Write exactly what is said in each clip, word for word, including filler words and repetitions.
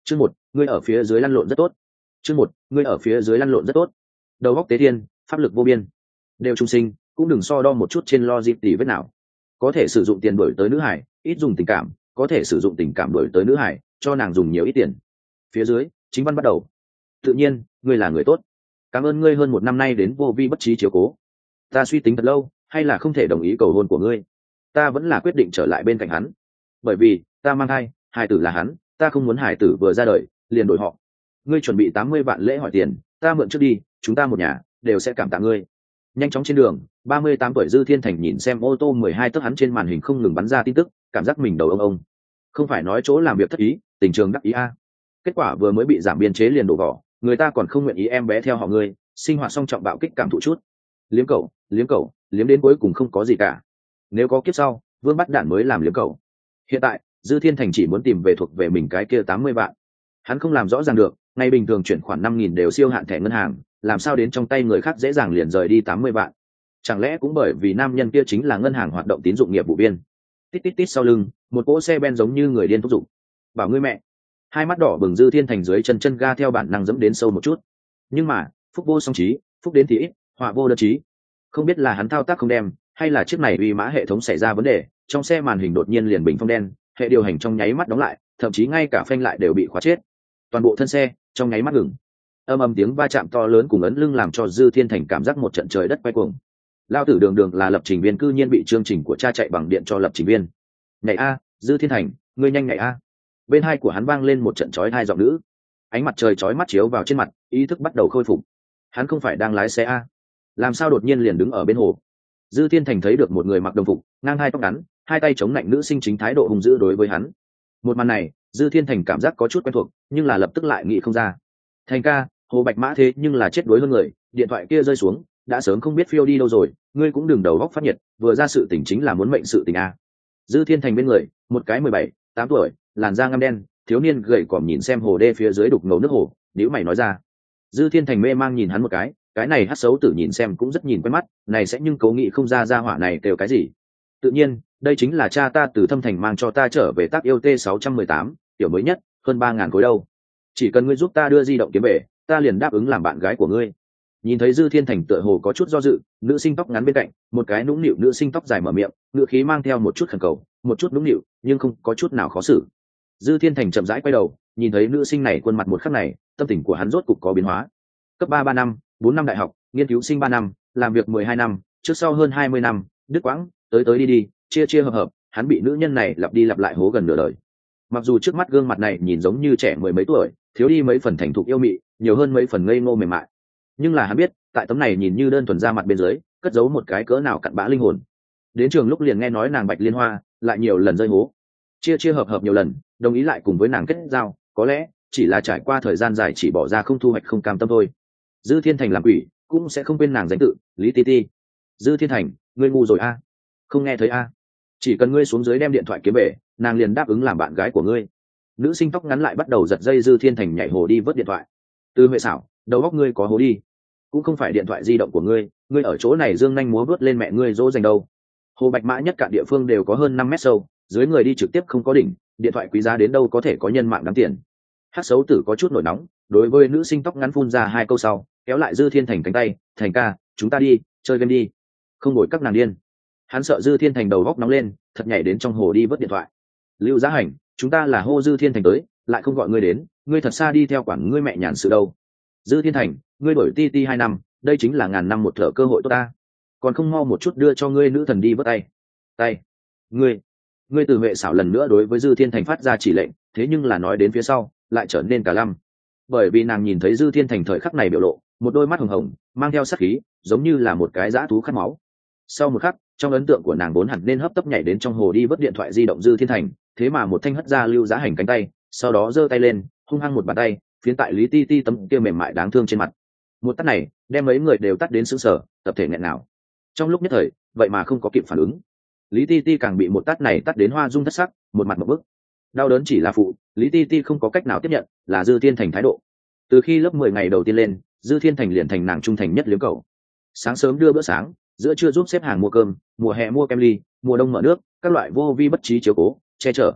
Chương một, ngươi ở phía dưới lăn lộn rất tốt. Chương một, ngươi ở phía dưới lăn lộn rất tốt. Đầu góc tế thiên, pháp lực vô biên, đều trung sinh, cũng đừng so đo một chút trên logic tỉ vết nào. Có thể sử dụng tiền đổi tới nữ hải, ít dùng tình cảm, có thể sử dụng tình cảm đổi tới nữ hải, cho nàng dùng nhiều ít tiền. Phía dưới, chính văn bắt đầu. Tự nhiên, ngươi là người tốt. Cảm ơn ngươi hơn một năm nay đến vô vi bất trí chiếu cố. Ta suy tính thật lâu, hay là không thể đồng ý cầu hôn của ngươi. Ta vẫn là quyết định trở lại bên cạnh hắn, bởi vì ta mang thai, hài tử là hắn, ta không muốn hài tử vừa ra đời liền đổi họ. Ngươi chuẩn bị tám mươi vạn lễ hỏi tiền, ta mượn trước đi, chúng ta một nhà đều sẽ cảm tạ ngươi. Nhanh chóng trên đường, ba mươi tám tuổi Dư Thiên Thành nhìn xem ô tô mười hai tấc hắn trên màn hình không ngừng bắn ra tin tức, cảm giác mình đầu ông ông. Không phải nói chỗ làm việc thất ý, tình trường đắc ý a. Kết quả vừa mới bị giảm biên chế liền đổ vỏ, người ta còn không nguyện ý em bé theo họ ngươi, sinh hoạt song trọng bạo kích cảm thụ chút. Liếm cậu, liếm cậu, liếm đến cuối cùng không có gì cả. Nếu có kiếp sau, Vương bắt đạn mới làm liếm cậu. Hiện tại, Dư Thiên Thành chỉ muốn tìm về thuộc về mình cái kia tám mươi vạn. Hắn không làm rõ ràng được, ngày bình thường chuyển khoản năm nghìn đều siêu hạn thẻ ngân hàng, làm sao đến trong tay người khác dễ dàng liền rời đi tám mươi vạn. Chẳng lẽ cũng bởi vì nam nhân kia chính là ngân hàng hoạt động tín dụng nghiệp vụ viên. Tít tít tít sau lưng, một cỗ xe ben giống như người điên thúc giục. Bảo ngươi mẹ. Hai mắt đỏ bừng Dư Thiên Thành dưới chân chân ga theo bản năng dẫm đến sâu một chút. Nhưng mà, phúc vô song trí, phúc đến thì ít, họa vô đơn trí. Không biết là hắn thao tác không đem, hay là chiếc này uy mã hệ thống xảy ra vấn đề, trong xe màn hình đột nhiên liền bình phong đen, hệ điều hành trong nháy mắt đóng lại, thậm chí ngay cả phanh lại đều bị khóa chết. Toàn bộ thân xe trong nháy mắt ngừng. Âm ầm tiếng va chạm to lớn cùng ấn lưng làm cho Dư Thiên Thành cảm giác một trận trời đất quay cuồng. Lao tử đường đường là lập trình viên cư nhiên bị chương trình của cha chạy bằng điện cho lập trình viên. Nhảy a, Dư Thiên Thành, ngươi nhanh nhảy a. Bên hai của hắn vang lên một trận chói hai giọng nữ. Ánh mặt trời chói mắt chiếu vào trên mặt, ý thức bắt đầu khôi phục. Hắn không phải đang lái xe a, làm sao đột nhiên liền đứng ở bên hồ. Dư Thiên Thành thấy được một người mặc đồng phục, ngang hai tóc ngắn, hai tay chống lạnh nữ sinh chính thái độ hung dữ đối với hắn. Một màn này, Dư Thiên Thành cảm giác có chút quen thuộc, nhưng là lập tức lại nghĩ không ra. Thành ca, Hồ Bạch Mã thế nhưng là chết đuối hơn người, điện thoại kia rơi xuống, đã sớm không biết phiêu đi đâu rồi, ngươi cũng đừng đầu góc phát nhiệt, vừa ra sự tình chính là muốn mệnh sự tình a. Dư Thiên Thành bên người, một cái mười bảy, tám tuổi, làn da ngăm đen, thiếu niên gầy còm nhìn xem hồ đê phía dưới đục ngầu nước hồ, nhíu mày nói ra. Dư Thiên Thành mê mang nhìn hắn một cái, cái này hắc xấu tử nhìn xem cũng rất nhìn quen mắt, này sẽ nhưng cố nghĩ không ra ra hỏa này kêu cái gì. Tự nhiên, đây chính là cha ta từ Thâm Thành mang cho ta trở về tác yêu T sáu trăm mười tám, tiểu mới nhất, hơn ba ngàn khối đâu. Chỉ cần ngươi giúp ta đưa di động kiếm về, ta liền đáp ứng làm bạn gái của ngươi. Nhìn thấy Dư Thiên Thành tựa hồ có chút do dự, nữ sinh tóc ngắn bên cạnh, một cái nũng nịu nữ sinh tóc dài mở miệng, ngữ khí mang theo một chút khẩn cầu, một chút nũng nịu, nhưng không có chút nào khó xử. Dư Thiên Thành chậm rãi quay đầu, nhìn thấy nữ sinh này khuôn mặt một khắc này, tâm tình của hắn rốt cục có biến hóa. Cấp ba ba năm, bốn năm đại học, nghiên cứu sinh ba năm, làm việc mười hai năm, trước sau hơn hai mươi năm, đứt quãng, tới tới đi đi, chia chia hợp hợp, hắn bị nữ nhân này lặp đi lặp lại hố gần nửa đời. Mặc dù trước mắt gương mặt này nhìn giống như trẻ mười mấy tuổi, thiếu đi mấy phần thành thục yêu mị, nhiều hơn mấy phần ngây ngô mềm mại, nhưng là hắn biết, tại tấm này nhìn như đơn thuần ra mặt bên dưới, cất giấu một cái cỡ nào cặn bã linh hồn. Đến trường lúc liền nghe nói nàng Bạch Liên Hoa, lại nhiều lần rơi hố, chia chia hợp hợp nhiều lần, đồng ý lại cùng với nàng kết giao, có lẽ chỉ là trải qua thời gian dài chỉ bỏ ra không thu hoạch không cam tâm thôi. Dư Thiên Thành làm quỷ cũng sẽ không quên nàng danh tự Lý Ti Ti. Dư Thiên Thành, ngươi ngu rồi a? Không nghe thấy a? Chỉ cần ngươi xuống dưới đem điện thoại kiếm về, nàng liền đáp ứng làm bạn gái của ngươi. Nữ sinh tóc ngắn lại bắt đầu giật dây Dư Thiên Thành nhảy hồ đi vớt điện thoại. Từ Huệ xảo, đầu óc ngươi có hố đi, cũng không phải điện thoại di động của ngươi, ngươi ở chỗ này dương nhanh múa vớt lên mẹ ngươi dỗ dành đâu. Hồ Bạch Mã nhất cạn địa phương đều có hơn năm mét sâu, dưới người đi trực tiếp không có đỉnh, điện thoại quý giá đến đâu có thể có nhân mạng đáng tiền. Hắc xấu tử có chút nổi nóng, đối với nữ sinh tóc ngắn phun ra hai câu sau, kéo lại Dư Thiên Thành cánh tay, Thành ca, chúng ta đi chơi game đi, không đổi các nàng điên. Hắn sợ Dư Thiên Thành đầu góc nóng lên, thật nhảy đến trong hồ đi vớt điện thoại. Lưu Giá Hành, chúng ta là hô Dư Thiên Thành tới, lại không gọi ngươi đến, ngươi thật xa đi theo quản ngươi mẹ nhàn sự đâu. Dư Thiên Thành, ngươi đổi ti ti hai năm, đây chính là ngàn năm một thở cơ hội tốt ta, còn không mau một chút đưa cho ngươi nữ thần đi vớt tay. Tay, ngươi, ngươi Từ Huệ xảo lần nữa đối với Dư Thiên Thành phát ra chỉ lệnh, thế nhưng là nói đến phía sau lại trở nên cả lăm, bởi vì nàng nhìn thấy Dư Thiên Thành thời khắc này biểu lộ, một đôi mắt hồng hồng, mang theo sát khí, giống như là một cái dã thú khát máu. Sau một khắc, trong ấn tượng của nàng vốn hẳn nên hấp tấp nhảy đến trong hồ đi vớt điện thoại di động Dư Thiên Thành, thế mà một thanh hất ra Lưu Giá Hành cánh tay, sau đó giơ tay lên, hung hăng một bàn tay phiến tại Lý Ti Ti tấm kia mềm mại đáng thương trên mặt. Một tát này đem mấy người đều tát đến sững sờ, tập thể nghẹn nào. Trong lúc nhất thời, vậy mà không có kịp phản ứng. Lý Ti Ti càng bị một tát này tát đến hoa dung thất sắc, một mặt một bức. Đau đớn chỉ là phụ, Lý Ti Ti không có cách nào tiếp nhận, là Dư Thiên Thành thái độ. Từ khi lớp mười ngày đầu tiên lên, Dư Thiên Thành liền thành nàng trung thành nhất liếm cầu. Sáng sớm đưa bữa sáng, giữa trưa giúp xếp hàng mua cơm, mùa hè mua kem ly, mùa đông mở nước, các loại vô vi bất trí chiếu cố che chở.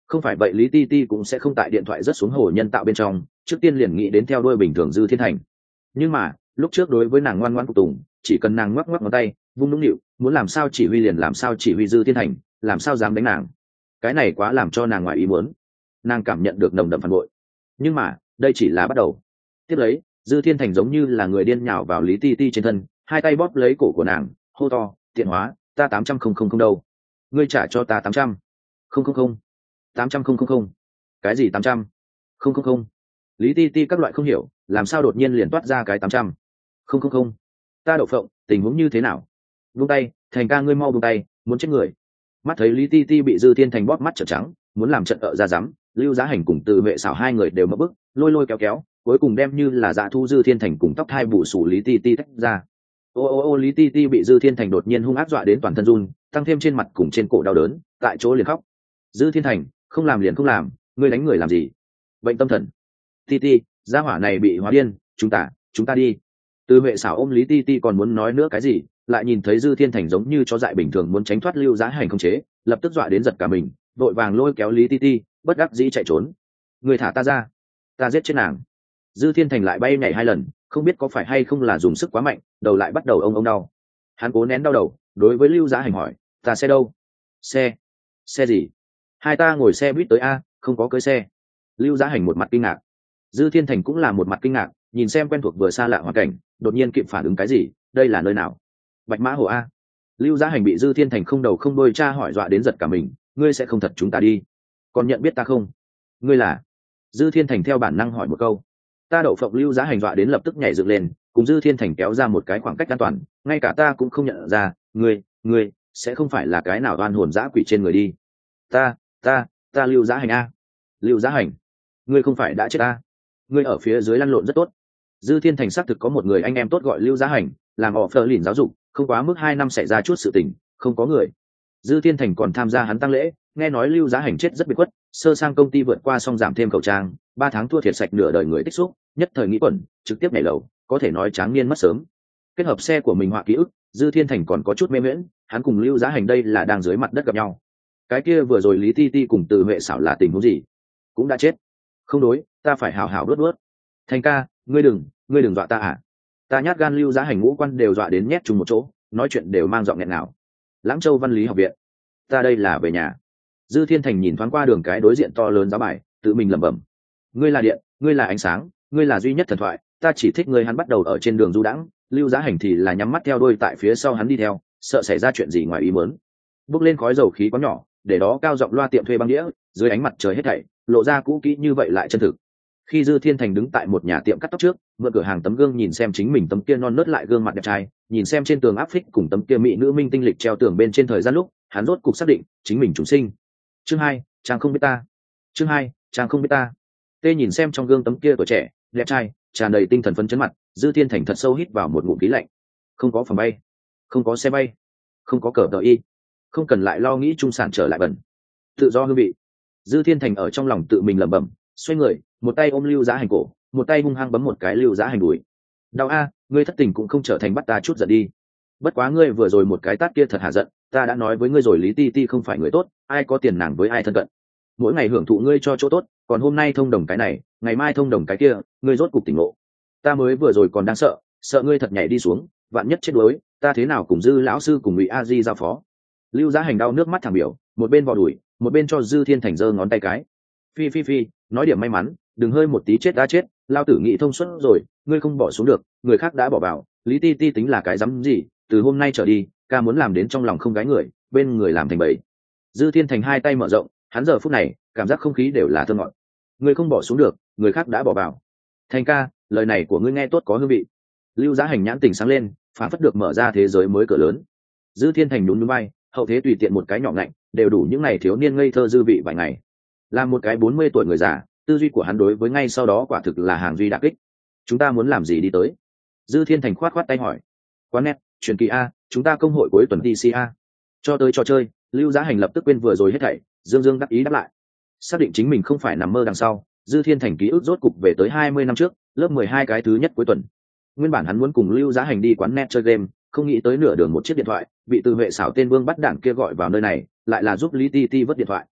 không phải vậy lý ti ti cũng sẽ không tại điện thoại rất xuống hồ nhân tạo bên trong trước tiên liền nghĩ đến theo đuôi bình thường Dư Thiên Thành. Nhưng mà lúc trước đối với nàng ngoan ngoãn phục tùng, chỉ cần nàng ngoắc ngoắc ngón tay vung nũng nịu, muốn làm sao chỉ huy liền làm sao chỉ huy Dư Thiên Thành, làm sao dám đánh nàng. Cái này quá làm cho nàng ngoài ý muốn, nàng cảm nhận được nồng đậm phản bội. Nhưng mà đây chỉ là bắt đầu. Tiếp lấy Dư Thiên Thành giống như là người điên nhào vào lý ti ti trên thân, hai tay bóp lấy cổ của nàng, hô to: tiện hóa, ta tám trăm không không không đâu, ngươi trả cho ta tám trăm không không không tám trăm không không không cái gì tám trăm không không không. Lý ti ti các loại không hiểu làm sao đột nhiên liền toát ra cái tám trăm không không không. Ta đậu phộng, tình huống như thế nào? Buông tay, Thành ca ngươi mau buông tay, muốn chết người. Mắt thấy Lý ti ti bị Dư Thiên Thành bóp mắt trợn trắng, muốn làm trận ợ ra rắm, Lưu Giá Hành cùng Từ Vệ Xảo hai người đều mở bức, lôi lôi kéo kéo, cuối cùng đem như là dạ thu Dư Thiên Thành cùng tóc hai bù sủ Lý ti ti tách ra. Ô ô ô Lý ti ti bị Dư Thiên Thành đột nhiên hung ác dọa đến toàn thân run, tăng thêm trên mặt cùng trên cổ đau đớn, tại chỗ liền khóc. Dư Thiên Thành, không làm liền không làm, ngươi đánh người làm gì? Bệnh tâm thần. Ti ti, gia hỏa này bị hóa điên, chúng ta, chúng ta đi. Từ Vệ Xảo ôm Lý ti ti còn muốn nói nữa cái gì, lại nhìn thấy Dư Thiên Thành giống như chó dại bình thường muốn tránh thoát Lưu Giá Hành không chế, lập tức dọa đến giật cả mình, vội vàng lôi kéo Lý ti ti, bất đắc dĩ chạy trốn. Người thả ta ra, ta giết chết nàng. Dư Thiên Thành lại bay nhảy hai lần, không biết có phải hay không là dùng sức quá mạnh, đầu lại bắt đầu ông ông đau. Hắn cố nén đau đầu, đối với Lưu Giá Hành hỏi: ta xe đâu? Xe? Xe gì? Hai ta ngồi xe buýt tới a, không có cưới xe. Lưu Giá Hành một mặt kinh ngạc, Dư Thiên Thành cũng là một mặt kinh ngạc, nhìn xem quen thuộc vừa xa lạ hoàn cảnh, đột nhiên kịp phản ứng cái gì, đây là nơi nào? Bạch Mã Hồ a. Lưu Giá Hành bị Dư Thiên Thành không đầu không đuôi tra hỏi dọa đến giật cả mình, ngươi sẽ không thật chúng ta đi? Còn nhận biết ta không? Ngươi là? Dư Thiên Thành theo bản năng hỏi một câu. Ta đậu phộng. Lưu Giá Hành dọa đến lập tức nhảy dựng lên, cùng Dư Thiên Thành kéo ra một cái khoảng cách an toàn, ngay cả ta cũng không nhận ra, ngươi, ngươi sẽ không phải là cái nào oan hồn dã quỷ trên người đi? Ta, ta, ta Lưu Giá Hành a. Lưu Giá Hành, ngươi không phải đã chết ta? Ngươi ở phía dưới lăn lộn rất tốt. Dư Thiên Thành xác thực có một người anh em tốt gọi Lưu Giá Hành, làm họ phờ lìn giáo dục, không quá mức hai năm xảy ra chút sự tình, không có người. Dư Thiên Thành còn tham gia hắn tang lễ, nghe nói Lưu Giá Hành chết rất biệt khuất, sơ sang công ty vượt qua xong giảm thêm khẩu trang, ba tháng thua thiệt sạch nửa đời người tích xúc, nhất thời nghĩ quẩn, trực tiếp nhảy lầu, có thể nói tráng niên mất sớm. Kết hợp xe của mình họa ký ức, Dư Thiên Thành còn có chút mê miễn, hắn cùng Lưu Giá Hành đây là đang dưới mặt đất gặp nhau. Cái kia vừa rồi Lý Ti Ti cùng Từ Vệ Xảo là tình huống gì? Cũng đã chết. Không đối, ta phải hảo hảo đuốt đuốt. Thành ca, ngươi đừng, ngươi đừng dọa ta à? Ta nhát gan. Lưu Giá Hành ngũ quan đều dọa đến nhét chung một chỗ, nói chuyện đều mang giọng nghẹn nào. Lãng Châu Văn Lý học viện, ta đây là về nhà. Dư Thiên Thành nhìn thoáng qua đường cái đối diện to lớn giáo bài, tự mình lẩm bẩm: ngươi là điện, ngươi là ánh sáng, ngươi là duy nhất thần thoại, ta chỉ thích ngươi. Hắn bắt đầu ở trên đường du đãng, Lưu Giá Hành thì là nhắm mắt theo đuôi tại phía sau hắn đi theo, sợ xảy ra chuyện gì ngoài ý muốn. Bốc lên khói dầu khí quá nhỏ, để đó cao giọng loa tiệm thuê băng đĩa, dưới ánh mặt trời hết thảy lộ ra cũ kỹ như vậy lại chân thực. Khi Dư Thiên Thành đứng tại một nhà tiệm cắt tóc trước, mượn cửa hàng tấm gương nhìn xem chính mình tấm kia non nớt lại gương mặt đẹp trai, nhìn xem trên tường áp phích cùng tấm kia mỹ nữ minh tinh lịch treo tường bên trên thời gian lúc, hắn rốt cục xác định chính mình chúng sinh. Chương hai, chàng không biết ta. Chương hai, chàng không biết ta. Tê nhìn xem trong gương tấm kia tuổi trẻ, đẹp trai, tràn đầy tinh thần phấn chấn mặt, Dư Thiên Thành thật sâu hít vào một ngụm khí lạnh. Không có phòng bay, không có xe bay, không có cờ tờ y, không cần lại lo nghĩ trung sản trở lại bẩn. Tự do hương vị. Dư Thiên Thành ở trong lòng tự mình lẩm bẩm, xoay người, một tay ôm Lưu Giá Hành cổ, một tay hung hăng bấm một cái Lưu Giá Hành đùi. Đau a, ngươi thất tình cũng không trở thành bắt ta chút giận đi. Bất quá ngươi vừa rồi một cái tát kia thật hạ giận, ta đã nói với ngươi rồi Lý Ti Ti không phải người tốt, ai có tiền nàng với ai thân cận. Mỗi ngày hưởng thụ ngươi cho chỗ tốt, còn hôm nay thông đồng cái này, ngày mai thông đồng cái kia, ngươi rốt cục tỉnh ngộ. Ta mới vừa rồi còn đang sợ, sợ ngươi thật nhảy đi xuống, vạn nhất chết đuối, ta thế nào cùng Dư lão sư cùng Ngụy A Di giao phó. Lưu Giá Hành đau nước mắt thẳng biểu, một bên vò đùi, một bên cho Dư Thiên Thành giơ ngón tay cái. Phi phi phi, nói điểm may mắn, đừng hơi một tí chết đã chết, lao tử nghĩ thông suốt rồi, ngươi không bỏ xuống được, người khác đã bỏ vào, Lý Ti Ti tính là cái dám gì, từ hôm nay trở đi, ca muốn làm đến trong lòng không gái người, bên người làm thành bầy. Dư Thiên Thành hai tay mở rộng, hắn giờ phút này, cảm giác không khí đều là thơm ngọt. Ngươi không bỏ xuống được, người khác đã bỏ vào. Thành ca, lời này của ngươi nghe tốt có hương vị. Lưu Giá Hành nhãn tình sáng lên, phản phất được mở ra thế giới mới cửa lớn. Dư Thiên Thành nhún nhún vai, hậu thế tùy tiện một cái nhỏ ngạnh, đều đủ những ngày thiếu niên ngây thơ dư vị vài ngày. Là một cái bốn mươi tuổi người già, tư duy của hắn đối với ngay sau đó quả thực là hàng duy đả kích. Chúng ta muốn làm gì đi tới? Dư Thiên Thành khoát khoát tay hỏi. Quán net, truyền kỳ a, chúng ta công hội cuối tuần tê xê a. Cho tới trò chơi, Lưu Giá Hành lập tức quên vừa rồi hết thảy, dương dương đắc ý đáp lại. Xác định chính mình không phải nằm mơ đằng sau, Dư Thiên Thành ký ức rốt cục về tới hai mươi năm trước, lớp mười hai cái thứ nhất cuối tuần. Nguyên bản hắn muốn cùng Lưu Giá Hành đi quán net chơi game, không nghĩ tới nửa đường một chiếc điện thoại bị Từ Vệ Xảo tên Vương bắt đảng kia gọi vào nơi này, lại là giúp Lý Ti Ti vớt điện thoại.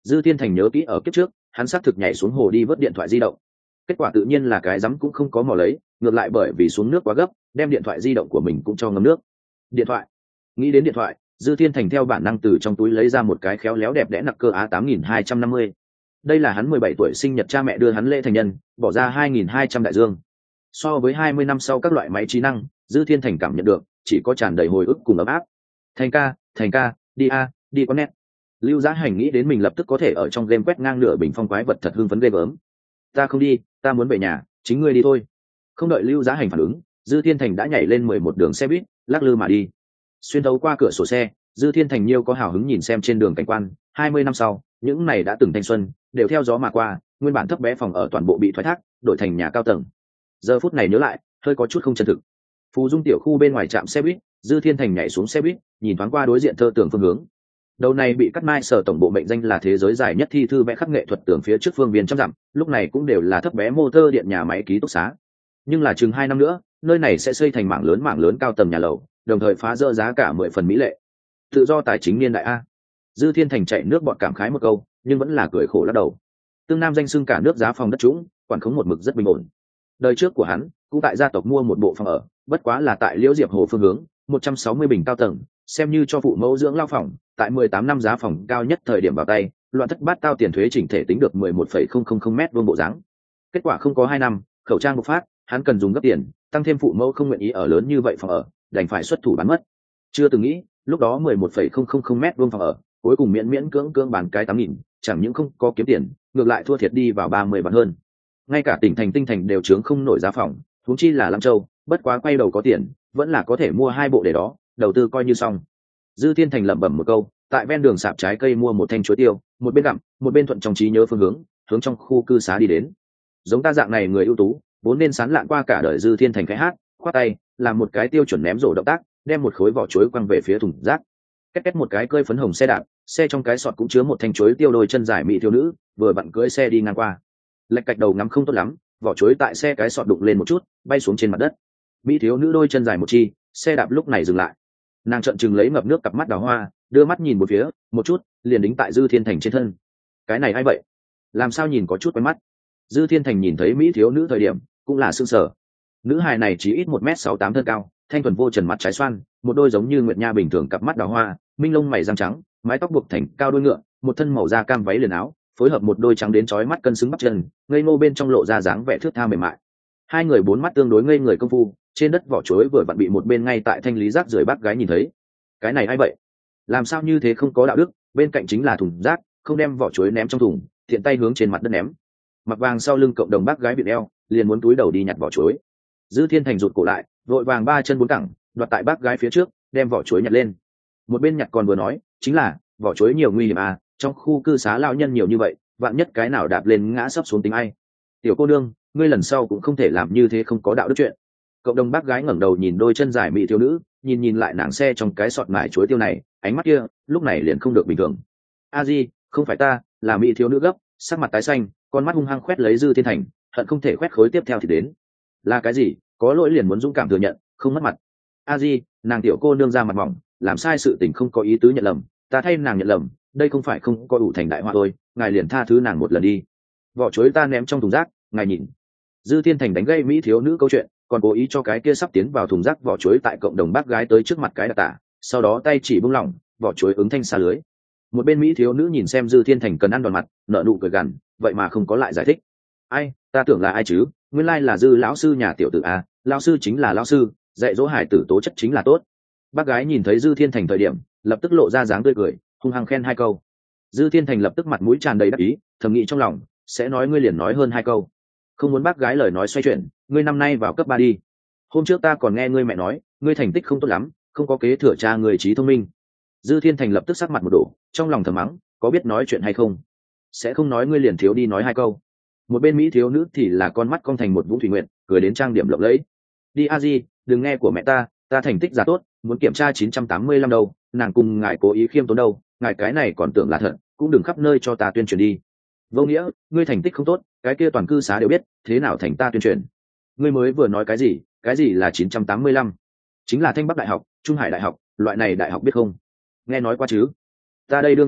Dư Thiên Thành nhớ kỹ ở kiếp trước hắn xác thực nhảy xuống hồ đi vớt điện thoại di động, kết quả tự nhiên là cái rắm cũng không có mò lấy, ngược lại bởi vì xuống nước quá gấp đem điện thoại di động của mình cũng cho ngâm nước. Điện thoại, nghĩ đến điện thoại, Dư Thiên Thành theo bản năng từ trong túi lấy ra một cái khéo léo đẹp đẽ nặc cơ á tám nghìn hai trăm năm mươi. Đây là hắn mười bảy tuổi sinh nhật cha mẹ đưa hắn lễ thành nhân, bỏ ra hai nghìn hai trăm đại dương. So với hai mươi năm sau các loại máy trí năng, Dư Thiên Thành cảm nhận được chỉ có tràn đầy hồi ức cùng ấm áp. Thành ca, Thành ca, đi a, đi con nét. Lưu Giá Hành nghĩ đến mình lập tức có thể ở trong game quét ngang nửa bình phong quái vật thật hưng phấn ghê gớm. Ta không đi, ta muốn về nhà, chính ngươi đi thôi. Không đợi Lưu Giá Hành phản ứng, Dư Thiên Thành đã nhảy lên mười một đường xe buýt, lắc lư mà đi. Xuyên thấu qua cửa sổ xe, Dư Thiên Thành nhiêu có hào hứng nhìn xem trên đường cảnh quan. Hai mươi năm sau, những này đã từng thanh xuân đều theo gió mà qua, nguyên bản thấp bé phòng ở toàn bộ bị thoái thác, đổi thành nhà cao tầng. Giờ phút này nhớ lại, hơi có chút không chân thực. Phù Dung tiểu khu bên ngoài trạm xe buýt, Dư Thiên Thành nhảy xuống xe buýt, nhìn thoáng qua đối diện thơ tường phương hướng. Đầu này bị cắt mai sở tổng bộ mệnh danh là thế giới dài nhất thi thư vẽ khắc nghệ thuật tường phía trước phương viên trăm dặm, lúc này cũng đều là thấp bé motor điện nhà máy ký túc xá. Nhưng là chừng hai năm nữa, nơi này sẽ xây thành mảng lớn mảng lớn cao tầng nhà lầu, đồng thời phá rỡ giá cả mười phần mỹ lệ. Tự do tài chính niên đại a. Dư Thiên Thành chạy nước bọt cảm khái một câu, nhưng vẫn là cười khổ lắc đầu. Tương Nam danh xưng cả nước giá phòng đất trũng, quản khống một mực rất bình ổn. Đời trước của hắn cũng tại gia tộc mua một bộ phòng ở, bất quá là tại Liễu Diệp Hồ phương hướng, một trăm sáu mươi bình cao tầng, xem như cho phụ mẫu dưỡng lao phòng, tại mười tám năm giá phòng cao nhất thời điểm vào tay, loạn thất bát tao tiền thuế chỉnh thể tính được mười một phẩy không không không mét vuông bộ dáng. Kết quả không có hai năm, khẩu trang bộc phát, hắn cần dùng gấp tiền, tăng thêm phụ mẫu không nguyện ý ở lớn như vậy phòng ở, đành phải xuất thủ bán mất. Chưa từng nghĩ, lúc đó mười một phẩy không không không mét vuông phòng ở, cuối cùng miễn miễn cưỡng cưỡng bán cái tám nghìn, chẳng những không có kiếm tiền, ngược lại thua thiệt đi vào ba mươi vạn hơn. Ngay cả tỉnh thành tinh thành đều chướng không nổi giá phòng, huống chi là Lam Châu, bất quá quay đầu có tiền, vẫn là có thể mua hai bộ để đó, đầu tư coi như xong. Dư Thiên Thành lẩm bẩm một câu, tại ven đường sạp trái cây mua một thanh chuối tiêu, một bên gặm, một bên thuận trong trí nhớ phương hướng, hướng trong khu cư xá đi đến. Giống ta dạng này người ưu tú, vốn nên sán lạn qua cả đời. Dư Thiên Thành khẽ hát, khoát tay, làm một cái tiêu chuẩn ném rổ động tác, đem một khối vỏ chuối quăng về phía thùng rác. Két két một cái cơi phấn hồng xe đạp, xe trong cái sọt cũng chứa một thanh chuối tiêu, đôi chân dài mỹ thiếu nữ vừa vặn cưỡi xe đi ngang qua. Lệch cạch đầu ngắm không tốt lắm, vỏ chuối tại xe cái sọt đụng lên một chút, bay xuống trên mặt đất. Mỹ thiếu nữ đôi chân dài một chi, xe đạp lúc này dừng lại. Nàng trợn trừng lấy ngập nước cặp mắt đào hoa, đưa mắt nhìn một phía, một chút liền đính tại Dư Thiên Thành trên thân. Cái này ai vậy? Làm sao nhìn có chút quen mắt? Dư Thiên Thành nhìn thấy mỹ thiếu nữ thời điểm cũng là sương sở. Nữ hài này chỉ ít một mét sáu tám thân cao, thanh thuần vô trần, mặt trái xoan, một đôi giống như nguyệt nha bình thường cặp mắt đào hoa, minh lông mày răng trắng, mái tóc buộc thành cao đuôi ngựa, một thân màu da cam váy liền áo, phối hợp một đôi trắng đến chói mắt cân xứng bắp chân, ngây ngô bên trong lộ ra dáng vẻ thướt tha mềm mại. Hai người bốn mắt tương đối ngây người công phu, trên đất vỏ chuối vừa vặn bị một bên ngay tại thanh lý rác rưởi bác gái nhìn thấy. Cái này ai vậy? Làm sao như thế không có đạo đức, bên cạnh chính là thùng rác, không đem vỏ chuối ném trong thùng, tiện tay hướng trên mặt đất ném. Mặc vàng sau lưng cộng đồng bác gái bị eo, liền muốn túi đầu đi nhặt vỏ chuối. Dư Thiên Thành rụt cổ lại, vội vàng ba chân bốn cẳng, đoạt tại bác gái phía trước, đem vỏ chuối nhặt lên. Một bên nhặt còn vừa nói, chính là, vỏ chuối nhiều nguy hiểm à, trong khu cư xá lão nhân nhiều như vậy, vạn nhất cái nào đạp lên ngã sấp xuống tính ai. Tiểu cô nương, ngươi lần sau cũng không thể làm như thế, không có đạo đức chuyện. Cộng đồng bác gái ngẩng đầu nhìn đôi chân dài mỹ thiếu nữ, nhìn nhìn lại nàng xe trong cái sọt mải chuối tiêu này, ánh mắt kia lúc này liền không được bình thường. A Di, không phải ta, là mỹ thiếu nữ gấp, sắc mặt tái xanh, con mắt hung hăng khoét lấy Dư Thiên Thành, hận không thể khoét khối tiếp theo thì đến. Là cái gì? Có lỗi liền muốn dũng cảm thừa nhận, không mất mặt. A Di, nàng tiểu cô nương ra mặt mỏng, làm sai sự tình không có ý tứ nhận lầm, ta thay nàng nhận lầm, đây không phải không có đủ thành đại họa thôi, ngài liền tha thứ nàng một lần đi. Vỏ chuối ta ném trong thùng rác, ngài nhìn. Dư Thiên Thành đánh gây mỹ thiếu nữ câu chuyện, còn cố ý cho cái kia sắp tiến vào thùng rác vỏ chuối tại cộng đồng bác gái tới trước mặt cái đặc tả, sau đó tay chỉ buông lỏng, vỏ chuối ứng thanh xa lưới. Một bên mỹ thiếu nữ nhìn xem Dư Thiên Thành cần ăn đòn mặt, nợ nụ cười gằn, vậy mà không có lại giải thích. Ai, ta tưởng là ai chứ, nguyên lai là Dư lão sư nhà tiểu tử a, lão sư chính là lão sư, dạy dỗ hải tử tố chất chính là tốt. Bác gái nhìn thấy Dư Thiên Thành thời điểm, lập tức lộ ra dáng tươi cười, hung hăng khen hai câu. Dư Thiên Thành lập tức mặt mũi tràn đầy đắc ý, thầm nghĩ trong lòng, sẽ nói ngươi liền nói hơn hai câu. Không muốn bác gái lời nói xoay chuyển, ngươi năm nay vào cấp ba đi. Hôm trước ta còn nghe ngươi mẹ nói, ngươi thành tích không tốt lắm, không có kế thừa cha người trí thông minh. Dư Thiên Thành lập tức sắc mặt một đổ, trong lòng thầm mắng, có biết nói chuyện hay không? Sẽ không nói ngươi liền thiếu đi nói hai câu. Một bên mỹ thiếu nữ thì là con mắt cong thành một vũng thủy nguyện, cười đến trang điểm lộng lẫy. Đi a di, đừng nghe của mẹ ta, ta thành tích giả tốt, muốn kiểm tra chín trăm tám mươi lăm đâu, nàng cùng ngài cố ý khiêm tốn đâu, ngài cái này còn tưởng là thật, cũng đừng khắp nơi cho ta tuyên truyền đi. Vô nghĩa, ngươi thành tích không tốt, cái kia toàn cư xá đều biết, thế nào thành ta tuyên truyền? Ngươi mới vừa nói cái gì? Cái gì là chín trăm tám mươi lăm? Chính là Thanh Bắc Đại học, Trung Hải Đại học, loại này đại học biết không? Nghe nói qua chứ? Ta đây đương nhiên biết,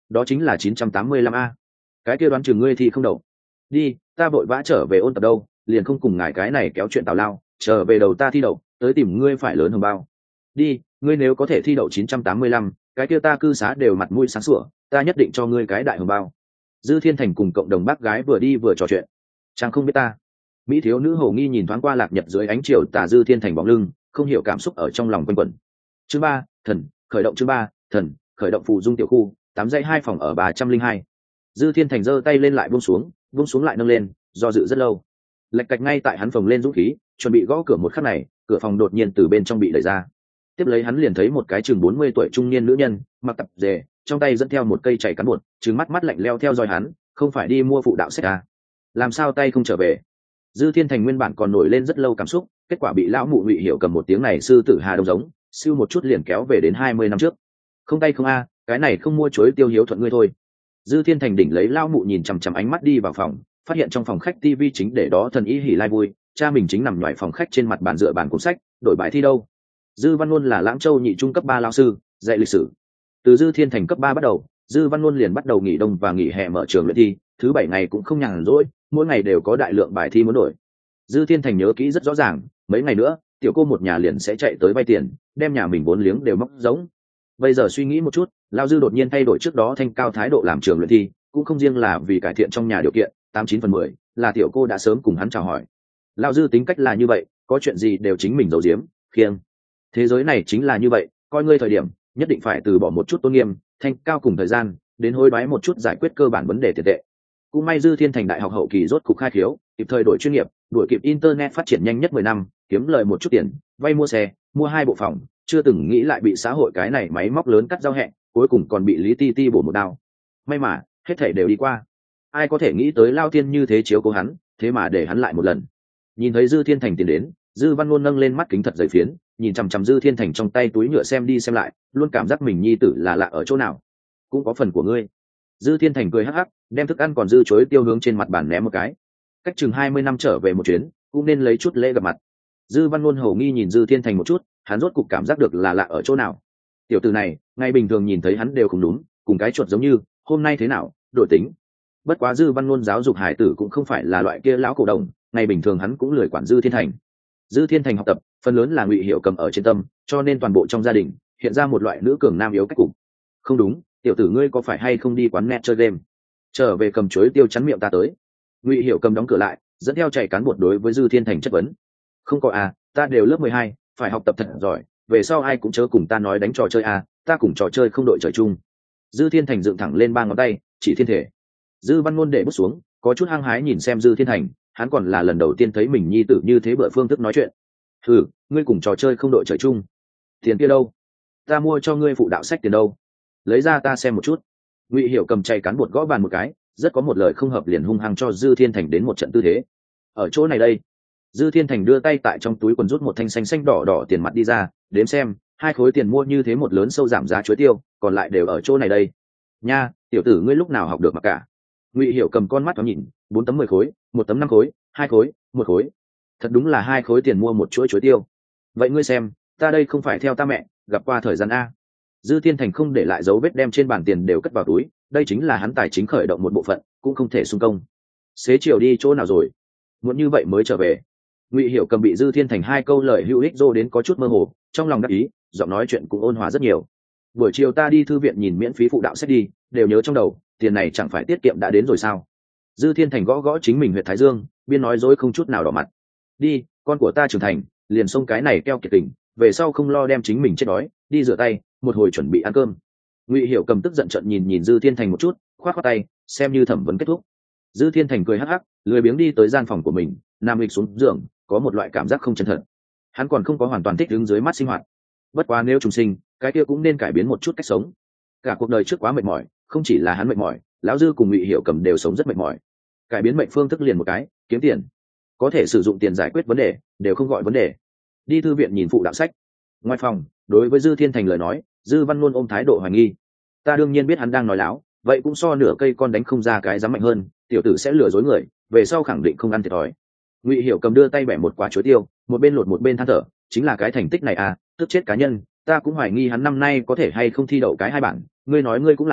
đó chính là chín trăm tám mươi lăm a. Cái kia đoán chừng ngươi thì không đậu. Đi, ta vội vã trở về ôn tập đâu, liền không cùng ngài cái này kéo chuyện tào lao, trở về đầu ta thi đậu, tới tìm ngươi phải lớn hơn bao. Đi, ngươi nếu có thể thi đậu chín trăm tám mươi lăm, cái kia ta cư xá đều mặt mũi sáng sủa, ta nhất định cho ngươi cái đại hồng bao. Dư Thiên Thành cùng cộng đồng bác gái vừa đi vừa trò chuyện. Chàng không biết ta. Mỹ thiếu nữ hồ nghi nhìn thoáng qua lạc nhật dưới ánh chiều tà Dư Thiên Thành bóng lưng, không hiểu cảm xúc ở trong lòng quanh quẩn. Chương ba, thần, khởi động chương ba, thần, khởi động phù dung tiểu khu, tám dãy hai phòng ở ba trăm linh hai. Dư Thiên Thành giơ tay lên lại buông xuống, buông xuống lại nâng lên, do dự rất lâu. Lạch cạch ngay tại hắn phòng lên dũng khí, chuẩn bị gõ cửa một khắc này, cửa phòng đột nhiên từ bên trong bị đẩy ra. Tiếp lấy hắn liền thấy một cái chừng bốn mươi tuổi trung niên nữ nhân, mặc tập dề, trong tay dẫn theo một cây chảy cán bột, trừng mắt mắt lạnh leo theo dõi hắn, không phải đi mua phụ đạo sách à? Làm sao tay không trở về? Dư Thiên Thành nguyên bản còn nổi lên rất lâu cảm xúc, kết quả bị lão mụ Ngụy Hiểu cầm một tiếng này sư tử hà đông giống, siêu một chút liền kéo về đến hai mươi năm trước. Không tay không a, cái này không mua chuối tiêu hiếu thuận ngươi thôi. Dư Thiên Thành đỉnh lấy lão mụ nhìn chằm chằm ánh mắt đi vào phòng, phát hiện trong phòng khách tivi chính để đó thần ý hỉ lai vui, cha mình chính nằm ngoài phòng khách trên mặt bàn dựa bàn cuốn sách, đổi bài thi đâu. Dư Văn Luân là Lãng Châu nhị trung cấp ba lao sư, dạy lịch sử. Từ Dư Thiên Thành cấp ba bắt đầu, Dư Văn Luân liền bắt đầu nghỉ đông và nghỉ hè mở trường luyện thi, thứ bảy ngày cũng không nhàn rỗi, mỗi ngày đều có đại lượng bài thi muốn đổi. Dư Thiên Thành nhớ kỹ rất rõ ràng, mấy ngày nữa, tiểu cô một nhà liền sẽ chạy tới vay tiền, đem nhà mình vốn liếng đều móc giống. Bây giờ suy nghĩ một chút, Lão Dư đột nhiên thay đổi trước đó thanh cao thái độ làm trường luyện thi, cũng không riêng là vì cải thiện trong nhà điều kiện, tám chín phần mười là tiểu cô đã sớm cùng hắn chào hỏi. Lão Dư tính cách là như vậy, có chuyện gì đều chính mình giấu giếm, khiêng. Thế giới này chính là như vậy, coi ngươi thời điểm, nhất định phải từ bỏ một chút tôn nghiêm, thanh cao cùng thời gian, đến hối đoái một chút giải quyết cơ bản vấn đề tiền tệ. Cũng may Dư Thiên Thành đại học hậu kỳ rốt cục khai khiếu, kịp thời đổi chuyên nghiệp, đuổi kịp internet phát triển nhanh nhất mười năm, kiếm lời một chút tiền, vay mua xe, mua hai bộ phòng, chưa từng nghĩ lại bị xã hội cái này máy móc lớn cắt giao hẹn, cuối cùng còn bị Lý Ti Ti bổ một đao. May mà, hết thảy đều đi qua. Ai có thể nghĩ tới Lao Thiên như thế chiếu cố hắn, thế mà để hắn lại một lần. Nhìn thấy Dư Thiên Thành tiến đến, Dư Văn Luân nâng lên mắt kính thật dày phiến, nhìn chằm chằm Dư Thiên Thành trong tay túi nhựa xem đi xem lại, luôn cảm giác mình nhi tử là lạ ở chỗ nào. Cũng có phần của ngươi. Dư Thiên Thành cười hắc hắc, đem thức ăn còn dư chuối tiêu hướng trên mặt bàn ném một cái. Cách chừng hai mươi năm trở về một chuyến, cũng nên lấy chút lễ gặp mặt. Dư Văn Luân hầu nghi nhìn Dư Thiên Thành một chút, hắn rốt cục cảm giác được là lạ ở chỗ nào. Tiểu tử này, ngày bình thường nhìn thấy hắn đều không đúng, cùng cái chuột giống như, hôm nay thế nào, đổi tính. Bất quá Dư Văn Luân giáo dục hải tử cũng không phải là loại kia lão cổ đồng, ngày bình thường hắn cũng lười quản Dư Thiên Thành. Dư Thiên Thành học tập, phần lớn là Ngụy Hiểu cầm ở trên tâm, cho nên toàn bộ trong gia đình hiện ra một loại nữ cường nam yếu cách cục. Không đúng, tiểu tử ngươi có phải hay không đi quán net chơi game? Trở về cầm chuối tiêu chắn miệng ta tới. Ngụy Hiểu cầm đóng cửa lại, dẫn theo chạy cán bột đối với Dư Thiên Thành chất vấn. Không có à, ta đều lớp mười hai, phải học tập thật giỏi, về sau ai cũng chớ cùng ta nói đánh trò chơi à, ta cùng trò chơi không đội trời chung. Dư Thiên Thành dựng thẳng lên ba ngón tay, chỉ thiên thể. Dư Văn Luân để bút xuống, có chút hăng hái nhìn xem Dư Thiên Thành, hắn còn là lần đầu tiên thấy mình nhi tử như thế bựa phương thức nói chuyện. Thử, ngươi cùng trò chơi không đội trời chung. Tiền kia đâu? Ta mua cho ngươi phụ đạo sách tiền đâu? Lấy ra ta xem một chút. Ngụy Hiểu cầm chạy cán bột gõ bàn một cái, rất có một lời không hợp liền hung hăng cho Dư Thiên Thành đến một trận tư thế. Ở chỗ này đây. Dư Thiên Thành đưa tay tại trong túi quần rút một thanh xanh xanh đỏ đỏ tiền mặt đi ra, đếm xem, hai khối tiền mua như thế một lớn sâu giảm giá chuối tiêu, còn lại đều ở chỗ này đây. Nha, tiểu tử ngươi lúc nào học được mà cả? Ngụy Hiểu cầm con mắt thoáng nhìn, bốn tấm mười khối, một tấm năm khối, hai khối, một khối. Thật đúng là hai khối tiền mua một chuỗi chuối tiêu. Vậy ngươi xem, ta đây không phải theo ta mẹ, gặp qua thời gian a. Dư Thiên Thành không để lại dấu vết đem trên bàn tiền đều cất vào túi, đây chính là hắn tài chính khởi động một bộ phận, cũng không thể xung công. Xế chiều đi chỗ nào rồi? Muốn như vậy mới trở về. Ngụy Hiểu cầm bị Dư Thiên Thành hai câu lời hữu ích dô đến có chút mơ hồ, trong lòng đắc ý, giọng nói chuyện cũng ôn hòa rất nhiều. Buổi chiều ta đi thư viện nhìn miễn phí phụ đạo sách đi, đều nhớ trong đầu, tiền này chẳng phải tiết kiệm đã đến rồi sao? Dư Thiên Thành gõ gõ chính mình huyệt thái dương, biên nói dối không chút nào đỏ mặt. Đi, con của ta trưởng thành, liền xông cái này keo kiệt tình, về sau không lo đem chính mình chết đói, đi rửa tay, một hồi chuẩn bị ăn cơm. Ngụy Hiểu cầm tức giận trận nhìn nhìn Dư Thiên Thành một chút, khoát khoát tay, xem như thẩm vấn kết thúc. Dư Thiên Thành cười hắc hắc, lười biếng đi tới gian phòng của mình, nằm lịch xuống giường, có một loại cảm giác không chân thật. Hắn còn không có hoàn toàn thích ứng dưới mắt sinh hoạt. Bất quá nếu trùng sinh, cái kia cũng nên cải biến một chút cách sống. Cả cuộc đời trước quá mệt mỏi, không chỉ là hắn mệt mỏi, lão Dư cùng Ngụy Hiểu cầm đều sống rất mệt mỏi. Cải biến mệnh phương thức liền một cái, kiếm tiền. Có thể sử dụng tiền giải quyết vấn đề, đều không gọi vấn đề. Đi thư viện nhìn phụ đạo sách. Ngoài phòng, đối với Dư Thiên Thành lời nói, Dư Văn luôn ôm thái độ hoài nghi. Ta đương nhiên biết hắn đang nói láo, vậy cũng so nửa cây con đánh không ra cái dám mạnh hơn, tiểu tử sẽ lừa dối người, về sau khẳng định không ăn thiệt thòi. Ngụy Hiểu cầm đưa tay bẻ một quả chuối tiêu, một bên lột một bên than thở, chính là cái thành tích này à, tức chết cá nhân, ta cũng hoài nghi hắn năm nay có thể hay không thi đậu cái hai bảng, ngươi nói ngươi cũng là,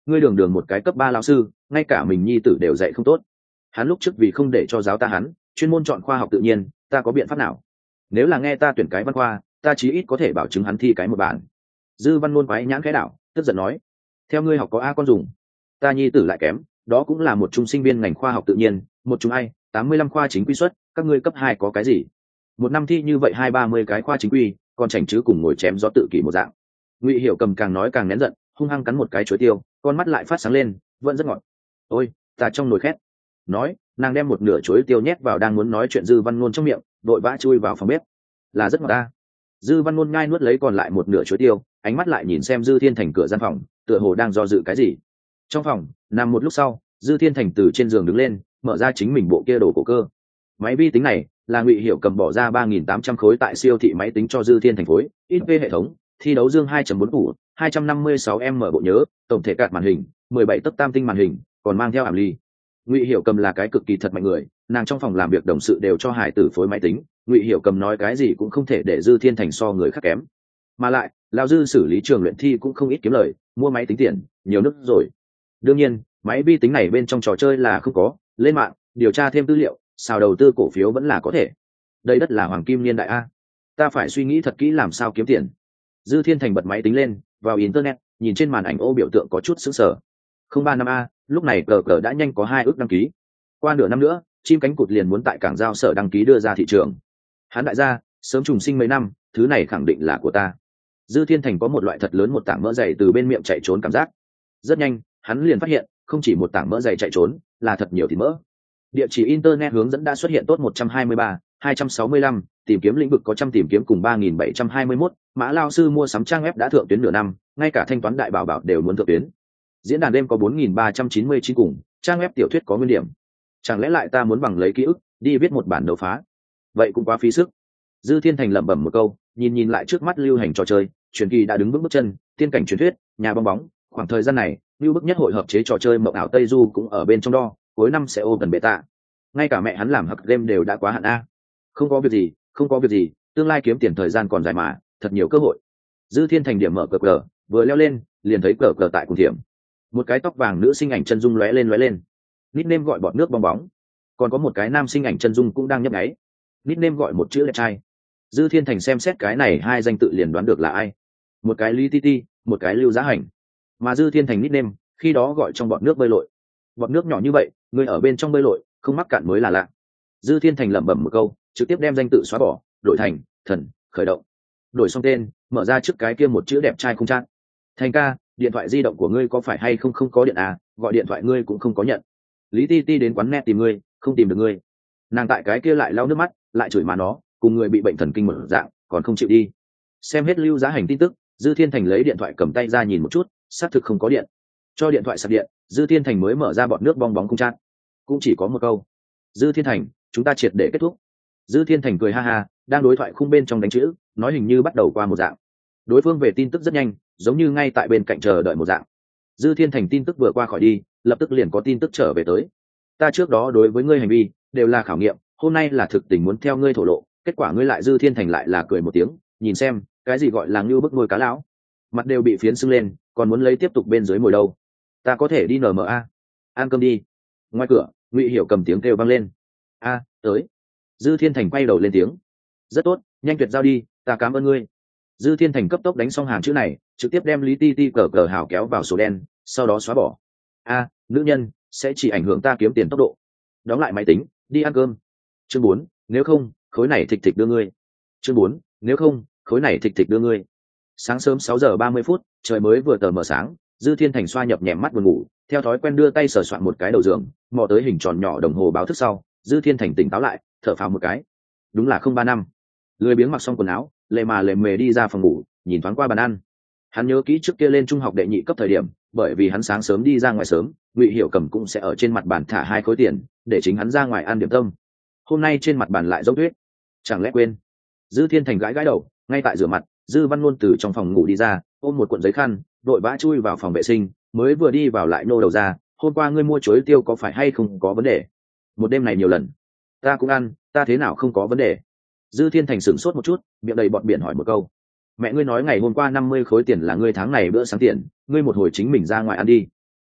ngươi đường đường một cái cấp ba lao sư, ngay cả mình nhi tử đều dạy không tốt. Hắn lúc trước vì không để cho giáo ta hắn chuyên môn chọn khoa học tự nhiên, ta có biện pháp nào? Nếu là nghe ta tuyển cái văn khoa, ta chí ít có thể bảo chứng hắn thi cái một bản. Dư Văn Nôn quái nhãn cái đảo, tức giận nói: theo ngươi học có a con dùng, ta nhi tử lại kém, đó cũng là một trung sinh viên ngành khoa học tự nhiên, một trung ai tám mươi lăm khoa chính quy suất, các ngươi cấp hai có cái gì? Một năm thi như vậy hai ba mươi cái khoa chính quy, còn chảnh chứ cùng ngồi chém gió tự kỷ một dạng. Ngụy Hiểu Cầm càng nói càng nén giận, hung hăng cắn một cái chuối tiêu, con mắt lại phát sáng lên, vẫn rất ngọt. Ôi, ta trong nồi khét. Nói, nàng đem một nửa chuối tiêu nhét vào đang muốn nói chuyện Dư Văn Nôn trong miệng, vội vã chui vào phòng bếp. Là rất ngọt ta. Dư Văn Nôn nhai nuốt lấy còn lại một nửa chuối tiêu, ánh mắt lại nhìn xem Dư Thiên Thành cửa gian phòng, tựa hồ đang do dự cái gì. Trong phòng, nằm một lúc sau, Dư Thiên Thành từ trên giường đứng lên, mở ra chính mình bộ kia đồ cổ cơ. Máy vi tính này là Ngụy Hiểu Cầm bỏ ra ba nghìn tám trăm khối tại siêu thị máy tính cho Dư Thiên Thành phối, ít vê hệ thống, thi đấu dương hai chấm bốn ủ, hai trăm năm mươi sáu em bộ nhớ, tổng thể card màn hình, mười bảy tấc tam tinh màn hình, còn mang theo ảm ly. Ngụy Hiểu Cầm là cái cực kỳ thật mạnh người, nàng trong phòng làm việc đồng sự đều cho hải tử phối máy tính, Ngụy Hiểu Cầm nói cái gì cũng không thể để Dư Thiên Thành so người khác kém. Mà lại, lão Dư xử lý trường luyện thi cũng không ít kiếm lời, mua máy tính tiền, nhiều nước rồi. Đương nhiên, máy vi tính này bên trong trò chơi là không có, lên mạng, điều tra thêm tư liệu, xào đầu tư cổ phiếu vẫn là có thể. Đây đất là hoàng kim niên đại a. Ta phải suy nghĩ thật kỹ làm sao kiếm tiền. Dư Thiên Thành bật máy tính lên, vào internet, nhìn trên màn ảnh ô biểu tượng có chút sững sờ. không ba năm a, lúc này cờ cờ đã nhanh có hai ước đăng ký. Qua nửa năm nữa, chim cánh cụt liền muốn tại cảng giao sở đăng ký đưa ra thị trường. Hắn đại gia, sớm trùng sinh mấy năm, thứ này khẳng định là của ta. Dư Thiên Thành có một loại thật lớn một tảng mỡ dày từ bên miệng chạy trốn cảm giác. Rất nhanh, hắn liền phát hiện, không chỉ một tảng mỡ dày chạy trốn, là thật nhiều thịt mỡ. Địa chỉ internet hướng dẫn đã xuất hiện tốt một trăm hai mươi ba, hai trăm sáu mươi lăm, tìm kiếm lĩnh vực có trăm tìm kiếm cùng ba nghìn bảy trăm hai mươi mốt, Mã Lao sư mua sắm trang web đã thượng tuyến nửa năm, ngay cả thanh toán đại bảo bảo đều muốn thượng tuyến. Diễn đàn đêm có bốn nghìn ba trăm chín mươi chín cùng, trang web tiểu thuyết có nguyên điểm. Chẳng lẽ lại ta muốn bằng lấy ký ức đi viết một bản đấu phá? Vậy cũng quá phí sức. Dư Thiên Thành lẩm bẩm một câu, nhìn nhìn lại trước mắt lưu hành trò chơi, truyền kỳ đã đứng vững bước chân, tiên cảnh truyền thuyết, nhà bong bóng, khoảng thời gian này, lưu bức nhất hội hợp chế trò chơi mộng ảo Tây Du cũng ở bên trong đo, cuối năm sẽ ô tần bệ tạ. Ngay cả mẹ hắn làm hặc game đều đã quá hạn a. Không có việc gì, không có việc gì, tương lai kiếm tiền thời gian còn dài mà, thật nhiều cơ hội. Dư Thiên Thành điểm mở cờ cờ, vừa leo lên, liền thấy cờ cờ tại cùng thiểm. Một cái tóc vàng nữ sinh ảnh chân dung lóe lên lóe lên. Nickname gọi bọt nước bong bóng. Còn có một cái nam sinh ảnh chân dung cũng đang nhấp nháy. Nickname gọi một chữ đẹp trai. Dư Thiên Thành xem xét cái này hai danh tự liền đoán được là ai. Một cái Lý Titi, một cái Lưu Giá Hành. Mà Dư Thiên Thành nickname, khi đó gọi trong bọt nước bơi lội. Bọt nước nhỏ như vậy, người ở bên trong bơi lội, không mắc cạn mới là lạ. Dư Thiên Thành lẩm bẩm một câu, trực tiếp đem danh tự xóa bỏ, đổi thành Thần, khởi động. Đổi xong tên, mở ra trước cái kia một chữ đẹp trai không trang. Thành ca, điện thoại di động của ngươi có phải hay không không có điện à, gọi điện thoại ngươi cũng không có nhận. Lý Ti Ti đến quán net tìm ngươi, không tìm được ngươi. Nàng tại cái kia lại lau nước mắt, lại chửi mà nó, cùng người bị bệnh thần kinh một dạng, còn không chịu đi. Xem hết Lưu Giá Hành tin tức, Dư Thiên Thành lấy điện thoại cầm tay ra nhìn một chút, xác thực không có điện. Cho điện thoại sạc điện, Dư Thiên Thành mới mở ra bọt nước bong bóng không trang. Cũng chỉ có một câu: Dư Thiên Thành, chúng ta triệt để kết thúc. Dư Thiên Thành cười ha ha, đang đối thoại khung bên trong đánh chữ, nói hình như bắt đầu qua một dạng. Đối phương về tin tức rất nhanh, giống như ngay tại bên cạnh chờ đợi một dạng. Dư Thiên Thành tin tức vừa qua khỏi đi, lập tức liền có tin tức trở về tới. Ta trước đó đối với ngươi hành vi đều là khảo nghiệm, hôm nay là thực tình muốn theo ngươi thổ lộ, kết quả ngươi lại. Dư Thiên Thành lại là cười một tiếng, nhìn xem, cái gì gọi là ngưu bức nuôi cá lão, mặt đều bị phiến sưng lên, còn muốn lấy tiếp tục bên dưới mồi đâu. Ta có thể đi en em a, ăn cơm đi. Ngoài cửa, Ngụy Hiểu cầm tiếng kêu vang lên. A, tới. Dư Thiên Thành quay đầu lên tiếng. Rất tốt, nhanh tuyệt giao đi, ta cảm ơn ngươi. Dư Thiên Thành cấp tốc đánh xong hàng chữ này, trực tiếp đem Lý Ti Ti cờ cờ hào kéo vào số đen, sau đó xóa bỏ. A, nữ nhân sẽ chỉ ảnh hưởng ta kiếm tiền tốc độ. Đóng lại máy tính, đi ăn cơm. Chương bốn, nếu không, khối này thịt thịt đưa ngươi. Chương bốn, nếu không, khối này thịt thịt đưa ngươi. Sáng sớm sáu giờ ba mươi phút, trời mới vừa tờ mờ sáng, Dư Thiên Thành xoa nhập nhèm mắt buồn ngủ, theo thói quen đưa tay sờ soạn một cái đầu giường, mò tới hình tròn nhỏ đồng hồ báo thức sau, Dư Thiên Thành tỉnh táo lại, thở phào một cái. Đúng là không ba năm. Lười biếng mặc xong quần áo, lề mà lề mề đi ra phòng ngủ, nhìn thoáng qua bàn ăn. Hắn nhớ kỹ trước kia lên trung học đệ nhị cấp thời điểm, bởi vì hắn sáng sớm đi ra ngoài sớm, Ngụy Hiểu Cầm cũng sẽ ở trên mặt bàn thả hai khối tiền, để chính hắn ra ngoài ăn điểm tâm. Hôm nay trên mặt bàn lại giống tuyết, chẳng lẽ quên? Dư Thiên Thành gãi gãi đầu, ngay tại rửa mặt, Dư Văn Luân từ trong phòng ngủ đi ra, ôm một cuộn giấy khăn, vội vã chui vào phòng vệ sinh, mới vừa đi vào lại nô đầu ra. Hôm qua ngươi mua chuối tiêu có phải hay không có vấn đề? Một đêm này nhiều lần, ta cũng ăn, ta thế nào không có vấn đề? Dư Thiên Thành sửng sốt một chút, miệng đầy bọt biển hỏi một câu. Mẹ ngươi nói ngày hôm qua năm mươi khối tiền là ngươi tháng này bữa sáng tiền, ngươi một hồi chính mình ra ngoài ăn đi.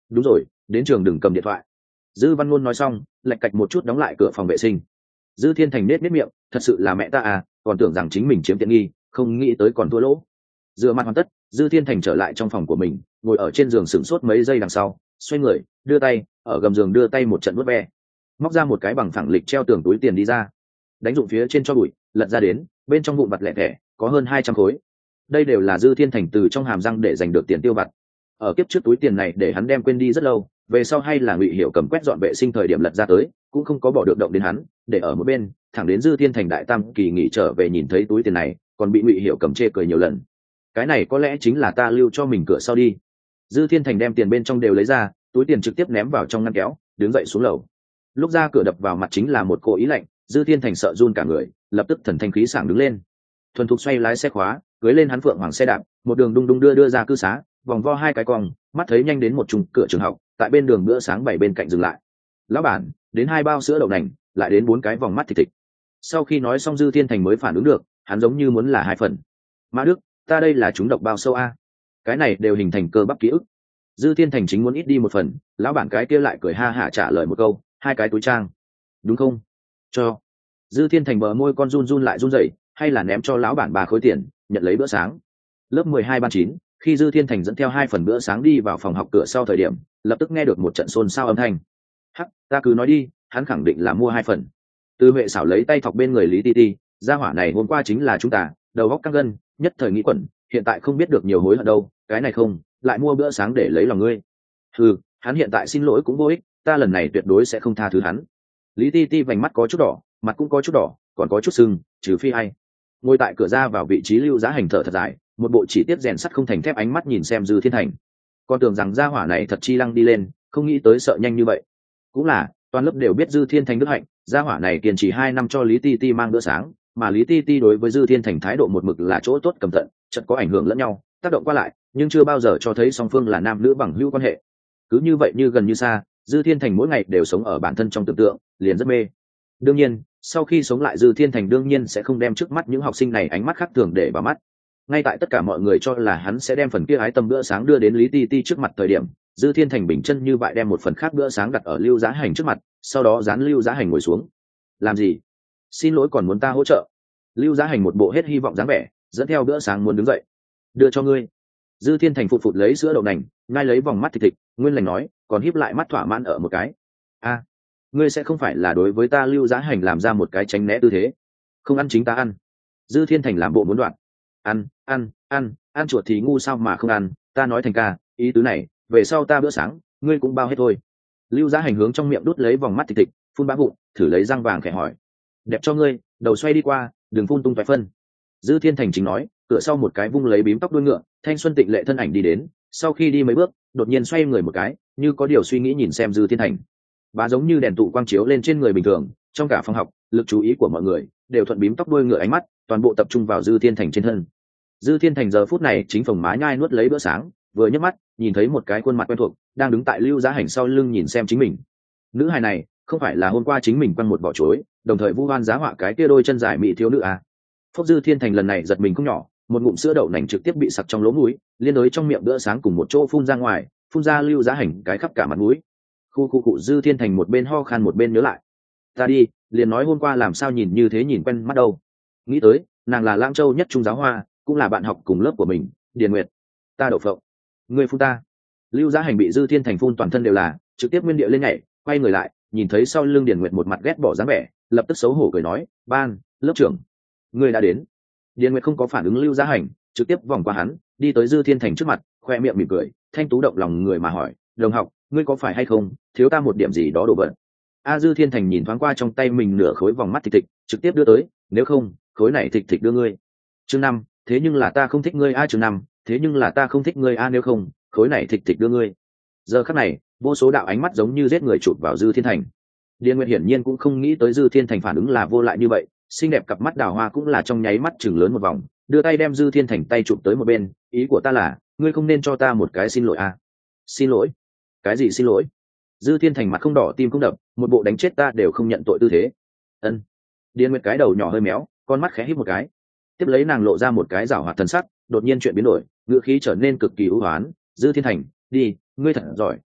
đúng rồi, đến trường đừng cầm điện thoại. Dư Văn Ngôn nói xong lạch cạch một chút đóng lại cửa phòng vệ sinh. Dư Thiên Thành nết nết miệng, thật sự là mẹ ta à, còn tưởng rằng chính mình chiếm tiện nghi, không nghĩ tới còn thua lỗ. Rửa mặt hoàn tất, Dư Thiên Thành trở lại trong phòng của mình, ngồi ở trên giường sửng sốt mấy giây đằng sau, xoay người đưa tay ở gầm giường đưa tay một trận vuốt ve, móc ra một cái bằng phẳng lịch treo tường túi tiền đi ra, đánh dụng phía trên cho bụi, lật ra đến bên trong vụn vặt lẻ thẻ có hơn hai trăm khối. Đây đều là Dư Thiên Thành từ trong hàm răng để giành được tiền tiêu vặt. Ở kiếp trước túi tiền này để hắn đem quên đi rất lâu, về sau hay là Ngụy Hiểu cầm quét dọn vệ sinh thời điểm lật ra tới, cũng không có bỏ được động đến hắn, để ở một bên, thẳng đến Dư Thiên Thành đại tam kỳ nghỉ trở về nhìn thấy túi tiền này, còn bị Ngụy Hiểu cầm chê cười nhiều lần. Cái này có lẽ chính là ta lưu cho mình cửa sau đi. Dư Thiên Thành đem tiền bên trong đều lấy ra, túi tiền trực tiếp ném vào trong ngăn kéo, đứng dậy xuống lầu. Lúc ra cửa đập vào mặt chính là một cô ý lạnh, Dư Thiên Thành sợ run cả người, lập tức thần thanh khí sảng đứng lên, thuần thục xoay lái xe khóa, cưới lên hắn phượng hoàng xe đạp, một đường đung đung đưa đưa ra cư xá, vòng vo hai cái cong, mắt thấy nhanh đến một trùng cửa trường học, tại bên đường bữa sáng bảy bên cạnh dừng lại. Lão bản, đến hai bao sữa đậu nành, lại đến bốn cái vòng mắt thịt thịt. Sau khi nói xong Dư Thiên Thành mới phản ứng được, hắn giống như muốn là hai phần. Mã Đức, ta đây là chúng độc bao sâu a? Cái này đều hình thành cơ bắp ký ức. Dư Thiên Thành chính muốn ít đi một phần, lão bản cái kia lại cười ha hả trả lời một câu, hai cái túi trang, đúng không? Cho. Dư Thiên Thành bờ môi con run run lại run rẩy, hay là ném cho lão bản ba khối tiền, nhận lấy bữa sáng. Lớp mười hai ban chín, khi Dư Thiên Thành dẫn theo hai phần bữa sáng đi vào phòng học cửa sau thời điểm, lập tức nghe được một trận xôn xao âm thanh. Hắc, ta cứ nói đi, hắn khẳng định là mua hai phần. Từ Huệ xảo lấy tay thọc bên người Lý Ti Ti, gia hỏa này hôm qua chính là chúng ta, đầu óc căng gân, nhất thời nghĩ quẩn, hiện tại không biết được nhiều hối hận đâu, cái này không, lại mua bữa sáng để lấy lòng ngươi. Ừ, hắn hiện tại xin lỗi cũng vô ích, ta lần này tuyệt đối sẽ không tha thứ hắn. Lý Ti Ti vành mắt có chút đỏ, mặt cũng có chút đỏ, còn có chút sưng, trừ phi ai. Ngồi tại cửa ra vào vị trí Lưu Giá Hành thở thật dài, một bộ chỉ tiếp rèn sắt không thành thép ánh mắt nhìn xem Dư Thiên Thành. Con tưởng rằng gia hỏa này thật chi lăng đi lên, không nghĩ tới sợ nhanh như vậy. Cũng là, toàn lớp đều biết Dư Thiên Thành đức hạnh, gia hỏa này kiên trì hai năm cho Lý Ti Ti mang bữa sáng, mà Lý Ti Ti đối với Dư Thiên Thành thái độ một mực là chỗ tốt cầm tận, chợt có ảnh hưởng lẫn nhau, tác động qua lại, nhưng chưa bao giờ cho thấy song phương là nam nữ bằng hữu quan hệ. Cứ như vậy như gần như xa, Dư Thiên Thành mỗi ngày đều sống ở bản thân trong tưởng tượng, liền rất mê. Đương nhiên, sau khi sống lại Dư Thiên Thành đương nhiên sẽ không đem trước mắt những học sinh này ánh mắt khác thường để vào mắt. Ngay tại tất cả mọi người cho là hắn sẽ đem phần kia ái tâm bữa sáng đưa đến Lý Ti Ti trước mặt thời điểm, Dư Thiên Thành bình chân như vậy đem một phần khác bữa sáng đặt ở Lưu Giá Hành trước mặt, sau đó dán Lưu Giá Hành ngồi xuống. Làm gì? Xin lỗi còn muốn ta hỗ trợ? Lưu Giá Hành một bộ hết hy vọng dáng vẻ, dẫn theo bữa sáng muốn đứng dậy. Đưa cho ngươi. Dư Thiên Thành phụt phụt lấy sữa đậu nành, ngay lấy vòng mắt thịt thịt, nguyên lành nói, còn híp lại mắt thỏa mãn ở một cái. A, ngươi sẽ không phải là đối với ta Lưu Giá Hành làm ra một cái tránh né tư thế? Không ăn chính ta ăn. Dư Thiên Thành làm bộ muốn đoạn. Ăn, ăn, ăn, ăn chuột thì ngu sao mà không ăn, ta nói thành ca, ý tứ này, về sau ta bữa sáng, ngươi cũng bao hết thôi. Lưu Giá Hành hướng trong miệng đút lấy vòng mắt thịt thịt, phun bã vụn, thử lấy răng vàng khẽ hỏi. Đẹp cho ngươi, đầu xoay đi qua, đừng phun tung tóe phân. Dư Thiên Thành chính nói, cửa sau một cái vung lấy bím tóc đuôi ngựa, thanh xuân tịnh lệ thân ảnh đi đến, sau khi đi mấy bước, đột nhiên xoay người một cái, như có điều suy nghĩ nhìn xem Dư Thiên Thành. Bà giống như đèn tụ quang chiếu lên trên người bình thường, trong cả phòng học, lực chú ý của mọi người đều thuận bím tóc đuôi ngựa ánh mắt, toàn bộ tập trung vào Dư Thiên Thành trên thân. Dư Thiên Thành giờ phút này chính phồng má nhai nuốt lấy bữa sáng, vừa nhấc mắt, nhìn thấy một cái khuôn mặt quen thuộc, đang đứng tại Lưu Giá Hành sau lưng nhìn xem chính mình. Nữ hài này, không phải là hôm qua chính mình quăng một vỏ chuối, đồng thời vu oan giá họa cái kia đôi chân dài mỹ thiếu nữ à? Phúc Dư Thiên Thành lần này giật mình không nhỏ, một ngụm sữa đậu nành trực tiếp bị sặc trong lỗ mũi, liên đối trong miệng bữa sáng cùng một chỗ phun ra ngoài, phun ra Lưu Giá Hành cái khắp cả mặt mũi. Khu khu cụ Dư Thiên Thành một bên ho khan một bên nhớ lại. Ta đi, liền nói hôm qua làm sao nhìn như thế nhìn quen mắt đâu. Nghĩ tới, nàng là Lang Châu nhất trung giáo hoa, cũng là bạn học cùng lớp của mình, Điền Nguyệt. Ta đậu phộng. Người phun ta. Lưu Giá Hành bị Dư Thiên Thành phun toàn thân đều là, trực tiếp nguyên địa lên nhảy, quay người lại, nhìn thấy sau lưng Điền Nguyệt một mặt ghét bỏ dáng vẻ, lập tức xấu hổ cười nói, "Ban, lớp trưởng, người đã đến." Điền Nguyệt không có phản ứng Lưu Giá Hành, trực tiếp vòng qua hắn, đi tới Dư Thiên Thành trước mặt, khoe miệng mỉm cười, thanh tú động lòng người mà hỏi, "Đồng học, ngươi có phải hay không, thiếu ta một điểm gì đó đồ vật?" A Dư Thiên Thành nhìn thoáng qua trong tay mình nửa khối vòng mắt thịt thịt, trực tiếp đưa tới, "Nếu không, khối này thịt thịt đưa ngươi." Chương năm, thế nhưng là ta không thích ngươi a chương năm, thế nhưng là ta không thích ngươi a nếu không, khối này thịt thịt đưa ngươi. Giờ khắc này, vô số đạo ánh mắt giống như giết người chụp vào Dư Thiên Thành. Điền Nguyệt hiển nhiên cũng không nghĩ tới Dư Thiên Thành phản ứng là vô lại như vậy, xinh đẹp cặp mắt đào hoa cũng là trong nháy mắt chừng lớn một vòng, đưa tay đem Dư Thiên Thành tay chụp tới một bên, "Ý của ta là, ngươi không nên cho ta một cái xin lỗi a." "Xin lỗi? Cái gì xin lỗi?" Dư Thiên Thành mặt không đỏ tim không đập, một bộ đánh chết ta đều không nhận tội tư thế. Ân. Điền Nguyệt cái đầu nhỏ hơi méo, con mắt khẽ híp một cái. Tiếp lấy nàng lộ ra một cái giảo hoạt thần sắc, đột nhiên chuyện biến đổi, ngữ khí trở nên cực kỳ u hoán, "Dư Thiên Thành, đi, ngươi thật giỏi,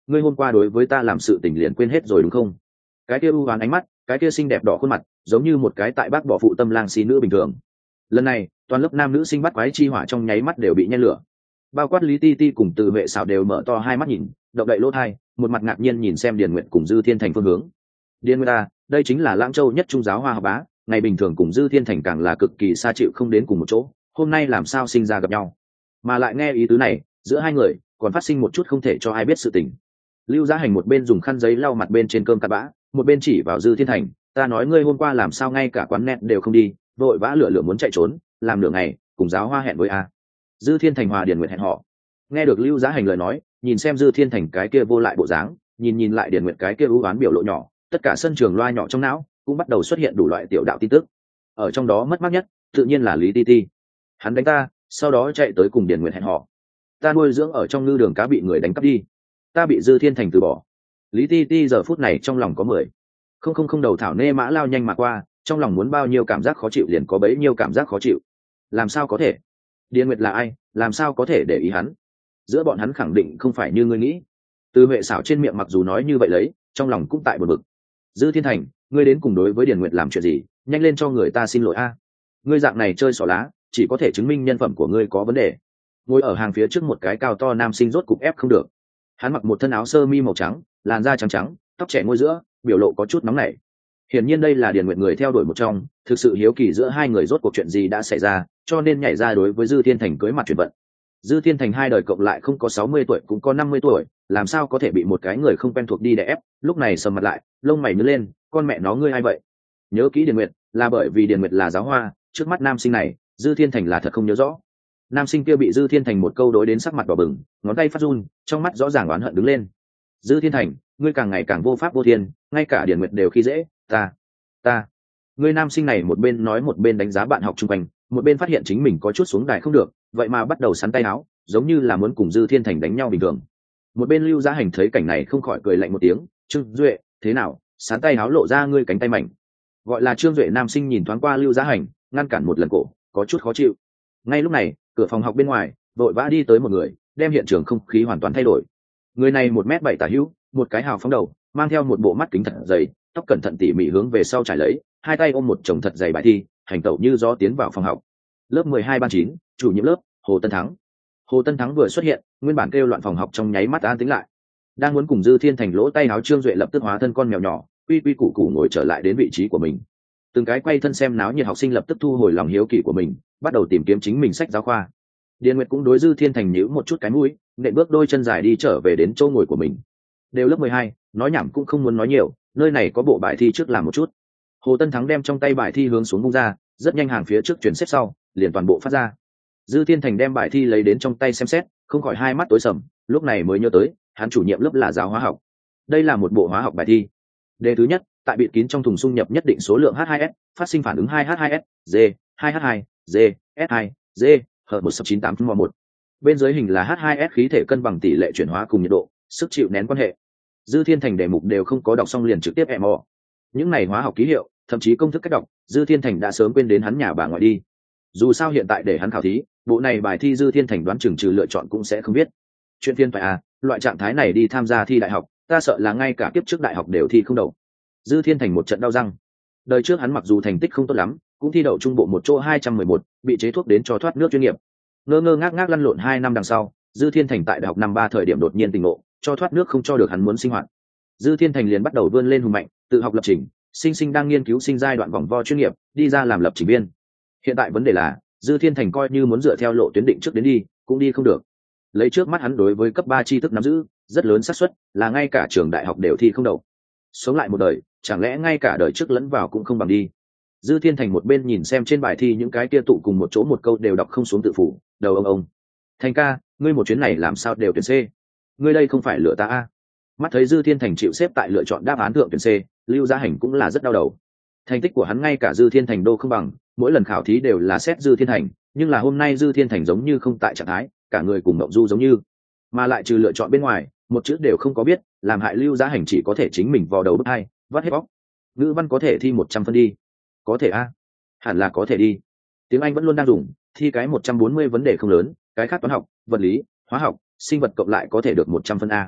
ngươi hôm qua đối với ta làm sự tình liền quên hết rồi đúng không? Cái kia u hoán ánh mắt, cái kia xinh đẹp đỏ khuôn mặt, giống như một cái tại bác bỏ phụ tâm lang si nữ bình thường. Lần này toàn lớp nam nữ sinh bắt quái chi hỏa trong nháy mắt đều bị nhen lửa, bao quát Lý Ti Ti cùng Từ Huệ xảo đều mở to hai mắt nhìn, động đậy lỗ thai, một mặt ngạc nhiên nhìn xem Điền Nguyệt cùng Dư Thiên Thành phương hướng. Điền Nguyệt à, đây chính là Lãng Châu nhất trung giáo hoa học bá, ngày bình thường cùng Dư Thiên Thành càng là cực kỳ xa chịu không đến cùng một chỗ, hôm nay làm sao sinh ra gặp nhau, mà lại nghe ý tứ này, giữa hai người còn phát sinh một chút không thể cho ai biết sự tình. Lưu Giá Hành một bên dùng khăn giấy lau mặt bên trên cơm cặn bã, một bên chỉ vào Dư Thiên Thành, ta nói ngươi hôm qua làm sao ngay cả quán net đều không đi, vội vã lửa lửa muốn chạy trốn, làm nửa ngày cùng giáo hoa hẹn với a. Dư Thiên Thành hòa Điền Nguyệt hẹn họ. Nghe được Lưu Giá Hành lời nói, nhìn xem Dư Thiên Thành cái kia vô lại bộ dáng, nhìn nhìn lại Điền Nguyệt cái kia ưu oán biểu lộ nhỏ, tất cả sân trường loa nhỏ trong não cũng bắt đầu xuất hiện đủ loại tiểu đạo tin tức. Ở trong đó mất mát nhất tự nhiên là Lý Ti Ti, hắn đánh ta, sau đó chạy tới cùng Điền Nguyệt hẹn họ. Ta nuôi dưỡng ở trong ngư đường cá bị người đánh cắp đi, ta bị Dư Thiên Thành từ bỏ. Lý Ti Ti giờ phút này trong lòng có mười không không không đầu thảo nê mã lao nhanh mà qua, trong lòng muốn bao nhiêu cảm giác khó chịu liền có bấy nhiêu cảm giác khó chịu. Làm sao có thể? Điền Nguyệt là ai, làm sao có thể để ý hắn? Giữa bọn hắn khẳng định không phải như ngươi nghĩ. Từ Huệ xảo trên miệng mặc dù nói như vậy lấy, trong lòng cũng tại bực bực. Dư Thiên Thành, ngươi đến cùng đối với Điền Nguyệt làm chuyện gì? Nhanh lên cho người ta xin lỗi a. Ngươi dạng này chơi xỏ lá, chỉ có thể chứng minh nhân phẩm của ngươi có vấn đề. Ngồi ở hàng phía trước một cái cao to nam sinh rốt cục ép không được. Hắn mặc một thân áo sơ mi màu trắng, làn da trắng trắng, tóc trẻ ngôi giữa, biểu lộ có chút nóng nảy. Hiển nhiên đây là Điền Nguyệt người theo đuổi một trong, thực sự hiếu kỳ giữa hai người rốt cuộc chuyện gì đã xảy ra, cho nên nhảy ra đối với Dư Thiên Thành cưới mặt chuyển vận. Dư Thiên Thành hai đời cộng lại không có sáu mươi tuổi cũng có năm mươi tuổi, làm sao có thể bị một cái người không quen thuộc đi đè ép, lúc này sầm mặt lại, lông mày nhướng lên, con mẹ nó ngươi ai vậy? Nhớ kỹ Điền Nguyệt, là bởi vì Điền Nguyệt là giáo hoa, trước mắt nam sinh này, Dư Thiên Thành là thật không nhớ rõ. Nam sinh kia bị Dư Thiên Thành một câu đối đến sắc mặt đỏ bừng, ngón tay phát run, trong mắt rõ ràng oán hận đứng lên. Dư Thiên Thành, ngươi càng ngày càng vô pháp vô thiên, ngay cả Điền Nguyệt đều khi dễ, ta, ta. Ngươi nam sinh này một bên nói một bên đánh giá bạn học chung quanh, một bên phát hiện chính mình có chút xuống đài không được, vậy mà bắt đầu sắn tay áo, giống như là muốn cùng Dư Thiên Thành đánh nhau bình thường. Một bên Lưu Giá Hành thấy cảnh này không khỏi cười lạnh một tiếng, Trương Duệ, thế nào, sắn tay áo lộ ra ngươi cánh tay mảnh. Gọi là Trương Duệ nam sinh nhìn thoáng qua Lưu Giá Hành, ngăn cản một lần cổ, có chút khó chịu. Ngay lúc này, cửa phòng học bên ngoài, vội vã đi tới một người, đem hiện trường không khí hoàn toàn thay đổi. Người này một mét bảy tả hữu, một cái hào phóng đầu, mang theo một bộ mắt kính thật dày, tóc cẩn thận tỉ mỉ hướng về sau trải lấy, hai tay ôm một chồng thật dày bài thi, hành tẩu như gió tiến vào phòng học. Lớp mười hai ban chín, chủ nhiệm lớp Hồ Tân Thắng. Hồ Tân Thắng vừa xuất hiện, nguyên bản kêu loạn phòng học trong nháy mắt an tĩnh lại. Đang muốn cùng Dư Thiên Thành lỗ tay áo Trương Duệ lập tức hóa thân con mèo nhỏ, quy quy củ củ ngồi trở lại đến vị trí của mình. Từng cái quay thân xem náo nhiệt học sinh lập tức thu hồi lòng hiếu kỳ của mình, bắt đầu tìm kiếm chính mình sách giáo khoa. Điền Nguyệt cũng đối Dư Thiên Thành nhíu một chút cái mũi, nện bước đôi chân dài đi trở về đến chỗ ngồi của mình. Đều lớp mười hai, nói nhảm cũng không muốn nói nhiều, nơi này có bộ bài thi trước làm một chút. Hồ Tân Thắng đem trong tay bài thi hướng xuống vung ra, rất nhanh hàng phía trước chuyển xếp sau, liền toàn bộ phát ra. Dư Thiên Thành đem bài thi lấy đến trong tay xem xét, không khỏi hai mắt tối sầm, lúc này mới nhớ tới, hắn chủ nhiệm lớp là giáo hóa học. Đây là một bộ hóa học bài thi. Đề thứ nhất, tại bịt kín trong thùng xung nhập nhất định số lượng H hai S, phát sinh phản ứng hai H hai S, G, hai H hai, G, S hai, G, H một chín tám một. Bên dưới hình là H hai S khí thể cân bằng tỷ lệ chuyển hóa cùng nhiệt độ, sức chịu nén quan hệ. Dư Thiên Thành đề mục đều không có đọc xong liền trực tiếp em mò. Những này hóa học ký hiệu, thậm chí công thức cách đọc, Dư Thiên Thành đã sớm quên đến hắn nhà bà ngoại đi. Dù sao hiện tại để hắn khảo thí, bộ này bài thi Dư Thiên Thành đoán chừng trừ lựa chọn cũng sẽ không biết. Chuyện phiên phải à, loại trạng thái này đi tham gia thi đại học, ta sợ là ngay cả kiếp trước đại học đều thi không đậu. Dư Thiên Thành một trận đau răng. Đời trước hắn mặc dù thành tích không tốt lắm, cũng thi đậu trung bộ một chỗ hai trăm mười một, bị chế thuốc đến cho thoát nước chuyên nghiệp. Ngơ ngơ ngác ngác lăn lộn hai năm đằng sau, Dư Thiên Thành tại đại học năm ba thời điểm đột nhiên tỉnh ngộ, cho thoát nước không cho được hắn muốn sinh hoạt. Dư Thiên Thành liền bắt đầu vươn lên hùng mạnh, tự học lập trình, sinh sinh đang nghiên cứu sinh giai đoạn vòng vo chuyên nghiệp, đi ra làm lập trình viên. Hiện tại vấn đề là, Dư Thiên Thành coi như muốn dựa theo lộ tuyến định trước đến đi, cũng đi không được. Lấy trước mắt hắn đối với cấp ba tri thức nắm giữ, rất lớn xác suất là ngay cả trường đại học đều thi không đậu. Sống lại một đời, chẳng lẽ ngay cả đời trước lẫn vào cũng không bằng đi. Dư Thiên Thành một bên nhìn xem trên bài thi những cái kia tụ cùng một chỗ một câu đều đọc không xuống tự phủ, đầu ông ông. Thành ca, ngươi một chuyến này làm sao đều tuyển C? Ngươi đây không phải lựa ta a? Mắt thấy Dư Thiên Thành chịu xếp tại lựa chọn đáp án thượng tuyển C, Lưu Giá Hành cũng là rất đau đầu. Thành tích của hắn ngay cả Dư Thiên Thành đô không bằng, mỗi lần khảo thí đều là xét Dư Thiên Thành, nhưng là hôm nay Dư Thiên Thành giống như không tại trạng thái, cả người cùng mộng du giống như, mà lại trừ lựa chọn bên ngoài, một chữ đều không có biết, làm hại Lưu Giá Hành chỉ có thể chính mình vò đầu bứt tai, vắt hết bóc. Ngữ văn có thể thi một trăm phân đi. Có thể a, hẳn là có thể đi. Tiếng Anh vẫn luôn đang dùng, thi cái một trăm bốn mươi vấn đề không lớn, cái khác toán học, vật lý, hóa học, sinh vật cộng lại có thể được một trăm phân a.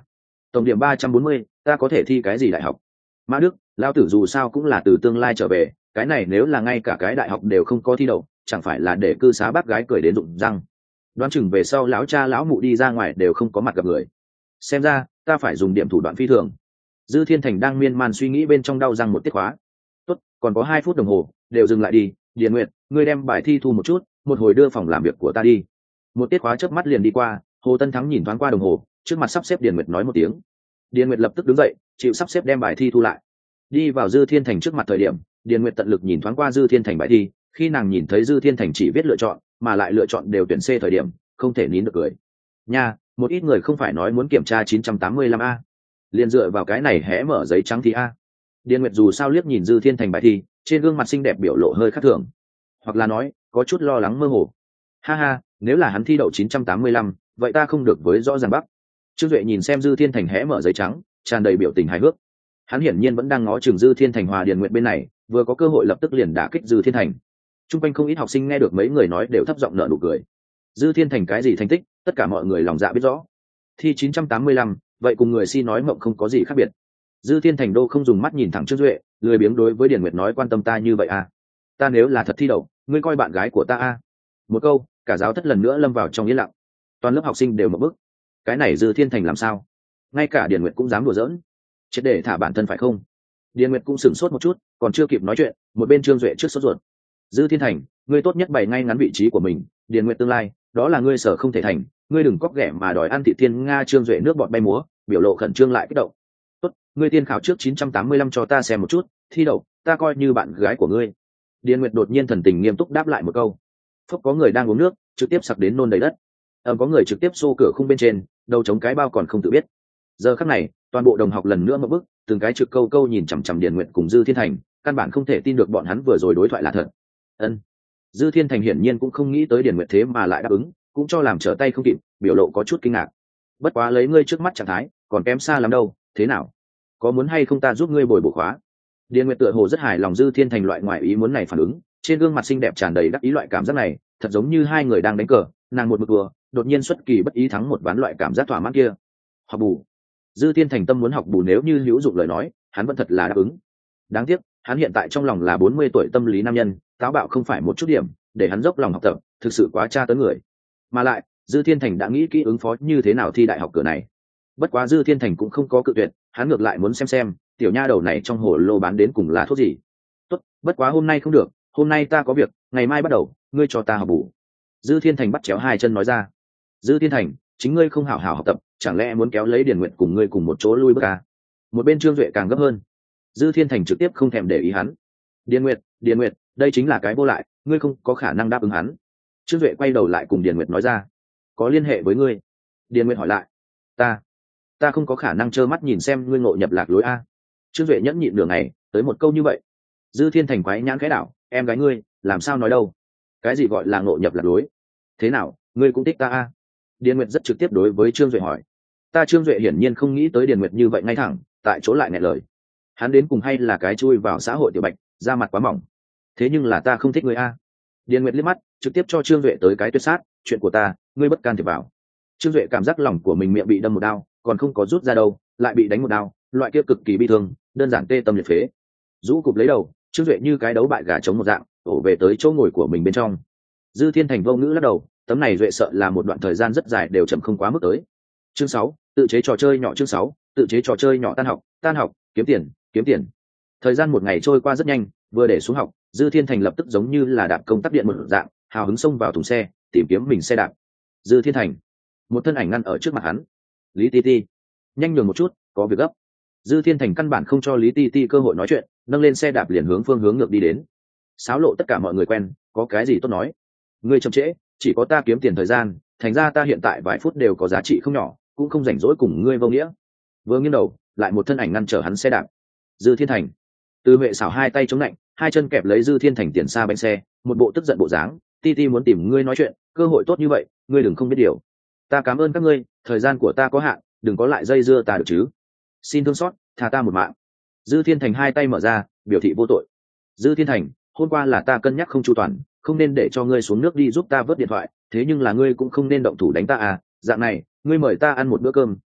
tổng điểm ba trăm bốn mươi, ta có thể thi cái gì đại học? Mã Đức, lao tử dù sao cũng là từ tương lai trở về, cái này nếu là ngay cả cái đại học đều không có thi đậu, chẳng phải là để cư xá bác gái cười đến rụng răng. Đoán chừng về sau lão cha lão mụ đi ra ngoài đều không có mặt gặp người. Xem ra ta phải dùng điểm thủ đoạn phi thường. Dư Thiên Thành đang miên man suy nghĩ bên trong đau răng một tiết khóa. Tốt, còn có hai phút đồng hồ, đều dừng lại đi. Điền Nguyệt, ngươi đem bài thi thu một chút, một hồi đưa phòng làm việc của ta đi. Một tiết khóa chớp mắt liền đi qua. Hồ Tân Thắng nhìn thoáng qua đồng hồ, trước mặt sắp xếp Điền Nguyệt nói một tiếng. Điền Nguyệt lập tức đứng dậy, chịu sắp xếp đem bài thi thu lại. Đi vào Dư Thiên Thành trước mặt thời điểm, Điền Nguyệt tận lực nhìn thoáng qua Dư Thiên Thành bài thi, khi nàng nhìn thấy Dư Thiên Thành chỉ viết lựa chọn, mà lại lựa chọn đều tuyển C thời điểm, không thể nín được cười. Nha, một ít người không phải nói muốn kiểm tra chín trăm tám mươi lăm a, liền dựa vào cái này hé mở giấy trắng thi a. Điền Nguyệt dù sao liếc nhìn Dư Thiên Thành bài thi, trên gương mặt xinh đẹp biểu lộ hơi khác thường, hoặc là nói có chút lo lắng mơ hồ. Ha ha, nếu là hắn thi đậu chín trăm tám mươi lăm, vậy ta không được với rõ ràng bắc. Trương Duệ nhìn xem Dư Thiên Thành hé mở giấy trắng, tràn đầy biểu tình hài hước. Hắn hiển nhiên vẫn đang ngó chừng Dư Thiên Thành hòa Điền Nguyệt bên này, vừa có cơ hội lập tức liền đả kích Dư Thiên Thành. Trung quanh không ít học sinh nghe được mấy người nói đều thấp giọng nở nụ cười. Dư Thiên Thành cái gì thành tích, tất cả mọi người lòng dạ biết rõ. Thi chín trăm tám mươi lăm, vậy cùng người si nói mộng không có gì khác biệt. Dư Thiên Thành đô không dùng mắt nhìn thẳng Trương Duệ, lười biếng đối với Điền Nguyệt nói quan tâm ta như vậy à? Ta nếu là thật thi đậu, ngươi coi bạn gái của ta à? Một câu, cả giáo thất lần nữa lâm vào trong yên lặng. Toàn lớp học sinh đều mở bức. Cái này Dư Thiên Thành làm sao? Ngay cả Điền Nguyệt cũng dám đùa giỡn. Chết để thả bản thân phải không? Điền Nguyệt cũng sửng sốt một chút, còn chưa kịp nói chuyện, một bên Trương Duệ trước sốt ruột. Dư Thiên Thành, ngươi tốt nhất bày ngay ngắn vị trí của mình, Điền Nguyệt tương lai, đó là ngươi sở không thể thành, ngươi đừng cóc ghẻ mà đòi ăn thị thiên nga. Trương Duệ nước bọt bay múa, biểu lộ khẩn trương lại kích động. Tốt, ngươi tiên khảo trước chín trăm tám mươi lăm cho ta xem một chút, thi đậu, ta coi như bạn gái của ngươi. Điền Nguyệt đột nhiên thần tình nghiêm túc đáp lại một câu. Phúc có người đang uống nước, trực tiếp sặc đến nôn đầy đất. Ầm có người trực tiếp xô cửa khung bên trên, đầu chống cái bao còn không tự biết. Giờ khắc này, toàn bộ đồng học lần nữa ngậm bức, từng cái trực câu câu nhìn chằm chằm Điền Nguyệt cùng Dư Thiên Thành, căn bản không thể tin được bọn hắn vừa rồi đối thoại là thật. Ân. Dư Thiên Thành hiển nhiên cũng không nghĩ tới Điền Nguyệt thế mà lại đáp ứng, cũng cho làm trở tay không kịp, biểu lộ có chút kinh ngạc. Bất quá lấy ngươi trước mắt trạng thái, còn kém xa lắm đâu, thế nào? Có muốn hay không ta giúp ngươi bồi bổ khóa? Điền Nguyệt tựa hồ rất hài lòng Dư Thiên Thành loại ngoại ý muốn này phản ứng, trên gương mặt xinh đẹp tràn đầy đắc ý loại cảm giác này, thật giống như hai người đang đánh cờ, nàng một mực vừa, đột nhiên xuất kỳ bất ý thắng một ván loại cảm giác thỏa mãn kia. Học bù. Dư Thiên Thành tâm muốn học bù nếu như hữu dụng lời nói, hắn vẫn thật là đáp ứng. Đáng tiếc, hắn hiện tại trong lòng là bốn mươi tuổi tâm lý nam nhân, táo bạo không phải một chút điểm, để hắn dốc lòng học tập, thực sự quá tra tấn người. Mà lại, Dư Thiên Thành đã nghĩ kỹ ứng phó như thế nào thi đại học cửa này. Bất quá Dư Thiên Thành cũng không có cự tuyệt, hắn ngược lại muốn xem xem, tiểu nha đầu này trong hồ lô bán đến cùng là thuốc gì. Tốt, bất quá hôm nay không được, hôm nay ta có việc, ngày mai bắt đầu, ngươi cho ta học bù. Dư Thiên Thành bắt chéo hai chân nói ra. Dư Thiên Thành, chính ngươi không hảo hảo học tập, chẳng lẽ muốn kéo lấy Điền Nguyệt cùng ngươi cùng một chỗ lui bước à? Một bên Trương Duệ càng gấp hơn. Dư Thiên Thành trực tiếp không thèm để ý hắn. Điền Nguyệt, Điền Nguyệt, đây chính là cái vô lại, ngươi không có khả năng đáp ứng hắn. Trương Duệ quay đầu lại cùng Điền Nguyệt nói ra. Có liên hệ với ngươi. Điền Nguyệt hỏi lại. Ta, ta không có khả năng trơ mắt nhìn xem ngươi ngộ nhập lạc lối a. Trương Duệ nhẫn nhịn nửa ngày, tới một câu như vậy. Dư Thiên Thành quái nhãn khẽ đảo, em gái ngươi, làm sao nói đâu? Cái gì gọi là ngộ nhập lạc lối? Thế nào, ngươi cũng thích ta a? Điền Nguyệt rất trực tiếp đối với Trương Duệ hỏi. Ta Trương Duệ hiển nhiên không nghĩ tới Điền Nguyệt như vậy ngay thẳng, tại chỗ lại nghẹn lời. Hắn đến cùng hay là cái chui vào xã hội tiểu bạch, da mặt quá mỏng. Thế nhưng là ta không thích ngươi a. Điền Nguyệt liếc mắt, trực tiếp cho Trương Duệ tới cái tuyệt sát, chuyện của ta, ngươi bất can thiệp vào. Trương Duệ cảm giác lòng của mình miệng bị đâm một đao, còn không có rút ra đâu, lại bị đánh một đao, loại kia cực kỳ bi thương, đơn giản tê tâm liệt phế. Rũ cụp lấy đầu, Trương Duệ như cái đấu bại gà trống một dạng, đổ về tới chỗ ngồi của mình bên trong. Dư Thiên Thành vô ngữ lắc đầu, tấm này Duệ sợ là một đoạn thời gian rất dài đều chậm không quá mức tới. Chương sáu, tự chế trò chơi nhỏ. Chương sáu, tự chế trò chơi nhỏ. Tan học, tan học, kiếm tiền, kiếm tiền. Thời gian một ngày trôi qua rất nhanh, vừa để xuống học, Dư Thiên Thành lập tức giống như là đạp công tắc điện một dạng, hào hứng xông vào thùng xe, tìm kiếm mình xe đạp. Dư Thiên Thành, một thân ảnh ngăn ở trước mặt hắn. Lý Ti Ti, nhanh nhường một chút, có việc gấp. Dư Thiên Thành căn bản không cho Lý Ti Ti cơ hội nói chuyện, nâng lên xe đạp liền hướng phương hướng ngược đi đến. Sáo lộ tất cả mọi người quen, có cái gì tốt nói. Ngươi chậm trễ, chỉ có ta kiếm tiền thời gian, thành ra ta hiện tại vài phút đều có giá trị không nhỏ, cũng không rảnh rỗi cùng ngươi vô nghĩa. Vừa nghiêng đầu, lại một thân ảnh ngăn trở hắn xe đạp. Dư Thiên Thành, Từ Huệ xảo hai tay chống lạnh, hai chân kẹp lấy Dư Thiên Thành tiền xa bánh xe, một bộ tức giận bộ dáng. Ti Ti muốn tìm ngươi nói chuyện, cơ hội tốt như vậy, ngươi đừng không biết điều. Ta cảm ơn các ngươi, thời gian của ta có hạn, đừng có lại dây dưa ta được chứ. Xin thương xót, tha ta một mạng. Dư Thiên Thành hai tay mở ra, biểu thị vô tội. Dư Thiên Thành, hôm qua là ta cân nhắc không chu toàn, không nên để cho ngươi xuống nước đi giúp ta vớt điện thoại, thế nhưng là ngươi cũng không nên động thủ đánh ta à, dạng này, ngươi mời ta ăn một bữa cơm,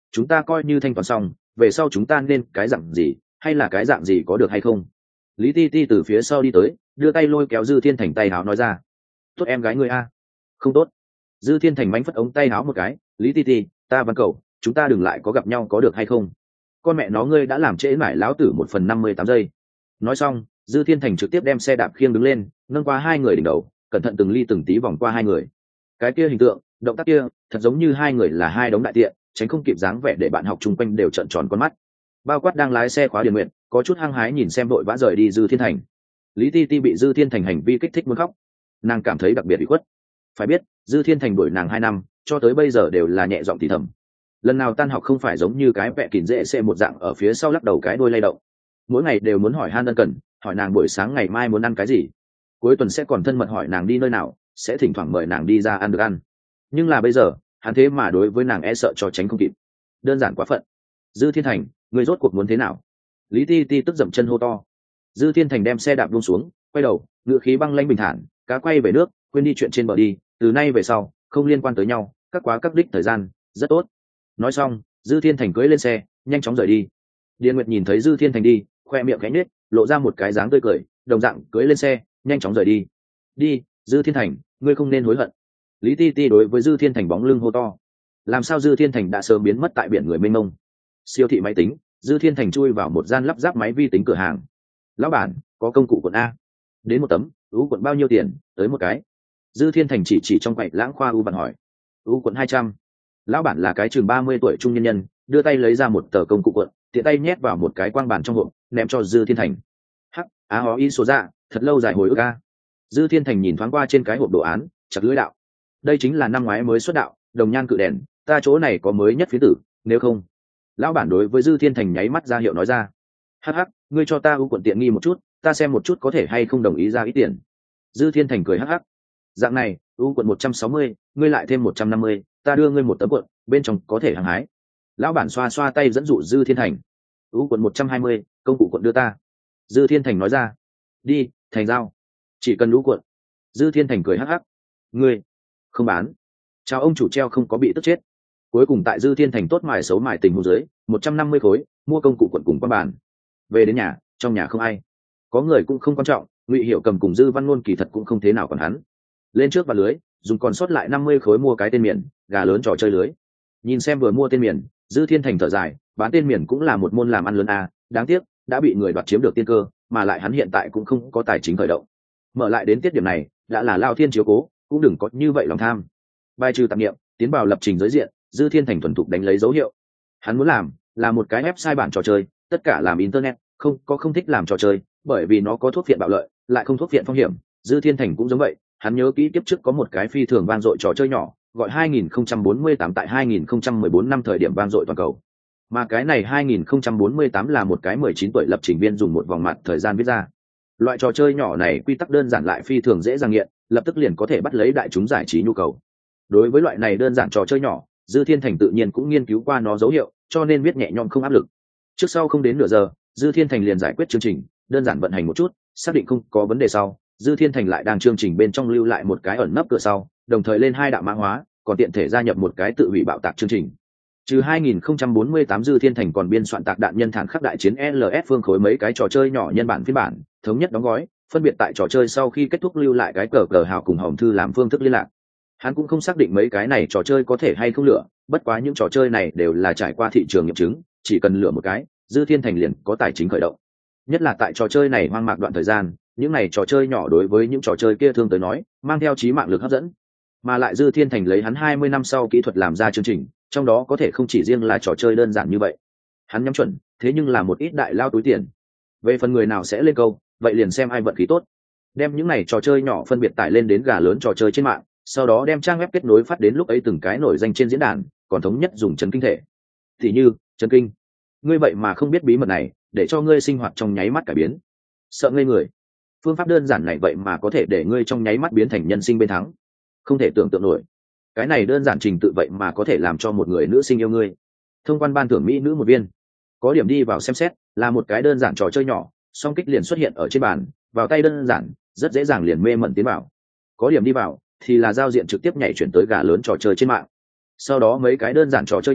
chúng ta coi như thanh toán xong về sau chúng ta nên cái dạng gì hay là cái dạng gì có được hay không? Lý ti ti từ phía sau đi tới, đưa tay lôi kéo Dư Thiên Thành tay áo nói ra. Tốt em gái ngươi a. Không tốt. Dư Thiên Thành mánh phất ống tay áo một cái. Lý ti ti, ta văn cầu chúng ta đừng lại có gặp nhau có được hay không? Con mẹ nó ngươi đã làm trễ mải lão tử một phần năm mươi tám giây. Nói xong, Dư Thiên Thành trực tiếp đem xe đạp khiêng đứng lên, nâng qua hai người đỉnh đầu, cẩn thận từng ly từng tí vòng qua hai người. Cái kia hình tượng, động tác kia, thật giống như hai người là hai đống đại tiện, tránh không kịp dáng vẻ để bạn học chung quanh đều trợn tròn con mắt. Bao quát đang lái xe khóa Điền Nguyện, có chút hăng hái nhìn xem đội vã rời đi Dư Thiên Thành. Lý ti ti bị Dư Thiên Thành hành vi kích thích muốn khóc, nàng cảm thấy đặc biệt bị khuất. Phải biết, Dư Thiên Thành đuổi nàng hai năm, cho tới bây giờ đều là nhẹ giọng thì thầm. Lần nào tan học không phải giống như cái vẹ kìm dễ xệ một dạng ở phía sau lắc đầu cái đuôi lay động. Mỗi ngày đều muốn hỏi han ân cần, hỏi nàng buổi sáng ngày mai muốn ăn cái gì, cuối tuần sẽ còn thân mật hỏi nàng đi nơi nào, sẽ thỉnh thoảng mời nàng đi ra ăn được ăn. Nhưng là bây giờ, hắn thế mà đối với nàng e sợ cho tránh không kịp, đơn giản quá phận. Dư Thiên Thành, người rốt cuộc muốn thế nào? Lý ti ti tức dậm chân hô to. Dư Thiên Thành đem xe đạp buông xuống, quay đầu, ngựa khí băng lãnh bình thản, cá quay về nước, quên đi chuyện trên bờ đi, từ nay về sau không liên quan tới nhau, các quá các đích thời gian, rất tốt. Nói xong, Dư Thiên Thành cưỡi lên xe, nhanh chóng rời đi. Điền Nguyệt nhìn thấy Dư Thiên Thành đi, khoe miệng khẽ nhếch, lộ ra một cái dáng tươi cười, đồng dạng cưỡi lên xe, nhanh chóng rời đi. Đi, Dư Thiên Thành, ngươi không nên hối hận. Lý ti ti đối với Dư Thiên Thành bóng lưng hô to. Làm sao Dư Thiên Thành đã sớm biến mất tại biển người mênh mông? Siêu thị máy tính, Dư Thiên Thành chui vào một gian lắp ráp máy vi tính cửa hàng. Lão bản, có công cụ quận a? Đến một tấm. U quận bao nhiêu tiền? Tới một cái. Dư Thiên Thành chỉ chỉ trong quầy lãng khoa u bạn hỏi. U quận hai trăm. Lão bản là cái chừng ba mươi tuổi trung nhân nhân, đưa tay lấy ra một tờ công cụ quận, tiện tay nhét vào một cái quang bản trong hộp, ném cho Dư Thiên Thành. Hắc, á hó y số dạ, thật lâu dài hồi ức a. Dư Thiên Thành nhìn thoáng qua trên cái hộp đồ án, chặt lưỡi đạo. Đây chính là năm ngoái mới xuất đạo, đồng nhan cự đèn, ta chỗ này có mới nhất phiến tử, nếu không. Lão bản đối với Dư Thiên Thành nháy mắt ra hiệu nói ra. Hắc hắc, ngươi cho ta ưu quận tiện nghi một chút, ta xem một chút có thể hay không đồng ý ra ít tiền. Dư Thiên Thành cười hắc hắc. Dạng này, ưu quận một trăm sáu mươi, ngươi lại thêm một trăm năm mươi, ta đưa ngươi một tấm quận, bên trong có thể hàng hái. Lão bản xoa xoa tay dẫn dụ Dư Thiên Thành. Ưu quận một trăm hai mươi, công cụ quận đưa ta. Dư Thiên Thành nói ra. Đi, thành giao. Chỉ cần ưu quận. Dư Thiên Thành cười hắc hắc. Ngươi không bán. Chào ông chủ treo không có bị tức chết. Cuối cùng tại Dư Thiên Thành tốt mài xấu mài tình huống dưới, một trăm năm mươi khối, mua công cụ quận cùng quan bản. Về đến nhà, trong nhà không ai, có người cũng không quan trọng, Ngụy Hiểu Cầm cùng Dư Văn Ngôn kỳ thật cũng không thế nào còn hắn. Lên trước và lưới, dùng còn sót lại năm mươi khối mua cái tên miền, gà lớn trò chơi lưới. Nhìn xem vừa mua tên miền, Dư Thiên Thành thở dài, bán tên miền cũng là một môn làm ăn lớn à, đáng tiếc đã bị người đoạt chiếm được tiên cơ, mà lại hắn hiện tại cũng không có tài chính khởi động. Mở lại đến tiết điểm này, đã là lao thiên chiếu cố, cũng đừng có như vậy lòng tham. Bài trừ tạp niệm, tiến vào lập trình giới diện, Dư Thiên Thành thuần thục đánh lấy dấu hiệu. Hắn muốn làm là một cái website bản trò chơi, tất cả làm internet, không có không thích làm trò chơi, bởi vì nó có thuốc phiện bạo lợi, lại không thuốc phiện phong hiểm. Dư Thiên Thành cũng giống vậy, hắn nhớ kỹ tiếp trước có một cái phi thường vang dội trò chơi nhỏ, gọi hai nghìn không trăm bốn mươi tám tại hai nghìn không trăm mười bốn năm thời điểm vang dội toàn cầu. Mà cái này hai nghìn không trăm bốn mươi tám là một cái mười chín tuổi lập trình viên dùng một vòng mặt thời gian viết ra. Loại trò chơi nhỏ này quy tắc đơn giản lại phi thường dễ dàng nghiện, lập tức liền có thể bắt lấy đại chúng giải trí nhu cầu. Đối với loại này đơn giản trò chơi nhỏ, Dư Thiên Thành tự nhiên cũng nghiên cứu qua nó dấu hiệu, cho nên viết nhẹ nhõm không áp lực. Trước sau không đến nửa giờ, Dư Thiên Thành liền giải quyết chương trình, đơn giản vận hành một chút, xác định không có vấn đề sau, Dư Thiên Thành lại đang chương trình bên trong lưu lại một cái ẩn nấp cửa sau, đồng thời lên hai đạo mã hóa, còn tiện thể gia nhập một cái tự hủy bạo tạc chương trình. Trừ hai nghìn không trăm bốn mươi tám, Dư Thiên Thành còn biên soạn tạc đạn nhân thản khắc đại chiến lờ ét phương khối mấy cái trò chơi nhỏ nhân bản phiên bản, thống nhất đóng gói, phân biệt tại trò chơi sau khi kết thúc lưu lại cái cờ cờ hào cùng hòm thư làm phương thức liên lạc. Hắn cũng không xác định mấy cái này trò chơi có thể hay không lựa, bất quá những trò chơi này đều là trải qua thị trường nghiệm chứng, chỉ cần lựa một cái, Dư Thiên Thành liền có tài chính khởi động. Nhất là tại trò chơi này hoang mạc đoạn thời gian, những này trò chơi nhỏ đối với những trò chơi kia thương tới nói, mang theo chí mạng lực hấp dẫn. Mà lại Dư Thiên Thành lấy hắn hai mươi năm sau kỹ thuật làm ra chương trình, trong đó có thể không chỉ riêng là trò chơi đơn giản như vậy. Hắn nhắm chuẩn, thế nhưng là một ít đại lao túi tiền. Về phần người nào sẽ lên câu, vậy liền xem ai vận khí tốt. Đem những này trò chơi nhỏ phân biệt tải lên đến gà lớn trò chơi trên mạng, sau đó đem trang web kết nối phát đến lúc ấy từng cái nổi danh trên diễn đàn, còn thống nhất dùng chấn kinh thể. Thì như, chấn kinh. Ngươi vậy mà không biết bí mật này, để cho ngươi sinh hoạt trong nháy mắt cải biến. Sợ ngây người. Phương pháp đơn giản này vậy mà có thể để ngươi trong nháy mắt biến thành nhân sinh bên thắng. Không thể tưởng tượng nổi. Cái này đơn giản trình tự vậy mà có thể làm cho một người nữ sinh yêu ngươi. Thông quan ban thưởng mỹ nữ một viên. Có điểm đi vào xem xét, là một cái đơn giản trò chơi nhỏ, song kích liền xuất hiện ở trên bàn, vào tay đơn giản, rất dễ dàng liền mê mẩn tiến vào. Có điểm đi vào, thì là giao diện trực tiếp nhảy chuyển tới gà lớn trò chơi trên mạng. Sau đó mấy cái đơn giản trò chơi nhỏ,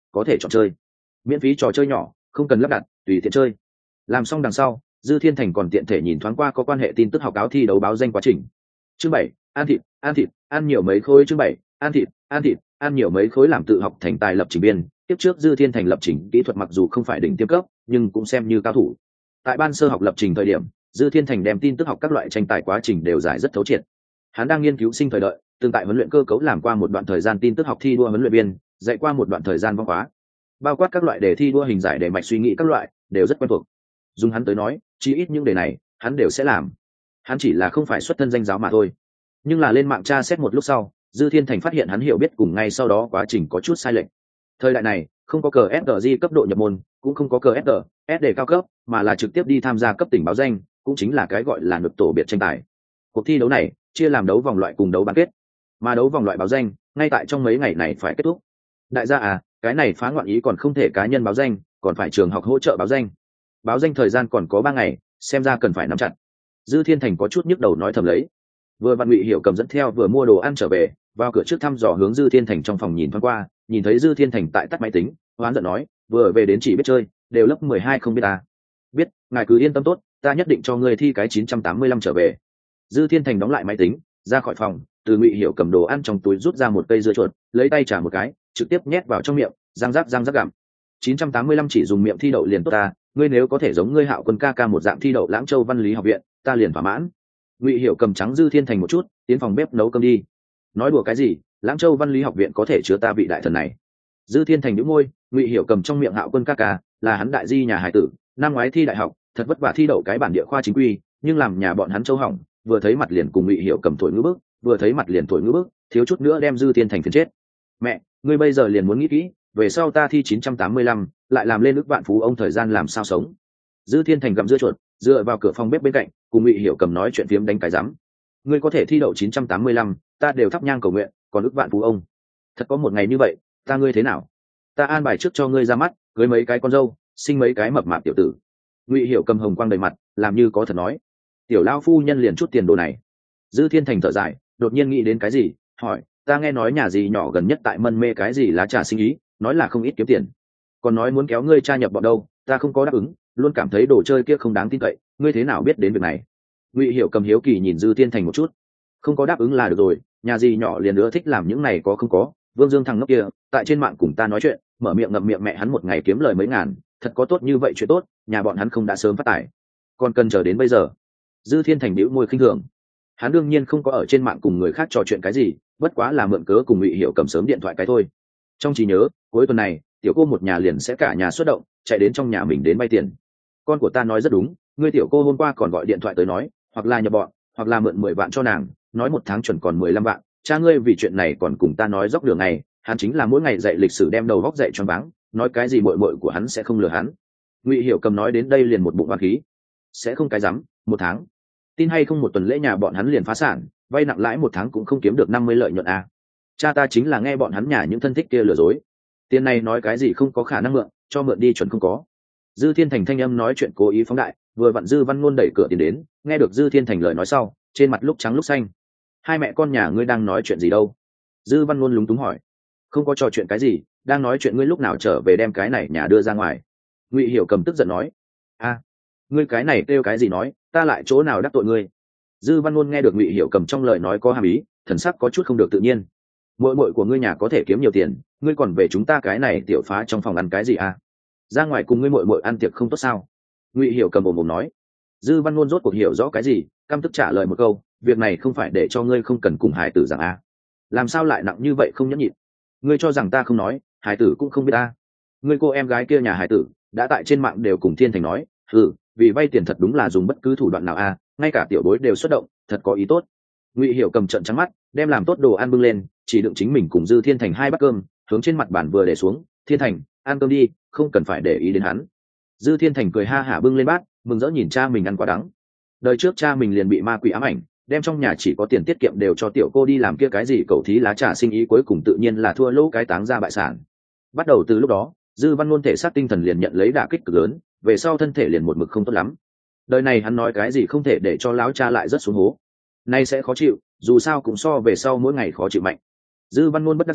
có thể chọn chơi miễn phí trò chơi nhỏ, không cần lắp đặt, tùy tiện chơi. Làm xong đằng sau, Dư Thiên Thành còn tiện thể nhìn thoáng qua có quan hệ tin tức học cáo thi đấu báo danh quá trình. Chương bảy, ăn thịt, ăn thịt, ăn nhiều mấy khối. Chương bảy, ăn thịt, ăn thịt, ăn nhiều mấy khối. Làm tự học thành tài lập trình biên, tiếp trước Dư Thiên Thành lập trình kỹ thuật mặc dù không phải đỉnh tiêm cấp, nhưng cũng xem như cao thủ. Tại ban sơ học lập trình thời điểm, Dư Thiên Thành đem tin tức học các loại tranh tài quá trình đều giải rất thấu triệt. Hắn đang nghiên cứu sinh thời đợi, tương tại huấn luyện cơ cấu làm qua một đoạn thời gian tin tức học thi đua huấn luyện viên, dạy qua một đoạn thời gian vong khóa, bao quát các loại đề thi đua hình giải đề mạch suy nghĩ các loại đều rất quen thuộc. Dùng hắn tới nói, chí ít những đề này hắn đều sẽ làm. Hắn chỉ là không phải xuất thân danh giáo mà thôi. Nhưng là lên mạng tra xét một lúc sau, Dư Thiên Thành phát hiện hắn hiểu biết cùng ngay sau đó quá trình có chút sai lệch. Thời đại này không có cờ ét tê giê cấp độ nhập môn, cũng không có cờ ét tê ét đê cao cấp, mà là trực tiếp đi tham gia cấp tỉnh báo danh, cũng chính là cái gọi là nộp tổ biệt tranh tài. Cuộc thi đấu này chia làm đấu vòng loại cùng đấu bán kết, mà đấu vòng loại báo danh ngay tại trong mấy ngày này phải kết thúc. Đại gia à, cái này phá ngoạn ý còn không thể cá nhân báo danh, còn phải trường học hỗ trợ báo danh. Báo danh thời gian còn có ba ngày, xem ra cần phải nắm chặt. Dư Thiên Thành có chút nhức đầu nói thầm lấy. Vừa Văn Ngụy Hiểu cầm dẫn theo vừa mua đồ ăn trở về, vào cửa trước thăm dò hướng Dư Thiên Thành trong phòng nhìn thoáng qua, nhìn thấy Dư Thiên Thành tại tắt máy tính, hoán giận nói, vừa về đến chỉ biết chơi, đều lớp mười hai không biết ta. Biết, ngài cứ yên tâm tốt, ta nhất định cho ngươi thi cái chín trăm tám mươi lăm trở về. Dư Thiên Thành đóng lại máy tính, ra khỏi phòng, từ Ngụy Hiểu cầm đồ ăn trong túi rút ra một cây dưa chuột, lấy tay trả một cái, trực tiếp nhét vào trong miệng, răng rắc răng rắc gặm. chín trăm tám mươi lăm chỉ dùng miệng thi đậu liền tốt ta, ngươi nếu có thể giống ngươi Hạo Quân ca ca một dạng thi đậu Lãng Châu Văn Lý học viện, ta liền thỏa mãn. Ngụy Hiểu cầm trắng Dư Thiên Thành một chút, tiến phòng bếp nấu cơm đi. Nói đùa cái gì, Lãng Châu Văn Lý học viện có thể chứa ta vị đại thần này. Dư Thiên Thành nhíu môi, Ngụy Hiểu cầm trong miệng Hạo Quân ca ca là hắn đại di nhà hải tử, năm ngoái thi đại học, thật vất vả thi đậu cái bản địa khoa chính quy, nhưng làm nhà bọn hắn châu hỏng, vừa thấy mặt liền cùng Ngụy Hiểu cầm thổi ngữ bức, vừa thấy mặt liền thổi ngữ bức, thiếu chút nữa đem Dư Thiên Thành phiền chết. Mẹ, ngươi bây giờ liền muốn nghĩ kỹ, về sau ta thi chín trăm tám mươi lăm, lại làm lên ức vạn phú ông thời gian làm sao sống. Dư Thiên Thành gặm dưa chuột, dựa vào cửa phòng bếp bên cạnh, cùng Ngụy Hiểu cầm nói chuyện phiếm đánh cái rắm. Ngươi có thể thi đậu chín trăm tám mươi lăm, ta đều thắp nhang cầu nguyện, còn ức vạn phú ông. Thật có một ngày như vậy, ta ngươi thế nào? Ta an bài trước cho ngươi ra mắt, cưới mấy cái con dâu, sinh mấy cái mập mạp tiểu tử. Ngụy Hiểu cầm hồng quang đầy mặt, làm như có thật nói. Tiểu lão phu nhân liền chút tiền đồ này. Dư Thiên Thành thở dài, đột nhiên nghĩ đến cái gì, hỏi, ta nghe nói nhà gì nhỏ gần nhất tại mân mê cái gì lá trà sinh ý, nói là không ít kiếm tiền, còn nói muốn kéo ngươi cha nhập bọn đâu, ta không có đáp ứng, luôn cảm thấy đồ chơi kia không đáng tin cậy, ngươi thế nào biết đến việc này? Ngụy Hiểu cầm hiếu kỳ nhìn Dư Thiên Thành một chút. Không có đáp ứng là được rồi, nhà gì nhỏ liền nữa thích làm những này có không có. Vương Dương thằng ngốc kia tại trên mạng cùng ta nói chuyện, mở miệng ngậm miệng mẹ hắn một ngày kiếm lời mấy ngàn, thật có tốt như vậy chuyện tốt, nhà bọn hắn không đã sớm phát tài, còn cần chờ đến bây giờ? Dư Thiên Thành bĩu môi khinh thường. Hắn đương nhiên không có ở trên mạng cùng người khác trò chuyện cái gì, bất quá là mượn cớ cùng Ngụy Hiểu cầm sớm điện thoại cái thôi. Trong trí nhớ, cuối tuần này tiểu cô một nhà liền sẽ cả nhà xuất động, chạy đến trong nhà mình đến vay tiền. Con của ta nói rất đúng, ngươi tiểu cô hôm qua còn gọi điện thoại tới nói, hoặc là nhập bọn, hoặc là mượn mười vạn cho nàng, nói một tháng chuẩn còn mười lăm vạn. Cha ngươi vì chuyện này còn cùng ta nói dốc đường này, hắn chính là mỗi ngày dạy lịch sử đem đầu góc dạy choáng váng, nói cái gì muội muội của hắn sẽ không lừa hắn. Ngụy Hiểu cầm nói đến đây liền một bụng oán khí. Sẽ không cái rắm, một tháng. Tin hay không một tuần lễ nhà bọn hắn liền phá sản, vay nặng lãi một tháng cũng không kiếm được năm mươi lợi nhuận à. Cha ta chính là nghe bọn hắn nhà những thân thích kia lừa dối. Tiền này nói cái gì không có khả năng mượn, cho mượn đi chuẩn không có. Dư Thiên Thành thanh âm nói chuyện cố ý phóng đại, vừa vặn Dư Văn Ngôn đẩy cửa tiến đến, nghe được Dư Thiên Thành lời nói sau, trên mặt lúc trắng lúc xanh. Hai mẹ con nhà ngươi đang nói chuyện gì đâu? Dư Văn Ngôn lúng túng hỏi. Không có trò chuyện cái gì, đang nói chuyện ngươi lúc nào trở về đem cái này nhà đưa ra ngoài. Ngụy Hiểu cầm tức giận nói. A, ngươi cái này kêu cái gì nói, ta lại chỗ nào đắc tội ngươi? Dư Văn Ngôn nghe được Ngụy Hiểu cầm trong lời nói có hàm ý, thần sắc có chút không được tự nhiên. Muội muội của ngươi nhà có thể kiếm nhiều tiền, ngươi còn về chúng ta cái này tiểu phá trong phòng ăn cái gì à? Ra ngoài cùng ngươi muội muội ăn tiệc không tốt sao? Ngụy Hiểu cầm ồm ồm nói. Dư Văn Ngôn rốt cuộc hiểu rõ cái gì, căm tức trả lời một câu, việc này không phải để cho ngươi không cần cùng hải tử rằng à? Làm sao lại nặng như vậy không nhẫn nhịn? Ngươi cho rằng ta không nói, hải tử cũng không biết ta. Ngươi cô em gái kia nhà hải tử đã tại trên mạng đều cùng Thiên Thành nói, ừ, vì vay tiền thật đúng là dùng bất cứ thủ đoạn nào à, ngay cả tiểu bối đều xuất động, thật có ý tốt. Ngụy Hiểu cầm trận trắng mắt, đem làm tốt đồ ăn bưng lên, chỉ đựng chính mình cùng Dư Thiên Thành hai bát cơm, hướng trên mặt bàn vừa để xuống. Thiên Thành, ăn cơm đi, không cần phải để ý đến hắn. Dư Thiên Thành cười ha hả bưng lên bát, mừng rỡ nhìn cha mình ăn quá đắng. Đời trước cha mình liền bị ma quỷ ám ảnh, đem trong nhà chỉ có tiền tiết kiệm đều cho tiểu cô đi làm kia cái gì cầu thí lá trà sinh ý, cuối cùng tự nhiên là thua lỗ cái táng ra bại sản. Bắt đầu từ lúc đó, Dư Văn Ngôn thể xác tinh thần liền nhận lấy đả kích cực lớn, về sau thân thể liền một mực không tốt lắm. Đời này hắn nói cái gì không thể để cho láo cha lại rất xuống hố. Nay sẽ khó chịu, dù sao cũng so về sau mỗi ngày khó chịu mạnh. Dư Văn Ngôn bất đắc dĩ,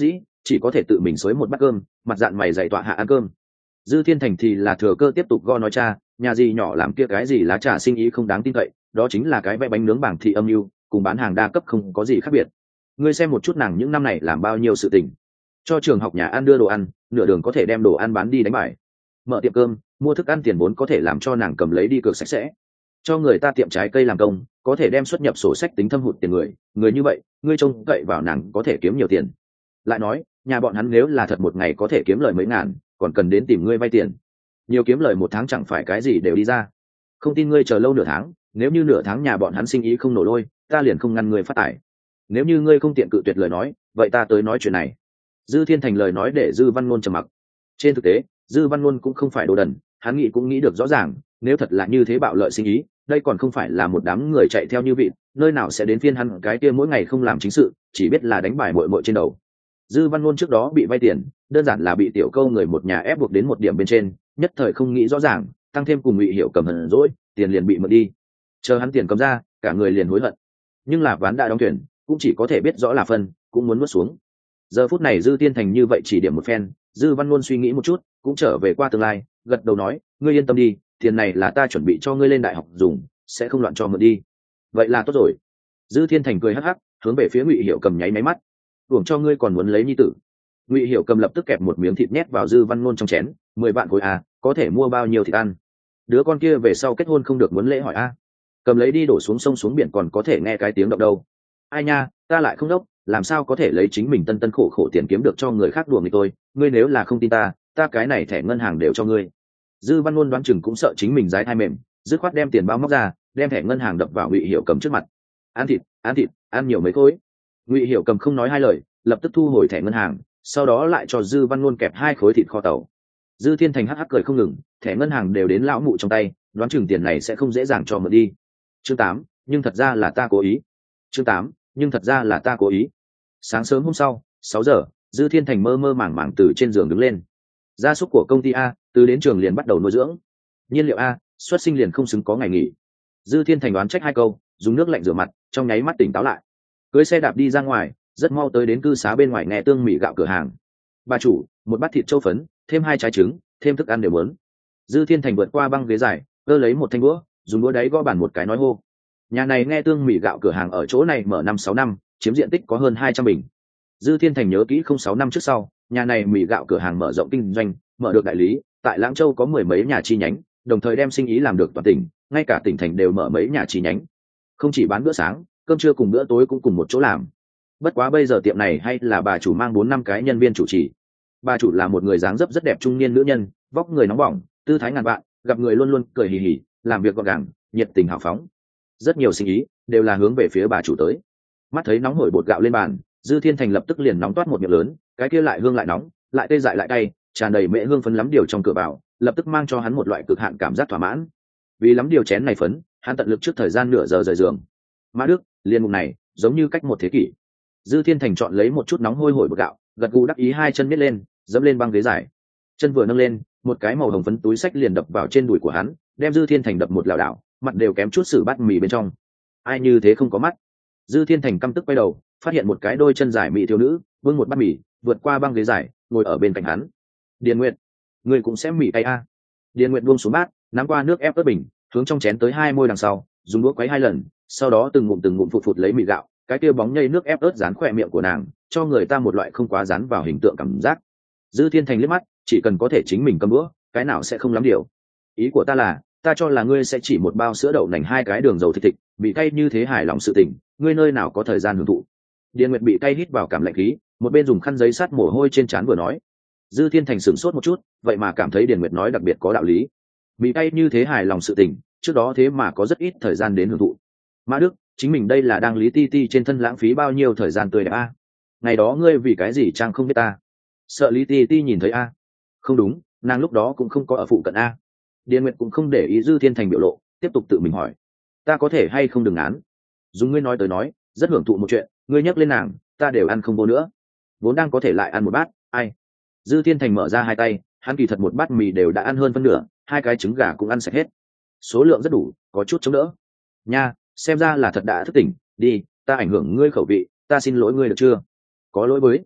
chỉ có thể tự mình xới một bát cơm, mặt dạn mày dày tọa hạ ăn cơm. Dư Thiên Thành thì là thừa cơ tiếp tục go nói cha, nhà gì nhỏ làm kia cái gì lá trà sinh ý không đáng tin cậy, đó chính là cái vẽ bánh nướng bảng thị âm mưu, cùng bán hàng đa cấp không có gì khác biệt. Ngươi xem một chút nàng những năm này làm bao nhiêu sự tình, cho trường học nhà ăn đưa đồ ăn, nửa đường có thể đem đồ ăn bán đi đánh bài, mở tiệm cơm, mua thức ăn tiền vốn có thể làm cho nàng cầm lấy đi cược sạch sẽ, cho người ta tiệm trái cây làm công, có thể đem xuất nhập sổ sách tính thâm hụt tiền người, người như vậy, ngươi trông cậy vào nàng có thể kiếm nhiều tiền. Lại nói, nhà bọn hắn nếu là thật một ngày có thể kiếm lời mấy ngàn, còn cần đến tìm ngươi vay tiền. Nhiều kiếm lời một tháng chẳng phải cái gì đều đi ra. Không tin ngươi chờ lâu nửa tháng, nếu như nửa tháng nhà bọn hắn sinh ý không nổ lôi, ta liền không ngăn ngươi phát tài. Nếu như ngươi không tiện cự tuyệt lời nói, vậy ta tới nói chuyện này. Dư Thiên Thành lời nói để Dư Văn Ngôn trầm mặc. Trên thực tế, Dư Văn Ngôn cũng không phải đồ đần, hắn nghĩ cũng nghĩ được rõ ràng, nếu thật là như thế bạo lợi sinh ý, đây còn không phải là một đám người chạy theo như vịt, nơi nào sẽ đến phiên hắn cái kia mỗi ngày không làm chính sự, chỉ biết là đánh bài muội muội trên đầu. Dư Văn Ngôn trước đó bị vay tiền, đơn giản là bị tiểu câu người một nhà ép buộc đến một điểm bên trên, nhất thời không nghĩ rõ ràng, tăng thêm cùng Ngụy Hiểu cầm hận dỗi, tiền liền bị mượn đi. Chờ hắn tiền cầm ra, cả người liền hối hận. Nhưng là ván đã đóng thuyền, cũng chỉ có thể biết rõ là phân, cũng muốn nuốt xuống. Giờ phút này Dư Tiên Thành như vậy chỉ điểm một phen, Dư Văn Ngôn suy nghĩ một chút, cũng trở về qua tương lai, gật đầu nói, ngươi yên tâm đi, tiền này là ta chuẩn bị cho ngươi lên đại học dùng, sẽ không loạn cho mượn đi. Vậy là tốt rồi. Dư Thiên Thành cười hắc hắc, hướng về phía Ngụy Hiểu cầm nháy máy mắt. Hưởng cho ngươi còn muốn lấy nhi tử. Ngụy Hiểu cầm lập tức kẹp một miếng thịt nhét vào Dư Văn Ngôn trong chén, mười vạn khối à, có thể mua bao nhiêu thịt ăn. Đứa con kia về sau kết hôn không được muốn lễ hỏi a. À. Cầm lấy đi đổ xuống sông xuống biển còn có thể nghe cái tiếng động đâu. Ai nha, ta lại không đốc, làm sao có thể lấy chính mình tân tân khổ khổ tiền kiếm được cho người khác đùa nghịch tôi, ngươi nếu là không tin ta, ta cái này thẻ ngân hàng đều cho ngươi. Dư Văn Ngôn đoán chừng cũng sợ chính mình dái thai mềm, dứt khoát đem tiền bao móc ra, đem thẻ ngân hàng đập vào Ngụy Hiểu cầm trước mặt. Ăn thịt, ăn thịt, ăn nhiều mấy khối. Ngụy Hiểu cầm không nói hai lời, lập tức thu hồi thẻ ngân hàng, sau đó lại cho Dư Văn Ngôn kẹp hai khối thịt kho tàu. Dư Thiên Thành hắc hắc cười không ngừng, thẻ ngân hàng đều đến lão mụ trong tay, đoán chừng tiền này sẽ không dễ dàng cho mượn đi. Chương tám, nhưng thật ra là ta cố ý. Chương tám, nhưng thật ra là ta cố ý. Sáng sớm hôm sau, sáu giờ, Dư Thiên Thành mơ mơ màng màng từ trên giường đứng lên. Gia súc của công ty A, từ đến trường liền bắt đầu nuôi dưỡng. Nhiên liệu A, xuất sinh liền không xứng có ngày nghỉ. Dư Thiên Thành đoán trách hai câu, dùng nước lạnh rửa mặt, trong nháy mắt tỉnh táo lại. Cưỡi xe đạp đi ra ngoài, rất mau tới đến cư xá bên ngoài nghe tương mì gạo cửa hàng. Bà chủ, một bát thịt châu phấn, thêm hai trái trứng, thêm thức ăn đều muốn. Dư Thiên Thành vượt qua băng ghế dài, cơ lấy một thanh đũa, dùng đũa đáy gõ bàn một cái nói hô. Nhà này nghe tương mì gạo cửa hàng ở chỗ này mở năm sáu năm, chiếm diện tích có hơn hai trăm bình. Dư Thiên Thành nhớ kỹ không sáu năm trước sau, nhà này mì gạo cửa hàng mở rộng kinh doanh, mở được đại lý, tại Lãng Châu có mười mấy nhà chi nhánh, đồng thời đem sinh ý làm được toàn tỉnh, ngay cả tỉnh thành đều mở mấy nhà chi nhánh. Không chỉ bán bữa sáng, cơm trưa cùng bữa tối cũng cùng một chỗ làm. Bất quá bây giờ tiệm này hay là bà chủ mang bốn năm cái nhân viên chủ trì. Bà chủ là một người dáng dấp rất đẹp trung niên nữ nhân, vóc người nóng bỏng, tư thái ngàn vạn, gặp người luôn luôn cười hì hì, làm việc gọn gàng, nhiệt tình hào phóng. Rất nhiều sinh ý đều là hướng về phía bà chủ tới. Mắt thấy nóng hổi bột gạo lên bàn, Dư Thiên Thành lập tức liền nóng toát một miệng lớn, cái kia lại hương lại nóng, lại tê dại lại cay, tràn đầy mễ hương phấn lắm điều trong cửa vào, lập tức mang cho hắn một loại cực hạn cảm giác thỏa mãn. Vì lắm điều chén này phấn, hắn tận lực trước thời gian nửa giờ rời giường. Mã Đức, liên mục này, giống như cách một thế kỷ. Dư Thiên Thành chọn lấy một chút nóng hôi hổi bột gạo, gật gù đắc ý hai chân miết lên, dẫm lên băng ghế dài. Chân vừa nâng lên, một cái màu hồng phấn túi sách liền đập vào trên đùi của hắn, đem Dư Thiên Thành đập một lảo đảo, mặt đều kém chút xử bát mì bên trong. Ai như thế không có mắt. Dư Thiên Thành căm tức quay đầu, phát hiện một cái đôi chân dài mỹ thiếu nữ, vương một bát mì, vượt qua băng ghế dài, ngồi ở bên cạnh hắn. Điền Nguyệt, người cũng sẽ mì tay a. À. Điền Nguyệt buông xuống bát, nắm qua nước ép ớt bình, hướng trong chén tới hai môi đằng sau, dùng đũa quấy hai lần, sau đó từng ngụm từng ngụm phụt phụt lấy mì gạo, cái kia bóng nhây nước ép ớt dán khỏe miệng của nàng, cho người ta một loại không quá dán vào hình tượng cảm giác. Dư Thiên Thành liếc mắt, chỉ cần có thể chính mình cầm đũa, cái nào sẽ không lắm điều. Ý của ta là, ta cho là ngươi sẽ chỉ một bao sữa đậu nành hai cái đường dầu thịt thịt, bị cay như thế hài lòng sự tình, ngươi nơi nào có thời gian hưởng thụ. Điền Nguyệt bị cay hít vào cảm lạnh khí, một bên dùng khăn giấy sát mồ hôi trên trán vừa nói. Dư Thiên Thành sửng sốt một chút, vậy mà cảm thấy Điền Nguyệt nói đặc biệt có đạo lý. Bị cay như thế hài lòng sự tình, trước đó thế mà có rất ít thời gian đến hưởng thụ. Mã Đức, chính mình đây là đang Lý Ti Ti trên thân lãng phí bao nhiêu thời gian tươi đẹp a? Ngày đó ngươi vì cái gì trang không biết ta? Sợ Lý Ti Ti nhìn thấy a? Không đúng, nàng lúc đó cũng không có ở phụ cận a. Điền Nguyệt cũng không để ý Dư Thiên Thành biểu lộ, tiếp tục tự mình hỏi, ta có thể hay không đừng án? Dùng ngươi nói tới nói, rất hưởng thụ một chuyện, ngươi nhắc lên nàng, ta đều ăn không vô nữa. Vốn đang có thể lại ăn một bát, ai? Dư Thiên Thành mở ra hai tay, hắn kỳ thật một bát mì đều đã ăn hơn phân nửa, hai cái trứng gà cũng ăn sạch hết, số lượng rất đủ, có chút chống đỡ. Nha, xem ra là thật đã thức tỉnh, đi, ta ảnh hưởng ngươi khẩu vị, ta xin lỗi ngươi được chưa? Có lỗi với.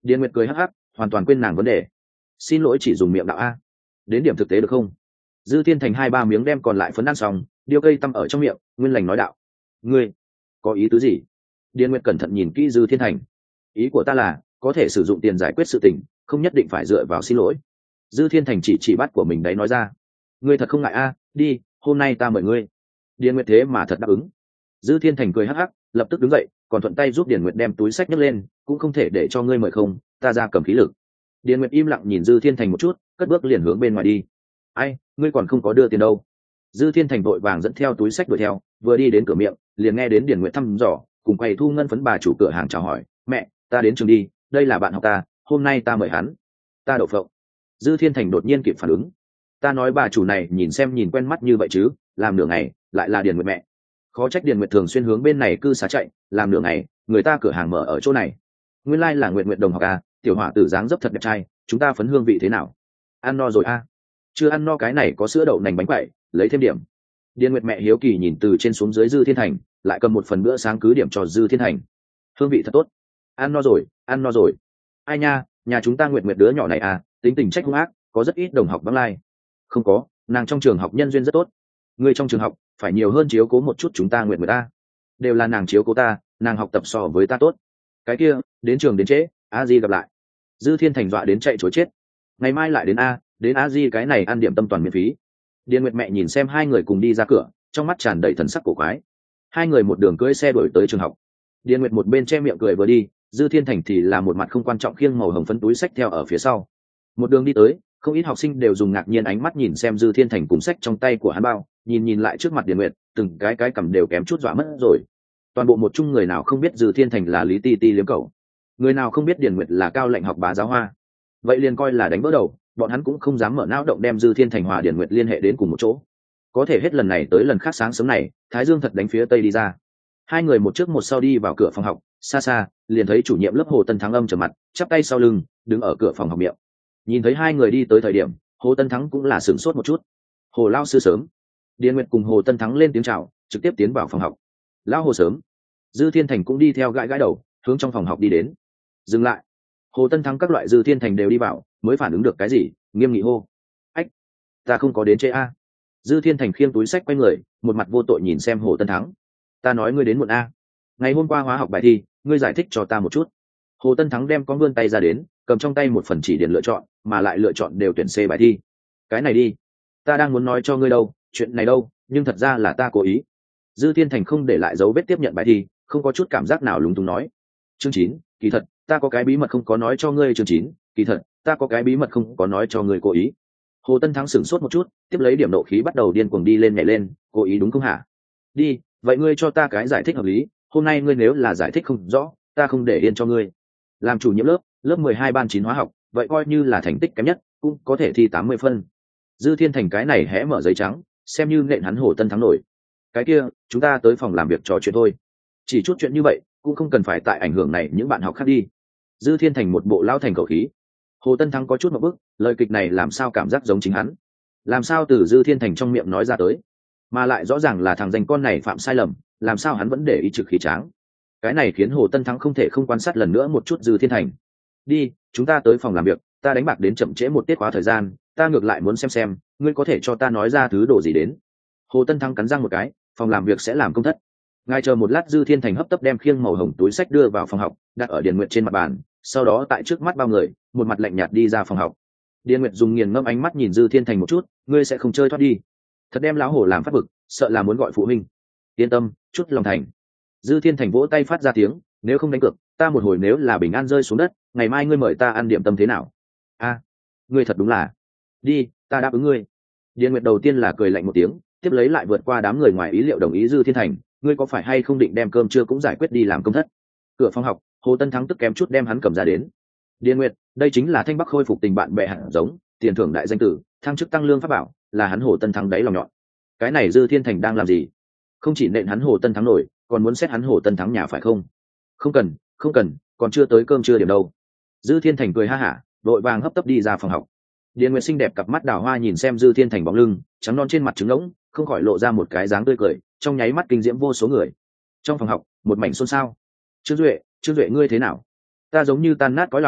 Điền Nguyệt cười hắc hắc, hoàn toàn quên nàng vấn đề. Xin lỗi chỉ dùng miệng đạo a, đến điểm thực tế được không? Dư Thiên Thành hai ba miếng đem còn lại phấn ăn xong, điêu cây tăm ở trong miệng, nguyên lành nói đạo: ngươi có ý tứ gì? Điền Nguyệt cẩn thận nhìn kỹ Dư Thiên Thành. Ý của ta là có thể sử dụng tiền giải quyết sự tình, không nhất định phải dựa vào xin lỗi. Dư Thiên Thành chỉ chỉ bắt của mình đấy nói ra. Ngươi thật không ngại a, đi, hôm nay ta mời ngươi. Điền Nguyệt thế mà thật đáp ứng. Dư Thiên Thành cười hắc hắc, lập tức đứng dậy, còn thuận tay giúp Điền Nguyệt đem túi sách nhấc lên, cũng không thể để cho ngươi mời không, ta ra cầm khí lực. Điền Nguyệt im lặng nhìn Dư Thiên Thành một chút, cất bước liền hướng bên ngoài đi. Ai, ngươi còn không có đưa tiền đâu? Dư Thiên Thành vội vàng dẫn theo túi sách đuổi theo, vừa đi đến cửa miệng, liền nghe đến Điền Nguyệt thăm dò, cùng quầy thu ngân phấn bà chủ cửa hàng chào hỏi, mẹ, ta đến trường đi, đây là bạn học ta, hôm nay ta mời hắn. Ta đậu phộng. Dư Thiên Thành đột nhiên kịp phản ứng. Ta nói bà chủ này nhìn xem nhìn quen mắt như vậy chứ, làm nửa ngày, lại là Điền Nguyệt mẹ. Khó trách Điền Nguyệt thường xuyên hướng bên này cư xá chạy, làm nửa ngày, người ta cửa hàng mở ở chỗ này. Nguyên lai like là Nguyệt Nguyệt đồng học à, tiểu hỏa tử dáng dấp thật đẹp trai, chúng ta phấn hương vị thế nào? Ăn no rồi a? À? Chưa ăn no cái này có sữa đậu nành bánh quậy, lấy thêm điểm. Điền Nguyệt mẹ hiếu kỳ nhìn từ trên xuống dưới Dư Thiên Thành, lại cầm một phần bữa sáng cứ điểm cho Dư Thiên Thành. Hương vị thật tốt. Ăn no rồi, ăn no rồi. Ai nha, nhà chúng ta Nguyệt Nguyệt đứa nhỏ này à, tính tình trách hung ác, có rất ít đồng học vắng lai. Không có, nàng trong trường học nhân duyên rất tốt. Người trong trường học phải nhiều hơn chiếu cố một chút chúng ta Nguyệt Nguyệt ta. Đều là nàng chiếu cố ta, nàng học tập so với ta tốt. Cái kia, đến trường đến trễ, a di gặp lại. Dư Thiên Thành dọa đến chạy chối chết. Ngày mai lại đến a, đến a di cái này ăn điểm tâm toàn miễn phí. Điền Nguyệt mẹ nhìn xem hai người cùng đi ra cửa, trong mắt tràn đầy thần sắc cổ quái. Hai người một đường cưỡi xe đuổi tới trường học. Điền Nguyệt một bên che miệng cười vừa đi, Dư Thiên Thành thì là một mặt không quan trọng khiêng màu hồng phấn túi sách theo ở phía sau. Một đường đi tới, không ít học sinh đều dùng ngạc nhiên ánh mắt nhìn xem Dư Thiên Thành cùng sách trong tay của hắn bao, nhìn nhìn lại trước mặt Điền Nguyệt, từng cái cái cầm đều kém chút dọa mất rồi. Toàn bộ một chung người nào không biết Dư Thiên Thành là Lý Ti Ti liếm cầu, người nào không biết Điền Nguyệt là cao lệnh học bá giáo hoa. Vậy liền coi là đánh vỡ đầu, bọn hắn cũng không dám mở não động đem Dư Thiên Thành hòa Điền Nguyệt liên hệ đến cùng một chỗ. Có thể hết lần này tới lần khác sáng sớm này, Thái Dương thật đánh phía tây đi ra. Hai người một trước một sau đi vào cửa phòng học, xa xa liền thấy chủ nhiệm lớp Hồ Tân Thắng âm trầm mặt, chắp tay sau lưng, đứng ở cửa phòng học miệng. Nhìn thấy hai người đi tới thời điểm, Hồ Tân Thắng cũng là sửng sốt một chút. Hồ lao sư sớm. Điền Nguyệt cùng Hồ Tân Thắng lên tiếng chào, trực tiếp tiến vào phòng học. Lão Hồ sớm. Dư Thiên Thành cũng đi theo gãi gãi đầu, hướng trong phòng học đi đến. Dừng lại. Hồ Tân Thắng các loại Dư Thiên Thành đều đi vào, mới phản ứng được cái gì, nghiêm nghị hô: ách, ta không có đến trễ a. Dư Thiên Thành khiêng túi sách quay người, một mặt vô tội nhìn xem Hồ Tân Thắng. Ta nói ngươi đến muộn a. Ngày hôm qua hóa học bài thi, ngươi giải thích cho ta một chút. Hồ Tân Thắng đem con vươn tay ra đến, cầm trong tay một phần chỉ điền lựa chọn, mà lại lựa chọn đều tuyển C bài thi. Cái này đi, ta đang muốn nói cho ngươi đâu, chuyện này đâu, nhưng thật ra là ta cố ý. Dư Thiên Thành không để lại dấu vết tiếp nhận bài thi, không có chút cảm giác nào lúng túng nói. Chương chín, kỳ thật, ta có cái bí mật không có nói cho ngươi. Chương chín, kỳ thật, ta có cái bí mật không có nói cho ngươi cố ý. Hồ Tân Thắng sửng sốt một chút, tiếp lấy điểm nộ khí bắt đầu điên cuồng đi lên nhảy lên, cố ý đúng không hả? Đi, vậy ngươi cho ta cái giải thích hợp lý, hôm nay ngươi nếu là giải thích không rõ, ta không để yên cho ngươi. Làm chủ nhiệm lớp, lớp mười hai ban chín hóa học, vậy coi như là thành tích kém nhất, cũng có thể thi tám mươi phân. Dư Thiên Thành cái này hẽ mở giấy trắng, xem như nện hắn Hồ Tân Thắng nổi. Cái kia, chúng ta tới phòng làm việc trò chuyện thôi. Chỉ chút chuyện như vậy, cũng không cần phải tại ảnh hưởng này những bạn học khác đi. Dư Thiên Thành một bộ lao thành khẩu khí. Hồ Tân Thắng có chút một bức, lời kịch này làm sao cảm giác giống chính hắn, làm sao từ Dư Thiên Thành trong miệng nói ra tới, mà lại rõ ràng là thằng danh con này phạm sai lầm, làm sao hắn vẫn để ý trực khí tráng. Cái này khiến Hồ Tân Thắng không thể không quan sát lần nữa một chút Dư Thiên Thành. Đi, chúng ta tới phòng làm việc, ta đánh bạc đến chậm trễ một tiết khóa thời gian, ta ngược lại muốn xem xem ngươi có thể cho ta nói ra thứ đồ gì đến. Hồ Tân Thắng cắn răng một cái, phòng làm việc sẽ làm công thất. Ngài chờ một lát. Dư Thiên Thành hấp tấp đem khiêng màu hồng túi sách đưa vào phòng học, đặt ở Điền Nguyệt trên mặt bàn, sau đó tại trước mắt bao người, một mặt lạnh nhạt đi ra phòng học. Điền Nguyệt dùng nghiền ngẫm ánh mắt nhìn Dư Thiên Thành một chút, ngươi sẽ không chơi thoát đi. Thật đem lão hổ làm phát bực, sợ là muốn gọi phụ huynh. Yên tâm, chút lòng thành. Dư Thiên Thành vỗ tay phát ra tiếng, nếu không đánh cược, ta một hồi nếu là bình an rơi xuống đất, ngày mai ngươi mời ta ăn điểm tâm thế nào? A, ngươi thật đúng là. Đi, ta đáp ứng ngươi. Điền Nguyệt đầu tiên là cười lạnh một tiếng, tiếp lấy lại vượt qua đám người ngoài ý liệu đồng ý. Dư Thiên Thành, ngươi có phải hay không định đem cơm trưa cũng giải quyết đi làm công thất? Cửa phòng học, Hồ Tân Thắng tức kém chút đem hắn cầm ra đến. Điền Nguyệt, đây chính là Thanh Bắc khôi phục tình bạn bè hạt giống, tiền thưởng đại danh tử, thăng chức tăng lương pháp bảo, là hắn Hồ Tân Thắng đáy lòng nhọn. Cái này Dư Thiên Thành đang làm gì? Không chỉ nện hắn Hồ Tân Thắng nổi, còn muốn xét hắn Hồ Tân Thắng nhà phải không? Không cần, không cần, còn chưa tới cơm trưa điểm đâu. Dư Thiên Thành cười ha hả, đội vàng hấp tấp đi ra phòng học. Điền Nguyệt xinh đẹp cặp mắt đào hoa nhìn xem Dư Thiên Thành bóng lưng trắng non trên mặt trứng ngỗng, không khỏi lộ ra một cái dáng tươi cười, trong nháy mắt kinh diễm vô số người. Trong phòng học, một mảnh xôn xao. Trương Duệ, Trương Duệ ngươi thế nào? Ta giống như tan nát cõi lòng,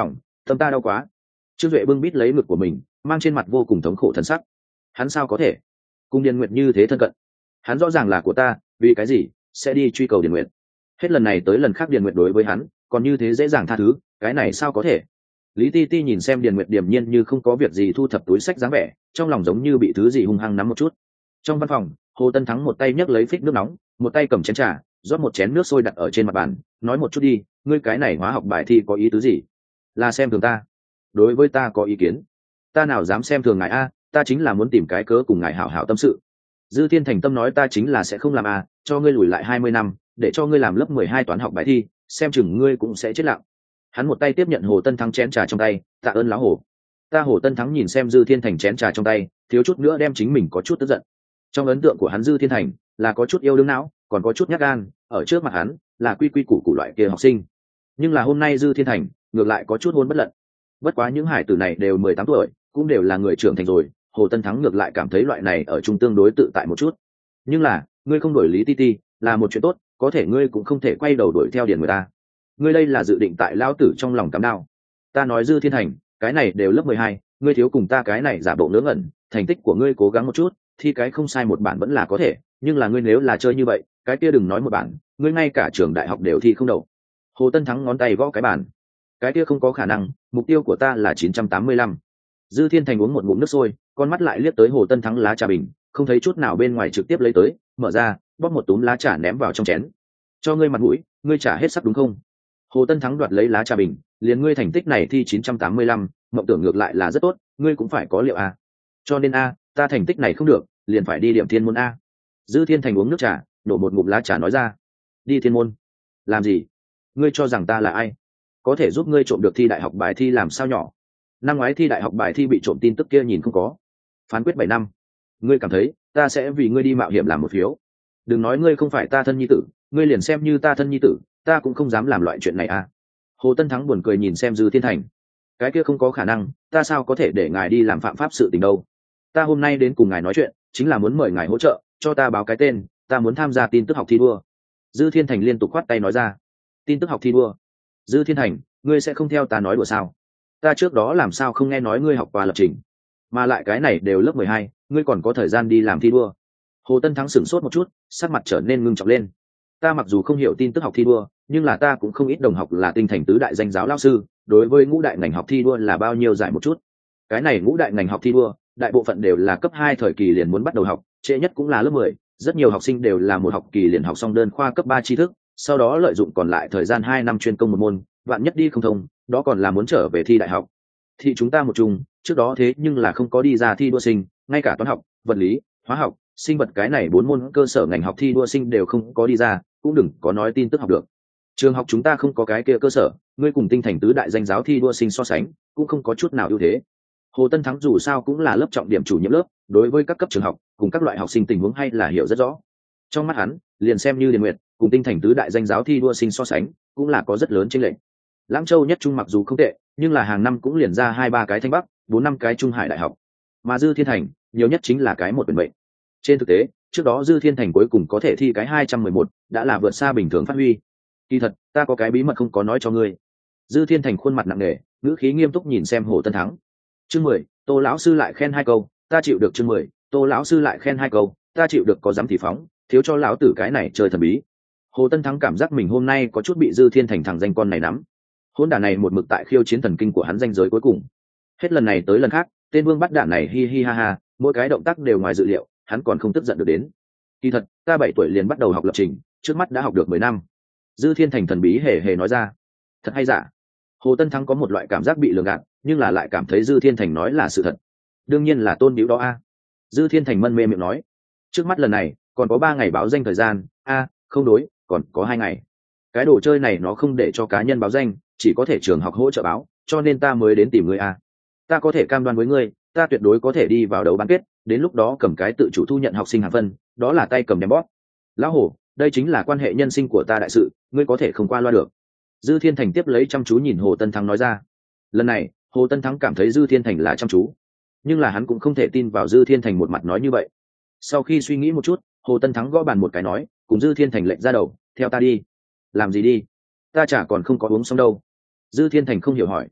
tâm ta đau quá. Trương Duệ bưng bít lấy ngực của mình, mang trên mặt vô cùng thống khổ thần sắc. Hắn sao có thể cùng Điền Nguyệt như thế thân cận? Hắn rõ ràng là của ta, vì cái gì sẽ đi truy cầu Điền Nguyệt? Hết lần này tới lần khác Điền Nguyệt đối với hắn còn như thế dễ dàng tha thứ, cái này sao có thể? Lý Ti Ti nhìn xem Điền Nguyệt điềm nhiên như không có việc gì thu thập túi sách dáng vẻ, trong lòng giống như bị thứ gì hung hăng nắm một chút. Trong văn phòng, Hồ Tân Thắng một tay nhấc lấy phích nước nóng, một tay cầm chén trà, rót một chén nước sôi đặt ở trên mặt bàn, nói một chút đi, ngươi cái này hóa học bài thi có ý tứ gì? Là xem thường ta? Đối với ta có ý kiến? Ta nào dám xem thường ngài a, ta chính là muốn tìm cái cớ cùng ngài hảo hảo tâm sự. Dư Thiên thành tâm nói ta chính là sẽ không làm a, cho ngươi lùi lại hai mươi năm, để cho ngươi làm lớp mười hai toán học bài thi, xem chừng ngươi cũng sẽ chết lặng. Hắn một tay tiếp nhận Hồ Tân Thắng chén trà trong tay, tạ ơn lão Hồ. Ta Hồ Tân Thắng nhìn xem Dư Thiên thành chén trà trong tay, thiếu chút nữa đem chính mình có chút tức giận. Trong ấn tượng của hắn Dư Thiên thành là có chút yêu đương não, còn có chút nhát gan, ở trước mặt hắn là quy quy củ củ loại kia học sinh. Nhưng là hôm nay Dư Thiên thành ngược lại có chút hôn bất lận. Bất quá những hải tử này đều mười tám tuổi, cũng đều là người trưởng thành rồi, Hồ Tân Thắng ngược lại cảm thấy loại này ở trung tương đối tự tại một chút. Nhưng là ngươi không đổi Lý Ti Ti là một chuyện tốt, có thể ngươi cũng không thể quay đầu đuổi theo Điền người ta. Ngươi đây là dự định tại lão tử trong lòng cắm đao. Ta nói Dư Thiên thành, cái này đều lớp mười hai, ngươi thiếu cùng ta cái này giả bộ ngớ ngẩn, thành tích của ngươi cố gắng một chút, thi cái không sai một bản vẫn là có thể, nhưng là ngươi nếu là chơi như vậy, cái kia đừng nói một bản, ngươi ngay cả trường đại học đều thi không đậu. Hồ Tân Thắng ngón tay gõ cái bàn. Cái kia không có khả năng, mục tiêu của ta là chín trăm tám mươi lăm. Dư Thiên thành uống một ngụm nước sôi, con mắt lại liếc tới Hồ Tân Thắng lá trà bình, không thấy chút nào bên ngoài trực tiếp lấy tới, mở ra, bóp một túm lá trà ném vào trong chén. Cho ngươi mặt mũi, ngươi trả hết sắc đúng không? Hồ Tân Thắng đoạt lấy lá trà bình, liền ngươi thành tích này thi chín trăm tám mươi lăm, mộng tưởng ngược lại là rất tốt, ngươi cũng phải có liệu a. Cho nên a, ta thành tích này không được, liền phải đi điểm thiên môn a. Dư Thiên thành uống nước trà, đổ một ngụm lá trà nói ra. Đi thiên môn? Làm gì? Ngươi cho rằng ta là ai? Có thể giúp ngươi trộm được thi đại học bài thi làm sao nhỏ? Năm ngoái thi đại học bài thi bị trộm tin tức kia nhìn không có. Phán quyết bảy năm. Ngươi cảm thấy ta sẽ vì ngươi đi mạo hiểm làm một phiếu? Đừng nói ngươi không phải ta thân nhi tử, ngươi liền xem như ta thân nhi tử, ta cũng không dám làm loại chuyện này à. Hồ Tân Thắng buồn cười nhìn xem Dư Thiên thành. Cái kia không có khả năng, ta sao có thể để ngài đi làm phạm pháp sự tình đâu. Ta hôm nay đến cùng ngài nói chuyện, chính là muốn mời ngài hỗ trợ, cho ta báo cái tên, ta muốn tham gia tin tức học thi đua. Dư Thiên thành liên tục khoát tay nói ra. Tin tức học thi đua? Dư Thiên thành, ngươi sẽ không theo ta nói đùa sao? Ta trước đó làm sao không nghe nói ngươi học qua lập trình, mà lại cái này đều lớp mười hai, ngươi còn có thời gian đi làm thi đua? Hồ Tân Thắng sửng sốt một chút, sắc mặt trở nên ngưng trọng lên. Ta mặc dù không hiểu tin tức học thi đua, nhưng là ta cũng không ít đồng học là tinh thành tứ đại danh giáo lao sư, đối với ngũ đại ngành học thi đua là bao nhiêu giải một chút. Cái này ngũ đại ngành học thi đua, đại bộ phận đều là cấp hai thời kỳ liền muốn bắt đầu học, trễ nhất cũng là lớp mười, rất nhiều học sinh đều là một học kỳ liền học xong đơn khoa cấp ba tri thức, sau đó lợi dụng còn lại thời gian hai năm chuyên công một môn, vạn nhất đi không thông, đó còn là muốn trở về thi đại học. Thì chúng ta một chung, trước đó thế nhưng là không có đi ra thi đua sinh, ngay cả toán học, vật lý, hóa học, sinh vật cái này bốn môn cơ sở ngành học thi đua sinh đều không có đi ra, cũng đừng có nói tin tức học được. Trường học chúng ta không có cái kia cơ sở, ngươi cùng tinh thành tứ đại danh giáo thi đua sinh so sánh, cũng không có chút nào ưu thế. Hồ Tân Thắng dù sao cũng là lớp trọng điểm chủ nhiệm lớp, đối với các cấp trường học cùng các loại học sinh tình huống hay là hiểu rất rõ. Trong mắt hắn, liền xem như Điền Nguyệt cùng tinh thành tứ đại danh giáo thi đua sinh so sánh, cũng là có rất lớn chênh lệch. Lãng Châu nhất trung mặc dù không tệ, nhưng là hàng năm cũng liền ra hai ba cái Thanh Bắc, bốn năm cái Trung Hải đại học. Mà Dư Thiên thành, nhiều nhất chính là cái một quyền mệnh. Trên thực tế, trước đó Dư Thiên thành cuối cùng có thể thi cái hai trăm mười một, đã là vượt xa bình thường phát huy. Kỳ thật, ta có cái bí mật không có nói cho ngươi. Dư Thiên thành khuôn mặt nặng nề, ngữ khí nghiêm túc nhìn xem Hồ Tân Thắng. Chương mười, Tô lão sư lại khen hai câu, ta chịu được. Chương mười, Tô lão sư lại khen hai câu, ta chịu được, có dám thì phóng, thiếu cho lão tử cái này chơi thần bí. Hồ Tân Thắng cảm giác mình hôm nay có chút bị Dư Thiên thành thằng danh con này nắm. Hỗn đản này một mực tại khiêu chiến thần kinh của hắn danh giới cuối cùng. Hết lần này tới lần khác, tên vương bắt đản này hi hi ha ha, mỗi cái động tác đều ngoài dự liệu, hắn còn không tức giận được đến. Kỳ thật, ta bảy tuổi liền bắt đầu học lập trình, trước mắt đã học được mười năm. Dư Thiên thành thần bí hề hề nói ra. Thật hay giả? Hồ Tân Thắng có một loại cảm giác bị lường gạt, nhưng là lại cảm thấy Dư Thiên thành nói là sự thật. Đương nhiên là tôn bĩu đó a. Dư Thiên thành mân mê miệng nói. Trước mắt lần này, còn có ba ngày báo danh thời gian, a, không đối, còn có hai ngày. Cái đồ chơi này nó không để cho cá nhân báo danh, chỉ có thể trường học hỗ trợ báo, cho nên ta mới đến tìm ngươi a. Ta có thể cam đoan với ngươi, ta tuyệt đối có thể đi vào đấu bán kết, đến lúc đó cầm cái tự chủ thu nhận học sinh hạng phân, đó là tay cầm đem bóp. Lão hổ, đây chính là quan hệ nhân sinh của ta đại sự, ngươi có thể không qua loa được. Dư Thiên thành tiếp lấy chăm chú nhìn Hồ Tân Thắng nói ra. Lần này, Hồ Tân Thắng cảm thấy Dư Thiên thành là chăm chú, nhưng là hắn cũng không thể tin vào Dư Thiên thành một mặt nói như vậy. Sau khi suy nghĩ một chút, Hồ Tân Thắng gõ bàn một cái nói, cùng Dư Thiên thành lệnh ra đầu, theo ta đi. Làm gì đi? Ta chả còn không có uống xong đâu. Dư Thiên thành không hiểu hỏi.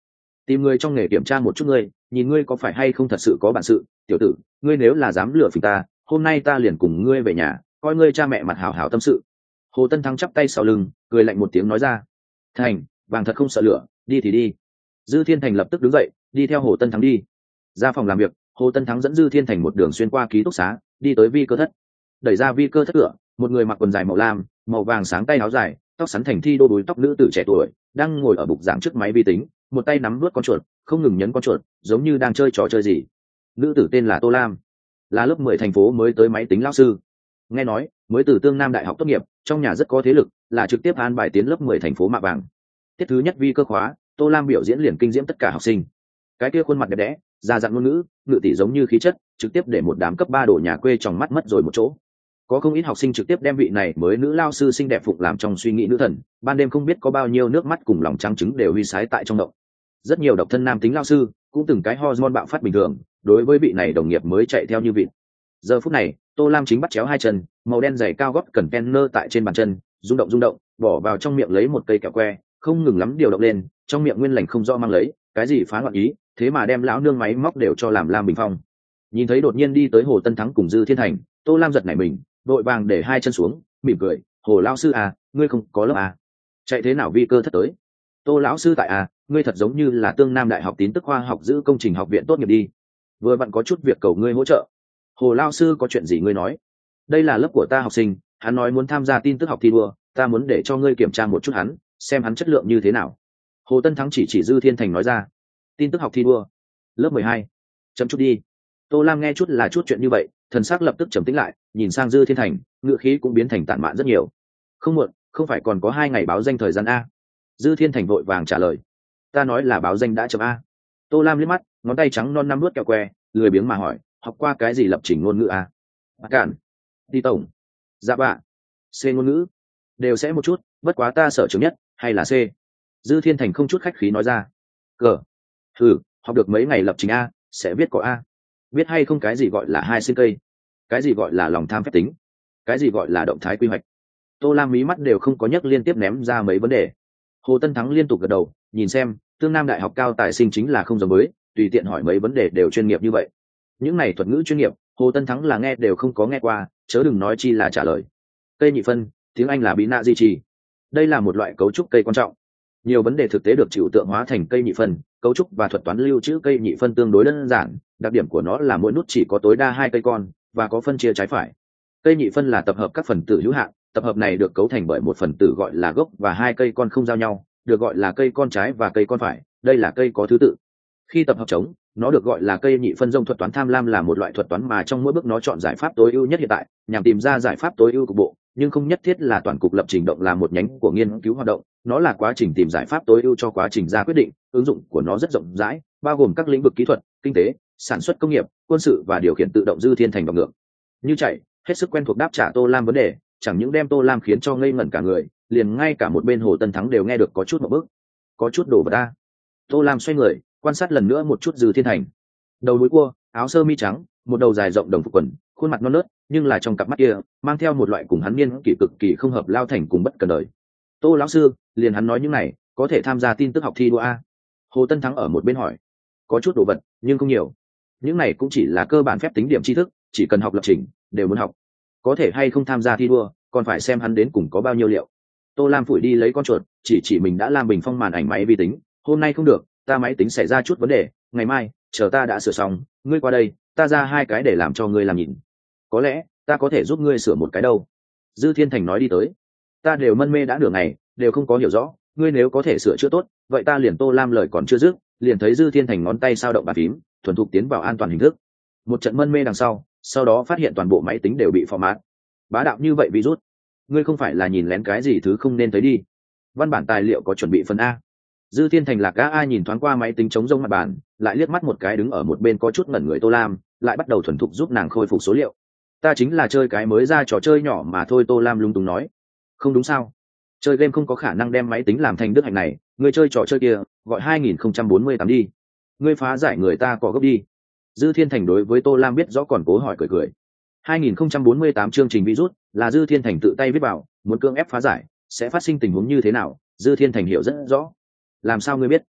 tìm người trong nghề kiểm tra một chút ngươi, nhìn ngươi có phải hay không thật sự có bản sự. Tiểu tử, ngươi nếu là dám lừa phỉnh ta, hôm nay ta liền cùng ngươi về nhà, coi ngươi cha mẹ mặt hảo hảo tâm sự. Hồ Tân Thắng chắp tay sau lưng, cười lạnh một tiếng nói ra. Thành, vàng thật không sợ lửa, đi thì đi. Dư Thiên Thành lập tức đứng dậy, đi theo Hồ Tân Thắng đi ra phòng làm việc. Hồ Tân Thắng dẫn Dư Thiên Thành một đường xuyên qua ký túc xá, đi tới vi cơ thất. Đẩy ra vi cơ thất cửa, một người mặc quần dài màu lam, màu vàng sáng tay áo dài, tóc sắn thành thi đô đuôi tóc nữ tử trẻ tuổi, đang ngồi ở bục giảng trước máy vi tính, một tay nắm vuốt con chuột, không ngừng nhấn con chuột, giống như đang chơi trò chơi gì. Nữ tử tên là Tô Lam, là lớp mười thành phố mới tới máy tính lão sư. Nghe nói mới từ Tương Nam Đại học tốt nghiệp, trong nhà rất có thế lực, là trực tiếp an bài tiến lớp mười thành phố mạ vàng. Tiết thứ nhất vi cơ khóa, Tô Lam biểu diễn liền kinh diễm tất cả học sinh. Cái kia khuôn mặt đẹp đẽ, da dặn ngôn ngữ, ngự tỷ giống như khí chất, trực tiếp để một đám cấp ba đổ nhà quê trong mắt mất rồi một chỗ. Có không ít học sinh trực tiếp đem vị này mới nữ lao sư xinh đẹp phục làm trong suy nghĩ nữ thần, ban đêm không biết có bao nhiêu nước mắt cùng lòng trắng trứng đều huy sái tại trong động. Rất nhiều độc thân nam tính lao sư cũng từng cái hormone bạo phát bình thường, đối với vị này đồng nghiệp mới chạy theo như vịt. Giờ phút này, Tô Lam chính bắt chéo hai chân, màu đen giày cao gót cần penner tại trên bàn chân, rung động rung động, bỏ vào trong miệng lấy một cây kẹo que, không ngừng lắm điều động lên, trong miệng nguyên lành không rõ mang lấy, cái gì phá loạn ý, thế mà đem lão nương máy móc đều cho làm Lam Bình Phong. Nhìn thấy đột nhiên đi tới Hồ Tân Thắng cùng Dư Thiên Thành, Tô Lam giật nảy mình, vội vàng để hai chân xuống, mỉm cười, Hồ lão sư à, ngươi không có lớp à? Chạy thế nào vi cơ thất tới? Tô lão sư tại à, ngươi thật giống như là Tương Nam Đại học tín tức khoa học giữ công trình học viện tốt nghiệp đi. Vừa vặn có chút việc cầu ngươi hỗ trợ. Hồ lão sư có chuyện gì ngươi nói? Đây là lớp của ta học sinh, hắn nói muốn tham gia tin tức học thi đua, ta muốn để cho ngươi kiểm tra một chút hắn, xem hắn chất lượng như thế nào. Hồ Tân Thắng chỉ chỉ Dư Thiên Thành nói ra. Tin tức học thi đua, lớp mười hai, chấm chút đi. Tô Lam nghe chút là chút chuyện như vậy, thần sắc lập tức trầm tĩnh lại, nhìn sang Dư Thiên Thành, ngựa khí cũng biến thành tản mạn rất nhiều. Không muộn, không phải còn có hai ngày báo danh thời gian a? Dư Thiên Thành vội vàng trả lời. Ta nói là báo danh đã chấm a. Tô Lam liếc mắt, ngón tay trắng non năm nuốt kẹo que, lười biếng mà hỏi, học qua cái gì lập trình ngôn ngữ a? À cản, đi tổng, dạ bạ, C ngôn ngữ, đều sẽ một chút, bất quá ta sợ trường nhất, hay là C? Dư Thiên Thành không chút khách khí nói ra. Cờ, thử, học được mấy ngày lập trình a, sẽ biết có a. Biết hay không cái gì gọi là hai sinh cây, cái gì gọi là lòng tham phép tính, cái gì gọi là động thái quy hoạch. Tô Lam mí mắt đều không có nhấc, liên tiếp ném ra mấy vấn đề. Hồ Tân Thắng liên tục gật đầu, nhìn xem, Tương Nam Đại học cao tài sinh chính là không giống với, tùy tiện hỏi mấy vấn đề đều chuyên nghiệp như vậy. Những này thuật ngữ chuyên nghiệp, Hồ Tân Thắng là nghe đều không có nghe qua, chớ đừng nói chi là trả lời. Cây nhị phân, tiếng Anh là bina di trì. Đây là một loại cấu trúc cây quan trọng. Nhiều vấn đề thực tế được trừu tượng hóa thành cây nhị phân, cấu trúc và thuật toán lưu trữ cây nhị phân tương đối đơn giản, đặc điểm của nó là mỗi nút chỉ có tối đa hai cây con và có phân chia trái phải. Cây nhị phân là tập hợp các phần tử hữu hạn, tập hợp này được cấu thành bởi một phần tử gọi là gốc và hai cây con không giao nhau, được gọi là cây con trái và cây con phải, đây là cây có thứ tự. Khi tập hợp trống, nó được gọi là cây nhị phân. Dông thuật toán tham lam là một loại thuật toán mà trong mỗi bước nó chọn giải pháp tối ưu nhất hiện tại, nhằm tìm ra giải pháp tối ưu cục bộ, nhưng không nhất thiết là toàn cục. Lập trình động là một nhánh của nghiên cứu hoạt động, nó là quá trình tìm giải pháp tối ưu cho quá trình ra quyết định, ứng dụng của nó rất rộng rãi, bao gồm các lĩnh vực kỹ thuật, kinh tế, sản xuất công nghiệp, quân sự và điều khiển tự động. Dư Thiên Thành vào ngược như chạy, hết sức quen thuộc đáp trả Tô Lam vấn đề, chẳng những đem Tô Lam khiến cho ngây ngẩn cả người, liền ngay cả một bên Hồ Tân Thắng đều nghe được có chút một bước, có chút đổ vào ta. Tô Lam xoay người, quan sát lần nữa một chút Dư Thiên Thành. Đầu đuôi cua, áo sơ mi trắng, một đầu dài rộng đồng phục quần, khuôn mặt non nớt, nhưng là trong cặp mắt kia mang theo một loại cùng hắn niên kỷ cực kỳ không hợp, lao thành cùng bất cần đời. Tô lão sư, liền hắn nói những này, có thể tham gia tin tức học thi đua a? Hồ Tân Thắng ở một bên hỏi. Có chút đồ vật, nhưng không nhiều. Những này cũng chỉ là cơ bản phép tính điểm tri thức, chỉ cần học lập trình, đều muốn học. Có thể hay không tham gia thi đua, còn phải xem hắn đến cùng có bao nhiêu liệu. Tô Lam phủi đi lấy con chuột, chỉ chỉ mình đã làm bình phong màn ảnh máy vi tính. Hôm nay không được, ta máy tính xảy ra chút vấn đề, ngày mai, chờ ta đã sửa xong, ngươi qua đây, ta ra hai cái để làm cho ngươi làm nhìn. Có lẽ, ta có thể giúp ngươi sửa một cái đâu. Dư Thiên Thành nói đi tới. Ta đều mân mê đã nửa ngày, đều không có hiểu rõ, ngươi nếu có thể sửa chữa tốt, vậy ta liền. Tô Lam lời còn chưa dứt, liền thấy Dư Thiên Thành ngón tay sao động bàn phím, thuần thục tiến vào an toàn hình thức. Một trận mân mê đằng sau, sau đó phát hiện toàn bộ máy tính đều bị format. Bá đạo như vậy virus, ngươi không phải là nhìn lén cái gì thứ không nên thấy đi. Văn bản tài liệu có chuẩn bị phần A. Dư Thiên Thành lạc gã ai nhìn thoáng qua máy tính chống rông mặt bàn, lại liếc mắt một cái đứng ở một bên có chút ngẩn người Tô Lam, lại bắt đầu thuần thục giúp nàng khôi phục số liệu. Ta chính là chơi cái mới ra trò chơi nhỏ mà thôi. Tô Lam lung túng nói. Không đúng sao? Chơi game không có khả năng đem máy tính làm thành đức hạnh này, ngươi chơi trò chơi kia, gọi hai nghìn không trăm bốn mươi tám đi. Ngươi phá giải người ta có gốc đi. Dư Thiên Thành đối với Tô Lam biết rõ còn cố hỏi cười cười. hai nghìn không trăm bốn mươi tám chương trình virus là Dư Thiên Thành tự tay viết vào, muốn cưỡng ép phá giải, sẽ phát sinh tình huống như thế nào, Dư Thiên Thành hiểu rất rõ. Làm sao ngươi biết?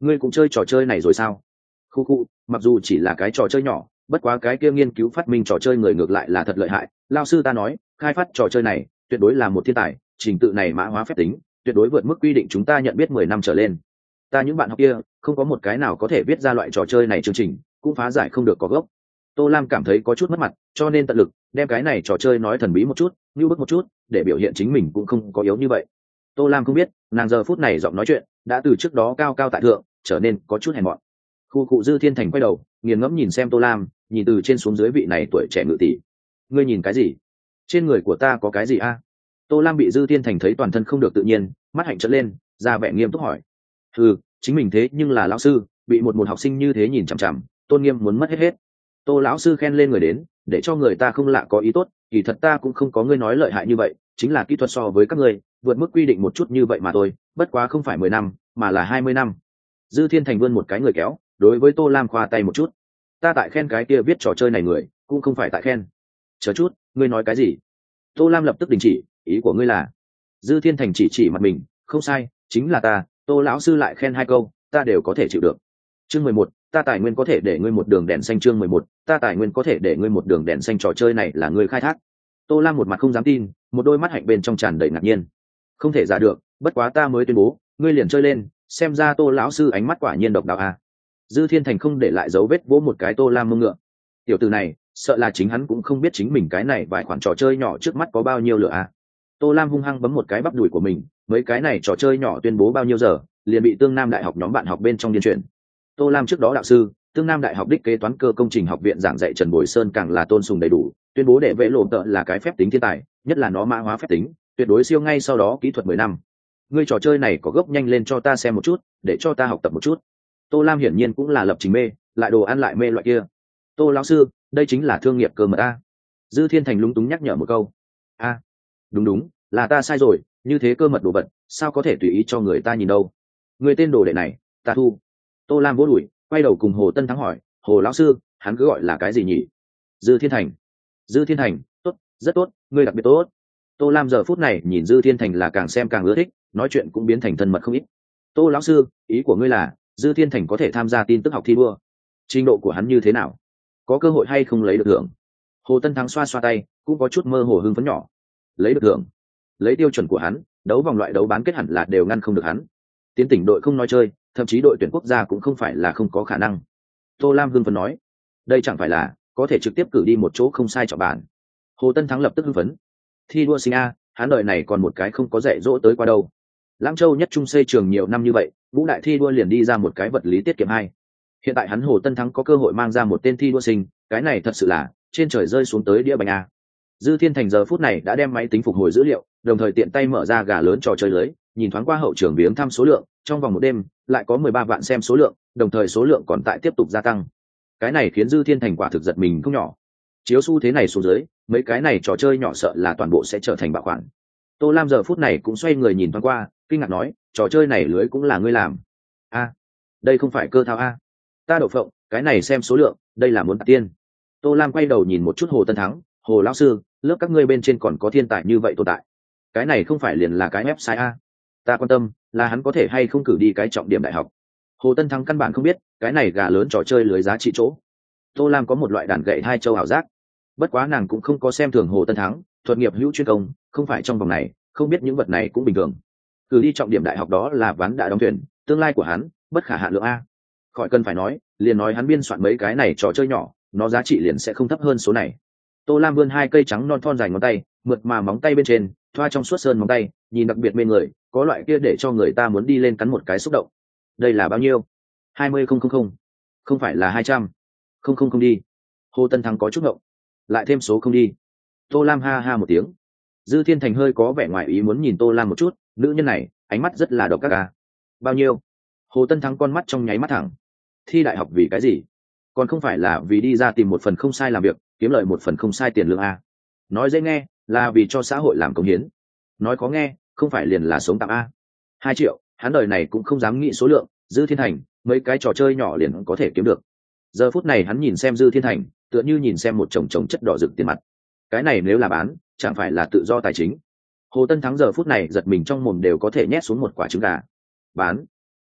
ngươi cũng chơi trò chơi này rồi sao? Khu khu, mặc dù chỉ là cái trò chơi nhỏ, bất quá cái kia nghiên cứu phát minh trò chơi người ngược lại là thật lợi hại. Lao sư ta nói, khai phát trò chơi này tuyệt đối là một thiên tài, trình tự này mã hóa phép tính tuyệt đối vượt mức quy định chúng ta nhận biết mười năm trở lên. Ta những bạn học kia không có một cái nào có thể viết ra loại trò chơi này chương trình, cũng phá giải không được có gốc. Tô Lam cảm thấy có chút mất mặt, cho nên tận lực đem cái này trò chơi nói thần bí một chút, như bức một chút, để biểu hiện chính mình cũng không có yếu như vậy. Tô Lam không biết, nàng giờ phút này giọng nói chuyện đã từ trước đó cao cao tại thượng trở nên có chút hèn mọn. Khu cụ Dư Thiên Thành quay đầu nghiền ngẫm nhìn xem Tô Lam, nhìn từ trên xuống dưới vị này tuổi trẻ ngự tỷ. Ngươi nhìn cái gì? Trên người của ta có cái gì a? Tô Lam bị Dư Thiên Thành thấy toàn thân không được tự nhiên, mắt hạnh trợn lên, ra vẻ nghiêm túc hỏi. Ừ, chính mình thế nhưng là lão sư, bị một một học sinh như thế nhìn chằm chằm, tôn nghiêm muốn mất hết hết. Tô lão sư khen lên người đến, để cho người ta không lạ có ý tốt, kỳ thật ta cũng không có ngươi nói lợi hại như vậy, chính là kỹ thuật so với các ngươi vượt mức quy định một chút như vậy mà thôi, bất quá không phải mười năm mà là hai mươi năm. Dư Thiên Thành vươn một cái người kéo, đối với Tô Lam khoa tay một chút. Ta tại khen cái kia viết trò chơi này người, cũng không phải tại khen. Chờ chút, ngươi nói cái gì? Tô Lam lập tức đình chỉ, ý của ngươi là? Dư Thiên Thành chỉ chỉ mặt mình, không sai, chính là ta. Tô lão sư lại khen hai câu, ta đều có thể chịu được. Chương mười một, ta tài nguyên có thể để ngươi một đường đèn xanh. Chương mười một, ta tài nguyên có thể để ngươi một đường đèn xanh. Trò chơi này là ngươi khai thác? Tô Lam một mặt không dám tin, một đôi mắt hạnh bên trong tràn đầy ngạc nhiên. Không thể giả được, bất quá ta mới tuyên bố, ngươi liền chơi lên, xem ra Tô lão sư ánh mắt quả nhiên độc đạo à. Dư Thiên Thành không để lại dấu vết vỗ một cái Tô Lam mông ngựa. Tiểu tử này, sợ là chính hắn cũng không biết chính mình cái này vài khoản trò chơi nhỏ trước mắt có bao nhiêu lửa à. Tô Lam hung hăng bấm một cái bắp đùi của mình, mấy cái này trò chơi nhỏ tuyên bố bao nhiêu giờ, liền bị Tương Nam Đại học nhóm bạn học bên trong điên chuyển. Tô Lam trước đó đạo sư, Tương Nam Đại học đích kế toán cơ công trình học viện giảng dạy Trần Bồi Sơn càng là tôn sùng đầy đủ, tuyên bố để vẽ lộ tợ là cái phép tính thiên tài, nhất là nó mã hóa phép tính, tuyệt đối siêu ngay sau đó kỹ thuật mười năm. Ngươi trò chơi này có gốc nhanh lên cho ta xem một chút, để cho ta học tập một chút. Tô Lam hiển nhiên cũng là lập trình mê, lại đồ ăn lại mê loại kia. Tô lão sư, đây chính là thương nghiệp cơ mật a. Dư Thiên Thành lúng túng nhắc nhở một câu. A, đúng đúng, là ta sai rồi, như thế cơ mật đồ vật, sao có thể tùy ý cho người ta nhìn đâu. Người tên đồ đệ này, ta thu. Tô Lam vỗ đùi, quay đầu cùng Hồ Tân Thắng hỏi, Hồ lão sư, hắn cứ gọi là cái gì nhỉ? Dư Thiên Thành. Dư Thiên Thành, tốt, rất tốt, ngươi đặc biệt tốt. Tô Lam giờ phút này nhìn Dư Thiên Thành là càng xem càng ưa thích, nói chuyện cũng biến thành thân mật không ít. Tô lão sư, ý của ngươi là Dư Thiên Thành có thể tham gia tin tức học thi đua, trình độ của hắn như thế nào, có cơ hội hay không lấy được thưởng? Hồ Tân Thắng xoa xoa tay, cũng có chút mơ hồ hưng phấn nhỏ. Lấy được thưởng? Lấy tiêu chuẩn của hắn, đấu vòng loại đấu bán kết hẳn là đều ngăn không được hắn. Tiến tỉnh đội không nói chơi, thậm chí đội tuyển quốc gia cũng không phải là không có khả năng. Tô Lam hưng phấn nói, đây chẳng phải là có thể trực tiếp cử đi một chỗ không sai chọn bản. Hồ Tân Thắng lập tức hưng phấn. Thi đua sinh a, hắn đợi này còn một cái không có dạy dỗ tới qua đâu. Lãng Châu nhất trung xây trường nhiều năm như vậy, vũ đại thi đua liền đi ra một cái vật lý tiết kiệm hai. Hiện tại hắn Hồ Tân Thắng có cơ hội mang ra một tên thi đua sinh, cái này thật sự là trên trời rơi xuống tới đĩa bánh a. Dư Thiên Thành giờ phút này đã đem máy tính phục hồi dữ liệu, đồng thời tiện tay mở ra gà lớn trò chơi lưới, nhìn thoáng qua hậu trường viếng thăm số lượng, trong vòng một đêm lại có mười ba vạn xem số lượng, đồng thời số lượng còn tại tiếp tục gia tăng. Cái này khiến Dư Thiên Thành quả thực giật mình không nhỏ. Chiếu xu thế này xuống dưới, mấy cái này trò chơi nhỏ sợ là toàn bộ sẽ trở thành bạo khoản. Tô Lam giờ phút này cũng xoay người nhìn thoáng qua, kinh ngạc nói, trò chơi này lưới cũng là ngươi làm? A, đây không phải cơ thao a. Ta đậu phộng, cái này xem số lượng, đây là muốn tạt tiên. Tô Lam quay đầu nhìn một chút Hồ Tân Thắng, Hồ lão sư, lớp các ngươi bên trên còn có thiên tài như vậy tồn tại, cái này không phải liền là cái website a? Ta quan tâm là hắn có thể hay không cử đi cái trọng điểm đại học. Hồ Tân Thắng căn bản không biết cái này gà lớn trò chơi lưới giá trị chỗ. Tô Lam có một loại đàn gậy hai châu ảo giác, bất quá nàng cũng không có xem thường Hồ Tân Thắng, thuật nghiệp hữu chuyên công, không phải trong vòng này không biết những vật này cũng bình thường. Cử đi trọng điểm đại học đó là ván đã đóng thuyền, tương lai của hắn bất khả hạn lượng a. Khỏi cần phải nói, liền nói hắn biên soạn mấy cái này trò chơi nhỏ, nó giá trị liền sẽ không thấp hơn số này. Tô Lam vươn hai cây trắng non thon dài ngón tay, mượt mà móng tay bên trên thoa trong suốt sơn móng tay, nhìn đặc biệt mê người, có loại kia để cho người ta muốn đi lên cắn một cái xúc động. Đây là bao nhiêu? Hai mươi không không không. Không phải là hai trăm. Không không không đi. Hồ Tân Thắng có chút ngộng. Lại thêm số không đi. Tô Lam ha ha một tiếng. Dư Thiên Thành hơi có vẻ ngoài ý muốn nhìn Tô Lam một chút, nữ nhân này ánh mắt rất là độc ác à. Bao nhiêu? Hồ Tân Thắng con mắt trong nháy mắt thẳng. Thi đại học vì cái gì? Còn không phải là vì đi ra tìm một phần không sai làm việc, kiếm lợi một phần không sai tiền lương a. Nói dễ nghe là vì cho xã hội làm công hiến, nói khó nghe không phải liền là sống tạm a. Hai triệu, hắn đời này cũng không dám nghĩ số lượng. Dư Thiên Thành mấy cái trò chơi nhỏ liền có thể kiếm được. Giờ phút này hắn nhìn xem Dư Thiên Thành tựa như nhìn xem một chồng chồng chất đỏ rực tiền mặt. Cái này nếu là bán, chẳng phải là tự do tài chính. Hồ Tân Thắng giờ phút này giật mình trong mồm đều có thể nhét xuống một quả trứng gà. Bán?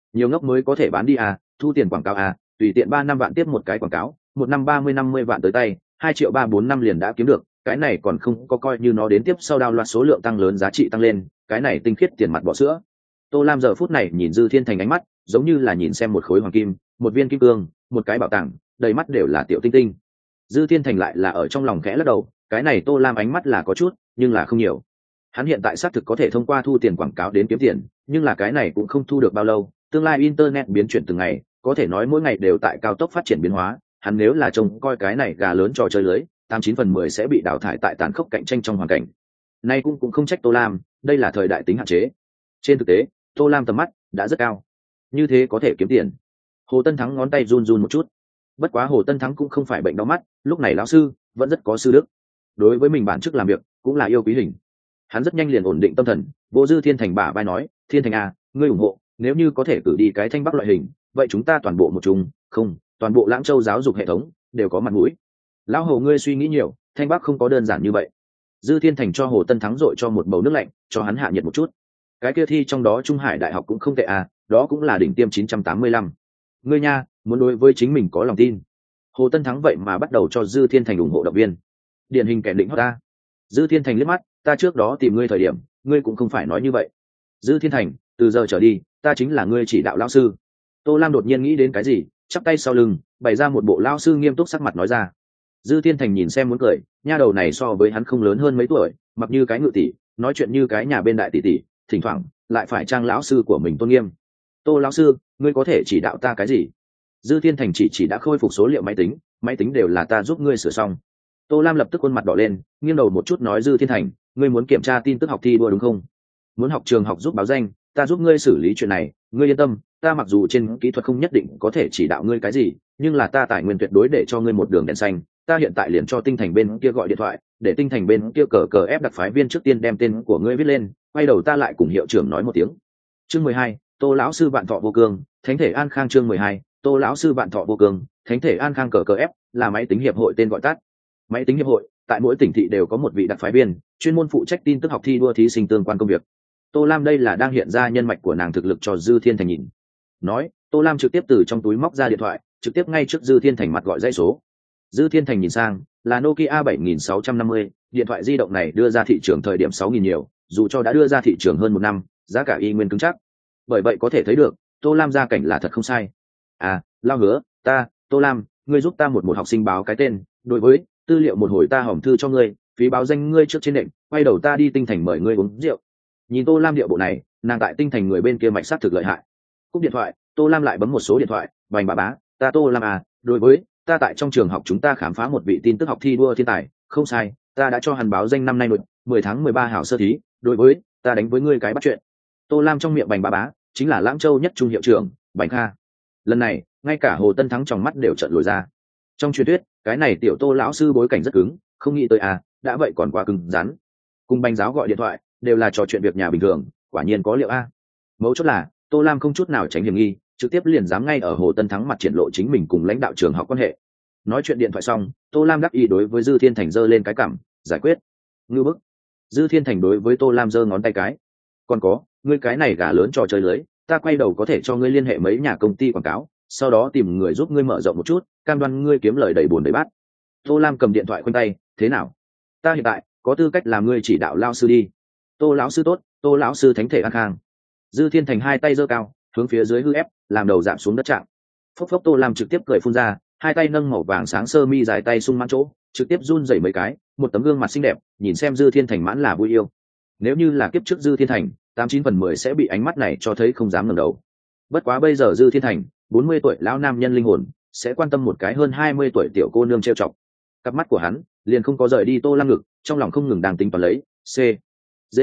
nhiều ngốc mới có thể bán đi à, thu tiền quảng cáo à, tùy tiện ba năm vạn tiếp một cái quảng cáo, một năm ba mươi năm mươi vạn tới tay, hai triệu ba bốn năm liền đã kiếm được, cái này còn không có coi như nó đến tiếp sau đao loạt số lượng tăng lớn giá trị tăng lên, cái này tinh khiết tiền mặt bỏ sữa. Tô Lam giờ phút này nhìn Dư Thiên Thành ánh mắt giống như là nhìn xem một khối hoàng kim, một viên kim cương, một cái bảo tàng, đầy mắt đều là tiểu tinh tinh. Dư Thiên Thành lại là ở trong lòng khẽ lắc đầu, cái này Tô Lam ánh mắt là có chút, nhưng là không nhiều. Hắn hiện tại xác thực có thể thông qua thu tiền quảng cáo đến kiếm tiền, nhưng là cái này cũng không thu được bao lâu, tương lai internet biến chuyển từng ngày, có thể nói mỗi ngày đều tại cao tốc phát triển biến hóa, hắn nếu là trông coi cái này gà lớn trò chơi lưới, tám chín phần mười sẽ bị đào thải tại tàn khốc cạnh tranh trong hoàn cảnh. Nay cũng cũng không trách Tô Lam, đây là thời đại tính hạn chế. Trên thực tế, Tô Lam tầm mắt đã rất cao, như thế có thể kiếm tiền. Hồ Tân Thắng ngón tay run run một chút, bất quá Hồ Tân Thắng cũng không phải bệnh đau mắt, lúc này lão sư vẫn rất có sư đức, đối với mình bản chức làm việc cũng là yêu quý hình. Hắn rất nhanh liền ổn định tâm thần, vô Dư Thiên Thành bả vai nói, Thiên Thành à, ngươi ủng hộ, nếu như có thể cử đi cái Thanh Bắc loại hình, vậy chúng ta toàn bộ một chung, không, toàn bộ Lãng Châu giáo dục hệ thống đều có mặt mũi. Lão Hồ ngươi suy nghĩ nhiều, Thanh Bắc không có đơn giản như vậy. Dư Thiên Thành cho Hồ Tân Thắng dội cho một bầu nước lạnh, cho hắn hạ nhiệt một chút. Cái kia thi trong đó Trung Hải đại học cũng không tệ à, đó cũng là đỉnh tiêm chín trăm tám mươi lăm. Ngươi nha, muốn đối với chính mình có lòng tin. Hồ Tân Thắng vậy mà bắt đầu cho Dư Thiên Thành ủng hộ động viên. Điển hình kẻ định hót ta. Dư Thiên Thành liếc mắt, ta trước đó tìm ngươi thời điểm, ngươi cũng không phải nói như vậy. Dư Thiên Thành, từ giờ trở đi, ta chính là ngươi chỉ đạo lão sư. Tô Lam đột nhiên nghĩ đến cái gì, chắp tay sau lưng, bày ra một bộ lão sư nghiêm túc sắc mặt nói ra. Dư Thiên Thành nhìn xem muốn cười, nha đầu này so với hắn không lớn hơn mấy tuổi, mặc như cái ngự tỷ, nói chuyện như cái nhà bên đại tỷ tỷ, thỉnh thoảng lại phải trang lão sư của mình tôn nghiêm. Tô lão sư, ngươi có thể chỉ đạo ta cái gì? Dư Thiên Thành chỉ chỉ đã khôi phục số liệu máy tính, máy tính đều là ta giúp ngươi sửa xong. Tô Lam lập tức khuôn mặt đỏ lên, nghiêng đầu một chút nói, Dư Thiên Thành, ngươi muốn kiểm tra tin tức học thi đua đúng không? Muốn học trường học giúp báo danh, ta giúp ngươi xử lý chuyện này, ngươi yên tâm, ta mặc dù trên kỹ thuật không nhất định có thể chỉ đạo ngươi cái gì, nhưng là ta tài nguyên tuyệt đối để cho ngươi một đường đèn xanh. Ta hiện tại liền cho Tinh Thành bên kia gọi điện thoại, để Tinh Thành bên kia cờ cờ ép đặc phái viên trước tiên đem tên của ngươi viết lên, quay đầu ta lại cùng hiệu trưởng nói một tiếng. Chương mười hai, Tô lão sư vạn thọ vô cương, thánh thể an khang. Chương mười hai, Tô lão sư vạn thọ vô cương, thánh thể an khang. Cờ cờ ép là máy tính hiệp hội tên gọi tắt. Máy tính hiệp hội tại mỗi tỉnh thị đều có một vị đặc phái viên, chuyên môn phụ trách tin tức học thi đua thí sinh tương quan công việc. Tô Lam đây là đang hiện ra nhân mạch của nàng thực lực cho Dư Thiên Thành nhìn. Nói, Tô Lam trực tiếp từ trong túi móc ra điện thoại, trực tiếp ngay trước Dư Thiên Thành mặt gọi dãy số. Dư Thiên Thành nhìn sang, là Nokia bảy nghìn sáu trăm năm mươi, điện thoại di động này đưa ra thị trường thời điểm sáu nghìn nhiều, dù cho đã đưa ra thị trường hơn một năm, giá cả y nguyên cứng chắc. Bởi vậy có thể thấy được, Tô Lam gia cảnh là thật không sai. À, Lao hứa, ta, Tô Lam, ngươi giúp ta một một học sinh báo cái tên, đối với tư liệu một hồi ta hỏng thư cho ngươi, phí báo danh ngươi trước trên nệm, quay đầu ta đi Tinh Thành mời ngươi uống rượu. Nhìn Tô Lam điệu bộ này, nàng tại Tinh Thành người bên kia mạch sát thực lợi hại. Cúp điện thoại, Tô Lam lại bấm một số điện thoại, bành bà bá, ta Tô Lam à, đối với ta tại trong trường học chúng ta khám phá một vị tin tức học thi đua thiên tài, không sai, ta đã cho hắn báo danh năm nay nội, mười tháng mười ba hảo sơ thí, đối với ta đánh với ngươi cái bắt chuyện. Tô Lam trong miệng bành bà bá, chính là Lãng Châu nhất trung hiệu trưởng, Bành Kha. Lần này, ngay cả Hồ Tân Thắng trong mắt đều trợn lồi ra. Trong truyền thuyết, cái này tiểu Tô lão sư bối cảnh rất cứng, không nghĩ tới à, đã vậy còn quá cứng rắn. Cùng Bành giáo gọi điện thoại, đều là trò chuyện việc nhà bình thường, quả nhiên có liệu a. Mấu chốt là, Tô Lam không chút nào tránh hiểm nghi, trực tiếp liền dám ngay ở Hồ Tân Thắng mặt triển lộ chính mình cùng lãnh đạo trường học quan hệ. Nói chuyện điện thoại xong, Tô Lam đắc ý đối với Dư Thiên Thành giơ lên cái cằm, giải quyết. Ngưu bức. Dư Thiên Thành đối với Tô Lam giơ ngón tay cái. Còn có, ngươi cái này gà lớn trò chơi lưới, ta quay đầu có thể cho ngươi liên hệ mấy nhà công ty quảng cáo, sau đó tìm người giúp ngươi mở rộng một chút, cam đoan ngươi kiếm lời đầy bùn đầy bát. Tô Lam cầm điện thoại quanh tay, thế nào? Ta hiện tại có tư cách làm ngươi chỉ đạo lao sư đi. Tô lão sư tốt, Tô lão sư thánh thể an khang. Dư Thiên Thành hai tay giơ cao, hướng phía dưới hư ép, làm đầu giảm xuống đất trạng. Phốc phốc Tô Lam trực tiếp cười phun ra, hai tay nâng màu vàng sáng sơ mi dài tay sung mãn chỗ, trực tiếp run rẩy mấy cái, một tấm gương mặt xinh đẹp, nhìn xem Dư Thiên Thành mãn là vui yêu. Nếu như là kiếp trước Dư Thiên Thành, tám chín phần mười sẽ bị ánh mắt này cho thấy không dám ngẩng đầu. Bất quá bây giờ Dư Thiên Thành, bốn mươi tuổi lão nam nhân linh hồn, sẽ quan tâm một cái hơn hai mươi tuổi tiểu cô nương trêu chọc. Cặp mắt của hắn liền không có rời đi Tô Lam ngực, trong lòng không ngừng đang tính toán lấy, C, D,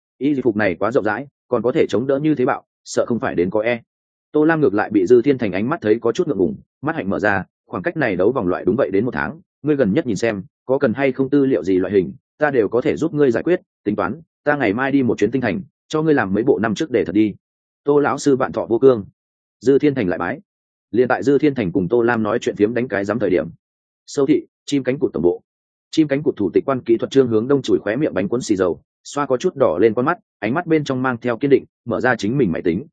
y phục này quá rộng rãi, còn có thể chống đỡ như thế bạo, sợ không phải đến có e. Tô Lam ngược lại bị Dư Thiên Thành ánh mắt thấy có chút ngượng ngùng, mắt hạnh mở ra, khoảng cách này đấu vòng loại đúng vậy đến một tháng, ngươi gần nhất nhìn xem, có cần hay không tư liệu gì loại hình, ta đều có thể giúp ngươi giải quyết, tính toán, ta ngày mai đi một chuyến Tinh Thành, cho ngươi làm mấy bộ năm trước để thật đi. Tô lão sư vạn thọ vô cương. Dư Thiên Thành lại bái. Liên tại Dư Thiên Thành cùng Tô Lam nói chuyện phiếm đánh cái giám thời điểm. Sâu thị, chim cánh cụt tổng bộ. Chim cánh cụt thủ tịch quan kỹ thuật Trương Hướng Đông chùi khóe miệng bánh cuốn xì dầu, xoa có chút đỏ lên con mắt, ánh mắt bên trong mang theo kiên định, mở ra chính mình máy tính.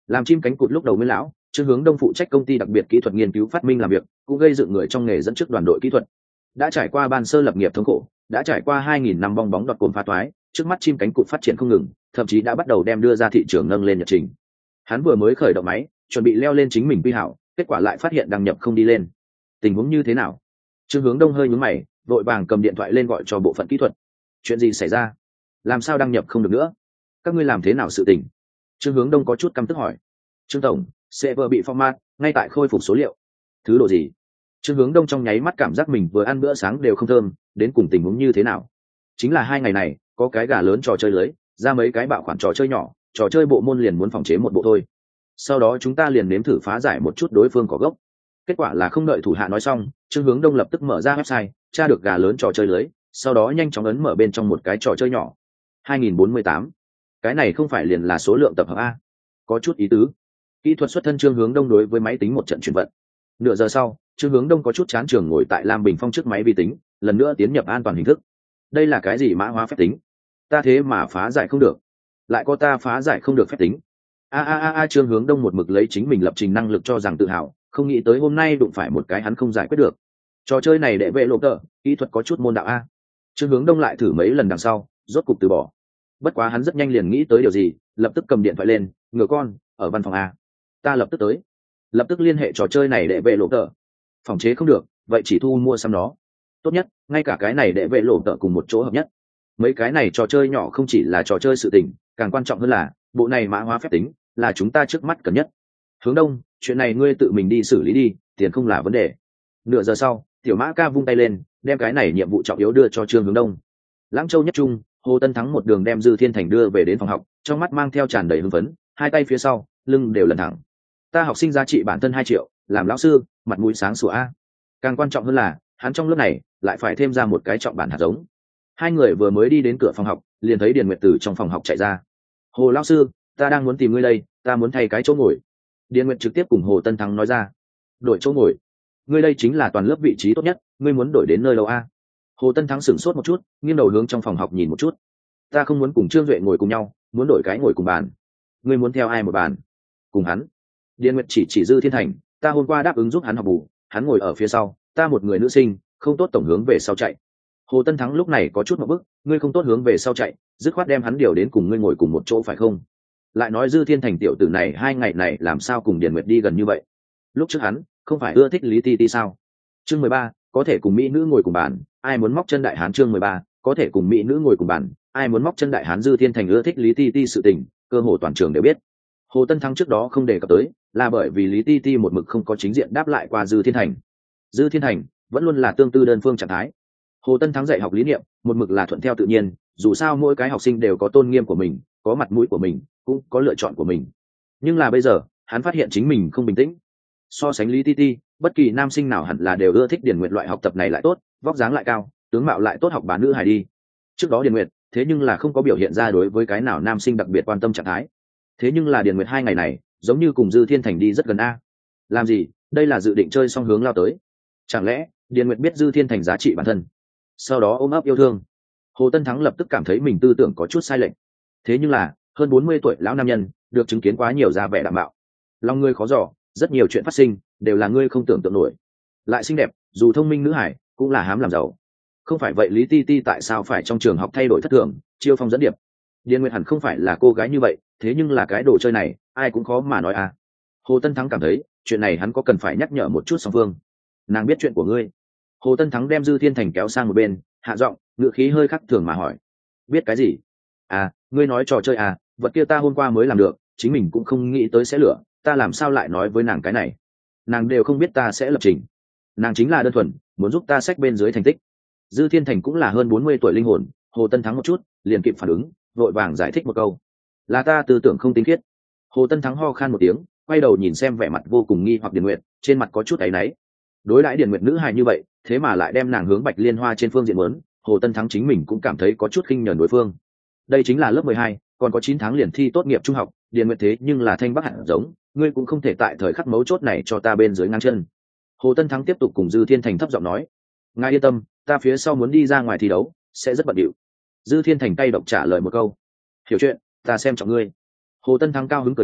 làm chim cánh cụt lúc đầu nguyên lão, Trương Hướng Đông phụ trách công ty đặc biệt kỹ thuật nghiên cứu phát minh làm việc, cũng gây dựng người trong nghề dẫn trước đoàn đội kỹ thuật. Đã trải qua ban sơ lập nghiệp thống khổ, đã trải qua hai nghìn năm bong bóng đọt cồn phá toái, trước mắt chim cánh cụt phát triển không ngừng, thậm chí đã bắt đầu đem đưa ra thị trường nâng lên nhật trình. Hắn vừa mới khởi động máy, chuẩn bị leo lên chính mình quy hảo, kết quả lại phát hiện đăng nhập không đi lên. Tình huống như thế nào? Trương Hướng Đông hơi nhướng mày, vội vàng cầm điện thoại lên gọi cho bộ phận kỹ thuật. Chuyện gì xảy ra? Làm sao đăng nhập không được nữa? Các ngươi làm thế nào sự tình? Trương Hướng Đông có chút căm tức hỏi. Trương tổng, server bị format, ngay tại khôi phục số liệu. Thứ độ gì? Trương Hướng Đông trong nháy mắt cảm giác mình vừa ăn bữa sáng đều không thơm, đến cùng tình huống như thế nào? Chính là hai ngày này, có cái gà lớn trò chơi lưới, ra mấy cái bạo khoản trò chơi nhỏ, trò chơi bộ môn liền muốn phòng chế một bộ thôi. Sau đó chúng ta liền nếm thử phá giải một chút đối phương có gốc. Kết quả là không đợi thủ hạ nói xong, Trương Hướng Đông lập tức mở ra website, tra được gà lớn trò chơi lưới, sau đó nhanh chóng ấn mở bên trong một cái trò chơi nhỏ. hai nghìn bốn mươi tám. Cái này không phải liền là số lượng tập hợp a? Có chút ý tứ. Kỹ thuật xuất thân Trương Hướng Đông đối với máy tính một trận chuyển vận. Nửa giờ sau, Trương Hướng Đông có chút chán trường ngồi tại Lam Bình Phong trước máy vi tính, lần nữa tiến nhập an toàn hình thức. Đây là cái gì mã hóa phép tính? Ta thế mà phá giải không được. Lại có ta phá giải không được phép tính. A a a a Trương Hướng Đông một mực lấy chính mình lập trình năng lực cho rằng tự hào, không nghĩ tới hôm nay đụng phải một cái hắn không giải quyết được. Trò chơi này đệ vệ lộ tờ, kỹ thuật có chút môn đạo a. Trương Hướng Đông lại thử mấy lần đằng sau, rốt cục từ bỏ. Bất quá hắn rất nhanh liền nghĩ tới điều gì, lập tức cầm điện thoại lên, ngựa con, ở văn phòng a. Ta lập tức tới. Lập tức liên hệ trò chơi này đệ vệ lộ tờ. Phòng chế không được, vậy chỉ thu mua xăm nó. Tốt nhất, ngay cả cái này đệ vệ lộ tờ cùng một chỗ hợp nhất. Mấy cái này trò chơi nhỏ không chỉ là trò chơi sự tình, càng quan trọng hơn là bộ này mã hóa phép tính là chúng ta trước mắt cần nhất. Hướng Đông, chuyện này ngươi tự mình đi xử lý đi, tiền không là vấn đề. Nửa giờ sau, tiểu mã ca vung tay lên, đem cái này nhiệm vụ trọng yếu đưa cho Trương Hướng Đông. Lãng Châu nhất trung, Hồ Tân Thắng một đường đem Dư Thiên Thành đưa về đến phòng học, trong mắt mang theo tràn đầy hưng phấn, hai tay phía sau, lưng đều lần thẳng. Ta học sinh giá trị bản thân hai triệu, làm lão sư, mặt mũi sáng sủa a. Càng quan trọng hơn là, hắn trong lớp này lại phải thêm ra một cái trọng bản hạt giống. Hai người vừa mới đi đến cửa phòng học, liền thấy Điền Nguyệt từ trong phòng học chạy ra. Hồ lão sư, ta đang muốn tìm ngươi đây, ta muốn thay cái chỗ ngồi. Điền Nguyệt trực tiếp cùng Hồ Tân Thắng nói ra. Đổi chỗ ngồi? Ngươi đây chính là toàn lớp vị trí tốt nhất, ngươi muốn đổi đến nơi đâu a? Hồ Tân Thắng sửng sốt một chút, nghiêng đầu hướng trong phòng học nhìn một chút. Ta không muốn cùng Trương Duệ ngồi cùng nhau, muốn đổi cái ngồi cùng bàn. Ngươi muốn theo ai một bàn? Cùng hắn. Điền Nguyệt chỉ chỉ Dư Thiên Thành, ta hôm qua đáp ứng giúp hắn học bù, hắn ngồi ở phía sau, ta một người nữ sinh, không tốt tổng hướng về sau chạy. Hồ Tân Thắng lúc này có chút một bức, ngươi không tốt hướng về sau chạy, dứt khoát đem hắn điều đến cùng ngươi ngồi cùng một chỗ phải không? Lại nói Dư Thiên Thành tiểu tử này hai ngày này làm sao cùng Điền Nguyệt đi gần như vậy? Lúc trước hắn không phải ưa thích Lý Ti Ti sao? Chương mười ba, có thể cùng mỹ nữ ngồi cùng bàn, ai muốn móc chân đại hán. Chương mười ba, có thể cùng mỹ nữ ngồi cùng bàn, ai muốn móc chân đại hán. Dư Thiên Thành ưa thích Lý Ti Ti sự tình, cơ hồ toàn trường đều biết. Hồ Tân Thắng trước đó không đề cập tới, là bởi vì Lý Ti Ti một mực không có chính diện đáp lại qua Dư Thiên Thành. Dư Thiên Thành vẫn luôn là tương tư đơn phương trạng thái. Hồ Tân Thắng dạy học lý niệm, một mực là thuận theo tự nhiên, dù sao mỗi cái học sinh đều có tôn nghiêm của mình, có mặt mũi của mình, cũng có lựa chọn của mình. Nhưng là bây giờ, hắn phát hiện chính mình không bình tĩnh. So sánh Lý Ti Ti, bất kỳ nam sinh nào hẳn là đều ưa thích Điền Nguyệt loại học tập này lại tốt, vóc dáng lại cao, tướng mạo lại tốt học bán nữ hài đi. Trước đó Điền Nguyệt, thế nhưng là không có biểu hiện ra đối với cái nào nam sinh đặc biệt quan tâm trạng thái. Thế nhưng là Điền Nguyệt hai ngày này, giống như cùng Dư Thiên Thành đi rất gần a. Làm gì? Đây là dự định chơi song hướng lao tới. Chẳng lẽ Điền Nguyệt biết Dư Thiên Thành giá trị bản thân, sau đó ôm ấp yêu thương? Hồ Tân Thắng lập tức cảm thấy mình tư tưởng có chút sai lệch. Thế nhưng là hơn bốn mươi tuổi lão nam nhân, được chứng kiến quá nhiều ra vẻ đảm bảo, lòng ngươi khó dò, rất nhiều chuyện phát sinh đều là ngươi không tưởng tượng nổi. Lại xinh đẹp, dù thông minh nữ hải, cũng là hám làm giàu. Không phải vậy Lý Ti Ti tại sao phải trong trường học thay đổi thất thường, chiêu phong dẫn điệp? Điền Nguyệt hẳn không phải là cô gái như vậy, thế nhưng là cái đồ chơi này, ai cũng khó mà nói à. Hồ Tân Thắng cảm thấy, chuyện này hắn có cần phải nhắc nhở một chút song phương. Nàng biết chuyện của ngươi. Hồ Tân Thắng đem Dư Thiên Thành kéo sang một bên, hạ giọng, ngữ khí hơi khắc thường mà hỏi. Biết cái gì? À, ngươi nói trò chơi à, vật kia ta hôm qua mới làm được, chính mình cũng không nghĩ tới sẽ lửa, ta làm sao lại nói với nàng cái này? Nàng đều không biết ta sẽ lập trình. Nàng chính là đơn thuần muốn giúp ta xách bên dưới thành tích. Dư Thiên Thành cũng là hơn bốn mươi tuổi linh hồn, Hồ Tân Thắng một chút liền kịp phản ứng, vội vàng giải thích một câu. Là ta tư tưởng không tinh khiết. Hồ Tân Thắng ho khan một tiếng, quay đầu nhìn xem vẻ mặt vô cùng nghi hoặc Điền Nguyệt, trên mặt có chút áy náy. Đối đãi Điền Nguyệt nữ hài như vậy, thế mà lại đem nàng hướng Bạch Liên Hoa trên phương diện muốn, Hồ Tân Thắng chính mình cũng cảm thấy có chút khinh nhờn đối phương. Đây chính là lớp mười hai, còn có chín tháng liền thi tốt nghiệp trung học, Điền Nguyệt thế nhưng là thanh bắc hạt giống, ngươi cũng không thể tại thời khắc mấu chốt này cho ta bên dưới ngang chân. Hồ Tân Thắng tiếp tục cùng Dư Thiên Thành thấp giọng nói. Ngài yên tâm, ta phía sau muốn đi ra ngoài thi đấu, sẽ rất bận điệu. Dư Thiên Thành tay độc trả lời một câu. Hiểu chuyện, ta xem trọng ngươi. Hồ Tân Thắng cao hứng cười cười,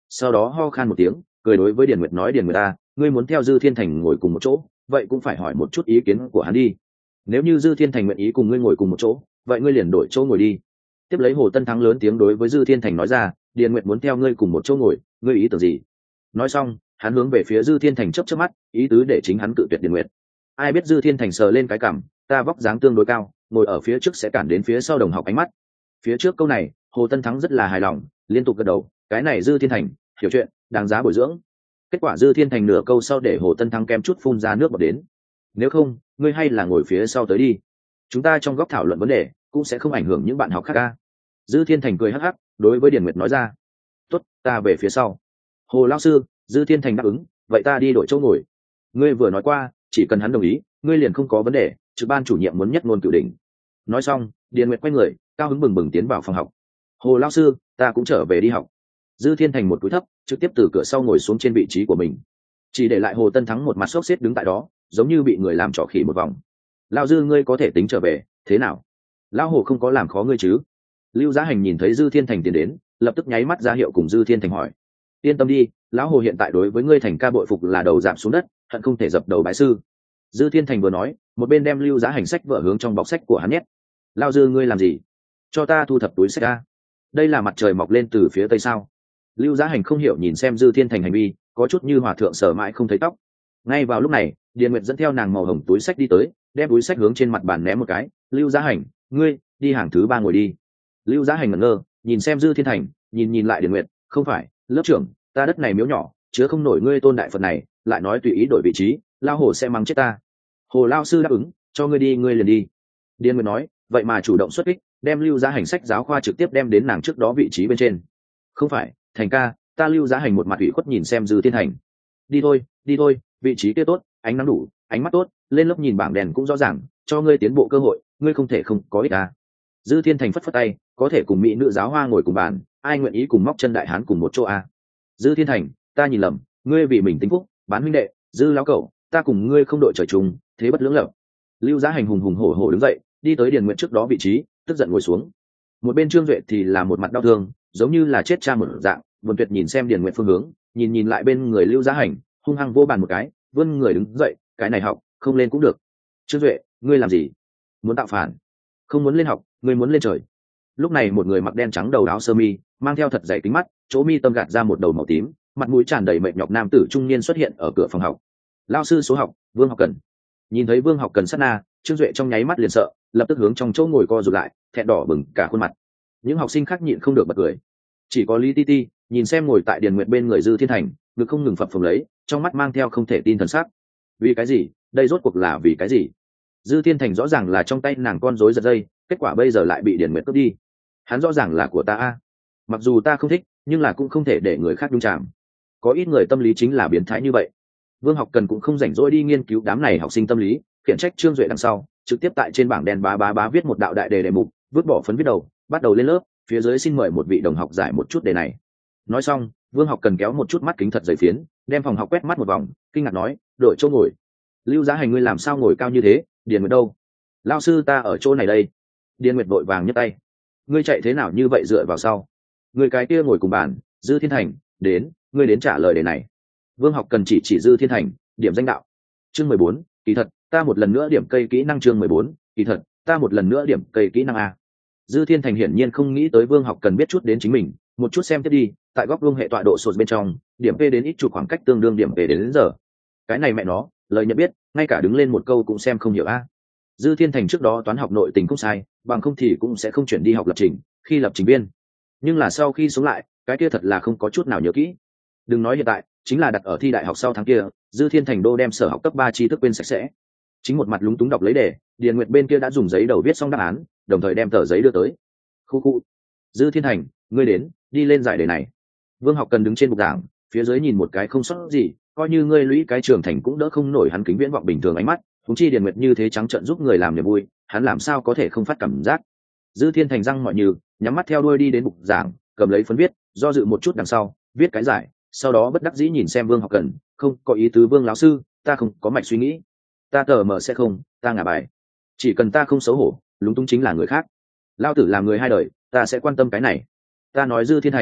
sau đó ho khan một tiếng, cười đối với Điền Nguyệt nói: Điền Nguyệt ta, ngươi muốn theo Dư Thiên Thành ngồi cùng một chỗ, vậy cũng phải hỏi một chút ý kiến của hắn đi. Nếu như Dư Thiên Thành nguyện ý cùng ngươi ngồi cùng một chỗ, vậy ngươi liền đổi chỗ ngồi đi. Tiếp lấy Hồ Tân Thắng lớn tiếng đối với Dư Thiên Thành nói ra: Điền Nguyệt muốn theo ngươi cùng một chỗ ngồi, ngươi ý tưởng gì? Nói xong, hắn hướng về phía Dư Thiên Thành chớp chớp mắt, ý tứ để chính hắn cự tuyệt Điền Nguyệt. Ai biết Dư Thiên Thành sờ lên cái cằm, ta vóc dáng tương đối cao, ngồi ở phía trước sẽ cản đến phía sau đồng học ánh mắt. Phía trước câu này, Hồ Tân Thắng rất là hài lòng, liên tục gật đầu, cái này Dư Thiên Thành hiểu chuyện, đáng giá bồi dưỡng. Kết quả Dư Thiên Thành nửa câu sau để Hồ Tân Thắng kem chút phun ra nước bọt đến. Nếu không, ngươi hay là ngồi phía sau tới đi, chúng ta trong góc thảo luận vấn đề cũng sẽ không ảnh hưởng những bạn học khác ca. Dư Thiên Thành cười hắc hắc đối với Điền Nguyệt nói ra: tốt, ta về phía sau. Hồ lão sư. Dư Thiên Thành đáp ứng, vậy ta đi đổi chỗ ngồi. Ngươi vừa nói qua, chỉ cần hắn đồng ý, ngươi liền không có vấn đề, trực ban chủ nhiệm muốn nhất ngôn cửu đỉnh. Nói xong, Điền Nguyệt quay người, cao hứng bừng bừng tiến vào phòng học. Hồ lão sư, ta cũng trở về đi học. Dư Thiên Thành một cúi thấp, trực tiếp từ cửa sau ngồi xuống trên vị trí của mình, chỉ để lại Hồ Tân Thắng một mặt sốt xếp đứng tại đó, giống như bị người làm trò khỉ một vòng. Lão Dư, ngươi có thể tính trở về, thế nào? Lão Hồ không có làm khó ngươi chứ? Lưu Giá Hành nhìn thấy Dư Thiên Thành tiến đến, lập tức nháy mắt ra hiệu cùng Dư Thiên Thành hỏi: yên tâm đi, lão Hồ hiện tại đối với ngươi Thành ca bội phục là đầu giảm xuống đất, hận không thể dập đầu bái sư. Dư Thiên Thành vừa nói, một bên đem Lưu Giá Hành sách vở hướng trong bọc sách của hắn nhét. Lão Dư, ngươi làm gì? Cho ta thu thập túi sách ra. Đây là mặt trời mọc lên từ phía tây sao? Lưu Giá Hành không hiểu nhìn xem Dư Thiên Thành hành vi, có chút như hòa thượng sở mãi không thấy tóc. Ngay vào lúc này, Điền Nguyệt dẫn theo nàng màu hồng túi sách đi tới, đem túi sách hướng trên mặt bàn ném một cái. Lưu Giá Hành, ngươi đi hàng thứ ba ngồi đi. Lưu Giá Hành ngẩn ngơ, nhìn xem Dư Thiên Thành, nhìn nhìn lại Điền Nguyệt, không phải, lớp trưởng, ta đất này miếu nhỏ, chứa không nổi ngươi tôn đại Phật này, lại nói tùy ý đổi vị trí, lao Hồ sẽ mắng chết ta. Hồ lao sư đáp ứng, cho ngươi đi ngươi liền đi. Điền Nguyệt nói, vậy mà chủ động xuất kích, đem Lưu Giá Hành sách giáo khoa trực tiếp đem đến nàng trước đó vị trí bên trên. Không phải, Thành ca, ta Lưu Giá Hành một mặt ủy khuất nhìn xem Dư Thiên Thành. Đi thôi, đi thôi, vị trí kia tốt, ánh nắng đủ, ánh mắt tốt, lên lớp nhìn bảng đèn cũng rõ ràng, cho ngươi tiến bộ cơ hội, ngươi không thể không có ích ta. Dư Thiên Thành phất phất tay, có thể cùng mỹ nữ giáo hoa ngồi cùng bàn, ai nguyện ý cùng móc chân đại hán cùng một chỗ à? Dư Thiên Thành, ta nhìn lầm, ngươi vì mình tính phúc, bán huynh đệ, Dư lão cẩu, ta cùng ngươi không đội trời chung, thế bất lưỡng lập. Lưu Giá Hành hùng hùng hổ hổ đứng dậy, đi tới Điền Nguyệt trước đó vị trí, tức giận ngồi xuống. Một bên Trương Duệ thì là một mặt đau thương, giống như là chết cha một dạng, buồn tuyệt nhìn xem Điền Nguyệt phương hướng, nhìn nhìn lại bên người Lưu Giá Hành, hung hăng vô bàn một cái, vươn người đứng dậy, cái này học, không lên cũng được. Trương Duệ, ngươi làm gì? Muốn tạo phản? Không muốn lên học, ngươi muốn lên trời. Lúc này một người mặc đen trắng đầu áo sơ mi, mang theo thật dày kính mắt, chỗ mi tâm gạt ra một đầu màu tím, mặt mũi tràn đầy mệt nhọc nam tử trung niên xuất hiện ở cửa phòng học. Lao sư số học, Vương Học Cần. Nhìn thấy Vương Học Cần sát na, Trương Duệ trong nháy mắt liền sợ, lập tức hướng trong chỗ ngồi co rụt lại, thẹn đỏ bừng cả khuôn mặt. Những học sinh khác nhịn không được bật cười, chỉ có Lý Ti Ti nhìn xem ngồi tại Điền Nguyệt bên người Dư Thiên Thành, ngực không ngừng phập phồng lấy, trong mắt mang theo không thể tin thần sắc. Vì cái gì? Đây rốt cuộc là vì cái gì? Dư Thiên Thành rõ ràng là trong tay nàng con rối giật dây, kết quả bây giờ lại bị Điền Nguyệt cướp đi. Hắn rõ ràng là của ta a, mặc dù ta không thích, nhưng là cũng không thể để người khác nhúng chạm. Có ít người tâm lý chính là biến thái như vậy. Vương Học Cần cũng không rảnh rỗi đi nghiên cứu đám này học sinh tâm lý, khiển trách Trương Duệ đằng sau, trực tiếp tại trên bảng đen bá bá bá viết một đạo đại đề đề mục, vứt bỏ phấn viết đầu, bắt đầu lên lớp, phía dưới xin mời một vị đồng học giải một chút đề này. Nói xong, Vương Học Cần kéo một chút mắt kính thật dày phiến, đem phòng học quét mắt một vòng, kinh ngạc nói, đổi chỗ ngồi. Lưu Giá Hành, ngươi làm sao ngồi cao như thế? Điền Nguyệt đâu? Lao sư, ta ở chỗ này đây. Điền Nguyệt vội vàng nhấc tay. Ngươi chạy thế nào như vậy dựa vào sau? Người cái kia ngồi cùng bàn, Dư Thiên Thành, đến, ngươi đến trả lời đề này. Vương Học Cần chỉ chỉ Dư Thiên Thành, điểm danh đạo. Chương mười bốn, kỳ thật, ta một lần nữa điểm cây kỹ năng. Chương mười bốn, kỳ thật, ta một lần nữa điểm cây kỹ năng a. Dư Thiên Thành hiển nhiên không nghĩ tới Vương Học Cần biết chút đến chính mình, một chút xem tiếp đi, tại góc vuông hệ tọa độ sột bên trong, điểm P đến ít chục khoảng cách tương đương điểm P đến, đến giờ. Cái này mẹ nó, lời nhận biết, ngay cả đứng lên một câu cũng xem không hiểu a. Dư Thiên Thành trước đó toán học nội tình không sai, bằng không thì cũng sẽ không chuyển đi học lập trình, khi lập trình viên. Nhưng là sau khi sống lại, cái kia thật là không có chút nào nhớ kỹ. Đừng nói hiện tại, chính là đặt ở thi đại học sau tháng kia, Dư Thiên Thành đô đem sở học cấp ba tri thức quên sạch sẽ. Chính một mặt lúng túng đọc lấy đề, Điền Nguyệt bên kia đã dùng giấy đầu viết xong đáp án, đồng thời đem tờ giấy đưa tới. Khu khu. Dư Thiên Thành, ngươi đến, đi lên giải đề này. Vương Học Cần đứng trên bục giảng, phía dưới nhìn một cái không sót gì, coi như ngươi lũy cái trường thành cũng đỡ không nổi hắn kính viễn vọng bình thường ánh mắt, huống chi Điền Nguyệt như thế trắng trợn giúp người làm niềm vui, hắn làm sao có thể không phát cảm giác. Dư Thiên Thành răng mọi như, nhắm mắt theo đuôi đi đến bục giảng, cầm lấy phấn viết, do dự một chút đằng sau, viết cái giải, sau đó bất đắc dĩ nhìn xem Vương Học Cần, không, có ý tứ Vương lão sư, ta không có mạch suy nghĩ, ta tờ mờ sẽ không, ta ngả bài, chỉ cần ta không xấu hổ, lúng túng chính là người khác. Lao tử làm người hai đời, ta sẽ quan tâm cái này. Ta nói Dư Thiên Thành,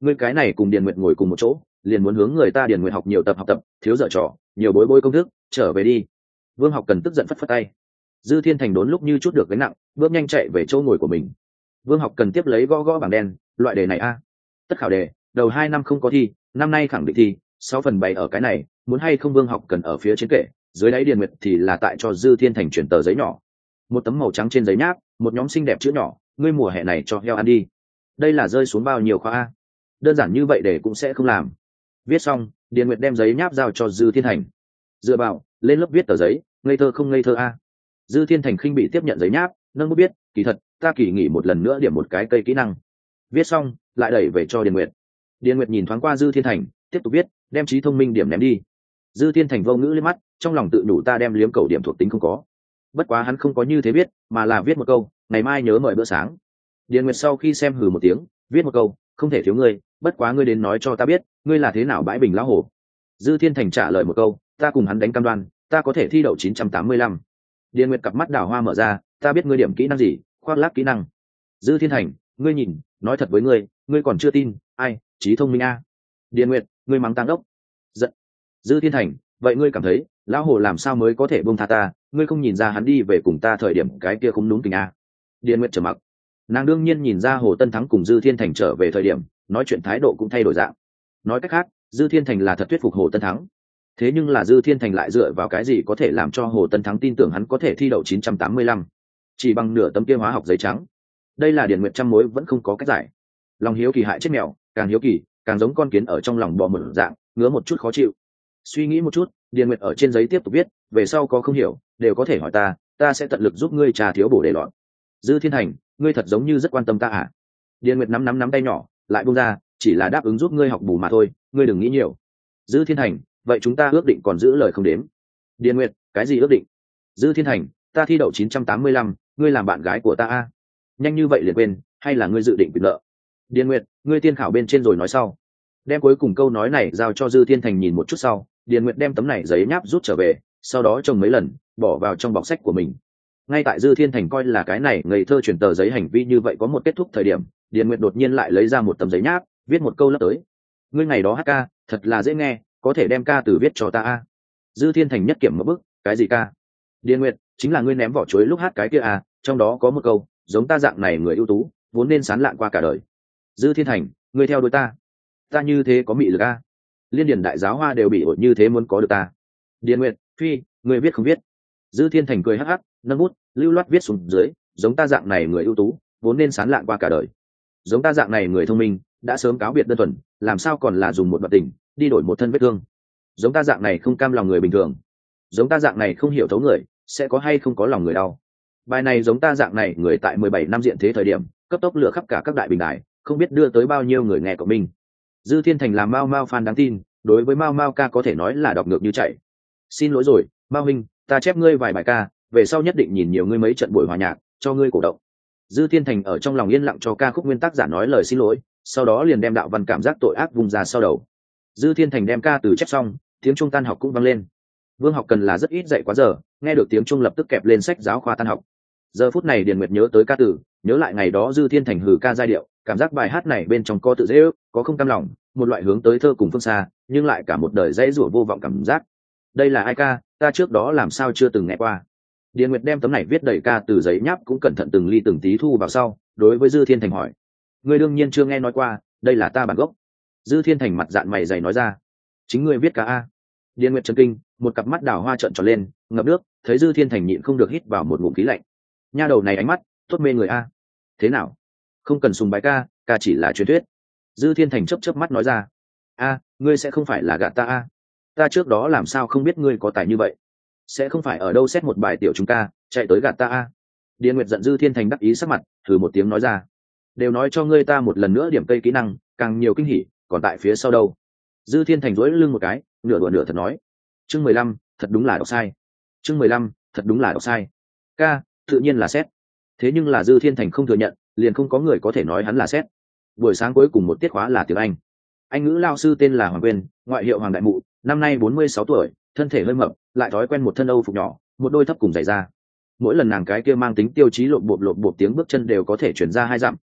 ngươi cái này cùng Điền Nguyệt ngồi cùng một chỗ, liền muốn hướng người ta Điền Nguyệt học nhiều tập học tập, thiếu dở trò, nhiều bối bối công thức, trở về đi. Vương Học Cần tức giận phất phất tay. Dư Thiên Thành đốn lúc như chút được gánh nặng, bước nhanh chạy về chỗ ngồi của mình. Vương Học Cần tiếp lấy gõ gõ bảng đen, loại đề này a, tất khảo đề, đầu hai năm không có thi, năm nay khẳng định thi, sáu phần bảy ở cái này, muốn hay không Vương Học Cần ở phía trên kệ, dưới đáy Điền Nguyệt thì là tại cho Dư Thiên Thành chuyển tờ giấy nhỏ, một tấm màu trắng trên giấy nháp, một nhóm xinh đẹp chữ nhỏ, ngươi mùa hè này cho heo ăn đi. Đây là rơi xuống bao nhiêu khoa a? Đơn giản như vậy để cũng sẽ không làm. Viết xong, Điền Nguyệt đem giấy nháp giao cho Dư Thiên Thành. Dựa vào, lên lớp viết tờ giấy, ngây thơ không ngây thơ a? Dư Thiên Thành khinh bị tiếp nhận giấy nháp, nâng bút biết, kỳ thật, ta kỳ nghỉ một lần nữa điểm một cái cây kỹ năng. Viết xong, lại đẩy về cho Điền Nguyệt. Điền Nguyệt nhìn thoáng qua Dư Thiên Thành, tiếp tục viết, đem trí thông minh điểm ném đi. Dư Thiên Thành vô ngữ lên mắt, trong lòng tự nhủ ta đem liếm cầu điểm thuộc tính không có. Bất quá hắn không có như thế viết, mà là viết một câu, ngày mai nhớ mời bữa sáng. Điền Nguyệt sau khi xem hừ một tiếng, viết một câu, không thể thiếu ngươi, bất quá ngươi đến nói cho ta biết, ngươi là thế nào bãi bình lão hổ. Dư Thiên Thành trả lời một câu, ta cùng hắn đánh cam đoan, ta có thể thi đậu chín trăm tám mươi lăm. Điền Nguyệt cặp mắt đào hoa mở ra, ta biết ngươi điểm kỹ năng gì, khoác lác kỹ năng. Dư Thiên Thành, ngươi nhìn, nói thật với ngươi, ngươi còn chưa tin, ai, trí thông minh a. Điền Nguyệt, ngươi mắng tăng đốc. Giận. Dư Thiên Thành, vậy ngươi cảm thấy, lão hồ làm sao mới có thể buông tha ta, ngươi không nhìn ra hắn đi về cùng ta thời điểm cái kia không đúng tình a. Điền Nguyệt trầm mặc. Nàng đương nhiên nhìn ra Hồ Tân Thắng cùng Dư Thiên Thành trở về thời điểm, nói chuyện thái độ cũng thay đổi dạng. Nói cách khác, Dư Thiên Thành là thật thuyết phục Hồ Tân Thắng. Thế nhưng là Dư Thiên Thành lại dựa vào cái gì có thể làm cho Hồ Tân Thắng tin tưởng hắn có thể thi đậu chín trăm tám mươi lăm? Chỉ bằng nửa tấm kia hóa học giấy trắng. Đây là Điền Nguyệt trăm mối vẫn không có cách giải. Lòng hiếu kỳ hại chết mèo, càng hiếu kỳ, càng giống con kiến ở trong lòng bò một dạng, ngứa một chút khó chịu. Suy nghĩ một chút, Điền Nguyệt ở trên giấy tiếp tục viết, về sau có không hiểu, đều có thể hỏi ta, ta sẽ tận lực giúp ngươi trà thiếu bổ để lọt. Dư Thiên Thành, ngươi thật giống như rất quan tâm ta à? Điền Nguyệt nắm nắm nắm tay nhỏ, lại buông ra, chỉ là đáp ứng giúp ngươi học bù mà thôi, ngươi đừng nghĩ nhiều. Dư Thiên Thành, vậy chúng ta ước định còn giữ lời không đếm. Điền Nguyệt, cái gì ước định? Dư Thiên Thành, ta thi đậu chín trăm tám mươi lăm, ngươi làm bạn gái của ta a? Nhanh như vậy liền quên, hay là ngươi dự định quyền nợ? Điền Nguyệt, ngươi tiên khảo bên trên rồi nói sau. Đem cuối cùng câu nói này giao cho Dư Thiên Thành nhìn một chút sau, Điền Nguyệt đem tấm này giấy nháp rút trở về, sau đó trồng mấy lần, bỏ vào trong bọc sách của mình. Ngay tại Dư Thiên Thành coi là cái này ngây thơ chuyển tờ giấy hành vi như vậy có một kết thúc thời điểm, Điền Nguyệt đột nhiên lại lấy ra một tấm giấy nháp, viết một câu lấp tới. Ngươi ngày đó hát ca, thật là dễ nghe, có thể đem ca từ viết cho ta a. Dư Thiên Thành nhất kiểm một bức, cái gì ca? Điền Nguyệt, chính là ngươi ném vỏ chuối lúc hát cái kia à, trong đó có một câu, giống ta dạng này người ưu tú, vốn nên sán lạn qua cả đời. Dư Thiên Thành, ngươi theo đuổi ta, ta như thế có mị lực a. Liên điển đại giáo hoa đều bị ổi như thế muốn có được ta. Điền Nguyệt, phi, ngươi viết không viết? Dư Thiên Thành cười hắc hắc, nâng bút, lưu loát viết xuống dưới, giống ta dạng này người ưu tú, vốn nên sán lạn qua cả đời. Giống ta dạng này người thông minh, đã sớm cáo biệt đơn thuần, làm sao còn là dùng một vật tình, đi đổi một thân vết thương. Giống ta dạng này không cam lòng người bình thường, giống ta dạng này không hiểu thấu người, sẽ có hay không có lòng người đau. Bài này giống ta dạng này người tại mười bảy năm diện thế thời điểm, cấp tốc lửa khắp cả các đại bình đài, không biết đưa tới bao nhiêu người nghe của mình. Dư Thiên Thành làm Mao Mao fan đáng tin, đối với Mao Mao ca có thể nói là đọc ngược như chạy. Xin lỗi rồi, Mao huynh, ta chép ngươi vài bài ca, về sau nhất định nhìn nhiều ngươi mấy trận buổi hòa nhạc, cho ngươi cổ động. Dư Thiên Thành ở trong lòng yên lặng cho ca khúc nguyên tác giả nói lời xin lỗi, sau đó liền đem đạo văn cảm giác tội ác vung ra sau đầu. Dư Thiên Thành đem ca từ chép xong, tiếng trung tan học cũng vang lên. Vương Học Cần là rất ít dạy quá giờ, nghe được tiếng trung lập tức kẹp lên sách giáo khoa tan học. Giờ phút này Điền Nguyệt nhớ tới ca từ, nhớ lại ngày đó Dư Thiên Thành hử ca giai điệu, cảm giác bài hát này bên trong có tự dễ ước, có không cam lòng, một loại hướng tới thơ cùng phương xa, nhưng lại cả một đời dãy rủa vô vọng cảm giác. Đây là ai ca, ta trước đó làm sao chưa từng nghe qua. Điền Nguyệt đem tấm này viết đầy ca từ giấy nháp cũng cẩn thận từng ly từng tí thu vào sau, đối với Dư Thiên Thành hỏi: ngươi đương nhiên chưa nghe nói qua, đây là ta bản gốc. Dư Thiên Thành mặt dạn mày dày nói ra: chính ngươi viết ca a? Điền Nguyệt chấn kinh, một cặp mắt đào hoa trợn tròn lên, ngập nước, thấy Dư Thiên Thành nhịn không được hít vào một ngụm khí lạnh. Nha đầu này ánh mắt tốt mê người a. Thế nào, không cần sùng bái ca, ca chỉ là truyền thuyết. Dư Thiên Thành chớp chớp mắt nói ra: a, ngươi sẽ không phải là gạt ta a? Ta trước đó làm sao không biết ngươi có tài như vậy? Sẽ không phải ở đâu xét một bài tiểu chúng ca chạy tới gạt ta a? Điền Nguyệt giận Dư Thiên Thành đắc ý sắc mặt, thử một tiếng nói ra: đều nói cho ngươi ta một lần nữa điểm cây kỹ năng, càng nhiều kinh hỉ còn tại phía sau đâu. Dư Thiên Thành duỗi lưng một cái, nửa đùa nửa thật nói: chương mười lăm, thật đúng là đọc sai. chương mười lăm, thật đúng là đọc sai. Ca, tự nhiên là xét. Thế nhưng là Dư Thiên Thành không thừa nhận, liền không có người có thể nói hắn là xét. Buổi sáng cuối cùng một tiết khóa là tiếng Anh. Anh ngữ lao sư tên là Hoàng Quyên, ngoại hiệu Hoàng Đại Mụ, năm nay bốn mươi sáu tuổi, thân thể hơi mập, lại thói quen một thân âu phục nhỏ, một đôi thấp cùng giày da. Mỗi lần nàng cái kia mang tính tiêu chí lộn bộp lộn bộp tiếng bước chân đều có thể chuyển ra hai dặm,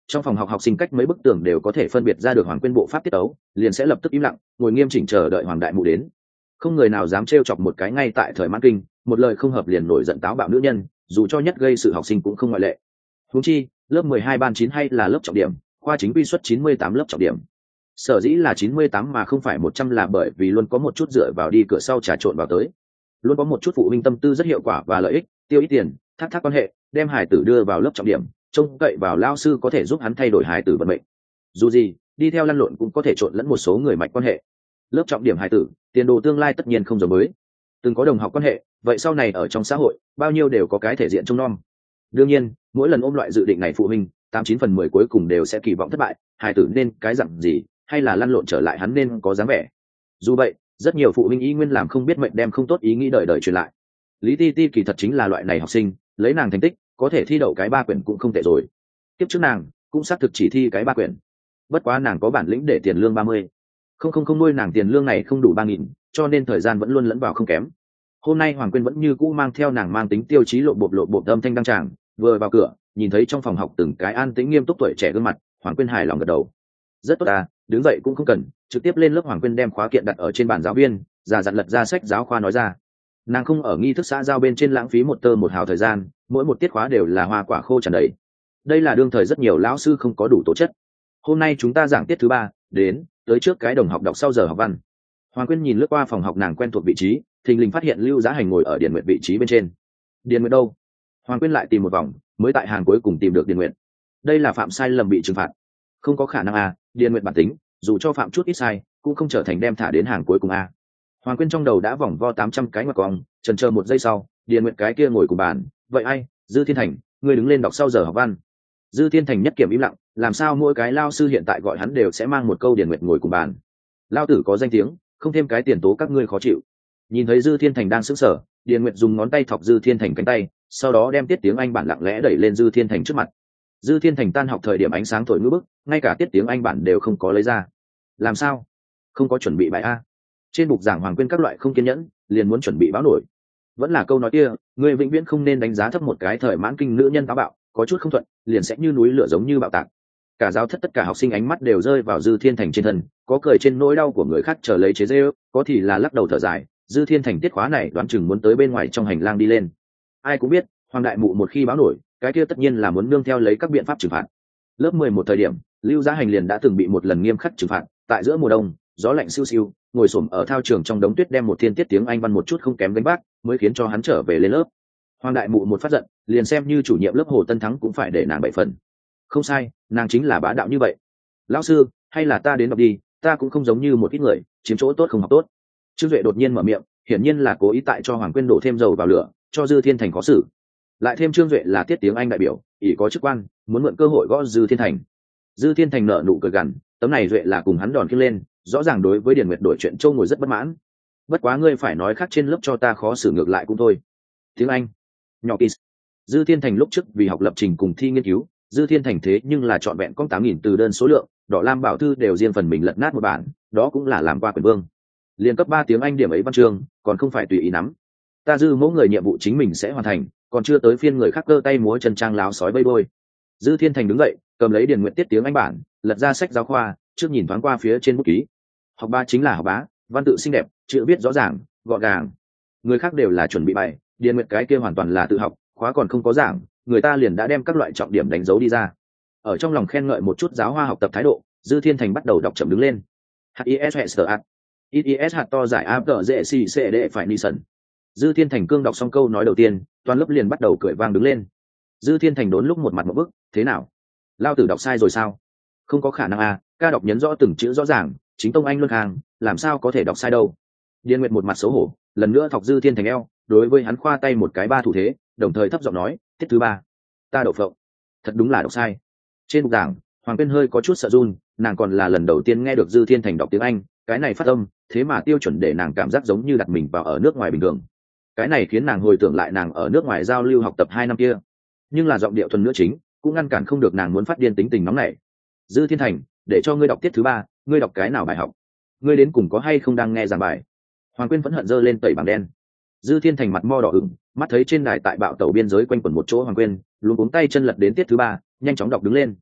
trong phòng học học sinh cách mấy bức tường đều có thể phân biệt ra được Hoàng Quyên bộ pháp tiết tấu, liền sẽ lập tức im lặng, ngồi nghiêm chỉnh chờ đợi Hoàng đại mụ đến. Không người nào dám trêu chọc một cái ngay tại thời mãn kinh, một lời không hợp liền nổi giận táo bạo nữ nhân, dù cho nhất gây sự học sinh cũng không ngoại lệ. Huống chi, lớp mười hai ban chín hay là lớp trọng điểm, khoa chính quy suất chín mươi tám lớp trọng điểm. Sở dĩ là chín mươi tám mà không phải một trăm là bởi vì luôn có một chút dựa vào đi cửa sau trà trộn vào tới. Luôn có một chút phụ huynh tâm tư rất hiệu quả và lợi ích, tiêu ít tiền, thác thác quan hệ, đem hải tử đưa vào lớp trọng điểm, trông cậy vào lao sư có thể giúp hắn thay đổi hải tử vận mệnh. Dù gì, đi theo lăn lộn cũng có thể trộn lẫn một số người mạch quan hệ. Lớp trọng điểm hải tử, tiền đồ tương lai tất nhiên không giống mới. Từng có đồng học quan hệ, vậy sau này ở trong xã hội, bao nhiêu đều có cái thể diện trông nom. Đương nhiên, mỗi lần ôm loại dự định này phụ huynh, tám chín phần mười cuối cùng đều sẽ kỳ vọng thất bại, hải tử nên cái dặn gì, hay là lăn lộn trở lại hắn nên có dáng vẻ. Dù vậy, rất nhiều phụ huynh ý nguyên làm không biết mệnh đem không tốt ý nghĩ đời đời truyền lại. Lý Ti Ti kỳ thật chính là loại này học sinh, lấy nàng thành tích, có thể thi đậu cái ba quyển cũng không tệ rồi. Tiếp trước nàng, cũng xác thực chỉ thi cái ba quyển. Bất quá nàng có bản lĩnh để tiền lương ba mươi. Không không không nuôi nàng tiền lương này không đủ ba nghìn, cho nên thời gian vẫn luôn lẫn vào không kém. Hôm nay Hoàng Quyên vẫn như cũ mang theo nàng mang tính tiêu chí lộ bộp lộ bộp âm thanh đăng tràng, vừa vào cửa, nhìn thấy trong phòng học từng cái an tĩnh nghiêm túc tuổi trẻ gương mặt, Hoàng Quyên hài lòng gật đầu. Rất tốt à, đứng dậy cũng không cần, trực tiếp lên lớp. Hoàng Quyên đem khóa kiện đặt ở trên bàn giáo viên, già dặn lật ra sách giáo khoa nói ra. Nàng không ở nghi thức xã giao bên trên lãng phí một tơ một hào thời gian, mỗi một tiết khóa đều là hoa quả khô tràn đầy. Đây là đương thời rất nhiều lão sư không có đủ tố chất. Hôm nay chúng ta giảng tiết thứ ba, đến tới trước cái đồng học đọc sau giờ học văn. Hoàng Quyên nhìn lướt qua phòng học nàng quen thuộc vị trí, thình lình phát hiện Lưu Giá Hành ngồi ở Điền Nguyệt vị trí bên trên. Điền Nguyệt đâu? Hoàng Quyên lại tìm một vòng, mới tại hàng cuối cùng tìm được Điền Nguyệt. Đây là phạm sai lầm bị trừng phạt. Không có khả năng à, Điền Nguyệt bản tính, dù cho phạm chút ít sai, cũng không trở thành đem thả đến hàng cuối cùng à. Hoàng Quyên trong đầu đã vòng vo tám trăm cái ngoặc cong, chần chờ một giây sau, Điền Nguyệt cái kia ngồi cùng bàn, vậy ai? Dư Thiên Thành, ngươi đứng lên đọc sau giờ học văn. Dư Thiên Thành nhất kiểm im lặng, làm sao mỗi cái lao sư hiện tại gọi hắn đều sẽ mang một câu Điền Nguyệt ngồi cùng bàn. Lao tử có danh tiếng, không thêm cái tiền tố các ngươi khó chịu. Nhìn thấy Dư Thiên Thành đang sững sờ, Điền Nguyệt dùng ngón tay thọc Dư Thiên Thành cánh tay, sau đó đem tiết tiếng Anh bản lặng lẽ đẩy lên Dư Thiên Thành trước mặt. Dư Thiên Thành tan học thời điểm ánh sáng thổi ngữ bức, ngay cả tiết tiếng Anh bản đều không có lấy ra. Làm sao? Không có chuẩn bị bài a? Trên bục giảng Hoàng Quyên các loại không kiên nhẫn, liền muốn chuẩn bị báo nổi. Vẫn là câu nói kia, người vĩnh viễn không nên đánh giá thấp một cái thời mãn kinh nữ nhân táo bạo, có chút không thuận, liền sẽ như núi lửa giống như bạo tạc. Cả giáo thất tất cả học sinh ánh mắt đều rơi vào Dư Thiên Thành trên thân, có cười trên nỗi đau của người khác chờ lấy chế giễu, có thì là lắc đầu thở dài. Dư Thiên Thành tiết khóa này đoán chừng muốn tới bên ngoài trong hành lang đi lên. Ai cũng biết, Hoàng đại mụ một khi báo nổi, cái kia tất nhiên là muốn nương theo lấy các biện pháp trừng phạt. Lớp mười một thời điểm, Lưu Giá Hành liền đã từng bị một lần nghiêm khắc trừng phạt, tại giữa mùa đông, gió lạnh siêu siêu, ngồi xổm ở thao trường trong đống tuyết đem một thiên tiết tiếng Anh văn một chút không kém gánh vác, mới khiến cho hắn trở về lên lớp. Hoàng đại mụ một phát giận, liền xem như chủ nhiệm lớp Hồ Tân Thắng cũng phải để nàng bảy phần. Không sai, nàng chính là bá đạo như vậy. Lão sư, hay là ta đến đọc đi, ta cũng không giống như một ít người chiếm chỗ tốt không học tốt. Trương Duệ đột nhiên mở miệng, hiển nhiên là cố ý tại cho Hoàng Quyên đổ thêm dầu vào lửa, cho Dư Thiên Thành khó xử. Lại thêm Trương Duệ là tiết tiếng Anh đại biểu, ỷ có chức quan, muốn mượn cơ hội gõ Dư Thiên Thành. Dư Thiên Thành nở nụ cười gằn, tấm này Duệ là cùng hắn đòn kia lên, rõ ràng đối với Điền Nguyệt đổi chuyện Châu ngồi rất bất mãn. Bất quá ngươi phải nói khác trên lớp cho ta khó xử ngược lại cũng thôi. Tiếng Anh, nhỏ kỳ. Dư Thiên Thành lúc trước vì học lập trình cùng thi nghiên cứu, Dư Thiên Thành thế nhưng là trọn vẹn có tám nghìn từ đơn số lượng, Đỏ Lam Bảo Thư đều riêng phần mình lật nát một bản, đó cũng là làm qua quyền vương. Liên cấp ba tiếng Anh điểm ấy văn chương, còn không phải tùy ý nắm. Ta Dư mỗi người nhiệm vụ chính mình sẽ hoàn thành, còn chưa tới phiên người khác cơ tay múa chân trang láo sói bơi bôi. Dư Thiên Thành đứng dậy, cầm lấy Điền Nguyệt tiết tiếng Anh bản, lật ra sách giáo khoa, trước nhìn thoáng qua phía trên bút ký. Học bá chính là học bá, văn tự xinh đẹp, chữ viết rõ ràng, gọn gàng. Người khác đều là chuẩn bị bài, Điền Nguyệt cái kia hoàn toàn là tự học, khóa còn không có giảng, người ta liền đã đem các loại trọng điểm đánh dấu đi ra. Ở trong lòng khen ngợi một chút giáo hoa học tập thái độ, Dư Thiên Thành bắt đầu đọc chậm đứng lên. H I S S A I S hạt to giải A T G C C D phải Nison. Dư Thiên Thành cương đọc xong câu nói đầu tiên, toàn lớp liền bắt đầu cười vang đứng lên. Dư Thiên Thành đốn lúc một mặt một bức, thế nào? Lao tử đọc sai rồi sao? Không có khả năng à, ca đọc nhấn rõ từng chữ rõ ràng, chính tông anh luân hàng, làm sao có thể đọc sai đâu? Điền Nguyệt một mặt xấu hổ, lần nữa thọc Dư Thiên Thành eo, đối với hắn khoa tay một cái ba thủ thế, đồng thời thấp giọng nói, tiết thứ ba, ta đậu phộng, thật đúng là đọc sai. Trên bục giảng, Hoàng Quyên hơi có chút sợ run, nàng còn là lần đầu tiên nghe được Dư Thiên Thành đọc tiếng Anh, cái này phát âm, thế mà tiêu chuẩn để nàng cảm giác giống như đặt mình vào ở nước ngoài bình thường. Cái này khiến nàng hồi tưởng lại nàng ở nước ngoài giao lưu học tập hai năm kia, nhưng là giọng điệu thuần nữa chính, cũng ngăn cản không được nàng muốn phát điên tính tình nóng này. Dư Thiên Thành, để cho ngươi đọc tiết thứ ba, ngươi đọc cái nào bài học? Ngươi đến cùng có hay không đang nghe giảng bài? Hoàng Quyên phẫn hận giơ lên tẩy bảng đen. Dư Thiên Thành mặt mo đỏ ửng, mắt thấy trên đài tại bạo tàu biên giới quanh quẩn một chỗ Hoàng Quyên, luống cuống tay chân lật đến tiết thứ ba, nhanh chóng đọc đứng lên.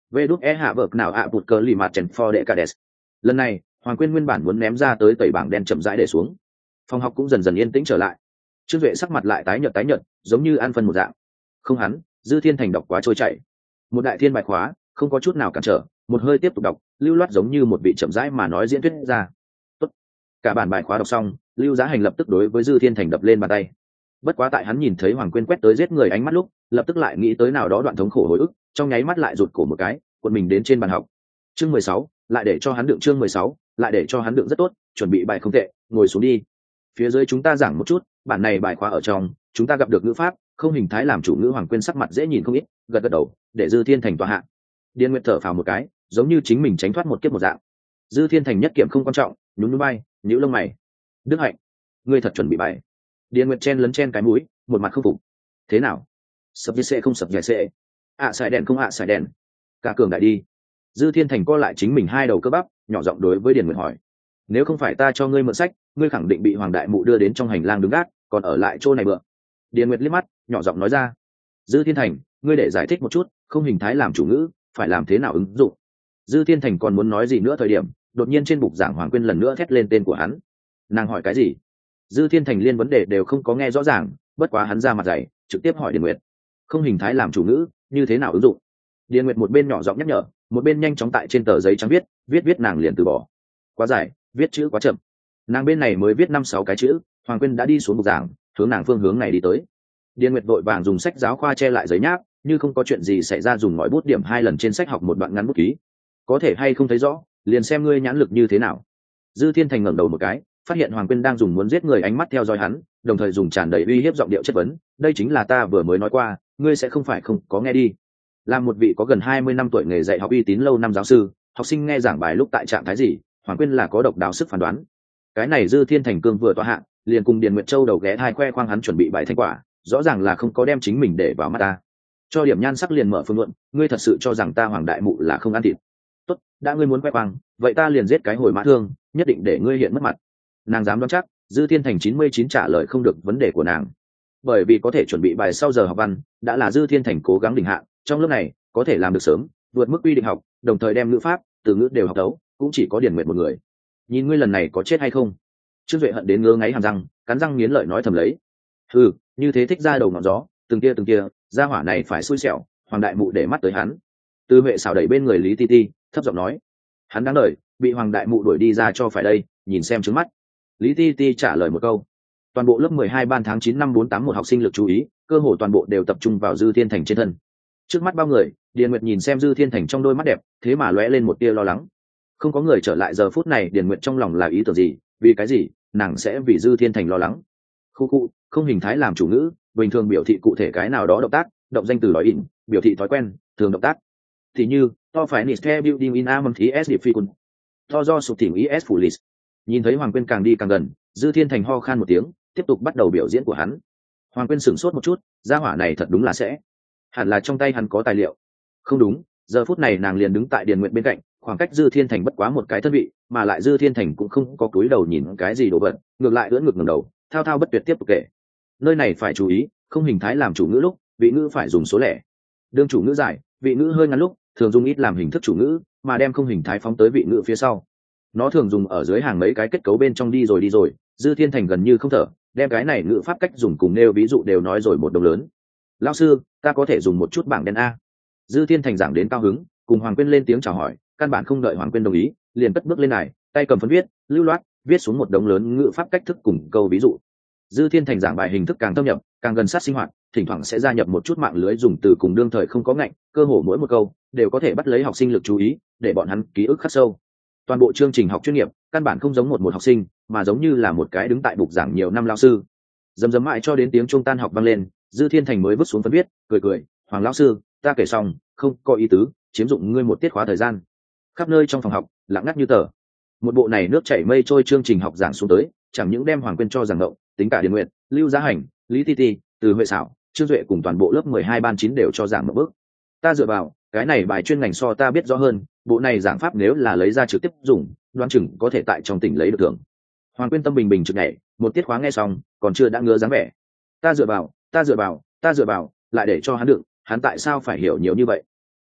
vê đúc e hạ vợt nào ạ bụt cờ lì mặt chèn for đệ cả đès. Lần này Hoàng Quyên nguyên bản muốn ném ra tới tẩy bảng đen chậm rãi để xuống. Phòng học cũng dần dần yên tĩnh trở lại. Trương Duệ sắc mặt lại tái nhợt tái nhợt, giống như ăn phân một dạng. Không hắn, Dư Thiên Thành đọc quá trôi chảy. Một đại thiên bài khóa, không có chút nào cản trở, một hơi tiếp tục đọc, lưu loát giống như một vị chậm rãi mà nói diễn thuyết ra. Tốt. Cả bản bài khóa đọc xong, Lưu Giá Hành lập tức đối với Dư Thiên Thành đập lên bàn tay. Bất quá tại hắn nhìn thấy Hoàng Quyên quét tới giết người ánh mắt lúc, lập tức lại nghĩ tới nào đó đoạn thống khổ hồi ức, trong nháy mắt lại rụt cổ một cái, cuộn mình đến trên bàn học. Chương mười sáu, lại để cho hắn đựng chương mười sáu, lại để cho hắn đựng rất tốt, chuẩn bị bài không tệ, ngồi xuống đi. Phía dưới chúng ta giảng một chút, bản này bài khóa ở trong, chúng ta gặp được ngữ pháp, không hình thái làm chủ ngữ. Hoàng Quyên sắc mặt dễ nhìn không ít, gật gật đầu, để Dư Thiên Thành tọa hạ. Điền Nguyệt thở phào một cái, giống như chính mình tránh thoát một kiếp một dạng. Dư Thiên Thành nhất kiệm không quan trọng, nhún nhún vai, nhíu lông mày. Đức Hạnh, ngươi thật chuẩn bị bài? Điền Nguyệt chen lấn chen cái mũi, một mặt không phục. Thế nào? Sập dây xệ không sập dây xệ? ạ xài đèn không ạ xài đèn? Cả cường đại đi. Dư Thiên Thành co lại chính mình hai đầu cơ bắp, nhỏ giọng đối với Điền Nguyệt hỏi: nếu không phải ta cho ngươi mượn sách, ngươi khẳng định bị Hoàng đại mụ đưa đến trong hành lang đứng gác, còn ở lại chỗ này bựa. Điền Nguyệt liếc mắt, nhỏ giọng nói ra: Dư Thiên Thành, ngươi để giải thích một chút, không hình thái làm chủ ngữ, phải làm thế nào ứng dụng? Dư Thiên Thành còn muốn nói gì nữa thời điểm, đột nhiên trên bục giảng Hoàng Quyên lần nữa thét lên tên của hắn. Nàng hỏi cái gì? Dư Thiên Thành liên vấn đề đều không có nghe rõ ràng, bất quá hắn ra mặt dày, trực tiếp hỏi Điền Nguyệt: không hình thái làm chủ ngữ, như thế nào ứng dụng? Điền Nguyệt một bên nhỏ giọng nhắc nhở, một bên nhanh chóng tại trên tờ giấy trắng viết, viết viết nàng liền từ bỏ. Quá dài, viết chữ quá chậm. Nàng bên này mới viết năm sáu cái chữ, Hoàng Quyên đã đi xuống bục giảng, hướng nàng phương hướng này đi tới. Điền Nguyệt vội vàng dùng sách giáo khoa che lại giấy nháp, như không có chuyện gì xảy ra dùng ngòi bút điểm hai lần trên sách học một đoạn ngắn bút ký. Có thể hay không thấy rõ, liền xem ngươi nhãn lực như thế nào. Dư Thiên Thành ngẩng đầu một cái, phát hiện Hoàng Quyên đang dùng muốn giết người ánh mắt theo dõi hắn, đồng thời dùng tràn đầy uy hiếp giọng điệu chất vấn, đây chính là ta vừa mới nói qua, ngươi sẽ không phải không có nghe đi. Là một vị có gần hai mươi năm tuổi nghề dạy học uy tín lâu năm giáo sư, học sinh nghe giảng bài lúc tại trạng thái gì, Hoàng Quyên là có độc đáo sức phán đoán. Cái này Dư Thiên Thành cương vừa tọa hạng, liền cùng Điền Nguyệt Châu đầu ghé thai khoe khoang hắn chuẩn bị bài thành quả, rõ ràng là không có đem chính mình để vào mắt ta. Cho điểm nhan sắc liền mở phương luận, ngươi thật sự cho rằng ta Hoàng đại mụ là không ăn thịt? Tốt, đã ngươi muốn khoe khoang, vậy ta liền giết cái hồi mã thương, nhất định để ngươi hiện mất mặt. Nàng dám đoán chắc, Dư Thiên Thành chín mươi chín trả lời không được vấn đề của nàng. Bởi vì có thể chuẩn bị bài sau giờ học văn, đã là Dư Thiên Thành cố gắng đỉnh hạng, trong lớp này, có thể làm được sớm, vượt mức quy định học, đồng thời đem ngữ pháp, từ ngữ đều học đấu, cũng chỉ có Điền Nguyệt một người. Nhìn ngươi lần này có chết hay không? Trương Duệ hận đến ngứa ngáy hàm răng, cắn răng nghiến lợi nói thầm lấy. Ừ, như thế thích ra đầu ngọn gió, từng kia từng kia, gia hỏa này phải xui xẻo, Hoàng đại mụ để mắt tới hắn. Từ Huệ xảo đẩy bên người Lý Ti Ti, thấp giọng nói: hắn đáng đời, bị Hoàng đại mụ đuổi đi ra cho phải đây, nhìn xem trứng mắt. Lý Ti Ti trả lời một câu. Toàn bộ lớp mười hai ban tháng chín năm bốn tám một học sinh lực chú ý, cơ hồ toàn bộ đều tập trung vào Dư Thiên Thành trên thân. Trước mắt bao người, Điền Nguyệt nhìn xem Dư Thiên Thành trong đôi mắt đẹp, thế mà lóe lên một tia lo lắng. Không có người trở lại giờ phút này, Điền Nguyệt trong lòng là ý tưởng gì, vì cái gì nàng sẽ vì Dư Thiên Thành lo lắng? Khu khu, không hình thái làm chủ ngữ, bình thường biểu thị cụ thể cái nào đó động tác, động danh từ nói in, biểu thị thói quen, thường động tác. Thì như, to phải niste building in a month is difficult. To do sụp thỉnh is foolish. Nhìn thấy Hoàng Quyên càng đi càng gần, Dư Thiên Thành ho khan một tiếng, tiếp tục bắt đầu biểu diễn của hắn. Hoàng Quyên sửng sốt một chút, gia hỏa này thật đúng là sẽ, hẳn là trong tay hắn có tài liệu. Không đúng, giờ phút này nàng liền đứng tại Điền Nguyệt bên cạnh, khoảng cách Dư Thiên Thành bất quá một cái thân vị, mà lại Dư Thiên Thành cũng không có cúi đầu nhìn cái gì đồ vật, ngược lại ưỡn ngực ngẩng đầu, thao thao bất tuyệt tiếp tục kể. Nơi này phải chú ý, không hình thái làm chủ ngữ lúc, vị ngữ phải dùng số lẻ. Đương chủ ngữ dài, vị ngữ hơi ngắn lúc, thường dùng ít làm hình thức chủ ngữ, mà đem không hình thái phóng tới vị ngữ phía sau. Nó thường dùng ở dưới hàng mấy cái kết cấu bên trong đi rồi đi rồi. Dư Thiên Thành gần như không thở, đem cái này ngữ pháp cách dùng cùng nêu ví dụ đều nói rồi một đồng lớn. Lão sư, ta có thể dùng một chút bảng đen a? Dư Thiên Thành giảng đến cao hứng, cùng Hoàng Quyên lên tiếng chào hỏi, căn bản không đợi Hoàng Quyên đồng ý, liền cất bước lên này, tay cầm phấn viết, lưu loát, viết xuống một đống lớn ngữ pháp cách thức cùng câu ví dụ. Dư Thiên Thành giảng bài hình thức càng thâm nhập, càng gần sát sinh hoạt, thỉnh thoảng sẽ gia nhập một chút mạng lưới dùng từ cùng đương thời không có ngạnh, cơ hồ mỗi một câu đều có thể bắt lấy học sinh lực chú ý, để bọn hắn ký ức khắc sâu. Toàn bộ chương trình học chuyên nghiệp, căn bản không giống một một học sinh, mà giống như là một cái đứng tại bục giảng nhiều năm lão sư. Dầm dầm mãi cho đến tiếng chuông tan học vang lên, Dư Thiên Thành mới vứt xuống phấn viết, cười cười, "Hoàng lão sư, ta kể xong, không có ý tứ, chiếm dụng ngươi một tiết khóa thời gian." Khắp nơi trong phòng học, lặng ngắt như tờ. Một bộ này nước chảy mây trôi chương trình học giảng xuống tới, chẳng những đem Hoàng Quyên cho giảng ngộng, tính cả Điền Nguyệt, Lưu Giá Hành, Lý Ti Ti, Từ Huệ xảo, Trương Duệ cùng toàn bộ lớp mười hai ban chín đều cho giảng một bước. Ta dựa vào, cái này bài chuyên ngành so ta biết rõ hơn, bộ này giảng pháp nếu là lấy ra trực tiếp dùng, đoán chừng có thể tại trong tỉnh lấy được thưởng. Hoàng Quyên tâm bình bình trực nhảy, một tiết khóa nghe xong, còn chưa đã ngứa dáng vẻ. Ta dựa vào, ta dựa vào, ta dựa vào, lại để cho hắn đựng, hắn tại sao phải hiểu nhiều như vậy?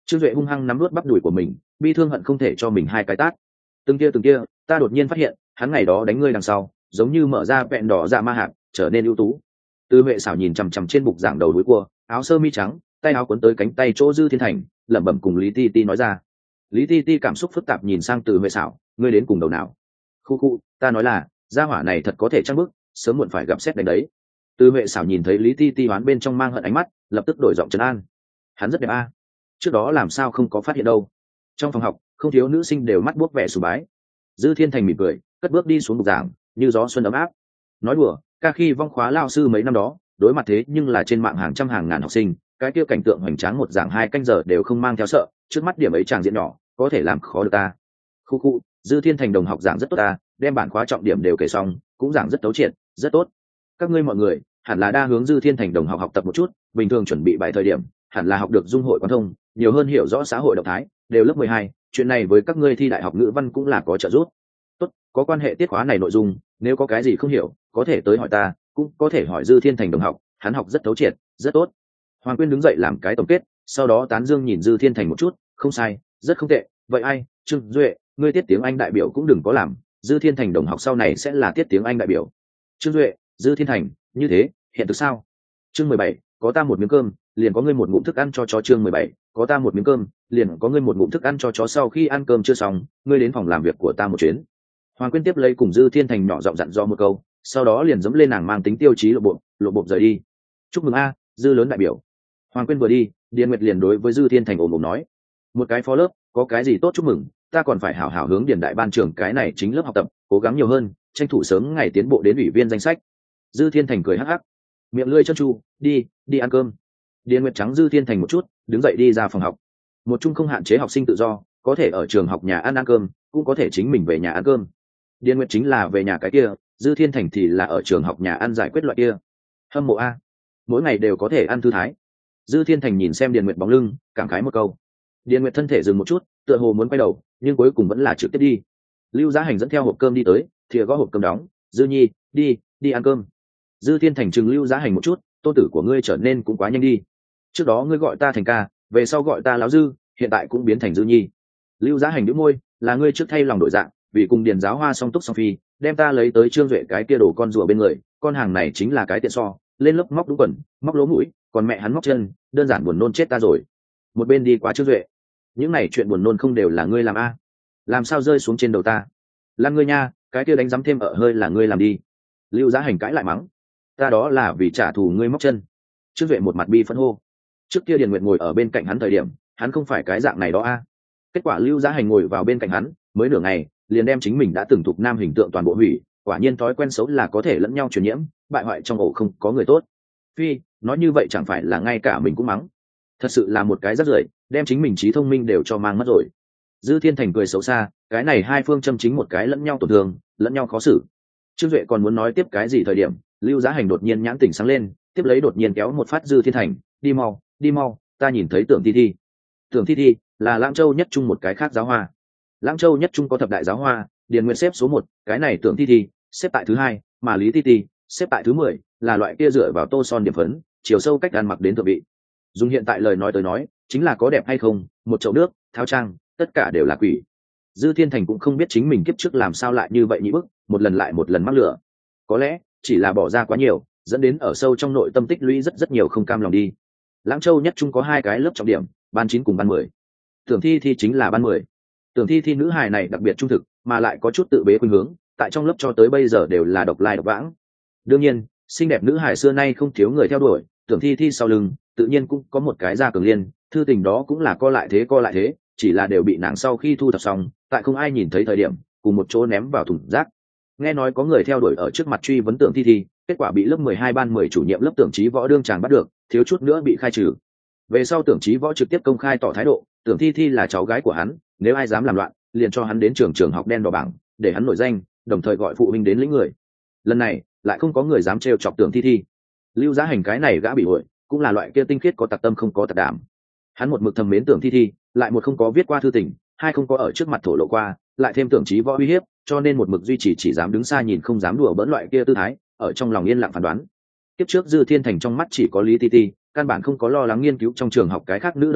Trương Duệ hung hăng nắm nuốt bắp đùi của mình, bi thương hận không thể cho mình hai cái tát. Từng kia từng kia, ta đột nhiên phát hiện, hắn ngày đó đánh ngươi đằng sau, giống như mở ra vẹn đỏ dạ ma hạt, trở nên ưu tú. Tư Huệ xảo nhìn chằm chằm trên bục giảng đầu đuôi cua, áo sơ mi trắng, tay áo cuốn tới cánh tay chỗ Dư Thiên Thành, lẩm bẩm cùng Lý Ti Ti nói ra. Lý Ti Ti cảm xúc phức tạp nhìn sang Từ Huệ xảo, ngươi đến cùng đầu nào? Khu khu, ta nói là, gia hỏa này thật có thể trăng bức, sớm muộn phải gặp xét đánh đấy. Từ Huệ xảo nhìn thấy Lý Ti Ti hoán bên trong mang hận ánh mắt, lập tức đổi giọng trấn an. Hắn rất đẹp a. Trước đó làm sao không có phát hiện đâu. Trong phòng học, không thiếu nữ sinh đều mắt buốc vẻ sùng bái. Dư Thiên Thành mỉm cười, cất bước đi xuống bục giảng, như gió xuân ấm áp. Nói đùa, ca khi vong khóa lao sư mấy năm đó, đối mặt thế nhưng là trên mạng hàng trăm hàng ngàn học sinh, cái kia cảnh tượng hoành tráng một giảng hai canh giờ đều không mang theo sợ, trước mắt điểm ấy chàng diện nhỏ, có thể làm khó được ta. Khu khu, Dư Thiên Thành đồng học giảng rất tốt ta, đem bản khóa trọng điểm đều kể xong, cũng giảng rất tấu triệt, rất tốt. Các ngươi mọi người, hẳn là đa hướng Dư Thiên Thành đồng học học tập một chút, bình thường chuẩn bị bài thời điểm, hẳn là học được dung hội quan thông, nhiều hơn hiểu rõ xã hội động thái, đều lớp mười hai, chuyện này với các ngươi thi đại học ngữ văn cũng là có trợ giúp. Tốt, có quan hệ tiết khóa này nội dung, nếu có cái gì không hiểu, có thể tới hỏi ta, cũng có thể hỏi Dư Thiên Thành đồng học, hắn học rất thấu triệt, rất tốt. Hoàng Quyên đứng dậy làm cái tổng kết, sau đó tán dương nhìn Dư Thiên Thành một chút, không sai, rất không tệ. Vậy ai, Trương Duệ, ngươi tiết tiếng Anh đại biểu cũng đừng có làm, Dư Thiên Thành đồng học sau này sẽ là tiết tiếng Anh đại biểu. Trương Duệ, Dư Thiên Thành, như thế, hiện thực sao? Chương mười bảy, có ta một miếng cơm, liền có ngươi một ngụm thức ăn cho chó. Chương mười bảy, có ta một miếng cơm, liền có ngươi một ngụm thức ăn cho chó. Sau khi ăn cơm chưa xong, ngươi đến phòng làm việc của ta một chuyến. Hoàng Quyên tiếp lấy cùng Dư Thiên Thành nhỏ giọng dặn dò một câu, sau đó liền dẫm lên nàng mang tính tiêu chí lộ bộ, lộ bộ rời đi. Chúc mừng a, Dư lớn đại biểu. Hoàng Quyên vừa đi, Điền Nguyệt liền đối với Dư Thiên Thành ồm ồm nói, một cái phó lớp, có cái gì tốt chúc mừng, ta còn phải hảo hảo hướng Điền đại ban trưởng cái này chính lớp học tập, cố gắng nhiều hơn, tranh thủ sớm ngày tiến bộ đến ủy viên danh sách. Dư Thiên Thành cười hắc hắc, miệng lưỡi trơn tru, đi, đi ăn cơm. Điền Nguyệt trắng Dư Thiên Thành một chút, đứng dậy đi ra phòng học. Một chung không hạn chế học sinh tự do, có thể ở trường học nhà ăn ăn cơm, cũng có thể chính mình về nhà ăn cơm. Điền Nguyệt chính là về nhà cái kia, Dư Thiên Thành thì là ở trường học nhà ăn giải quyết loại kia. Hâm mộ a, mỗi ngày đều có thể ăn thư thái. Dư Thiên Thành nhìn xem Điền Nguyệt bóng lưng, cảm khái một câu. Điền Nguyệt thân thể dừng một chút, tựa hồ muốn quay đầu, nhưng cuối cùng vẫn là trực tiếp đi. Lưu Giá Hành dẫn theo hộp cơm đi tới, thìa gõ hộp cơm đóng, Dư Nhi, đi, đi ăn cơm. Dư Thiên Thành chừng Lưu Giá Hành một chút, tôn tử của ngươi trở nên cũng quá nhanh đi. Trước đó ngươi gọi ta thành ca, về sau gọi ta láo Dư, hiện tại cũng biến thành Dư Nhi. Lưu Giá Hành nhếch môi, là ngươi trước thay lòng đổi dạng, vì cùng Điền Giáo Hoa song túc song phi, đem ta lấy tới Trương Duệ cái kia đồ con rùa bên người, con hàng này chính là cái tiện so, lên lớp móc đúng quần, móc lỗ mũi, còn mẹ hắn móc chân, đơn giản buồn nôn chết ta rồi. Một bên đi quá Trương Duệ, những này chuyện buồn nôn không đều là ngươi làm a? Làm sao rơi xuống trên đầu ta? Lan ngươi nha, cái kia đánh giấm thêm ở hơi là ngươi làm đi. Lưu Giá Hành cãi lại mắng, ta đó là vì trả thù ngươi móc chân. Trương Duệ một mặt bi phẫn hô. Trước kia Điền Nguyệt ngồi ở bên cạnh hắn thời điểm, hắn không phải cái dạng này đó a. Kết quả Lưu Giá Hành ngồi vào bên cạnh hắn, mới nửa ngày, liền đem chính mình đã từng thuộc nam hình tượng toàn bộ hủy, quả nhiên thói quen xấu là có thể lẫn nhau truyền nhiễm, bại hoại trong ổ không có người tốt. Phi, nói như vậy chẳng phải là ngay cả mình cũng mắng. Thật sự là một cái rác rưởi, đem chính mình trí thông minh đều cho mang mất rồi. Dư Thiên Thành cười xấu xa, cái này hai phương châm chính một cái lẫn nhau tổn thương, lẫn nhau khó xử. Trương Duệ còn muốn nói tiếp cái gì thời điểm, Lưu Giá Hành đột nhiên nhãn tỉnh sáng lên, tiếp lấy đột nhiên kéo một phát Dư Thiên Thành, đi mau, đi mau, ta nhìn thấy Tưởng Thi Thi. Tưởng Thi Thi là Lãng Châu nhất trung một cái khác giáo hoa. Lãng Châu nhất trung có thập đại giáo hoa, Điền Nguyệt xếp số một, cái này Tưởng Thi Thi xếp tại thứ hai, mà Lý Ti Ti xếp tại thứ mười, là loại kia dựa vào tô son điểm phấn, chiều sâu cách ăn mặc đến thượng vị. Dùng hiện tại lời nói tới nói, chính là có đẹp hay không, một chậu nước, tháo trang, tất cả đều là quỷ. Dư Thiên Thành cũng không biết chính mình kiếp trước làm sao lại như vậy nhị bức, một lần lại một lần mắc lửa. Có lẽ chỉ là bỏ ra quá nhiều, dẫn đến ở sâu trong nội tâm tích lũy rất rất nhiều không cam lòng đi. Lãng Châu nhất trung có hai cái lớp trọng điểm, ban chín cùng ban mười. Tưởng Thi Thi chính là ban mười. Tưởng Thi Thi nữ hài này đặc biệt trung thực, mà lại có chút tự bế khuynh hướng, tại trong lớp cho tới bây giờ đều là độc lai độc vãng. Đương nhiên, xinh đẹp nữ hài xưa nay không thiếu người theo đuổi, Tưởng Thi Thi sau lưng tự nhiên cũng có một cái gia cường liên, thư tình đó cũng là co lại thế co lại thế, chỉ là đều bị nàng sau khi thu thập xong, tại không ai nhìn thấy thời điểm, cùng một chỗ ném vào thùng rác. Nghe nói có người theo đuổi ở trước mặt truy vấn Tưởng Thi Thi, kết quả bị lớp mười hai ban mười chủ nhiệm lớp Tưởng Chí Võ đương chàng bắt được, thiếu chút nữa bị khai trừ. Về sau Tưởng Chí Võ trực tiếp công khai tỏ thái độ, Tưởng Thi Thi là cháu gái của hắn, nếu ai dám làm loạn, liền cho hắn đến trường trường học đen đỏ bảng, để hắn nổi danh, đồng thời gọi phụ huynh đến lĩnh người. Lần này, lại không có người dám trêu chọc Tưởng Thi Thi. Lưu Giá Hành cái này gã bị hội, cũng là loại kia tinh khiết có tặc tâm không có tặc đảm. Hắn một mực thầm mến Tưởng Thi Thi, lại một không có viết qua thư tình, hai không có ở trước mặt thổ lộ qua, lại thêm Tưởng Chí Võ uy hiếp, cho nên một mực duy trì chỉ dám đứng xa nhìn không dám đùa bỡn loại kia tư thái, ở trong lòng yên lặng phán đoán. Tiếp trước Dư Thiên Thành trong mắt chỉ có Lý Ti Ti, căn bản không có lo lắng nghiên cứu trong trường học cái khác nữ đồng học,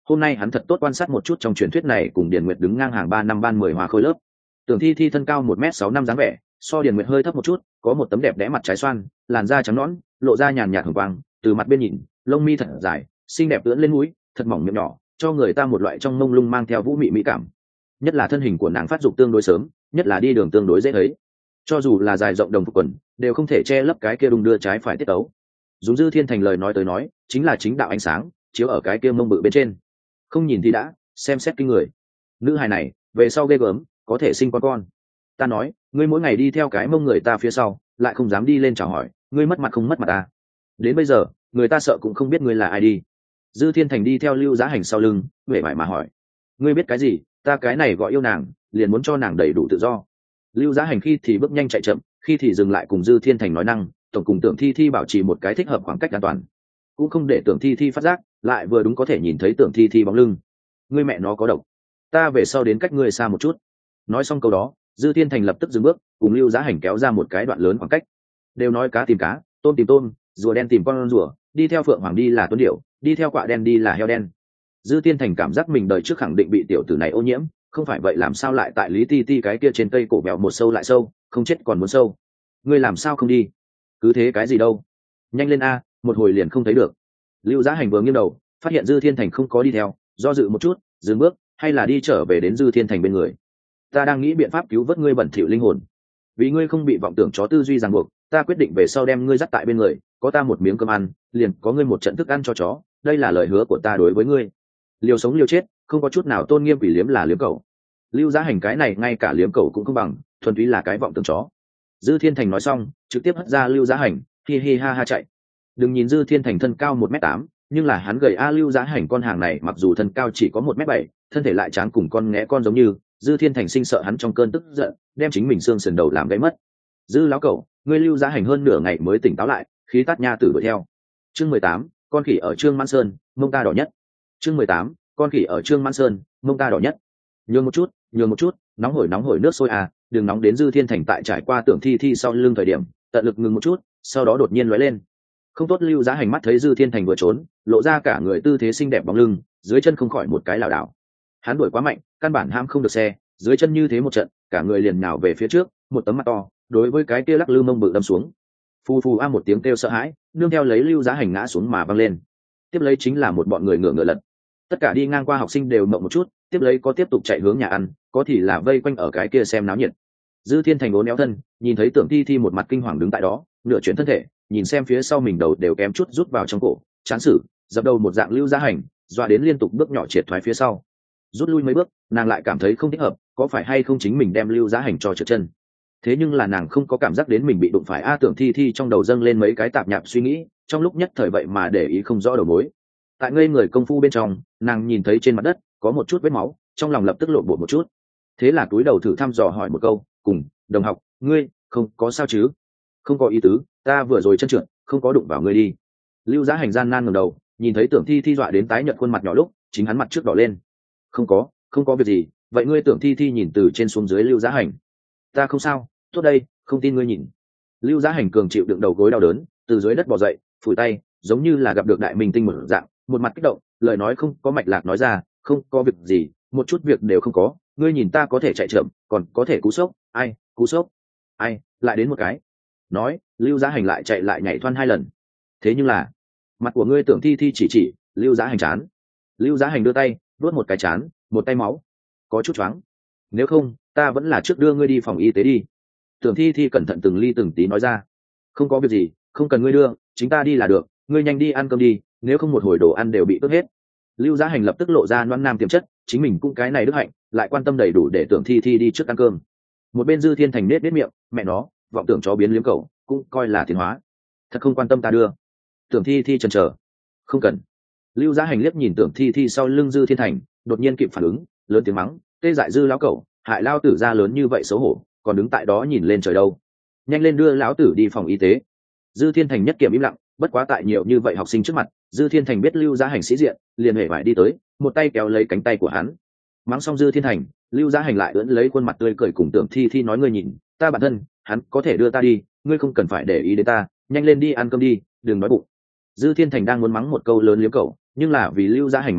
hôm nay hắn thật tốt quan sát một chút trong truyền thuyết này cùng Điền Nguyệt đứng ngang hàng ba năm ban mười hòa khôi lớp. Tưởng Thi Thi thân cao một mét sáu năm dáng vẻ, so Điền Nguyệt hơi thấp một chút, có một tấm đẹp đẽ mặt trái xoan, làn da trắng nõn, lộ ra nhàn nhạt hồng quang, từ mặt bên nhìn, lông mi thật dài, xinh đẹp ưỡn lên mũi, thật mỏng miệng nhỏ, cho người ta một loại trong mông lung mang theo vũ mị mỹ cảm. Nhất là thân hình của nàng phát dục tương đối sớm, nhất là đi đường tương đối dễ thấy. Cho dù là dài rộng đồng phục quần, đều không thể che lấp cái kia đung đưa trái phải tiết tấu. Dùng Dư Thiên Thành lời nói tới nói, chính là chính đạo ánh sáng, chiếu ở cái kia mông bự bên trên. Không nhìn thì đã, xem xét kinh người. Nữ hài này, về sau ghê gớm, có thể sinh con con. Ta nói, ngươi mỗi ngày đi theo cái mông người ta phía sau, lại không dám đi lên chào hỏi, ngươi mất mặt không mất mặt ta. Đến bây giờ, người ta sợ cũng không biết ngươi là ai đi. Dư Thiên Thành đi theo Lưu Giá Hành sau lưng, vẻ vải mà hỏi, ngươi biết cái gì? Ta cái này gọi yêu nàng, liền muốn cho nàng đầy đủ tự do. Lưu Giá Hành khi thì bước nhanh chạy chậm, khi thì dừng lại cùng Dư Thiên Thành nói năng, tổng cùng Tưởng Thi Thi bảo trì một cái thích hợp khoảng cách an toàn, cũng không để Tưởng Thi Thi phát giác, lại vừa đúng có thể nhìn thấy Tưởng Thi Thi bóng lưng. Ngươi mẹ nó có độc, ta về sau đến cách ngươi xa một chút. Nói xong câu đó, Dư Thiên Thành lập tức dừng bước, cùng Lưu Giá Hành kéo ra một cái đoạn lớn khoảng cách. Đều nói cá tìm cá, tôm tìm tôm, rùa đen tìm con rùa, đi theo phượng hoàng đi là tuấn điểu, đi theo quạ đen đi là heo đen. Dư Thiên Thành cảm giác mình đời trước khẳng định bị tiểu tử này ô nhiễm, không phải vậy làm sao lại tại Lý Ti Ti cái kia trên cây cổ bèo một sâu lại sâu, không chết còn muốn sâu. Ngươi làm sao không đi? Cứ thế cái gì đâu? Nhanh lên a, một hồi liền không thấy được. Lưu Giá Hành vừa nghiêng đầu, phát hiện Dư Thiên Thành không có đi theo, do dự một chút, dừng bước, hay là đi trở về đến Dư Thiên Thành bên người. Ta đang nghĩ biện pháp cứu vớt ngươi bẩn thỉu linh hồn, vì ngươi không bị vọng tưởng chó tư duy ràng buộc, ta quyết định về sau đem ngươi dắt tại bên người, có ta một miếng cơm ăn, liền có ngươi một trận thức ăn cho chó, đây là lời hứa của ta đối với ngươi. Liều sống liều chết, không có chút nào tôn nghiêm, vì liếm là liếm cầu. Lưu Giá Hành cái này ngay cả liếm cầu cũng không bằng, thuần túy là cái vọng tưởng chó. Dư Thiên Thành nói xong, trực tiếp hất ra Lưu Giá Hành, hi hi ha ha chạy. Đừng nhìn Dư Thiên Thành thân cao một mét tám, nhưng là hắn gầy a. Lưu Giá Hành con hàng này mặc dù thân cao chỉ có một mét bảy, thân thể lại tráng cùng con nghé con giống như. Dư Thiên Thành sinh sợ hắn trong cơn tức giận đem chính mình xương sườn đầu làm gãy mất. Dư lão cẩu, ngươi Lưu Giá Hành hơn nửa ngày mới tỉnh táo lại, khí tát nha tử đuổi theo. Chương mười tám, con khỉ ở Trương Mãn Sơn, mông ta đỏ nhất. Chương mười tám, con khỉ ở Trương Mãn Sơn, mông ta đỏ nhất. Nhường một chút, nhường một chút, nóng hổi nóng hổi nước sôi à, đừng nóng đến Dư Thiên Thành tại trải qua Tưởng Thi Thi sau lưng thời điểm, tận lực ngừng một chút, sau đó đột nhiên lóe lên. Không tốt, Lưu Giá Hành mắt thấy Dư Thiên Thành vừa trốn, lộ ra cả người tư thế xinh đẹp bóng lưng, dưới chân không khỏi một cái lảo đảo. Hắn đuổi quá mạnh, căn bản ham không được xe, dưới chân như thế một trận, cả người liền nhào về phía trước, một tấm mặt to, đối với cái kia lắc lư mông bự đâm xuống. Phù phù a một tiếng kêu sợ hãi, nương theo lấy Lưu Giá Hành ngã xuống mà văng lên. Tiếp lấy chính là một bọn người ngửa ngửa lật. Tất cả đi ngang qua học sinh đều mộng một chút, tiếp lấy có tiếp tục chạy hướng nhà ăn, có thì là vây quanh ở cái kia xem náo nhiệt. Dư Thiên Thành uốn éo thân, nhìn thấy Tưởng Thi Thi một mặt kinh hoàng đứng tại đó, nửa chuyển thân thể, nhìn xem phía sau mình đầu đều kém chút rút vào trong cổ, chán sử, dập đầu một dạng Lưu Giá Hành, dọa đến liên tục bước nhỏ triệt thoái phía sau. Rút lui mấy bước, nàng lại cảm thấy không thích hợp, có phải hay không chính mình đem Lưu Giá Hành cho trượt chân. Thế nhưng là nàng không có cảm giác đến mình bị đụng phải a. Tưởng Thi Thi trong đầu dâng lên mấy cái tạp nhạp suy nghĩ, trong lúc nhất thời vậy mà để ý không rõ đầu mối. Tại ngây người công phu bên trong, nàng nhìn thấy trên mặt đất có một chút vết máu, trong lòng lập tức lộn bột một chút. Thế là túi đầu thử thăm dò hỏi một câu, cùng đồng học, ngươi không có sao chứ? Không có ý tứ, ta vừa rồi chân trượt, không có đụng vào ngươi đi. Lưu Giá Hành gian nan ngẩng đầu, nhìn thấy Tưởng Thi Thi dọa đến tái nhợt khuôn mặt nhỏ lúc, chính hắn mặt trước đỏ lên. Không có, không có việc gì. Vậy ngươi Tưởng Thi Thi nhìn từ trên xuống dưới Lưu Giá Hành. Ta không sao, tốt đây, không tin ngươi nhìn. Lưu Giá Hành cường chịu đựng đầu gối đau đớn, từ dưới đất bò dậy, phủi tay, giống như là gặp được đại minh tinh một dạng, một mặt kích động, lời nói không có mạch lạc nói ra, không có việc gì, một chút việc đều không có, ngươi nhìn ta có thể chạy chậm, còn có thể cú sốc, ai, cú sốc, ai, lại đến một cái. Nói, Lưu Giá Hành lại chạy lại nhảy thoăn hai lần. Thế nhưng là, mặt của ngươi Tưởng Thi Thi chỉ chỉ Lưu Giá Hành chán. Lưu Giá Hành đưa tay vuốt một cái chán, một tay máu, có chút choáng. Nếu không, ta vẫn là trước đưa ngươi đi phòng y tế đi. Tưởng Thi Thi cẩn thận từng ly từng tí nói ra. Không có việc gì, không cần ngươi đưa, chính ta đi là được, ngươi nhanh đi ăn cơm đi, nếu không một hồi đồ ăn đều bị cướp hết. Lưu Giá Hành lập tức lộ ra đoan nam tiềm chất, chính mình cũng cái này đức hạnh, lại quan tâm đầy đủ để Tưởng Thi Thi đi trước ăn cơm. Một bên Dư Thiên Thành nết nết miệng, mẹ nó, vọng tưởng chó biến liếm cầu, cũng coi là tiến hóa. Thật không quan tâm ta đưa. Tưởng Thi Thi chần chờ, không cần. Lưu Giá Hành liếc nhìn Tưởng Thi Thi sau lưng Dư Thiên Thành, đột nhiên kịp phản ứng, lớn tiếng mắng, tê dại Dư lão cẩu, hại lao tử ra lớn như vậy xấu hổ, còn đứng tại đó nhìn lên trời đâu. Nhanh lên đưa lão tử đi phòng y tế. Dư Thiên Thành nhất kiểm im lặng, bất quá tại nhiều như vậy học sinh trước mặt, Dư Thiên Thành biết Lưu Giá Hành sĩ diện, liền hề phải đi tới, một tay kéo lấy cánh tay của hắn. Mắng xong Dư Thiên Thành, Lưu Giá Hành lại ưỡn lấy khuôn mặt tươi cười cùng Tưởng Thi Thi nói, ngươi nhìn, ta bản thân, hắn có thể đưa ta đi, ngươi không cần phải để ý đến ta, nhanh lên đi ăn cơm đi, đừng nói bụng. Dư Thiên Thành đang muốn mắng một câu lớn liếm cẩu, nhưng là vì Lưu Giá Hành mặt mũi,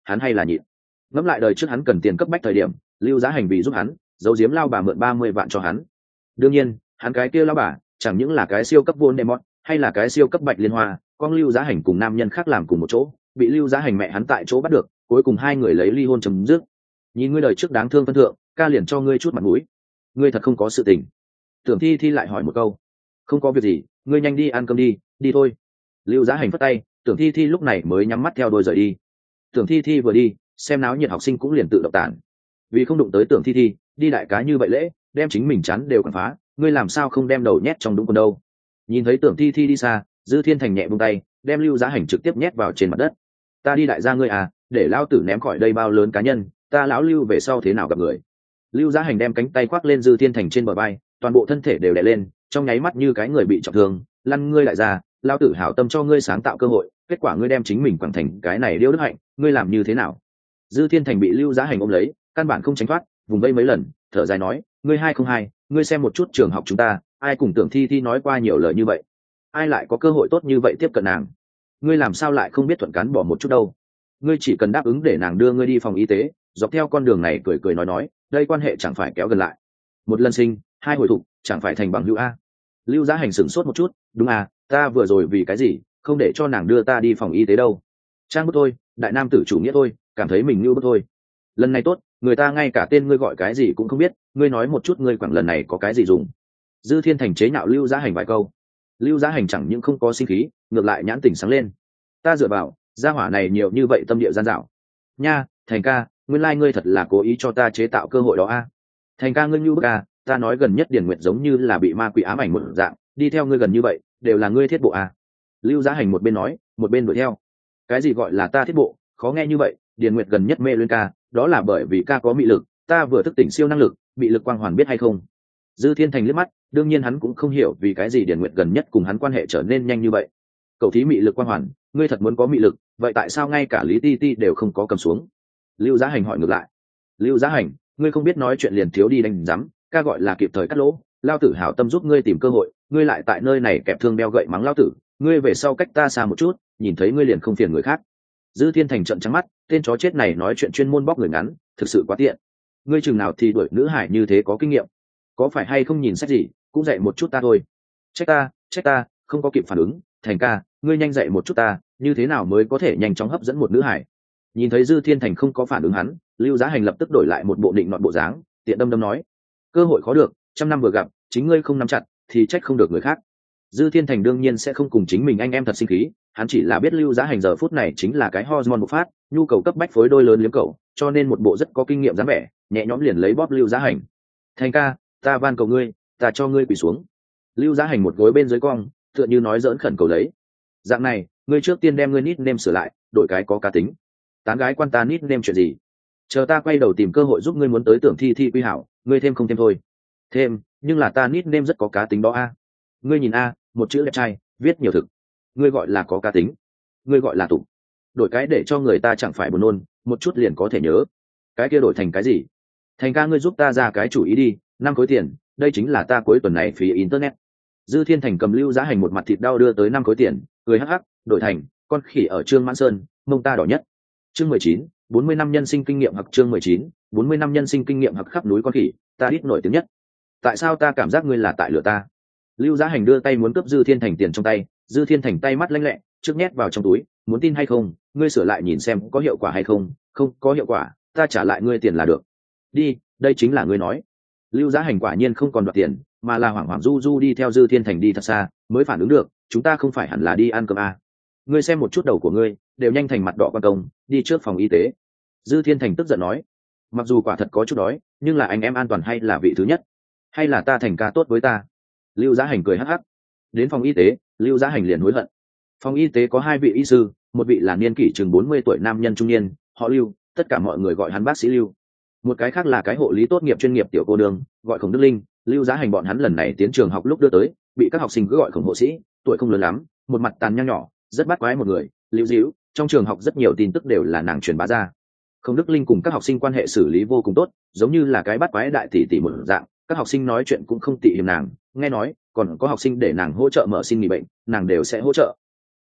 hắn hay là nhịn. Ngẫm lại đời trước hắn cần tiền cấp bách thời điểm, Lưu Giá Hành vì giúp hắn giấu giếm lao bà mượn ba mươi vạn cho hắn. Đương nhiên hắn cái kia lao bà chẳng những là cái siêu cấp vốn đệ mọt hay là cái siêu cấp bạch liên hoa, con Lưu Giá Hành cùng nam nhân khác làm cùng một chỗ, bị Lưu Giá Hành mẹ hắn tại chỗ bắt được, cuối cùng hai người lấy ly hôn chấm dứt. Nhìn ngươi đời trước đáng thương phân thượng, ca liền cho ngươi chút mặt mũi. Ngươi thật không có sự tình. Tưởng Thi Thi lại hỏi một câu. Không có việc gì, ngươi nhanh đi ăn cơm đi, đi thôi. Lưu Giá Hành phất tay, Tưởng Thi Thi lúc này mới nhắm mắt theo đôi rời đi. Tưởng Thi Thi vừa đi, xem náo nhiệt học sinh cũng liền tự động tản. Vì không đụng tới Tưởng Thi Thi, đi đại cá như vậy lễ, đem chính mình chán đều còn phá, ngươi làm sao không đem đầu nhét trong đúng quần đâu. Nhìn thấy Tưởng Thi Thi đi xa, Dư Thiên Thành nhẹ buông tay, đem Lưu Giá Hành trực tiếp nhét vào trên mặt đất. Ta đi đại gia ngươi à, để lao tử ném khỏi đây bao lớn cá nhân, ta lão Lưu về sau thế nào gặp người. Lưu Giá Hành đem cánh tay khoác lên Dư Thiên Thành trên bờ vai, toàn bộ thân thể đều đè lên, trong nháy mắt như cái người bị trọng thương. Lăn ngươi lại ra, lao tử hảo tâm cho ngươi sáng tạo cơ hội, kết quả ngươi đem chính mình quẳng thành cái này điêu đức hạnh, ngươi làm như thế nào. Dư Thiên Thành bị Lưu Giá Hành ôm lấy, căn bản không tránh thoát, vùng vây mấy lần, thở dài nói, ngươi hai không hai, ngươi xem một chút trường học chúng ta, ai cùng Tưởng Thi Thi nói qua nhiều lời như vậy, ai lại có cơ hội tốt như vậy tiếp cận nàng, ngươi làm sao lại không biết thuận cán bỏ một chút đâu. Ngươi chỉ cần đáp ứng để nàng đưa ngươi đi phòng y tế, dọc theo con đường này cười cười nói nói, đây quan hệ chẳng phải kéo gần lại, một lần sinh hai hồi thục, chẳng phải thành bằng hữu a. Lưu Giá Hành sửng sốt một chút, đúng à, ta vừa rồi vì cái gì không để cho nàng đưa ta đi phòng y tế đâu. Trang bức thôi, đại nam tử chủ nghĩa thôi, cảm thấy mình như bức thôi. Lần này tốt, người ta ngay cả tên ngươi gọi cái gì cũng không biết, ngươi nói một chút ngươi quẳng lần này có cái gì dùng. Dư Thiên Thành chế nhạo Lưu Giá Hành vài câu. Lưu Giá Hành chẳng những không có sinh khí, ngược lại nhãn tình sáng lên. Ta dựa vào, gia hỏa này nhiều như vậy tâm địa gian dảo. Nha, Thành ca, nguyên lai ngươi thật là cố ý cho ta chế tạo cơ hội đó a. Thành ca ngươi như bức a, ta nói gần nhất Điền Nguyệt giống như là bị ma quỷ ám ảnh một dạng, đi theo ngươi gần như vậy, đều là ngươi thiết bộ a. Lưu Giá Hành một bên nói, một bên đuổi theo. Cái gì gọi là ta thiết bộ, khó nghe như vậy, Điền Nguyệt gần nhất mê luyến ca, đó là bởi vì ca có mị lực, ta vừa thức tỉnh siêu năng lực, mị lực quang hoàn biết hay không. Dư Thiên Thành liếc mắt, đương nhiên hắn cũng không hiểu vì cái gì Điền Nguyệt gần nhất cùng hắn quan hệ trở nên nhanh như vậy. Cậu thí mị lực quang hoàn, ngươi thật muốn có mị lực, vậy tại sao ngay cả Lý Ti Ti đều không có cầm xuống? Lưu Giá Hành hỏi ngược lại. Lưu Giá Hành, ngươi không biết nói chuyện liền thiếu đi đánh rắm, ca gọi là kịp thời cắt lỗ, lao tử hảo tâm giúp ngươi tìm cơ hội, ngươi lại tại nơi này kẹp thương đeo gậy mắng lao tử, ngươi về sau cách ta xa một chút, nhìn thấy ngươi liền không phiền người khác. Dư Thiên Thành trợn trắng mắt, tên chó chết này nói chuyện chuyên môn bóc người ngắn, thực sự quá tiện. Ngươi chừng nào thì đuổi nữ hải như thế có kinh nghiệm, có phải hay không nhìn sách gì, cũng dạy một chút ta thôi. Trách ta, trách ta, không có kịp phản ứng. Thành ca, ngươi nhanh dạy một chút ta, như thế nào mới có thể nhanh chóng hấp dẫn một nữ hải. Nhìn thấy Dư Thiên Thành không có phản ứng hắn, Lưu Giá Hành lập tức đổi lại một bộ định nọt bộ dáng, tiện đâm đâm nói, cơ hội khó được, trăm năm vừa gặp, chính ngươi không nắm chặt thì trách không được người khác. Dư Thiên Thành đương nhiên sẽ không cùng chính mình anh em thật sinh khí, hắn chỉ là biết Lưu Giá Hành giờ phút này chính là cái hormone bộc phát, nhu cầu cấp bách phối đôi lớn liếm cầu, cho nên một bộ rất có kinh nghiệm dáng vẻ, nhẹ nhõm liền lấy bóp Lưu Giá Hành. Thành ca, ta van cầu ngươi, ta cho ngươi quỳ xuống. Lưu Giá Hành một gối bên dưới cong, tựa như nói dỡn khẩn cầu lấy. Dạng này, ngươi trước tiên đem ngươi nickname sửa lại, đổi cái có cá tính. Tán gái quan ta nickname chuyện gì? Chờ ta quay đầu tìm cơ hội giúp ngươi muốn tới Tưởng Thi Thi quy hảo, ngươi thêm không thêm thôi. Thêm, nhưng là ta nickname rất có cá tính đó a. Ngươi nhìn a, một chữ đẹp trai, viết nhiều thực. Ngươi gọi là có cá tính, ngươi gọi là tục. Đổi cái để cho người ta chẳng phải buồn nôn, một chút liền có thể nhớ. Cái kia đổi thành cái gì? Thành ca ngươi giúp ta ra cái chủ ý đi, năm khối tiền, đây chính là ta cuối tuần này phí internet. Dư Thiên Thành cầm Lưu Giá Hành một mặt thịt đau đưa tới năm khối tiền, cười hắc hắc, đổi thành con khỉ ở Trương Mãn Sơn, mông ta đỏ nhất. Chương mười chín, bốn mươi năm nhân sinh kinh nghiệm, hoặc chương mười chín, bốn mươi năm nhân sinh kinh nghiệm, hoặc khắp núi con khỉ, ta ít nổi tiếng nhất. Tại sao ta cảm giác ngươi là tại lừa ta? Lưu Giá Hành đưa tay muốn cướp Dư Thiên Thành tiền trong tay, Dư Thiên Thành tay mắt lanh lẹ, trước nhét vào trong túi, muốn tin hay không, ngươi sửa lại nhìn xem có hiệu quả hay không, không có hiệu quả, ta trả lại ngươi tiền là được. Đi, đây chính là ngươi nói. Lưu Giá Hành quả nhiên không còn đoạt tiền, mà là hoảng hoảng du du đi theo Dư Thiên Thành đi thật xa, mới phản ứng được, chúng ta không phải hẳn là đi ăn cơm à. Ngươi xem một chút đầu của ngươi, đều nhanh thành mặt đỏ quan công, đi trước phòng y tế. Dư Thiên Thành tức giận nói, mặc dù quả thật có chút đói, nhưng là anh em an toàn hay là vị thứ nhất, hay là ta Thành ca tốt với ta. Lưu Giá Hành cười hắc hắc. Đến phòng y tế, Lưu Giá Hành liền hối hận. Phòng y tế có hai vị y sư, một vị là niên kỷ chừng bốn mươi tuổi nam nhân trung niên, họ Lưu, tất cả mọi người gọi hắn bác sĩ Lưu. Một cái khác là cái hộ lý tốt nghiệp chuyên nghiệp tiểu cô đường, gọi Khổng Đức Linh. Lưu Giá Hành bọn hắn lần này tiến trường học lúc đưa tới, bị các học sinh cứ gọi Khổng hộ sĩ, tuổi không lớn lắm, một mặt tàn nhang nhỏ, rất bắt quái một người. Lưu Diễu, trong trường học rất nhiều tin tức đều là nàng truyền bá ra. Khổng Đức Linh cùng các học sinh quan hệ xử lý vô cùng tốt, giống như là cái bắt quái đại tỷ tỷ một dạng, các học sinh nói chuyện cũng không tị hiềm nàng, nghe nói còn có học sinh để nàng hỗ trợ mở xin nghỉ bệnh, nàng đều sẽ hỗ trợ.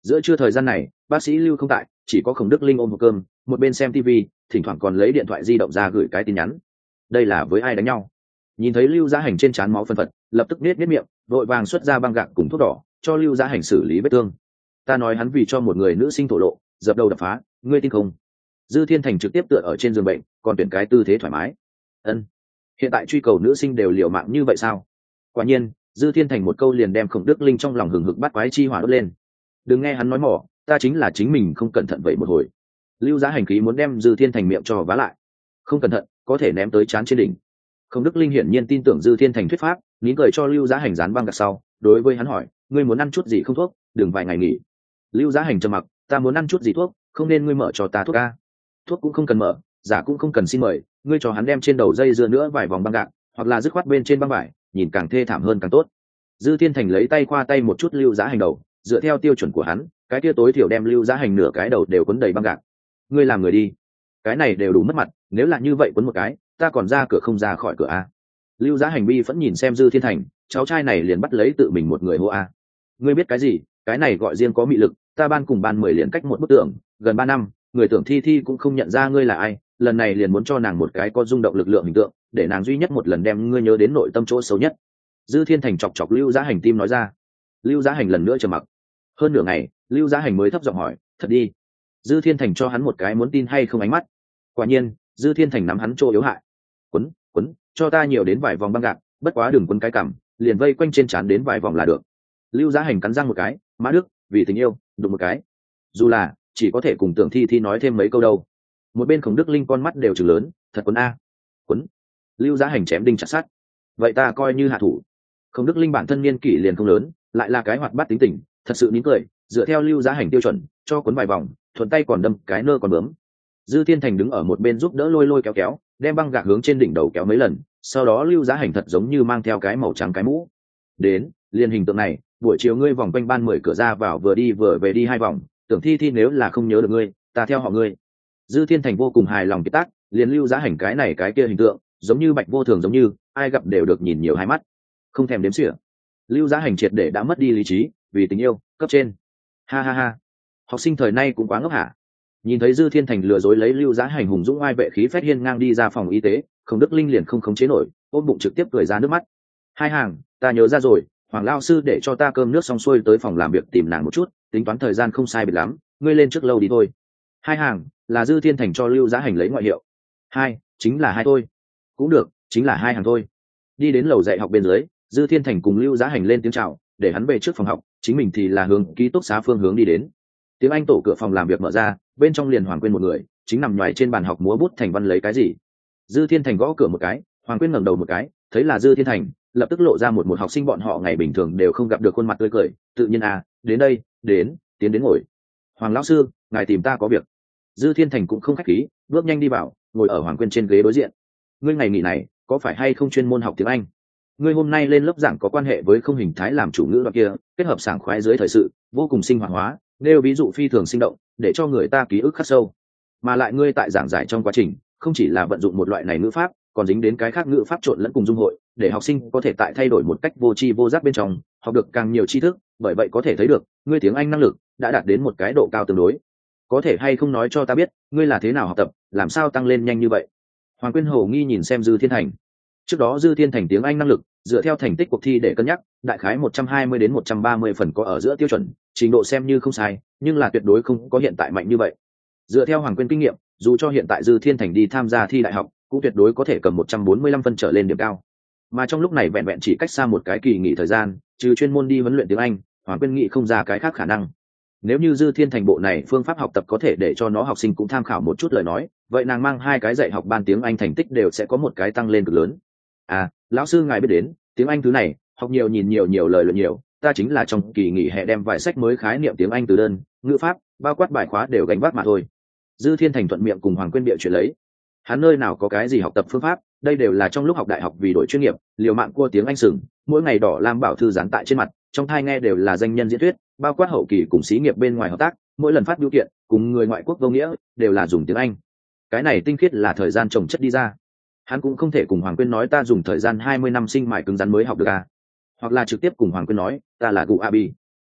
Giữa trưa thời gian này bác sĩ Lưu không tại, chỉ có Khổng Đức Linh ôm hộp cơm một bên xem tivi, thỉnh thoảng còn lấy điện thoại di động ra gửi cái tin nhắn. Đây là với ai đánh nhau? Nhìn thấy Lưu Giá Hành trên trán máu phân phật, lập tức nết nết miệng, vội vàng xuất ra băng gạc cùng thuốc đỏ cho Lưu Giá Hành xử lý vết thương. Ta nói hắn vì cho một người nữ sinh thổ lộ, dập đầu đập phá, ngươi tin không? Dư Thiên Thành trực tiếp tựa ở trên giường bệnh, còn tuyển cái tư thế thoải mái. Ân, hiện tại truy cầu nữ sinh đều liều mạng như vậy sao? Quả nhiên, Dư Thiên Thành một câu liền đem Khổng Đức Linh trong lòng hừng hực bắt quái chi hỏa đốt lên. Đừng nghe hắn nói mỏ, ta chính là chính mình không cẩn thận vậy một hồi. Lưu Giá Hành khí muốn đem Dư Thiên Thành miệng cho vá lại, không cẩn thận có thể ném tới chán trên đỉnh. Khổng Đức Linh hiển nhiên tin tưởng Dư Thiên Thành thuyết pháp, nín cười cho Lưu Giá Hành dán băng gạc sau, đối với hắn hỏi, ngươi muốn ăn chút gì không thuốc, đừng vài ngày nghỉ. Lưu Giá Hành trầm mặc, ta muốn ăn chút gì thuốc, không nên ngươi mở cho ta thuốc a. Thuốc cũng không cần mở, giả cũng không cần xin mời, ngươi cho hắn đem trên đầu dây dưa nữa vài vòng băng gạc, hoặc là dứt khoát bên trên băng vải, nhìn càng thê thảm hơn càng tốt. Dư Thiên Thành lấy tay qua tay một chút Lưu Giá Hành đầu, dựa theo tiêu chuẩn của hắn, cái kia tối thiểu đem Lưu Giá Hành nửa cái đầu đều quấn đầy băng gạc. Ngươi làm người đi, cái này đều đủ mất mặt, nếu là như vậy quấn một cái, ta còn ra cửa không ra khỏi cửa a. Lưu Giá Hành bi vẫn nhìn xem Dư Thiên Thành, cháu trai này liền bắt lấy tự mình một người hô a. Ngươi biết cái gì, cái này gọi riêng có mị lực, ta ban cùng ban mười liền cách một bức tượng, gần ba năm, người tưởng Thi Thi cũng không nhận ra ngươi là ai, lần này liền muốn cho nàng một cái có rung động lực lượng hình tượng, để nàng duy nhất một lần đem ngươi nhớ đến nội tâm chỗ xấu nhất. Dư Thiên Thành chọc chọc Lưu Giá Hành tim nói ra. Lưu Giá Hành lần nữa trầm mặc. Hơn nửa ngày, Lưu Giá Hành mới thấp giọng hỏi, thật đi? Dư Thiên Thành cho hắn một cái muốn tin hay không ánh mắt. Quả nhiên, Dư Thiên Thành nắm hắn chỗ yếu hại. Quấn, quấn, cho ta nhiều đến vài vòng băng gạc, bất quá đừng quấn cái cằm, liền vây quanh trên trán đến vài vòng là được. Lưu Giá Hành cắn răng một cái, mã đức, vì tình yêu, đụng một cái. Dù là chỉ có thể cùng Tưởng Thi Thi nói thêm mấy câu đâu. Một bên Khổng Đức Linh con mắt đều trừng lớn, thật quấn a, quấn. Lưu Giá Hành chém đinh chặt sắt. Vậy ta coi như hạ thủ. Khổng Đức Linh bản thân niên kỷ liền không lớn, lại là cái hoạt bát tính tình, thật sự nín cười, dựa theo Lưu Giá Hành tiêu chuẩn, cho quấn vài vòng, thuận tay còn đâm cái nơ còn bướm. Dư Thiên Thành đứng ở một bên giúp đỡ lôi lôi kéo kéo, đem băng gạc hướng trên đỉnh đầu kéo mấy lần, sau đó Lưu Giá Hành thật giống như mang theo cái màu trắng cái mũ. Đến, liên hình tượng này, buổi chiều ngươi vòng quanh ban mười cửa ra vào vừa đi vừa về đi hai vòng, Tưởng Thi Thi nếu là không nhớ được ngươi, ta theo họ ngươi. Dư Thiên Thành vô cùng hài lòng kiệt tác, liền Lưu Giá Hành cái này cái kia hình tượng, giống như bạch vô thường giống như, ai gặp đều được nhìn nhiều hai mắt. Không thèm đếm xỉa. Lưu Giá Hành triệt để đã mất đi lý trí, vì tình yêu, cấp trên. Ha ha ha. Học sinh thời nay cũng quá ngốc hả? Nhìn thấy Dư Thiên Thành lừa dối lấy Lưu Giá Hành hùng dũng oai vệ khí phách hiên ngang đi ra phòng y tế, Khổng Đức Linh liền không khống chế nổi, ôm bụng trực tiếp cười ra nước mắt. Hai hàng, ta nhớ ra rồi, Hoàng lao sư để cho ta cơm nước xong xuôi tới phòng làm việc tìm nàng một chút, tính toán thời gian không sai biệt lắm, ngươi lên trước lâu đi thôi. Hai hàng là Dư Thiên Thành cho Lưu Giá Hành lấy ngoại hiệu. Hai, chính là hai thôi. Cũng được, chính là hai hàng thôi. Đi đến lầu dạy học bên dưới, Dư Thiên Thành cùng Lưu Giá Hành lên tiếng chào, để hắn về trước phòng học, chính mình thì là hướng ký túc xá phương hướng đi đến. Tiếng Anh tổ cửa phòng làm việc mở ra, bên trong liền Hoàng Quyên một người, chính nằm nhoài trên bàn học múa bút thành văn lấy cái gì. Dư Thiên Thành gõ cửa một cái, Hoàng Quyên ngẩng đầu một cái, thấy là Dư Thiên Thành, lập tức lộ ra một một học sinh bọn họ ngày bình thường đều không gặp được khuôn mặt tươi cười, tự nhiên à, đến đây, đến, tiến đến ngồi. Hoàng lão sư, ngài tìm ta có việc. Dư Thiên Thành cũng không khách khí, bước nhanh đi vào, ngồi ở Hoàng Quyên trên ghế đối diện. Ngươi ngày nghỉ này, có phải hay không chuyên môn học tiếng Anh? Ngươi hôm nay lên lớp giảng có quan hệ với không hình thái làm chủ ngữ đoạn kia, kết hợp sảng khoái dưới thời sự, vô cùng sinh hoạt hóa, nêu ví dụ phi thường sinh động, để cho người ta ký ức khắc sâu. Mà lại ngươi tại giảng giải trong quá trình, không chỉ là vận dụng một loại này ngữ pháp, còn dính đến cái khác ngữ pháp trộn lẫn cùng dung hội, để học sinh có thể tại thay đổi một cách vô tri vô giác bên trong, học được càng nhiều tri thức, bởi vậy có thể thấy được, ngươi tiếng Anh năng lực đã đạt đến một cái độ cao tương đối. Có thể hay không nói cho ta biết, ngươi là thế nào học tập, làm sao tăng lên nhanh như vậy? Hoàng Quyên hồ nghi nhìn xem Dư Thiên Thành. Trước đó Dư Thiên Thành tiếng Anh năng lực, dựa theo thành tích cuộc thi để cân nhắc, đại khái một trăm hai mươi đến một trăm ba mươi phần có ở giữa tiêu chuẩn, trình độ xem như không sai, nhưng là tuyệt đối không có hiện tại mạnh như vậy. Dựa theo Hoàng Quyên kinh nghiệm, dù cho hiện tại Dư Thiên Thành đi tham gia thi đại học, cũng tuyệt đối có thể cầm một trăm bốn mươi lăm phân trở lên điểm cao. Mà trong lúc này vẹn vẹn chỉ cách xa một cái kỳ nghỉ thời gian, trừ chuyên môn đi huấn luyện tiếng Anh, Hoàng Quyên nghĩ không ra cái khác khả năng. Nếu như Dư Thiên Thành bộ này phương pháp học tập có thể để cho nó học sinh cũng tham khảo một chút lời nói, vậy nàng mang hai cái dạy học ban tiếng Anh thành tích đều sẽ có một cái tăng lên cực lớn. À, lão sư ngài biết đến, tiếng Anh thứ này, học nhiều nhìn nhiều nhiều lời luyện nhiều, ta chính là trong kỳ nghỉ hè đem vài sách mới khái niệm tiếng Anh từ đơn, ngữ pháp, bao quát bài khóa đều gánh vác mà thôi. Dư Thiên Thành thuận miệng cùng Hoàng Quyên bịa chuyện lấy. Hắn nơi nào có cái gì học tập phương pháp, đây đều là trong lúc học đại học vì đổi chuyên nghiệp, liều mạng cua tiếng Anh sừng, mỗi ngày đỏ lam bảo thư dán tại trên mặt, trong thai nghe đều là danh nhân diễn thuyết, bao quát hậu kỳ cùng xí nghiệp bên ngoài hợp tác, mỗi lần phát biểu kiện cùng người ngoại quốc vô nghĩa đều là dùng tiếng Anh. Cái này tinh khiết là thời gian trồng chất đi ra. Hắn cũng không thể cùng Hoàng Quyên nói ta dùng thời gian hai mươi năm sinh mài cứng rắn mới học được à. Hoặc là trực tiếp cùng Hoàng Quyên nói ta là gu abi.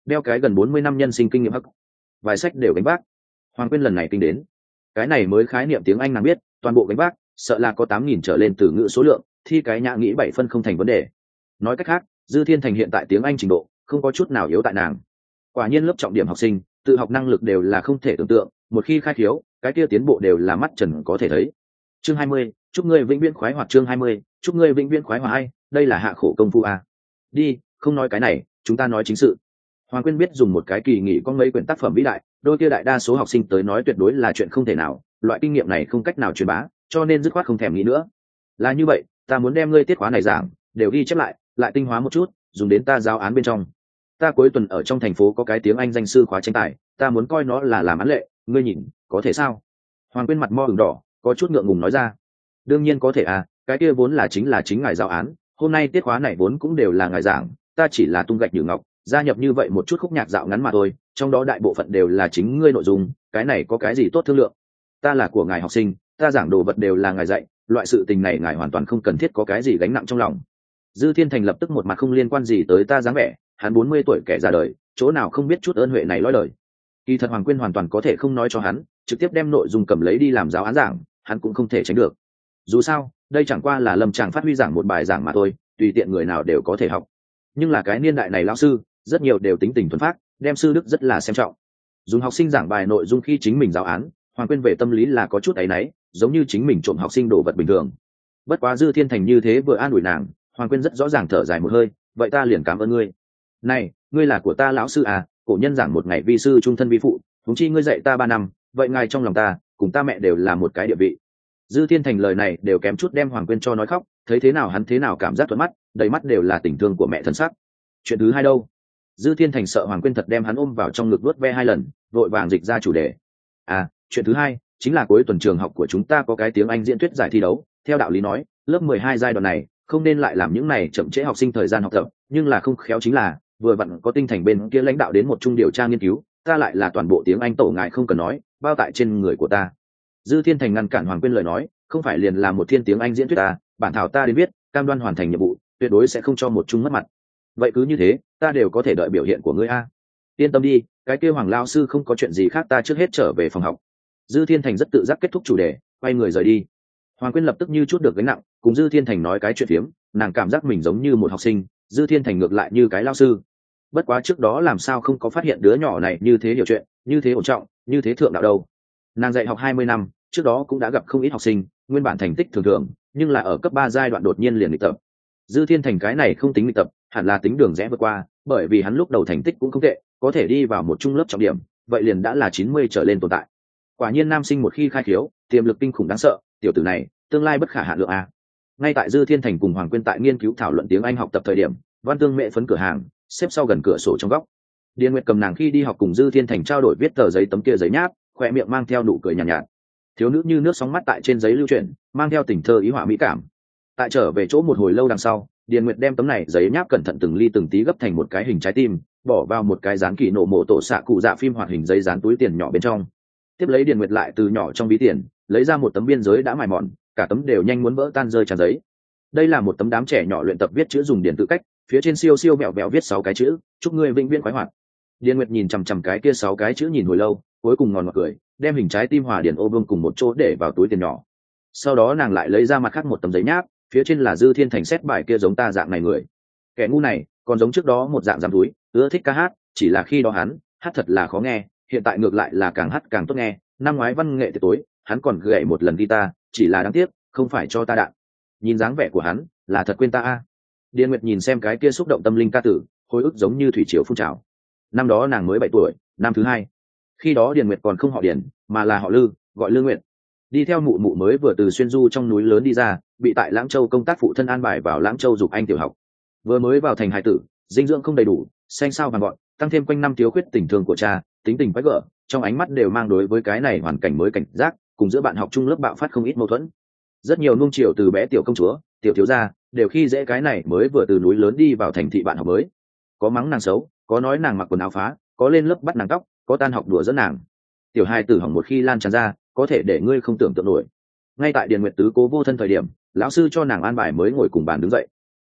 đeo cái gần bốn mươi năm nhân sinh kinh nghiệm hắc, vài sách đều gánh vác. Hoàng Quyên lần này kinh đến, cái này mới khái niệm tiếng Anh nàng biết, toàn bộ gánh vác sợ là có tám nghìn trở lên từ ngữ số lượng, thi cái nhã nghĩ bảy phân không thành vấn đề. Nói cách khác, Dư Thiên Thành hiện tại tiếng Anh trình độ không có chút nào yếu tại nàng. Quả nhiên lớp trọng điểm học sinh tự học năng lực đều là không thể tưởng tượng, một khi khai khiếu cái kia tiến bộ đều là mắt trần có thể thấy. Chương hai mươi, chúc ngươi vĩnh viễn khoái hoạt. Chương hai mươi, chúc ngươi vĩnh viễn khoái hoạt. Ai, đây là hạ khổ công phu à? Đi, không nói cái này, chúng ta nói chính sự. Hoàng Quyên biết dùng một cái kỳ nghỉ có mấy quyển tác phẩm vĩ đại, đôi kia đại đa số học sinh tới nói tuyệt đối là chuyện không thể nào, loại kinh nghiệm này không cách nào truyền bá, cho nên dứt khoát không thèm nghĩ nữa. Là như vậy, ta muốn đem ngươi tiết khóa này giảng đều ghi chép lại, lại tinh hóa một chút, dùng đến ta giáo án bên trong. Ta cuối tuần ở trong thành phố có cái tiếng Anh danh sư khóa tranh tài, ta muốn coi nó là làm án lệ, ngươi nhìn, có thể sao? Hoàng Quyên mặt mo ửng đỏ, có chút ngượng ngùng nói ra. Đương nhiên có thể à, cái kia vốn là chính là chính ngài giáo án, hôm nay tiết khóa này vốn cũng đều là ngài giảng, ta chỉ là tung gạch nhử ngọc, gia nhập như vậy một chút khúc nhạc dạo ngắn mà thôi, trong đó đại bộ phận đều là chính ngươi nội dung, cái này có cái gì tốt thương lượng? Ta là của ngài học sinh, ta giảng đồ vật đều là ngài dạy, loại sự tình này ngài hoàn toàn không cần thiết có cái gì gánh nặng trong lòng. Dư Thiên Thành lập tức một mặt không liên quan gì tới ta dáng vẻ, hắn bốn mươi tuổi kẻ già đời, chỗ nào không biết chút ơn huệ này nói lời. Kỳ thật Hoàng Quyên hoàn toàn có thể không nói cho hắn, trực tiếp đem nội dung cầm lấy đi làm giáo án giảng, hắn cũng không thể tránh được. Dù sao, đây chẳng qua là Lâm Tràng phát huy giảng một bài giảng mà thôi, tùy tiện người nào đều có thể học. Nhưng là cái niên đại này lão sư, rất nhiều đều tính tình thuần phác, đem sư đức rất là xem trọng. Dùng học sinh giảng bài nội dung khi chính mình giáo án, Hoàng Quyên về tâm lý là có chút áy náy, giống như chính mình trộm học sinh đồ vật bình thường. Bất quá Dư Thiên Thành như thế vừa an ủi nàng, Hoàng Quyên rất rõ ràng thở dài một hơi, vậy ta liền cảm ơn ngươi. Này, ngươi là của ta lão sư à, cổ nhân giảng một ngày vi sư trung thân vi phụ, huống chi ngươi dạy ta ba năm, vậy ngài trong lòng ta, cùng ta mẹ đều là một cái địa vị. Dư Thiên Thành lời này đều kém chút đem Hoàng Quyên cho nói khóc, thấy thế nào hắn thế nào cảm giác thuận mắt, đầy mắt đều là tình thương của mẹ thân sắc. Chuyện thứ hai đâu? Dư Thiên Thành sợ Hoàng Quyên thật đem hắn ôm vào trong ngực vuốt ve hai lần, vội vàng dịch ra chủ đề. À, chuyện thứ hai chính là cuối tuần trường học của chúng ta có cái tiếng Anh diễn thuyết giải thi đấu, theo đạo lý nói, lớp mười hai giai đoạn này không nên lại làm những này chậm trễ học sinh thời gian học tập, nhưng là không khéo chính là vừa vặn có Tinh Thành bên kia lãnh đạo đến một trung điều tra nghiên cứu, ta lại là toàn bộ tiếng Anh tổ ngài không cần nói, bao tại trên người của ta. Dư Thiên Thành ngăn cản Hoàng Quyên lời nói, không phải liền là một thiên tiếng Anh diễn thuyết ta, bản thảo ta đến viết, cam đoan hoàn thành nhiệm vụ, tuyệt đối sẽ không cho một trung mất mặt. Vậy cứ như thế, ta đều có thể đợi biểu hiện của ngươi a. Yên tâm đi, cái kia Hoàng lao sư không có chuyện gì khác, ta trước hết trở về phòng học. Dư Thiên Thành rất tự giác kết thúc chủ đề, quay người rời đi. Hoàng Quyên lập tức như chút được gánh nặng, cùng Dư Thiên Thành nói cái chuyện phiếm, nàng cảm giác mình giống như một học sinh, Dư Thiên Thành ngược lại như cái lao sư. Bất quá trước đó làm sao không có phát hiện đứa nhỏ này như thế hiểu chuyện, như thế ổn trọng, như thế thượng đạo đâu. Nàng dạy học hai mươi năm, trước đó cũng đã gặp không ít học sinh, nguyên bản thành tích thường thường, nhưng là ở cấp ba giai đoạn đột nhiên liền nghịch tập. Dư Thiên Thành cái này không tính nghịch tập, hẳn là tính đường rẽ vượt qua, bởi vì hắn lúc đầu thành tích cũng không tệ, có thể đi vào một trung lớp trọng điểm, vậy liền đã là chín mươi trở lên tồn tại. Quả nhiên nam sinh một khi khai khiếu, tiềm lực kinh khủng đáng sợ, tiểu tử này, tương lai bất khả hạn lượng a. Ngay tại Dư Thiên Thành cùng Hoàng Quyên tại nghiên cứu thảo luận tiếng Anh học tập thời điểm, Văn Tương Mẹ phấn cửa hàng, xếp sau gần cửa sổ trong góc. Điền Nguyệt cầm nàng khi đi học cùng Dư Thiên Thành trao đổi viết tờ giấy tấm kia giấy nháp, khỏe miệng mang theo nụ cười nhàn nhạt, nhạt. Thiếu nữ như nước sóng mắt tại trên giấy lưu chuyển, mang theo tình thơ ý họa mỹ cảm. Tại trở về chỗ một hồi lâu đằng sau, Điền Nguyệt đem tấm này giấy nháp cẩn thận từng ly từng tí gấp thành một cái hình trái tim, bỏ vào một cái dán kỳ nổ mổ tổ xạ cụ dạ phim hoạt hình giấy dán túi tiền nhỏ bên trong. Tiếp lấy Điền Nguyệt lại từ nhỏ trong ví tiền lấy ra một tấm biên giới đã mài mòn, cả tấm đều nhanh muốn vỡ tan rơi tràn giấy. Đây là một tấm đám trẻ nhỏ luyện tập viết chữ dùng điền tự cách, phía trên siêu siêu mẹo mẹo viết sáu cái chữ, chúc ngươi vĩnh viễn khoái hoạt. Điền Nguyệt nhìn chằm chằm cái kia sáu cái chữ nhìn hồi lâu, cuối cùng ngòn ngọt cười, đem hình trái tim hòa điền ô vương cùng một chỗ để vào túi tiền nhỏ. Sau đó nàng lại lấy ra mặt khác một tấm giấy nháp, phía trên là Dư Thiên Thành xét bài kia giống ta dạng này người. Kẻ ngu này, còn giống trước đó một dạng giám túi, ưa thích ca hát, chỉ là khi đó hắn hát thật là khó nghe, hiện tại ngược lại là càng hát càng tốt nghe. Năm ngoái văn nghệ tiệc tối, hắn còn gảy một lần guitar, chỉ là đáng tiếc, không phải cho ta đạn. Nhìn dáng vẻ của hắn, là thật quên ta a. Điền Nguyệt nhìn xem cái kia xúc động tâm linh ca tử, hồi ức giống như thủy triều phun trào. Năm đó nàng mới bảy tuổi, năm thứ hai. Khi đó Điền Nguyệt còn không họ Điền, mà là họ Lư, gọi Lư Nguyệt. Đi theo mụ mụ mới vừa từ xuyên du trong núi lớn đi ra, bị tại Lãng Châu công tác phụ thân an bài vào Lãng Châu dục anh tiểu học. Vừa mới vào thành hải tử, dinh dưỡng không đầy đủ, xanh sao vàng gọn, tăng thêm quanh năm thiếu khuyết tình thương của cha, tính tình quái gở, trong ánh mắt đều mang đối với cái này hoàn cảnh mới cảnh giác, cùng giữa bạn học chung lớp bạo phát không ít mâu thuẫn. Rất nhiều nuông chiều từ bé tiểu công chúa, tiểu thiếu gia, đều khi dễ cái này mới vừa từ núi lớn đi vào thành thị bạn học mới. Có mắng nàng xấu, có nói nàng mặc quần áo phá, có lên lớp bắt nàng tóc, có tan học đùa dẫn nàng. Tiểu hai tử hỏng một khi lan tràn ra, có thể để ngươi không tưởng tượng nổi. Ngay tại Điền Nguyệt tứ cố vô thân thời điểm, lão sư cho nàng an bài mới ngồi cùng bàn đứng dậy.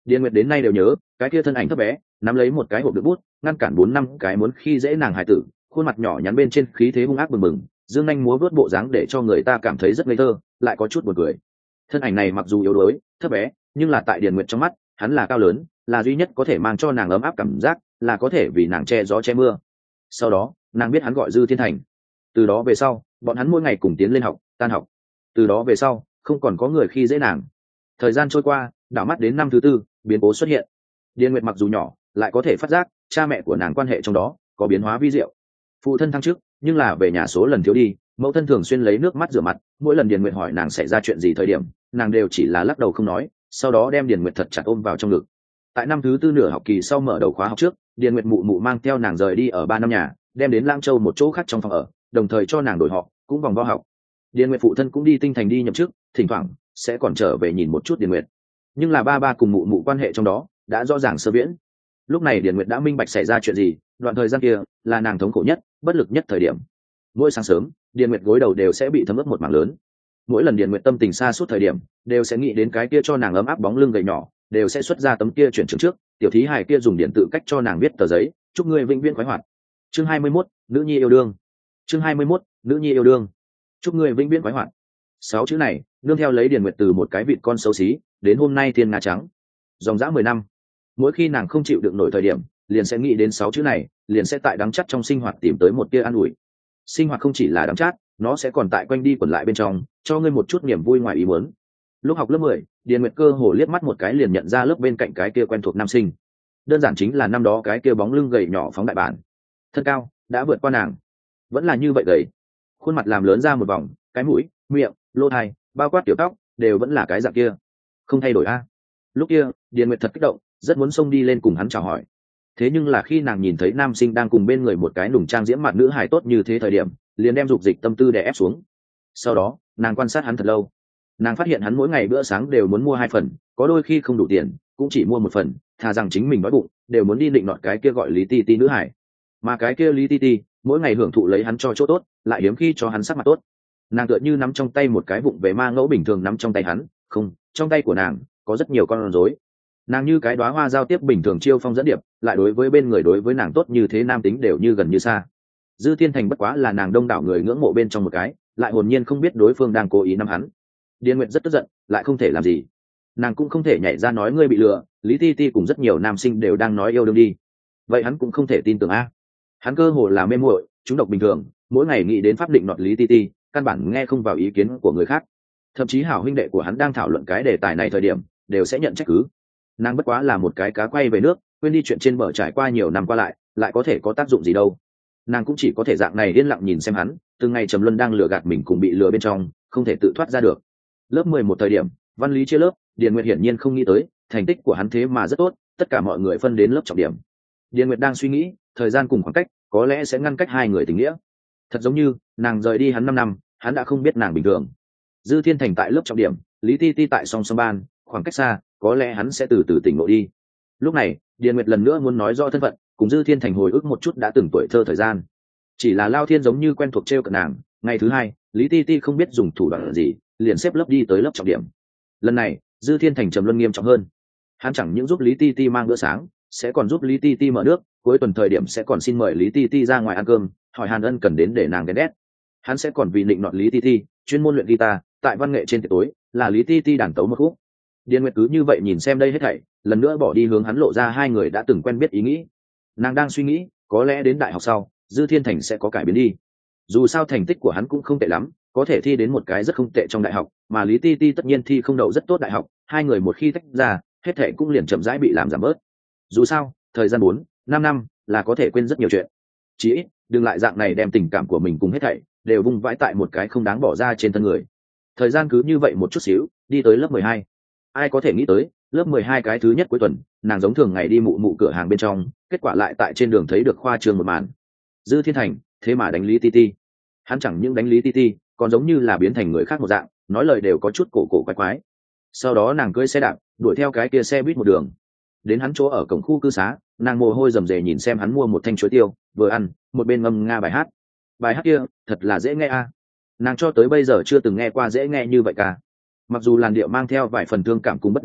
Điền Nguyệt đến nay đều nhớ cái kia thân ảnh thấp bé nắm lấy một cái hộp đựng bút ngăn cản bốn năm cái muốn khi dễ nàng hài tử, khuôn mặt nhỏ nhắn bên trên khí thế hung ác bừng bừng, dương nhanh múa vớt bộ dáng để cho người ta cảm thấy rất ngây thơ, lại có chút buồn cười. Thân ảnh này mặc dù yếu đuối thấp bé, nhưng là tại Điền Nguyệt trong mắt hắn là cao lớn, là duy nhất có thể mang cho nàng ấm áp cảm giác, là có thể vì nàng che gió che mưa. Sau đó nàng biết hắn gọi Dư Thiên Thành. Từ đó về sau bọn hắn mỗi ngày cùng tiến lên học tan học. Từ đó về sau không còn có người khi dễ nàng. Thời gian trôi qua, đảo mắt đến năm thứ tư, biến cố xuất hiện. Điền Nguyệt mặc dù nhỏ lại có thể phát giác cha mẹ của nàng quan hệ trong đó có biến hóa vi diệu. Phụ thân thăng chức, nhưng là về nhà số lần thiếu đi, mẫu thân thường xuyên lấy nước mắt rửa mặt, mỗi lần Điền Nguyệt hỏi nàng xảy ra chuyện gì thời điểm, nàng đều chỉ là lắc đầu không nói, sau đó đem Điền Nguyệt thật chặt ôm vào trong ngực. Tại năm thứ tư nửa học kỳ sau mở đầu khóa học trước, Điền Nguyệt mụ mụ mang theo nàng rời đi ở ba năm nhà, đem đến Lang Châu một chỗ khác trong phòng ở, đồng thời cho nàng đổi họ, cũng vòng vo học. Điền Nguyệt phụ thân cũng đi Tinh Thành đi nhậm chức, thỉnh thoảng sẽ còn trở về nhìn một chút Điền Nguyệt. Nhưng là ba ba cùng mụ mụ quan hệ trong đó đã rõ ràng sơ viễn. Lúc này Điền Nguyệt đã minh bạch xảy ra chuyện gì, đoạn thời gian kia là nàng thống khổ nhất, bất lực nhất thời điểm. Mỗi sáng sớm, Điền Nguyệt gối đầu đều sẽ bị thấm ướt một mảng lớn. Mỗi lần Điền Nguyệt tâm tình xa suốt thời điểm, đều sẽ nghĩ đến cái kia cho nàng ấm áp bóng lưng gầy nhỏ, đều sẽ xuất ra tấm kia chuyển trường trước, tiểu thí hài kia dùng điện tự cách cho nàng viết tờ giấy, chúc ngươi vĩnh viễn khoái hoạt. Chương hai mươi mốt, nữ nhi yêu đương. Chương hai mươi mốt, nữ nhi yêu đương. Chúc ngươi vĩnh viễn khoái hoạt. Sáu chữ này, nương theo lấy Điền Nguyệt từ một cái vịt con xấu xí, đến hôm nay thiên nga trắng. Dòng dã mười năm. Mỗi khi nàng không chịu đựng nổi thời điểm, liền sẽ nghĩ đến sáu chữ này, liền sẽ tại đắng chắt trong sinh hoạt tìm tới một tia an ủi. Sinh hoạt không chỉ là đắng chát, nó sẽ còn tại quanh đi quẩn lại bên trong, cho ngươi một chút niềm vui ngoài ý muốn. Lúc học lớp mười, Điền Nguyệt cơ hồ liếc mắt một cái liền nhận ra lớp bên cạnh cái kia quen thuộc nam sinh. Đơn giản chính là năm đó cái kia bóng lưng gầy nhỏ phóng đại bản. Thân cao đã vượt qua nàng, vẫn là như vậy gầy. Khuôn mặt làm lớn ra một vòng, cái mũi, miệng, lỗ tai, bao quát tiểu tóc, đều vẫn là cái dạng kia. Không thay đổi a. Lúc kia, Điền Nguyệt thật kích động, rất muốn xông đi lên cùng hắn chào hỏi. Thế nhưng là khi nàng nhìn thấy nam sinh đang cùng bên người một cái nùng trang diễm mặt nữ hài tốt như thế thời điểm, liền đem dục dịch tâm tư đè ép xuống. Sau đó, nàng quan sát hắn thật lâu. Nàng phát hiện hắn mỗi ngày bữa sáng đều muốn mua hai phần, có đôi khi không đủ tiền cũng chỉ mua một phần, thà rằng chính mình đói bụng đều muốn đi định nọt cái kia gọi Lý Ti Ti nữ hải. Mà cái kia Lý Ti Ti mỗi ngày hưởng thụ lấy hắn cho chỗ tốt, lại hiếm khi cho hắn sắc mặt tốt. Nàng tựa như nắm trong tay một cái vụng về ma ngẫu bình thường nắm trong tay hắn, không, trong tay của nàng có rất nhiều con rối. Nàng như cái đóa hoa giao tiếp bình thường chiêu phong dẫn điệp, lại đối với bên người đối với nàng tốt như thế nam tính đều như gần như xa. Dư Thiên Thành bất quá là nàng đông đảo người ngưỡng mộ bên trong một cái, lại hồn nhiên không biết đối phương đang cố ý nắm hắn. Điền Nguyệt rất tức giận, lại không thể làm gì. Nàng cũng không thể nhảy ra nói ngươi bị lừa, Lý Ti Ti cùng rất nhiều nam sinh đều đang nói yêu đương đi. Vậy hắn cũng không thể tin tưởng a. Hắn cơ hồ là mê muội, chúng độc bình thường, mỗi ngày nghĩ đến pháp định nọt Lý Ti Ti, căn bản nghe không vào ý kiến của người khác. Thậm chí hảo huynh đệ của hắn đang thảo luận cái đề tài này thời điểm, đều sẽ nhận trách cứ. Nàng bất quá là một cái cá quay về nước, quên đi chuyện trên bờ trải qua nhiều năm qua lại, lại có thể có tác dụng gì đâu. Nàng cũng chỉ có thể dạng này yên lặng nhìn xem hắn, từng ngày trầm luân đang lừa gạt mình cùng bị lừa bên trong, không thể tự thoát ra được. Lớp mười một thời điểm, văn lý chia lớp, Điền Nguyệt hiển nhiên không nghĩ tới, thành tích của hắn thế mà rất tốt, tất cả mọi người phân đến lớp trọng điểm. Điền Nguyệt đang suy nghĩ, thời gian cùng khoảng cách, có lẽ sẽ ngăn cách hai người tình nghĩa. Thật giống như, nàng rời đi hắn năm năm, hắn đã không biết nàng bình thường. Dư Thiên Thành tại lớp trọng điểm, Lý Ti Ti tại song song ban, khoảng cách xa, có lẽ hắn sẽ từ từ tỉnh ngộ đi. Lúc này, Điền Nguyệt lần nữa muốn nói rõ thân phận, cùng Dư Thiên Thành hồi ức một chút đã từng tuổi thơ thời gian. Chỉ là Lao Thiên giống như quen thuộc trêu cợt nàng, ngày thứ hai, Lý Ti Ti không biết dùng thủ đoạn gì, liền xếp lớp đi tới lớp trọng điểm. Lần này, Dư Thiên Thành trầm luân nghiêm trọng hơn. Hắn chẳng những giúp Lý Ti Ti mang bữa sáng, sẽ còn giúp Lý Ti Ti mở nước, cuối tuần thời điểm sẽ còn xin mời Lý Ti Ti ra ngoài ăn cơm, hỏi Hàn Ân cần đến để nàng ghen ghét. Hắn sẽ còn vì định nọt Lý Ti Ti, chuyên môn luyện guitar, tại văn nghệ trên tiệc tối, là Lý Ti Ti đàn tấu một khúc. Điền Nguyệt cứ như vậy nhìn xem đây hết thảy, lần nữa bỏ đi hướng hắn lộ ra hai người đã từng quen biết ý nghĩ. Nàng đang suy nghĩ, có lẽ đến đại học sau, Dư Thiên Thành sẽ có cải biến đi. Dù sao thành tích của hắn cũng không tệ lắm, có thể thi đến một cái rất không tệ trong đại học, mà Lý Ti Ti tất nhiên thi không đậu rất tốt đại học, hai người một khi tách ra, hết thảy cũng liền chậm rãi bị làm giảm bớt. Dù sao, thời gian bốn, năm năm là có thể quên rất nhiều chuyện. Chỉ ít, đừng lại dạng này đem tình cảm của mình cùng hết thảy đều vung vãi tại một cái không đáng bỏ ra trên thân người. Thời gian cứ như vậy một chút xíu, đi tới lớp mười hai. Ai có thể nghĩ tới, lớp mười hai cái thứ nhất cuối tuần, nàng giống thường ngày đi mụ mụ cửa hàng bên trong, kết quả lại tại trên đường thấy được khoa trương một màn. Dư Thiên Thành, thế mà đánh Lý Ti Ti. Hắn chẳng những đánh Lý Ti Ti, còn giống như là biến thành người khác một dạng, nói lời đều có chút cổ cổ quái quái. Sau đó nàng cưỡi xe đạp, đuổi theo cái kia xe buýt một đường. Đến hắn chỗ ở cổng khu cư xá, nàng mồ hôi rầm rề nhìn xem hắn mua một thanh chuối tiêu, vừa ăn, một bên ngâm nga bài hát. Bài hát kia, thật là dễ nghe a. Nàng cho tới bây giờ chưa từng nghe qua dễ nghe như vậy cả. Mặc dù làn điệu mang theo vài phần thương cảm cùng bất đắc dĩ,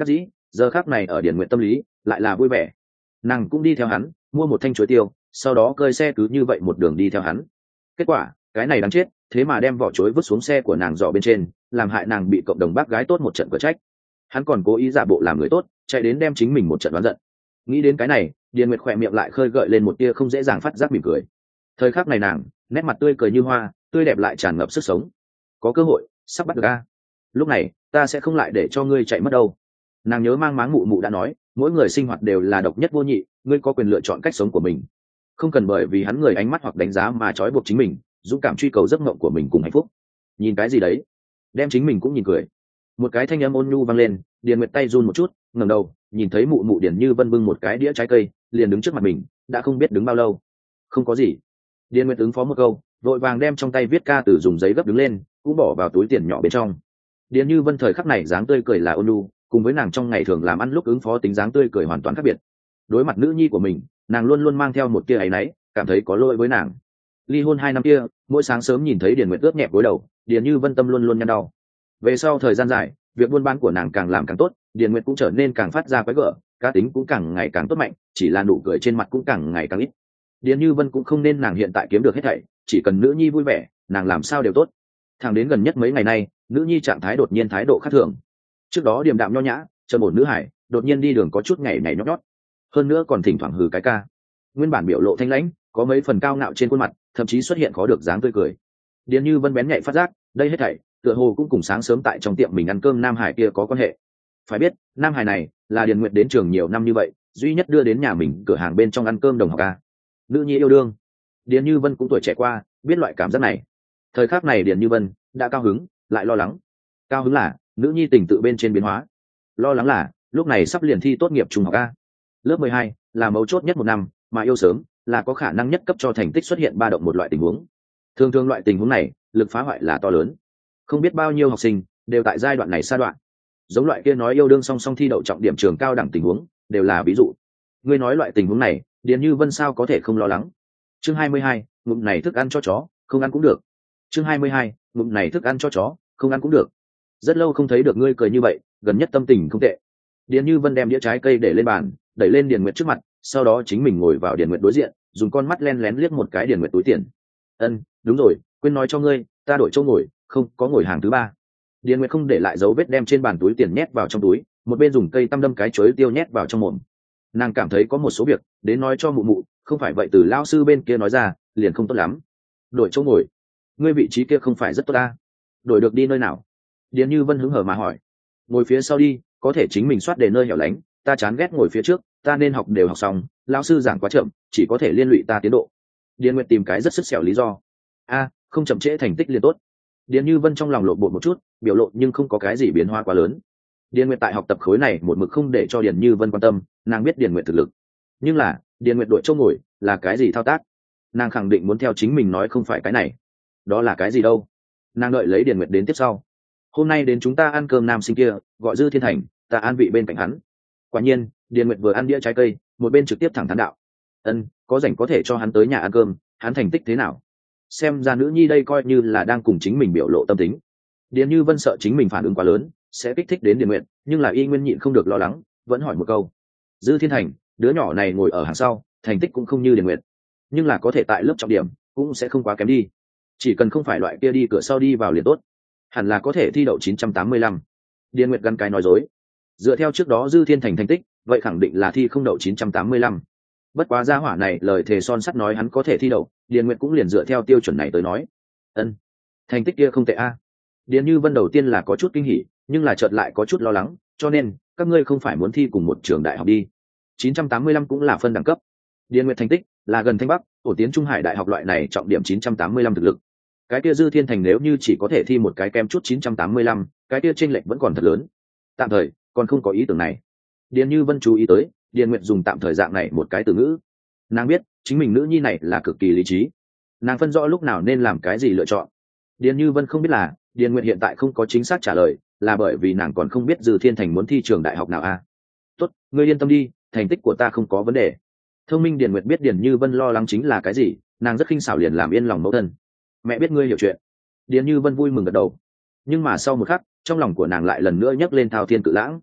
giờ khác này ở Điền Nguyệt tâm lý lại là vui vẻ. Nàng cũng đi theo hắn mua một thanh chuối tiêu, sau đó cơi xe cứ như vậy một đường đi theo hắn. Kết quả cái này đáng chết, thế mà đem vỏ chuối vứt xuống xe của nàng dọ bên trên, làm hại nàng bị cộng đồng bác gái tốt một trận cửa trách. Hắn còn cố ý giả bộ làm người tốt, chạy đến đem chính mình một trận đoán giận. Nghĩ đến cái này, Điền Nguyệt khỏe miệng lại khơi gợi lên một tia không dễ dàng phát giác mỉm cười. Thời khắc này nàng nét mặt tươi cười như hoa, tươi đẹp lại tràn ngập sức sống. Có cơ hội sắp bắt được a, lúc này ta sẽ không lại để cho ngươi chạy mất đâu. Nàng nhớ mang máng mụ mụ đã nói, mỗi người sinh hoạt đều là độc nhất vô nhị, ngươi có quyền lựa chọn cách sống của mình, không cần bởi vì hắn người ánh mắt hoặc đánh giá mà trói buộc chính mình, dũng cảm truy cầu giấc mộng của mình cùng hạnh phúc. Nhìn cái gì đấy, đem chính mình cũng nhìn cười. Một cái thanh âm ôn nhu vang lên, Điền Nguyệt tay run một chút, ngẩng đầu nhìn thấy mụ mụ Điền Như Vân bưng một cái đĩa trái cây liền đứng trước mặt mình, đã không biết đứng bao lâu. Không có gì. Điền Nguyệt ứng phó một câu, vội vàng đem trong tay viết ca từ dùng giấy gấp đứng lên, cũng bỏ vào túi tiền nhỏ bên trong. Điền Như Vân thời khắc này dáng tươi cười là ôn nhu, cùng với nàng trong ngày thường làm ăn lúc ứng phó tính dáng tươi cười hoàn toàn khác biệt. Đối mặt nữ nhi của mình, nàng luôn luôn mang theo một tia áy náy, cảm thấy có lỗi với nàng. Ly hôn hai năm kia, mỗi sáng sớm nhìn thấy Điền Nguyệt ướt nhẹp gối đầu, Điền Như Vân tâm luôn luôn nhăn đau. Về sau thời gian dài, việc buôn bán của nàng càng làm càng tốt, Điền Nguyệt cũng trở nên càng phát ra quái gở, cá tính cũng càng ngày càng tốt mạnh, chỉ là nụ cười trên mặt cũng càng ngày càng ít. Điền Như Vân cũng không nên nàng hiện tại kiếm được hết thảy, chỉ cần nữ nhi vui vẻ, nàng làm sao đều tốt. Thẳng đến gần nhất mấy ngày nay, nữ nhi trạng thái đột nhiên thái độ khác thường. Trước đó điềm đạm nho nhã, trầm ổn nữ hải, đột nhiên đi đường có chút nhảy nhảy nhót nhót, hơn nữa còn thỉnh thoảng hừ cái ca. Nguyên bản biểu lộ thanh lãnh, có mấy phần cao ngạo trên khuôn mặt, thậm chí xuất hiện khó được dáng tươi cười. Điền Như Vân bén nhạy phát giác, đây hết thảy tựa hồ cũng cùng sáng sớm tại trong tiệm mình ăn cơm Nam Hải kia có quan hệ. Phải biết, Nam Hải này là Điền Nguyệt đến trường nhiều năm như vậy, duy nhất đưa đến nhà mình cửa hàng bên trong ăn cơm đồng học ca. Nữ nhi yêu đương. Điền Như Vân cũng tuổi trẻ qua, biết loại cảm giác này. Thời khắc này Điền Như Vân đã cao hứng, lại lo lắng. Cao hứng là nữ nhi tình tự bên trên biến hóa, lo lắng là lúc này sắp liền thi tốt nghiệp trung học a. Lớp mười hai là mấu chốt nhất một năm, mà yêu sớm là có khả năng nhất cấp cho thành tích xuất hiện ba động một loại tình huống. Thường thường loại tình huống này, lực phá hoại là to lớn. Không biết bao nhiêu học sinh đều tại giai đoạn này sa đoạn. Giống loại kia nói yêu đương song song thi đậu trọng điểm trường cao đẳng tình huống, đều là ví dụ. Ngươi nói loại tình huống này, Điền Như Vân sao có thể không lo lắng. Chương hai mươi hai, ngụm này thức ăn cho chó, không ăn cũng được. Chương hai mươi hai, ngụm này thức ăn cho chó, không ăn cũng được. Rất lâu không thấy được ngươi cười như vậy, gần nhất tâm tình không tệ. Điền Như Vân đem đĩa trái cây để lên bàn, đẩy lên Điền Nguyệt trước mặt, sau đó chính mình ngồi vào Điền Nguyệt đối diện, dùng con mắt len lén liếc một cái Điền Nguyệt túi tiền. Ân, đúng rồi, quên nói cho ngươi, ta đổi chỗ ngồi, không có ngồi hàng thứ ba. Điền Nguyệt không để lại dấu vết đem trên bàn túi tiền nhét vào trong túi, một bên dùng cây tăm đâm cái chuối tiêu nhét vào trong mồm. Nàng cảm thấy có một số việc đến nói cho mụ mụ, không phải vậy từ lão sư bên kia nói ra liền không tốt lắm. Đổi chỗ ngồi? Ngươi vị trí kia không phải rất tốt ta? Đổi được đi nơi nào? Điền Như Vân hứng hở mà hỏi. Ngồi phía sau đi, có thể chính mình soát đề nơi hẻo lánh, ta chán ghét ngồi phía trước, ta nên học đều học xong, lão sư giảng quá chậm, chỉ có thể liên lụy ta tiến độ. Điền Nguyệt tìm cái rất sức sẹo lý do. A, không chậm trễ thành tích liền tốt. Điền Như Vân trong lòng lộn bột một chút, biểu lộ nhưng không có cái gì biến hóa quá lớn. Điền Nguyệt tại học tập khối này một mực không để cho Điền Như Vân quan tâm, nàng biết Điền Nguyệt thực lực. Nhưng là, Điền Nguyệt đội chỗ ngồi là cái gì thao tác? Nàng khẳng định muốn theo chính mình nói không phải cái này. Đó là cái gì đâu? Nàng đợi lấy Điền Nguyệt đến tiếp sau. Hôm nay đến chúng ta ăn cơm nam sinh kia, gọi Dư Thiên Thành, ta an vị bên cạnh hắn. Quả nhiên, Điền Nguyệt vừa ăn đĩa trái cây, một bên trực tiếp thẳng thắn đạo. Ân, có rảnh có thể cho hắn tới nhà ăn cơm, hắn thành tích thế nào? Xem ra nữ nhi đây coi như là đang cùng chính mình biểu lộ tâm tính. Điền Như Vân sợ chính mình phản ứng quá lớn sẽ kích thích đến Điền Nguyệt, nhưng là y nguyên nhịn không được lo lắng, vẫn hỏi một câu. Dư Thiên Thành, đứa nhỏ này ngồi ở hàng sau, thành tích cũng không như Điền Nguyệt, nhưng là có thể tại lớp trọng điểm cũng sẽ không quá kém đi, chỉ cần không phải loại kia đi cửa sau đi vào liền tốt, hẳn là có thể thi đậu chín trăm tám mươi lăm. Điền Nguyệt gắn cái nói dối. Dựa theo trước đó Dư Thiên Thành thành tích, vậy khẳng định là thi không đậu chín trăm tám mươi lăm. Bất quá gia hỏa này lời thề son sắt nói hắn có thể thi đậu, Điền Nguyệt cũng liền dựa theo tiêu chuẩn này tới nói. Ân, thành tích kia không tệ a. Điền Như Vân đầu tiên là có chút kinh hỉ, nhưng là chợt lại có chút lo lắng, cho nên các ngươi không phải muốn thi cùng một trường đại học đi? chín trăm tám mươi lăm cũng là phân đẳng cấp. Điền Nguyệt thành tích là gần Thanh Bắc, phổ tiến Trung Hải đại học loại này trọng điểm chín trăm tám mươi lăm thực lực. Cái kia Dư Thiên Thành nếu như chỉ có thể thi một cái kem chút chín trăm tám mươi lăm, cái kia chênh lệch vẫn còn thật lớn. Tạm thời còn không có ý tưởng này. Điền Như Vân chú ý tới, Điền Nguyệt dùng tạm thời dạng này một cái từ ngữ. Nàng biết, chính mình nữ nhi này là cực kỳ lý trí. Nàng phân rõ lúc nào nên làm cái gì lựa chọn. Điền Như Vân không biết là, Điền Nguyệt hiện tại không có chính xác trả lời, là bởi vì nàng còn không biết Dư Thiên Thành muốn thi trường đại học nào a. À? Tốt, ngươi yên tâm đi, thành tích của ta không có vấn đề. Thông minh Điền Nguyệt biết Điền Như Vân lo lắng chính là cái gì, nàng rất khinh xảo liền làm yên lòng mẫu thân. Mẹ biết ngươi hiểu chuyện. Điền Như Vân vui mừng gật đầu. Nhưng mà sau một khắc, trong lòng của nàng lại lần nữa nhấc lên thao thiên cự lãng.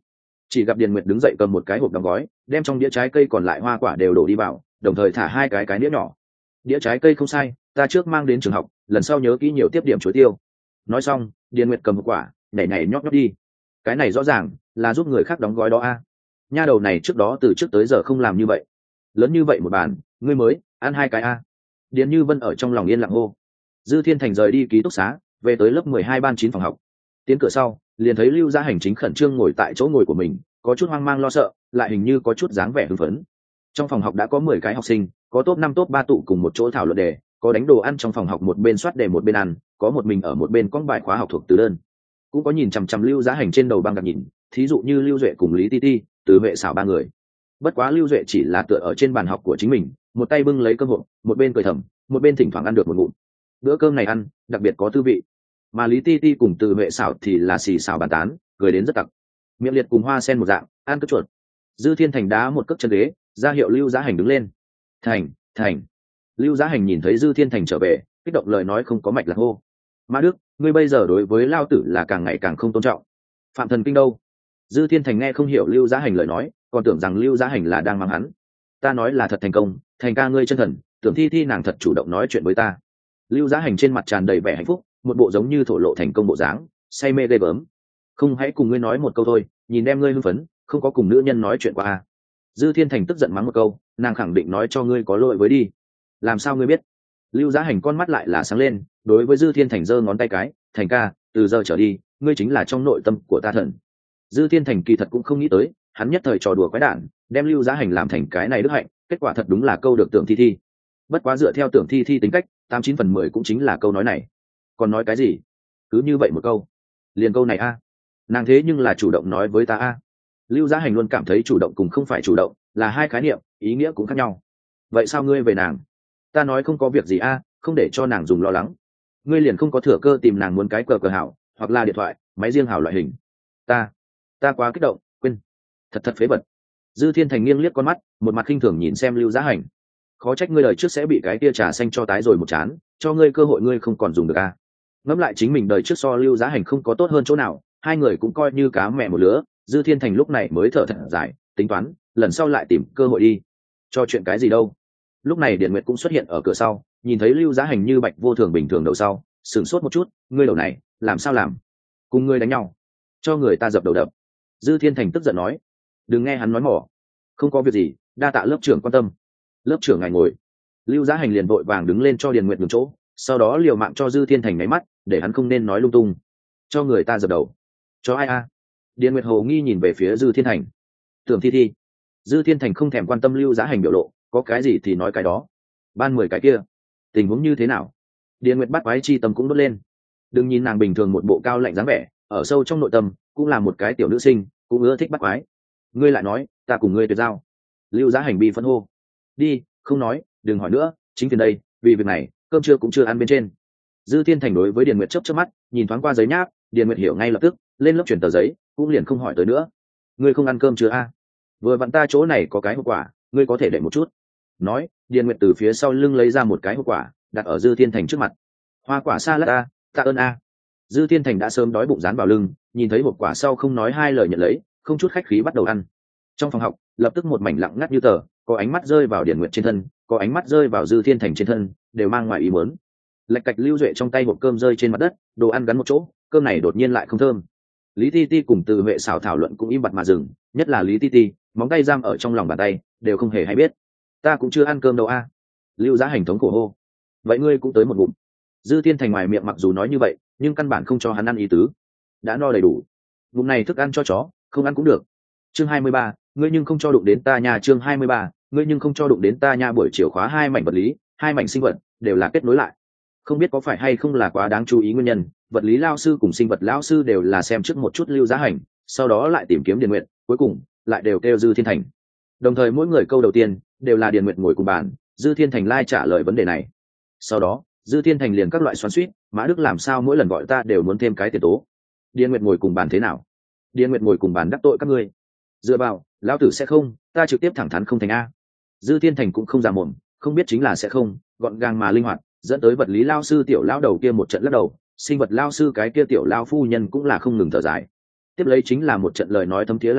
Chỉ gặp Điền Nguyệt đứng dậy cầm một cái hộp đóng gói, đem trong đĩa trái cây còn lại hoa quả đều đổ đi vào, đồng thời thả hai cái cái đĩa nhỏ. Đĩa trái cây không sai, ta trước mang đến trường học, lần sau nhớ kỹ nhiều tiếp điểm chuối tiêu. Nói xong, Điền Nguyệt cầm hộp quả, nhảy nhảy nhót nhót đi. Cái này rõ ràng là giúp người khác đóng gói đó a. Nha đầu này trước đó từ trước tới giờ không làm như vậy. Lớn như vậy một bàn, ngươi mới ăn hai cái a. Điền Như Vân ở trong lòng yên lặng hô. Dư Thiên Thành rời đi ký túc xá, về tới lớp mười hai ban chín phòng học. Tiến cửa sau, liền thấy Lưu Giá Hành chính khẩn trương ngồi tại chỗ ngồi của mình, có chút hoang mang lo sợ, lại hình như có chút dáng vẻ hưng phấn. Trong phòng học đã có mười cái học sinh, có top năm top ba tụ cùng một chỗ thảo luận đề, có đánh đồ ăn trong phòng học một bên soát đề một bên ăn, có một mình ở một bên con bài khóa học thuộc từ đơn, cũng có nhìn chằm chằm Lưu Giá Hành trên đầu băng gạc nhìn, thí dụ như Lưu Duệ cùng Lý Ti Ti, Từ Huệ xảo ba người. Bất quá Lưu Duệ chỉ là tựa ở trên bàn học của chính mình, một tay bưng lấy cơm hộp, một bên cười thầm, một bên thỉnh thoảng ăn được một ngụm. Bữa cơm này ăn đặc biệt có tư vị. Mà Lý Ti Ti cùng Từ Huệ xảo thì là xì xào bàn tán, cười đến rất tặc. Miệng liệt cùng hoa sen một dạng, ăn cất chuột. Dư Thiên Thành đá một cước chân ghế, ra hiệu Lưu Giá Hành đứng lên. Thành, Thành. Lưu Giá Hành nhìn thấy Dư Thiên Thành trở về, kích động lời nói không có mạch lạc hô. Mã Đức, ngươi bây giờ đối với Lao Tử là càng ngày càng không tôn trọng. Phạm Thần Kinh đâu? Dư Thiên Thành nghe không hiểu Lưu Giá Hành lời nói, còn tưởng rằng Lưu Giá Hành là đang mắng hắn. Ta nói là thật thành công, Thành ca ngươi chân thần, tưởng Thi Thi nàng thật chủ động nói chuyện với ta. Lưu Giá Hành trên mặt tràn đầy vẻ hạnh phúc, một bộ giống như thổ lộ thành công bộ dáng, say mê ghê gớm. Không, hãy cùng ngươi nói một câu thôi, nhìn em ngươi hưng phấn, không có cùng nữ nhân nói chuyện qua à. Dư Thiên Thành tức giận mắng một câu, nàng khẳng định nói cho ngươi có lỗi với đi. Làm sao ngươi biết? Lưu Giá Hành con mắt lại là sáng lên, đối với Dư Thiên Thành giơ ngón tay cái, Thành ca, từ giờ trở đi, ngươi chính là trong nội tâm của ta thần. Dư Thiên Thành kỳ thật cũng không nghĩ tới, hắn nhất thời trò đùa quái đản, đem Lưu Giá Hành làm thành cái này đức hạnh, kết quả thật đúng là câu được Tưởng Thi Thi. Bất quá dựa theo Tưởng Thi Thi tính cách, tám chín phần mười cũng chính là câu nói này. Còn nói cái gì? Cứ như vậy một câu. Liền câu này a. À. Nàng thế nhưng là chủ động nói với ta a. À. Lưu Giá Hành luôn cảm thấy chủ động cùng không phải chủ động là hai khái niệm, ý nghĩa cũng khác nhau. Vậy sao ngươi về nàng? Ta nói không có việc gì a, à, không để cho nàng dùng lo lắng. Ngươi liền không có thừa cơ tìm nàng muốn cái cờ cờ hảo, hoặc là điện thoại, máy riêng hảo loại hình. Ta, ta quá kích động, quên. Thật thật phế vật. Dư Thiên Thành nghiêng liếc con mắt, một mặt khinh thường nhìn xem Lưu Giá Hành. Khó trách ngươi đời trước sẽ bị cái tia trà xanh cho tái rồi một chán, cho ngươi cơ hội ngươi không còn dùng được a. À. Ngẫm lại chính mình đời trước so Lưu Giá Hành không có tốt hơn chỗ nào, hai người cũng coi như cá mẹ một lứa. Dư Thiên Thành lúc này mới thở thật dài, tính toán lần sau lại tìm cơ hội đi. Cho chuyện cái gì đâu. Lúc này Điền Nguyệt cũng xuất hiện ở cửa sau, nhìn thấy Lưu Giá Hành như bạch vô thường bình thường đầu sau, sửng sốt một chút, ngươi đầu này làm sao làm? Cùng ngươi đánh nhau, cho người ta dập đầu đập. Dư Thiên Thành tức giận nói, đừng nghe hắn nói mỏ, không có việc gì, đa tạ lớp trưởng quan tâm. Lớp trưởng ngài ngồi. Lưu Giá Hành liền vội vàng đứng lên cho Điền Nguyệt nhường chỗ, sau đó liều mạng cho Dư Thiên Thành ngáy mắt, để hắn không nên nói lung tung. Cho người ta dập đầu. Cho ai a? À? Điền Nguyệt hồ nghi nhìn về phía Dư Thiên Thành. Tưởng Thi Thi. Dư Thiên Thành không thèm quan tâm Lưu Giá Hành biểu lộ, có cái gì thì nói cái đó. Ban mười cái kia, tình huống như thế nào? Điền Nguyệt bắt quái chi tâm cũng đốt lên. Đừng nhìn nàng bình thường một bộ cao lạnh dáng vẻ, ở sâu trong nội tâm cũng là một cái tiểu nữ sinh, cũng ưa thích bắt quái. Ngươi lại nói, ta cùng ngươi tuyệt giao. Lưu Giá Hành bi phẫn hô. Đi, không nói, đừng hỏi nữa, chính phiền đây, vì việc này, cơm trưa cũng chưa ăn bên trên. Dư Thiên Thành đối với Điền Nguyệt chớp chớp mắt, nhìn thoáng qua giấy nháp, Điền Nguyệt hiểu ngay lập tức, lên lớp chuyển tờ giấy, cũng liền không hỏi tới nữa. Ngươi không ăn cơm chưa a? À? Vừa vặn ta chỗ này có cái hộp quả, ngươi có thể để một chút. Nói, Điền Nguyệt từ phía sau lưng lấy ra một cái hộp quả, đặt ở Dư Thiên Thành trước mặt. Hoa quả salad a, tạ ơn a. Dư Thiên Thành đã sớm đói bụng dán vào lưng, nhìn thấy hộp quả sau không nói hai lời nhận lấy, không chút khách khí bắt đầu ăn. Trong phòng học, lập tức một mảnh lặng ngắt như tờ, có ánh mắt rơi vào Điền Nguyệt trên thân, có ánh mắt rơi vào Dư Thiên Thành trên thân, đều mang ngoài ý muốn. Lạch cạch Lưu Duệ trong tay hộp cơm rơi trên mặt đất, đồ ăn gắn một chỗ, cơm này đột nhiên lại không thơm. Lý Ti Ti cùng Từ Huệ xảo thảo luận cũng im bặt mà dừng, nhất là Lý Ti Ti, móng tay giam ở trong lòng bàn tay, đều không hề hay biết. Ta cũng chưa ăn cơm đâu a. À. Lưu Giá Hành thống khổ hô. Vậy ngươi cũng tới một ngụm. Dư Thiên Thành ngoài miệng mặc dù nói như vậy, nhưng căn bản không cho hắn ăn ý tứ. Đã no đầy đủ. Ngụm này thức ăn cho chó, không ăn cũng được. Chương hai mươi ba, ngươi nhưng không cho đụng đến ta nha. Chương hai mươi ba, ngươi nhưng không cho đụng đến ta nha. Buổi chiều khóa hai mảnh vật lý, hai mảnh sinh vật đều là kết nối lại. Không biết có phải hay không là quá đáng chú ý nguyên nhân, vật lý lao sư cùng sinh vật lao sư đều là xem trước một chút Lưu Giá Hành, sau đó lại tìm kiếm Điền Nguyệt, cuối cùng lại đều kêu Dư Thiên Thành. Đồng thời mỗi người câu đầu tiên đều là Điền Nguyệt ngồi cùng bàn, Dư Thiên Thành lai trả lời vấn đề này. Sau đó Dư Thiên Thành liền các loại xoắn xuýt, Mã Đức làm sao mỗi lần gọi ta đều muốn thêm cái tiền tố. Điền Nguyệt ngồi cùng bàn thế nào? Điền Nguyệt ngồi cùng bàn đắc tội các ngươi. Dựa vào, lão tử sẽ không, ta trực tiếp thẳng thắn không thành a. Dư Thiên Thành cũng không già mồm, không biết chính là sẽ không, gọn gàng mà linh hoạt, dẫn tới vật lý lao sư tiểu lao đầu kia một trận lắc đầu, sinh vật lao sư cái kia tiểu lao phu nhân cũng là không ngừng thở dài. Tiếp lấy chính là một trận lời nói thấm thía lại nhải,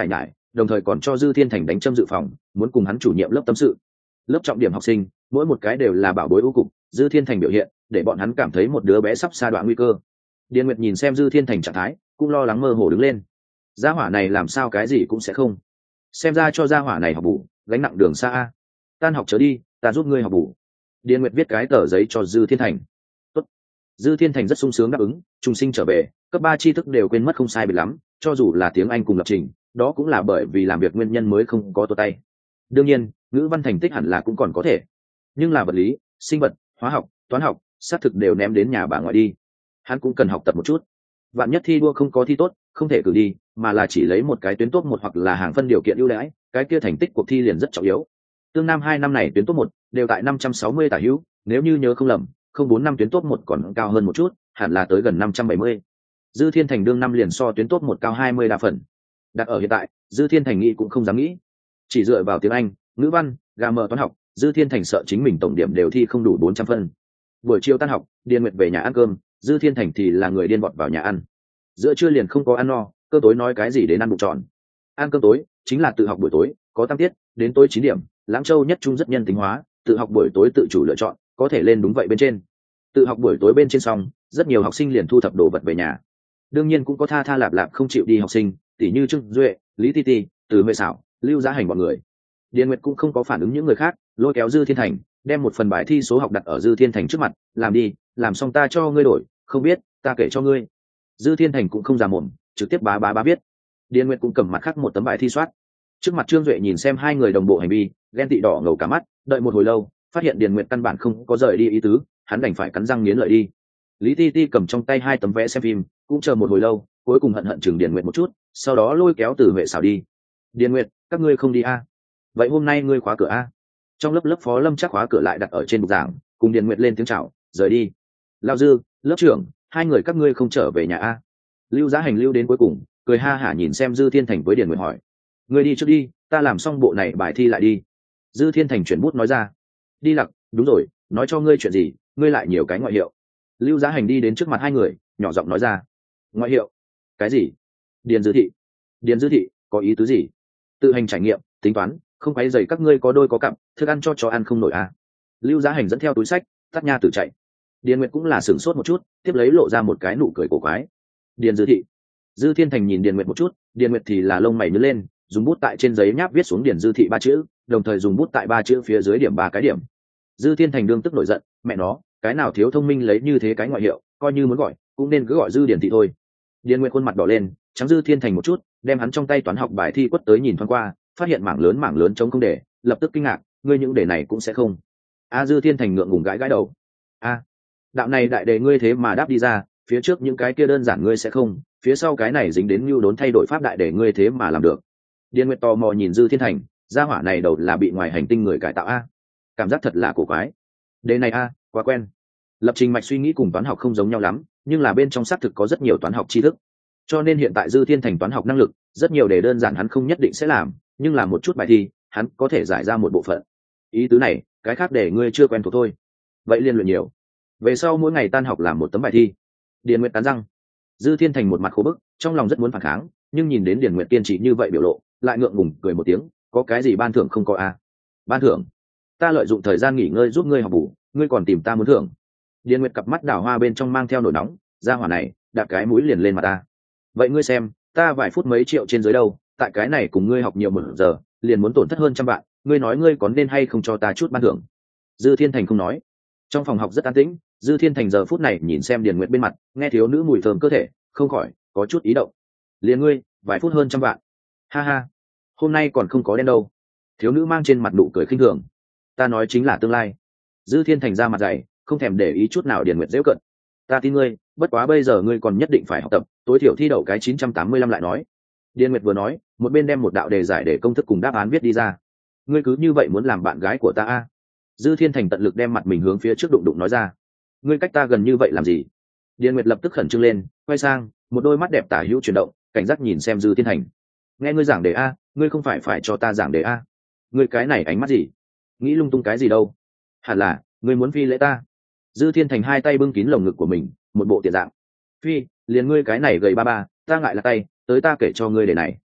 đồng thời còn cho Dư Thiên Thành đánh châm dự phòng, muốn cùng hắn chủ nhiệm lớp tâm sự. Lớp trọng điểm học sinh, mỗi một cái đều là bảo bối ưu cục, Dư Thiên Thành biểu hiện để bọn hắn cảm thấy một đứa bé sắp sa đoạn nguy cơ. Điền Nguyệt nhìn xem Dư Thiên Thành trạng thái, cũng lo lắng mơ hồ đứng lên. Gia hỏa này làm sao cái gì cũng sẽ không, xem ra cho gia hỏa này học bù, gánh nặng đường xa a. Tan học trở đi, ta giúp ngươi học bù. Điền Nguyệt viết cái tờ giấy cho Dư Thiên Thành. Tốt. Dư Thiên Thành rất sung sướng đáp ứng, trùng sinh trở về, cấp ba tri thức đều quên mất không sai biệt lắm, cho dù là tiếng Anh cùng lập trình, đó cũng là bởi vì làm việc nguyên nhân mới không có tuột tay. Đương nhiên, ngữ văn thành tích hẳn là cũng còn có thể, nhưng là vật lý, sinh vật, hóa học, toán học, xác thực đều ném đến nhà bà ngoại đi. Hắn cũng cần học tập một chút. Vạn nhất thi đua không có thi tốt, không thể cử đi, mà là chỉ lấy một cái tuyến top một hoặc là hàng phân điều kiện ưu đãi, cái kia thành tích cuộc thi liền rất trọng yếu. Tương Nam hai năm này tuyến top một đều tại năm trăm sáu mươi tả hữu, nếu như nhớ không lầm, không bốn năm tuyến top một còn cao hơn một chút, hẳn là tới gần năm trăm bảy mươi. Dư Thiên Thành đương năm liền so tuyến top một cao hai mươi đa phần. Đặt ở hiện tại, Dư Thiên Thành nghĩ cũng không dám nghĩ. Chỉ dựa vào tiếng Anh, ngữ văn, gà mờ toán học, Dư Thiên Thành sợ chính mình tổng điểm đều thi không đủ bốn trăm phân. Buổi chiều tan học, Điền Nguyệt về nhà ăn cơm, Dư Thiên Thành thì là người điên bọt vào nhà ăn. Giữa trưa liền không có ăn no, cơm tối nói cái gì đến ăn bụng tròn. Ăn cơm tối chính là tự học buổi tối, có tam tiết, đến tối chín điểm, Lãng Châu nhất trung rất nhân tính hóa, tự học buổi tối tự chủ lựa chọn, có thể lên đúng vậy bên trên. Tự học buổi tối bên trên xong, rất nhiều học sinh liền thu thập đồ vật về nhà. Đương nhiên cũng có tha tha lạp lạp không chịu đi học sinh, tỷ như Trương Duệ, Lý Ti Ti, Từ Huệ Sảo, Lưu Giá Hành bọn người. Điền Nguyệt cũng không có phản ứng những người khác, lôi kéo Dư Thiên Thành, đem một phần bài thi số học đặt ở Dư Thiên Thành trước mặt, làm đi, làm xong ta cho ngươi đổi, không biết, ta kể cho ngươi. Dư Thiên Thành cũng không già mồm, trực tiếp bá bá bá viết. Điền Nguyệt cũng cầm mặt khác một tấm bài thi soát. Trước mặt Trương Duệ nhìn xem hai người đồng bộ hành vi, ghen tị đỏ ngầu cả mắt, đợi một hồi lâu, phát hiện Điền Nguyệt căn bản không có rời đi ý tứ, hắn đành phải cắn răng nghiến lợi đi. Lý Ti Ti cầm trong tay hai tấm vé xem phim, cũng chờ một hồi lâu, cuối cùng hận hận chừng Điền Nguyệt một chút, sau đó lôi kéo Từ Huệ Sảo đi. Điền Nguyệt, các ngươi không đi a? À? Vậy hôm nay ngươi khóa cửa a? À? Trong lớp lớp phó Lâm chắc khóa cửa lại đặt ở trên bục giảng, cùng Điền Nguyệt lên tiếng chào, rời đi. Lão Dư, lớp trưởng, hai người các ngươi không trở về nhà a? À? Lưu Giá Hành lưu đến cuối cùng, cười ha hả nhìn xem Dư Thiên Thành với Điền Nguyệt hỏi, ngươi đi trước đi, ta làm xong bộ này bài thi lại đi. Dư Thiên Thành chuyển bút nói ra. Đi lặc, đúng rồi, nói cho ngươi chuyện gì, ngươi lại nhiều cái ngoại hiệu. Lưu Giá Hành đi đến trước mặt hai người, nhỏ giọng nói ra. Ngoại hiệu? Cái gì? Điền Dư Thị. Điền Dư Thị, có ý tứ gì? Tự hành trải nghiệm, tính toán, không quấy rầy các ngươi có đôi có cặp, thức ăn cho chó ăn không nổi à? Lưu Giá Hành dẫn theo túi sách, tắt nha tử chạy. Điền Nguyệt cũng là sửng sốt một chút, tiếp lấy lộ ra một cái nụ cười cổ quái. Điền Dư Thị. Dư Thiên Thành nhìn Điền Nguyệt một chút, Điền Nguyệt thì là lông mày nhướng lên, dùng bút tại trên giấy nháp viết xuống Điền Dư Thị ba chữ, đồng thời dùng bút tại ba chữ phía dưới điểm ba cái điểm. Dư Thiên Thành đương tức nổi giận, mẹ nó, cái nào thiếu thông minh lấy như thế cái ngoại hiệu, coi như muốn gọi, cũng nên cứ gọi Dư Điền Thị thôi. Điền Nguyệt khuôn mặt đỏ lên, trắng Dư Thiên Thành một chút, đem hắn trong tay toán học bài thi quất tới nhìn thoáng qua, phát hiện mảng lớn mảng lớn trống không để, lập tức kinh ngạc, ngươi những đề này cũng sẽ không? A Dư Thiên Thành ngượng ngùng gãi gãi đầu. A, đạo này đại đề ngươi thế mà đáp đi ra, phía trước những cái kia đơn giản ngươi sẽ không, phía sau cái này dính đến nhu đốn thay đổi pháp đại đề ngươi thế mà làm được. Điền Nguyệt tò mò nhìn Dư Thiên Thành, gia hỏa này đầu là bị ngoài hành tinh người cải tạo a, cảm giác thật là cổ quái. Đề này a, quá quen. Lập trình mạch suy nghĩ cùng toán học không giống nhau lắm, nhưng là bên trong xác thực có rất nhiều toán học tri thức, cho nên hiện tại Dư Thiên Thành toán học năng lực rất nhiều đề đơn giản hắn không nhất định sẽ làm, nhưng là một chút bài thi hắn có thể giải ra một bộ phận. Ý tứ này, cái khác để ngươi chưa quen thuộc thôi. Vậy liên luyện nhiều, về sau mỗi ngày tan học làm một tấm bài thi. Điền Nguyệt cắn răng. Dư Thiên Thành một mặt khổ bức, trong lòng rất muốn phản kháng, nhưng nhìn đến Điền Nguyệt kiên trì như vậy biểu lộ, lại ngượng ngùng cười một tiếng, có cái gì ban thưởng không có à? Ban thưởng? Ta lợi dụng thời gian nghỉ ngơi giúp ngươi học bù, ngươi còn tìm ta muốn thưởng? Điền Nguyệt cặp mắt đảo hoa bên trong mang theo nổi nóng, ra hỏa này đạp cái mũi liền lên mặt ta. Vậy ngươi xem, ta vài phút mấy triệu trên dưới đâu, tại cái này cùng ngươi học nhiều một giờ, liền muốn tổn thất hơn trăm vạn, ngươi nói ngươi có nên hay không cho ta chút ban thưởng? Dư Thiên Thành không nói. Trong phòng học rất an tĩnh, Dư Thiên Thành giờ phút này nhìn xem Điền Nguyệt bên mặt, nghe thiếu nữ mùi thơm cơ thể, không khỏi có chút ý động. Liền ngươi, vài phút hơn trăm vạn. Ha ha, hôm nay còn không có đen đâu. Thiếu nữ mang trên mặt nụ cười khinh thường. Ta nói chính là tương lai. Dư Thiên Thành ra mặt dày, không thèm để ý chút nào Điền Nguyệt giễu cận. Ta tin ngươi, bất quá bây giờ ngươi còn nhất định phải học tập, tối thiểu thi đậu cái chín trăm tám mươi lăm lại nói. Điền Nguyệt vừa nói, một bên đem một đạo đề giải để công thức cùng đáp án viết đi ra. Ngươi cứ như vậy muốn làm bạn gái của ta a? Dư Thiên Thành tận lực đem mặt mình hướng phía trước đụng đụng nói ra. Ngươi cách ta gần như vậy làm gì? Điền Nguyệt lập tức khẩn trương lên, quay sang, một đôi mắt đẹp tả hữu chuyển động, cảnh giác nhìn xem Dư Thiên Thành. Nghe ngươi giảng đề a, ngươi không phải phải cho ta giảng đề a? Ngươi cái này ánh mắt gì? Nghĩ lung tung cái gì đâu? Hẳn là ngươi muốn phi lễ ta. Dư Thiên Thành hai tay bưng kín lồng ngực của mình, một bộ tiện dạng. Phi, liền ngươi cái này gầy ba ba, ta ngại là tay, tới ta kể cho ngươi đề này.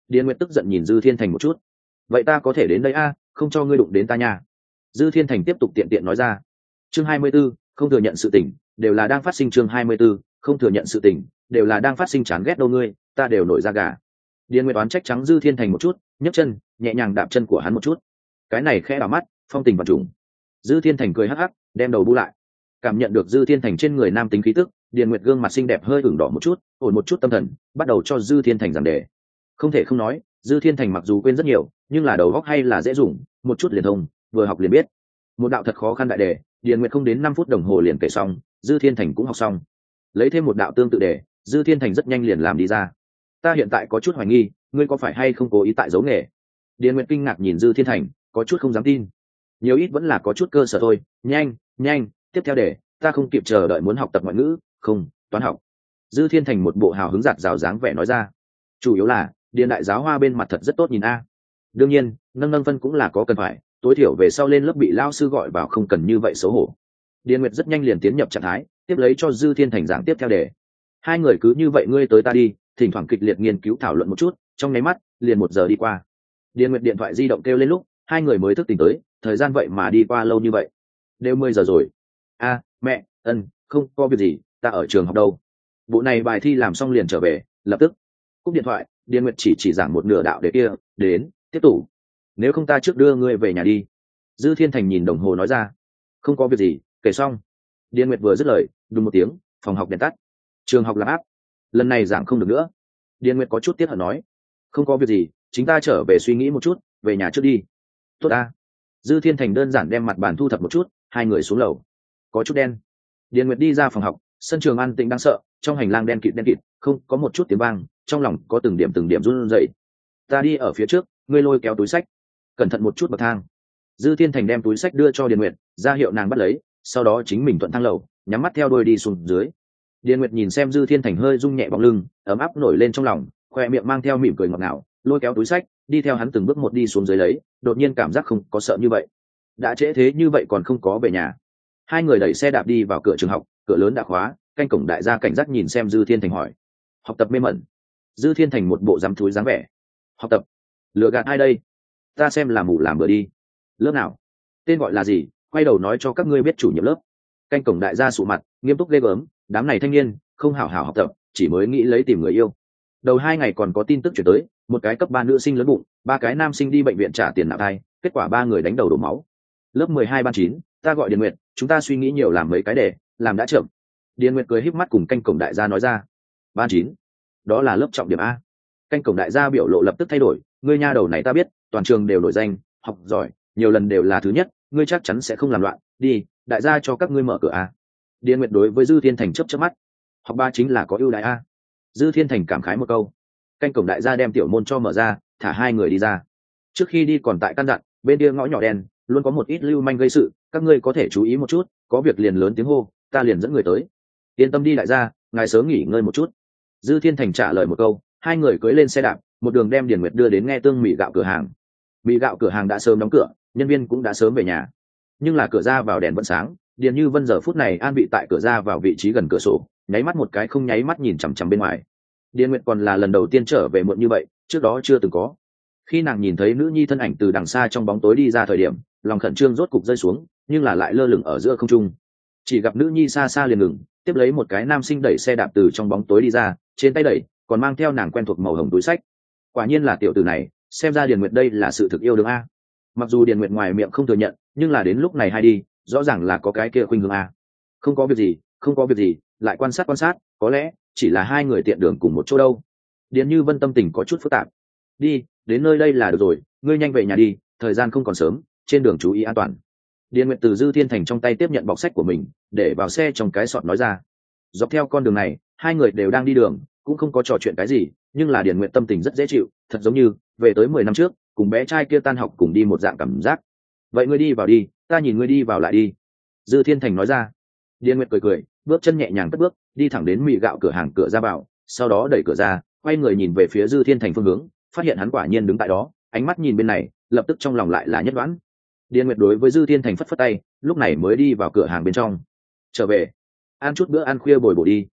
Điền Nguyệt tức giận nhìn Dư Thiên Thành một chút. Vậy ta có thể đến đây a, không cho ngươi đụng đến ta nha. Dư Thiên Thành tiếp tục tiện tiện nói ra. Chương hai mươi 24, không thừa nhận sự tình, đều là đang phát sinh. Chương hai mươi 24, không thừa nhận sự tình, đều là đang phát sinh. Chán ghét đâu ngươi, ta đều nổi da gà. Điền Nguyệt oán trách trắng Dư Thiên Thành một chút, nhấc chân, nhẹ nhàng đạp chân của hắn một chút. Cái này khẽ đảo mắt, phong tình và trùng. Dư Thiên Thành cười hắc hắc, đem đầu bu lại. Cảm nhận được Dư Thiên Thành trên người nam tính khí tức, Điền Nguyệt gương mặt xinh đẹp hơi ửng đỏ một chút, ổn một chút tâm thần, bắt đầu cho Dư Thiên Thành giảng đề. Không thể không nói, Dư Thiên Thành mặc dù quên rất nhiều, nhưng là đầu óc hay là dễ dùng, một chút liền thông, vừa học liền biết. Một đạo thật khó khăn đại đề, Điền Nguyệt không đến năm phút đồng hồ liền kể xong, Dư Thiên Thành cũng học xong. Lấy thêm một đạo tương tự đề, Dư Thiên Thành rất nhanh liền làm đi ra. Ta hiện tại có chút hoài nghi, ngươi có phải hay không cố ý tại giấu nghề? Điền Nguyệt kinh ngạc nhìn Dư Thiên Thành, có chút không dám tin. Nhiều ít vẫn là có chút cơ sở thôi, nhanh, nhanh, tiếp theo đề, ta không kịp chờ đợi muốn học tập ngoại ngữ, không, toán học. Dư Thiên Thành một bộ hào hứng giạt rào dáng vẻ nói ra. Chủ yếu là, Điền đại giáo hoa bên mặt thật rất tốt nhìn a. Đương nhiên, nâng nâng phân cũng là có cần phải, tối thiểu về sau lên lớp bị lao sư gọi vào không cần như vậy xấu hổ. Điền Nguyệt rất nhanh liền tiến nhập trạng thái, tiếp lấy cho Dư Thiên Thành giảng tiếp theo đề. Hai người cứ như vậy ngươi tới ta đi, thỉnh thoảng kịch liệt nghiên cứu thảo luận một chút, trong nháy mắt, liền một giờ đi qua. Điền Nguyệt điện thoại di động kêu lên lúc, hai người mới thức tỉnh tới, thời gian vậy mà đi qua lâu như vậy. Đều mười giờ rồi. A, mẹ, ân, không có việc gì, ta ở trường học đâu. Bộ này bài thi làm xong liền trở về, lập tức cúp điện thoại. Điền Nguyệt chỉ chỉ giảng một nửa đạo đề kia, đến, tiếp tục. Nếu không ta trước đưa ngươi về nhà đi. Dư Thiên Thành nhìn đồng hồ nói ra. Không có việc gì, kể xong. Điền Nguyệt vừa dứt lời, đùng một tiếng, phòng học đèn tắt. Trường học là áp. Lần này giảng không được nữa. Điền Nguyệt có chút tiếc hận nói. Không có việc gì, chính ta trở về suy nghĩ một chút, về nhà trước đi. Tốt a. Dư Thiên Thành đơn giản đem mặt bàn thu thập một chút, hai người xuống lầu. Có chút đen. Điền Nguyệt đi ra phòng học, sân trường an tĩnh đáng sợ, trong hành lang đen kịt đen kịt, không có một chút tiếng vang, trong lòng có từng điểm từng điểm run rẩy. Ta đi ở phía trước, ngươi lôi kéo túi sách, cẩn thận một chút bậc thang. Dư Thiên Thành đem túi sách đưa cho Điền Nguyệt, ra hiệu nàng bắt lấy, sau đó chính mình thuận thang lầu, nhắm mắt theo đuôi đi xuống dưới. Điền Nguyệt nhìn xem Dư Thiên Thành hơi rung nhẹ bóng lưng, ấm áp nổi lên trong lòng, khoe miệng mang theo mỉm cười ngọt ngào, lôi kéo túi sách, đi theo hắn từng bước một đi xuống dưới lấy, đột nhiên cảm giác không có sợ như vậy. Đã trễ thế như vậy còn không có về nhà. Hai người đẩy xe đạp đi vào cửa trường học, cửa lớn đã khóa, canh cổng đại gia cảnh giác nhìn xem Dư Thiên Thành hỏi. Học tập mê mẩn. Dư Thiên Thành một bộ dám thúi dáng vẻ. Học tập? Lừa gạt ai đây? Ta xem là mù làm bữa đi. Lớp nào? Tên gọi là gì? Quay đầu nói cho các ngươi biết chủ nhiệm lớp. Canh cổng đại gia sụ mặt, nghiêm túc ghê gớm, đám này thanh niên, không hảo hảo học tập, chỉ mới nghĩ lấy tìm người yêu. Đầu hai ngày còn có tin tức chuyển tới, một cái cấp ba nữ sinh lớn bụng, ba cái nam sinh đi bệnh viện trả tiền nạo thai, kết quả ba người đánh đầu đổ máu. Lớp mười hai ban chín, ta gọi Điền Nguyệt, chúng ta suy nghĩ nhiều làm mấy cái để, làm đã chậm. Điền Nguyệt cười híp mắt cùng canh cổng đại gia nói ra. Ban chín, đó là lớp trọng điểm a. Canh cổng đại gia biểu lộ lập tức thay đổi, ngươi nha đầu này ta biết, toàn trường đều nổi danh, học giỏi, nhiều lần đều là thứ nhất, ngươi chắc chắn sẽ không làm loạn, đi, đại gia cho các ngươi mở cửa a. Điền Nguyệt đối với Dư Thiên Thành chớp chớp mắt. Học ba chính là có ưu đãi a. Dư Thiên Thành cảm khái một câu. Canh cổng đại gia đem tiểu môn cho mở ra, thả hai người đi ra. Trước khi đi còn tại căn dặn, bên kia ngõ nhỏ đen, luôn có một ít lưu manh gây sự, các ngươi có thể chú ý một chút, có việc liền lớn tiếng hô, ta liền dẫn người tới. Yên tâm đi đại gia, ngài sớm nghỉ ngơi một chút. Dư Thiên Thành trả lời một câu, hai người cưỡi lên xe đạp, một đường đem Điền Nguyệt đưa đến nghe tương mì gạo cửa hàng. Mì gạo cửa hàng đã sớm đóng cửa, nhân viên cũng đã sớm về nhà, nhưng là cửa ra vào đèn vẫn sáng. Điền Như Vân giờ phút này an vị tại cửa ra vào vị trí gần cửa sổ, nháy mắt một cái không nháy mắt nhìn chằm chằm bên ngoài. Điền Nguyệt còn là lần đầu tiên trở về muộn như vậy, trước đó chưa từng có. Khi nàng nhìn thấy nữ nhi thân ảnh từ đằng xa trong bóng tối đi ra thời điểm, lòng khẩn trương rốt cục rơi xuống, nhưng là lại lơ lửng ở giữa không trung. Chỉ gặp nữ nhi xa xa liền ngừng, tiếp lấy một cái nam sinh đẩy xe đạp từ trong bóng tối đi ra, trên tay đẩy còn mang theo nàng quen thuộc màu hồng túi sách. Quả nhiên là tiểu tử này, xem ra Điền Nguyệt đây là sự thực yêu đương a. Mặc dù Điền Nguyệt ngoài miệng không thừa nhận, nhưng là đến lúc này hay đi, rõ ràng là có cái kia khuynh hướng a. Không có việc gì, không có việc gì, lại quan sát quan sát, có lẽ chỉ là hai người tiện đường cùng một chỗ đâu. Điền Như Vân tâm tình có chút phức tạp. Đi, đến nơi đây là được rồi, ngươi nhanh về nhà đi, thời gian không còn sớm, trên đường chú ý an toàn. Điền Nguyệt từ Dư Thiên Thành trong tay tiếp nhận bọc sách của mình, để vào xe trong cái sọt nói ra. Dọc theo con đường này, hai người đều đang đi đường, cũng không có trò chuyện cái gì, nhưng là Điền Nguyệt tâm tình rất dễ chịu, thật giống như về tới mười năm trước, cùng bé trai kia tan học cùng đi một dạng cảm giác. Vậy ngươi đi vào đi, ta nhìn ngươi đi vào lại đi. Dư Thiên Thành nói ra. Điền Nguyệt cười cười, bước chân nhẹ nhàng cất bước, đi thẳng đến mì gạo cửa hàng cửa ra vào, sau đó đẩy cửa ra, quay người nhìn về phía Dư Thiên Thành phương hướng, phát hiện hắn quả nhiên đứng tại đó, ánh mắt nhìn bên này, lập tức trong lòng lại là nhất đoán. Điền Nguyệt đối với Dư Thiên Thành phất phất tay, lúc này mới đi vào cửa hàng bên trong. Trở về, ăn chút bữa ăn khuya bồi bổ đi.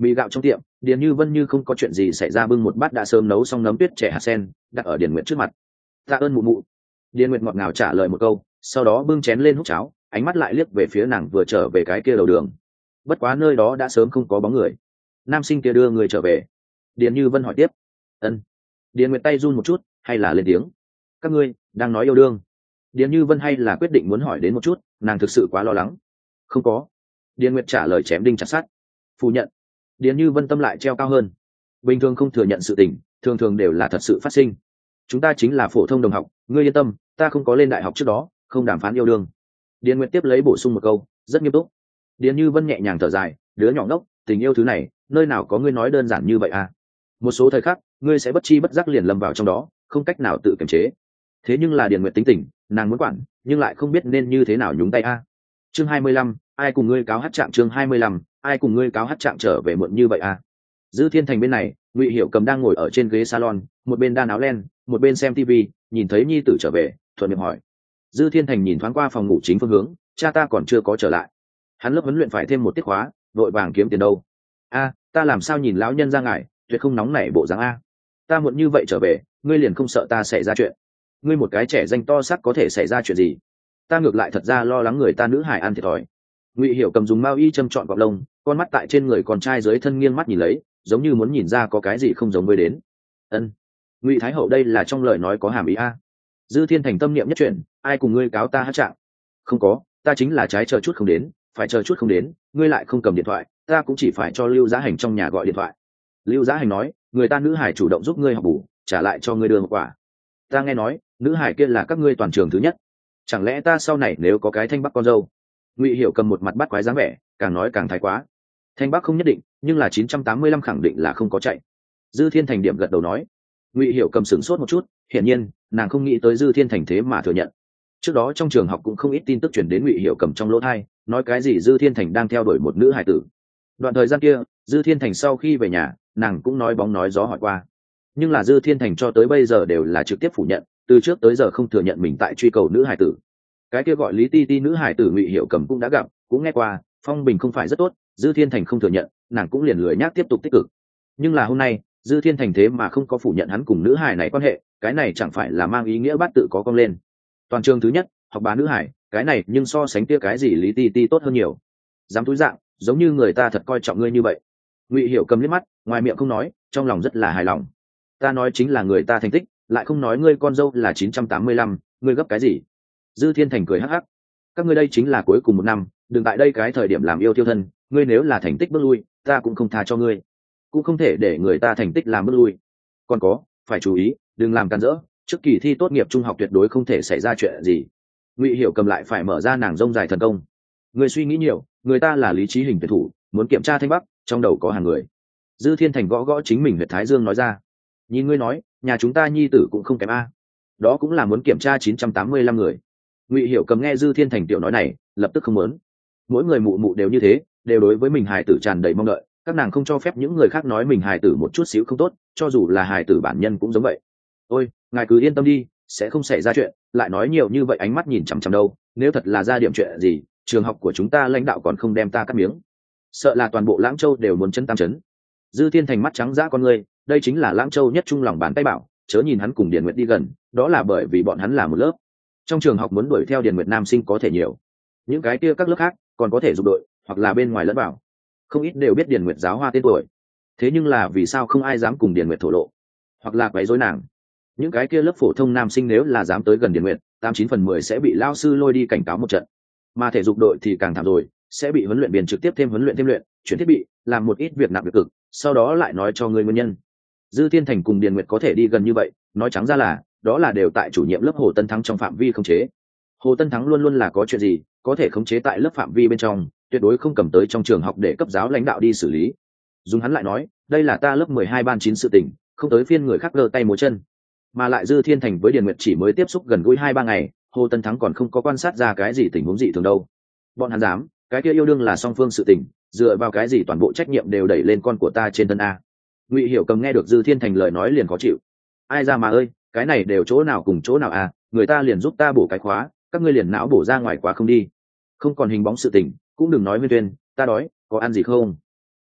mì gạo trong tiệm, Điền Như Vân như không có chuyện gì xảy ra bưng một bát đã sớm nấu xong nấm tuyết trẻ hạt sen đặt ở Điền Nguyệt trước mặt. Tạ ơn mụ mụ. Điền Nguyệt ngọt ngào trả lời một câu, sau đó bưng chén lên hút cháo, ánh mắt lại liếc về phía nàng vừa trở về cái kia đầu đường. Bất quá nơi đó đã sớm không có bóng người. Nam sinh kia đưa người trở về. Điền Như Vân hỏi tiếp. Ân. Điền Nguyệt tay run một chút, hay là lên tiếng. Các ngươi đang nói yêu đương? Điền Như Vân hay là quyết định muốn hỏi đến một chút, nàng thực sự quá lo lắng. Không có. Điền Nguyệt trả lời chém đinh chặt sắt. Phủ nhận. Điền Như Vân tâm lại treo cao hơn. Bình thường không thừa nhận sự tình, thường thường đều là thật sự phát sinh. Chúng ta chính là phổ thông đồng học, ngươi yên tâm, ta không có lên đại học trước đó, không đàm phán yêu đương. Điền Nguyệt tiếp lấy bổ sung một câu, rất nghiêm túc. Điền Như Vân nhẹ nhàng thở dài, đứa nhỏ ngốc, tình yêu thứ này, nơi nào có ngươi nói đơn giản như vậy à? Một số thời khắc, ngươi sẽ bất chi bất giác liền lầm vào trong đó, không cách nào tự kiềm chế. Thế nhưng là Điền Nguyệt tính tình, nàng muốn quản, nhưng lại không biết nên như thế nào nhúng tay a. À. Chương hai mươi lăm, ai cùng ngươi cáo hát trạng chương hai mươi lăm, ai cùng ngươi cáo hát trạng trở về muộn như vậy a. À. Dư Thiên Thành bên này, Ngụy Hiểu Cầm đang ngồi ở trên ghế salon, một bên đan áo len, một bên xem tivi, nhìn thấy nhi tử trở về, thuận miệng hỏi. Dư Thiên Thành nhìn thoáng qua phòng ngủ chính phương hướng, cha ta còn chưa có trở lại. Hắn lớp huấn luyện phải thêm một tiết khóa, vội vàng kiếm tiền đâu. A, ta làm sao nhìn lão nhân ra ngài, tuyệt không nóng nảy bộ dáng a. Ta muộn như vậy trở về, ngươi liền không sợ ta xảy ra chuyện? Ngươi một cái trẻ danh to sắc có thể xảy ra chuyện gì? Ta ngược lại thật ra lo lắng người ta nữ hải ăn thiệt thòi. Ngụy Hiểu Cầm dùng mao y châm trọn cọp lông, con mắt tại trên người con trai dưới thân nghiêng mắt nhìn lấy, giống như muốn nhìn ra có cái gì không giống với đến. Ân, Ngụy Thái Hậu đây là trong lời nói có hàm ý a. Dư Thiên Thành tâm niệm nhất chuyện, ai cùng ngươi cáo ta hát trạng? Không có, ta chính là trái chờ chút không đến, phải chờ chút không đến, ngươi lại không cầm điện thoại, ta cũng chỉ phải cho Lưu Giá Hành trong nhà gọi điện thoại. Lưu Giá Hành nói, người ta nữ hải chủ động giúp ngươi học bù, trả lại cho ngươi đưa một quả. Ta nghe nói, nữ hải kia là các ngươi toàn trường thứ nhất, chẳng lẽ ta sau này nếu có cái thanh bắc con dâu? Ngụy Hiểu Cầm một mặt bắt quái dáng vẻ, càng nói càng thái quá. Thanh bắc không nhất định, nhưng là chín trăm tám mươi lăm khẳng định là không có chạy. Dư Thiên Thành điểm gật đầu nói. Ngụy Hiểu Cầm sửng sốt một chút, hiển nhiên nàng không nghĩ tới Dư Thiên Thành thế mà thừa nhận. Trước đó trong trường học cũng không ít tin tức truyền đến Ngụy Hiểu Cầm trong lỗ tai, nói cái gì Dư Thiên Thành đang theo đuổi một nữ hài tử. Đoạn thời gian kia, Dư Thiên Thành sau khi về nhà, nàng cũng nói bóng nói gió hỏi qua, nhưng là Dư Thiên Thành cho tới bây giờ đều là trực tiếp phủ nhận, từ trước tới giờ không thừa nhận mình tại truy cầu nữ hài tử. Cái kia gọi Lý Ti Ti nữ hài tử Ngụy Hiểu Cầm cũng đã gặp, cũng nghe qua, phong bình không phải rất tốt, Dư Thiên Thành không thừa nhận, nàng cũng liền lười nhác tiếp tục tích cực. Nhưng là hôm nay, Dư Thiên Thành thế mà không có phủ nhận hắn cùng nữ hài này quan hệ, cái này chẳng phải là mang ý nghĩa bát tự có cong lên. Toàn trường thứ nhất, học bá nữ hài, cái này nhưng so sánh kia cái gì Lý Ti Ti tốt hơn nhiều. Dám túi dạng, giống như người ta thật coi trọng ngươi như vậy. Ngụy Hiểu Cầm liếc mắt, ngoài miệng không nói, trong lòng rất là hài lòng. Ta nói chính là người ta thành tích, lại không nói ngươi con dâu là chín trăm tám mươi lăm, ngươi gấp cái gì? Dư Thiên Thành cười hắc hắc. Các ngươi đây chính là cuối cùng một năm, đừng tại đây cái thời điểm làm yêu tiêu thân, ngươi nếu là thành tích bước lui, ta cũng không tha cho ngươi. Cũng không thể để người ta thành tích làm bước lui. Còn có, phải chú ý, đừng làm cản rỡ, trước kỳ thi tốt nghiệp trung học tuyệt đối không thể xảy ra chuyện gì. Ngụy Hiểu Cầm lại phải mở ra nàng rông dài thần công. Ngươi suy nghĩ nhiều, người ta là lý trí hình tuyển thủ, muốn kiểm tra thanh bắc, trong đầu có hàng người. Dư Thiên Thành gõ gõ chính mình huyệt thái dương nói ra. Nhìn ngươi nói, nhà chúng ta nhi tử cũng không kém a. Đó cũng là muốn kiểm tra chín trăm tám mươi lăm người. Ngụy Hiểu Cầm nghe Dư Thiên Thành tiểu nói này, lập tức không muốn. Mỗi người mụ mụ đều như thế, đều đối với mình hài tử tràn đầy mong đợi, các nàng không cho phép những người khác nói mình hài tử một chút xíu không tốt, cho dù là hài tử bản nhân cũng giống vậy. Ôi, ngài cứ yên tâm đi, sẽ không xảy ra chuyện, lại nói nhiều như vậy ánh mắt nhìn chằm chằm đâu, nếu thật là ra điểm chuyện gì, trường học của chúng ta lãnh đạo còn không đem ta cắt miếng. Sợ là toàn bộ Lãng Châu đều muốn chân tam chấn. Dư Thiên Thành mắt trắng dã con người, đây chính là Lãng Châu nhất trung lòng bàn tay bảo, chớ nhìn hắn cùng Điền Nguyệt đi gần, đó là bởi vì bọn hắn là một lớp. Trong trường học muốn đuổi theo Điền Nguyệt nam sinh có thể nhiều, những cái kia các lớp khác còn có thể giúp đội, hoặc là bên ngoài lẫn vào. Không ít đều biết Điền Nguyệt giáo hoa tên tuổi, thế nhưng là vì sao không ai dám cùng Điền Nguyệt thổ lộ, hoặc là quấy rối nàng. Những cái kia lớp phổ thông nam sinh nếu là dám tới gần Điền Nguyệt, tám chín phần mười sẽ bị lao sư lôi đi cảnh cáo một trận. Mà thể dục đội thì càng thảm rồi, sẽ bị huấn luyện viên trực tiếp thêm huấn luyện thêm luyện, chuyển thiết bị, làm một ít việc nặng việc cực, sau đó lại nói cho người nguyên nhân. Dư Thiên Thành cùng Điền Nguyệt có thể đi gần như vậy, nói trắng ra là, đó là đều tại chủ nhiệm lớp Hồ Tân Thắng trong phạm vi khống chế. Hồ Tân Thắng luôn luôn là có chuyện gì, có thể khống chế tại lớp phạm vi bên trong, tuyệt đối không cầm tới trong trường học để cấp giáo lãnh đạo đi xử lý. Dùng hắn lại nói, đây là ta lớp mười hai ban chín sự tình, không tới phiên người khác giơ tay múa chân. Mà lại Dư Thiên Thành với Điền Nguyệt chỉ mới tiếp xúc gần gũi hai ba ngày, Hồ Tân Thắng còn không có quan sát ra cái gì tình huống dị thường đâu. Bọn hắn dám, cái kia yêu đương là song phương sự tình, dựa vào cái gì toàn bộ trách nhiệm đều đẩy lên con của ta trên thân a. Ngụy Hiểu Cầm nghe được Dư Thiên Thành lời nói liền khó chịu. Ai ra mà ơi, cái này đều chỗ nào cùng chỗ nào à, người ta liền giúp ta bổ cái khóa, các ngươi liền não bổ ra ngoài quá không đi. Không còn hình bóng sự tình, cũng đừng nói Viên Tuyên, ta đói, có ăn gì không?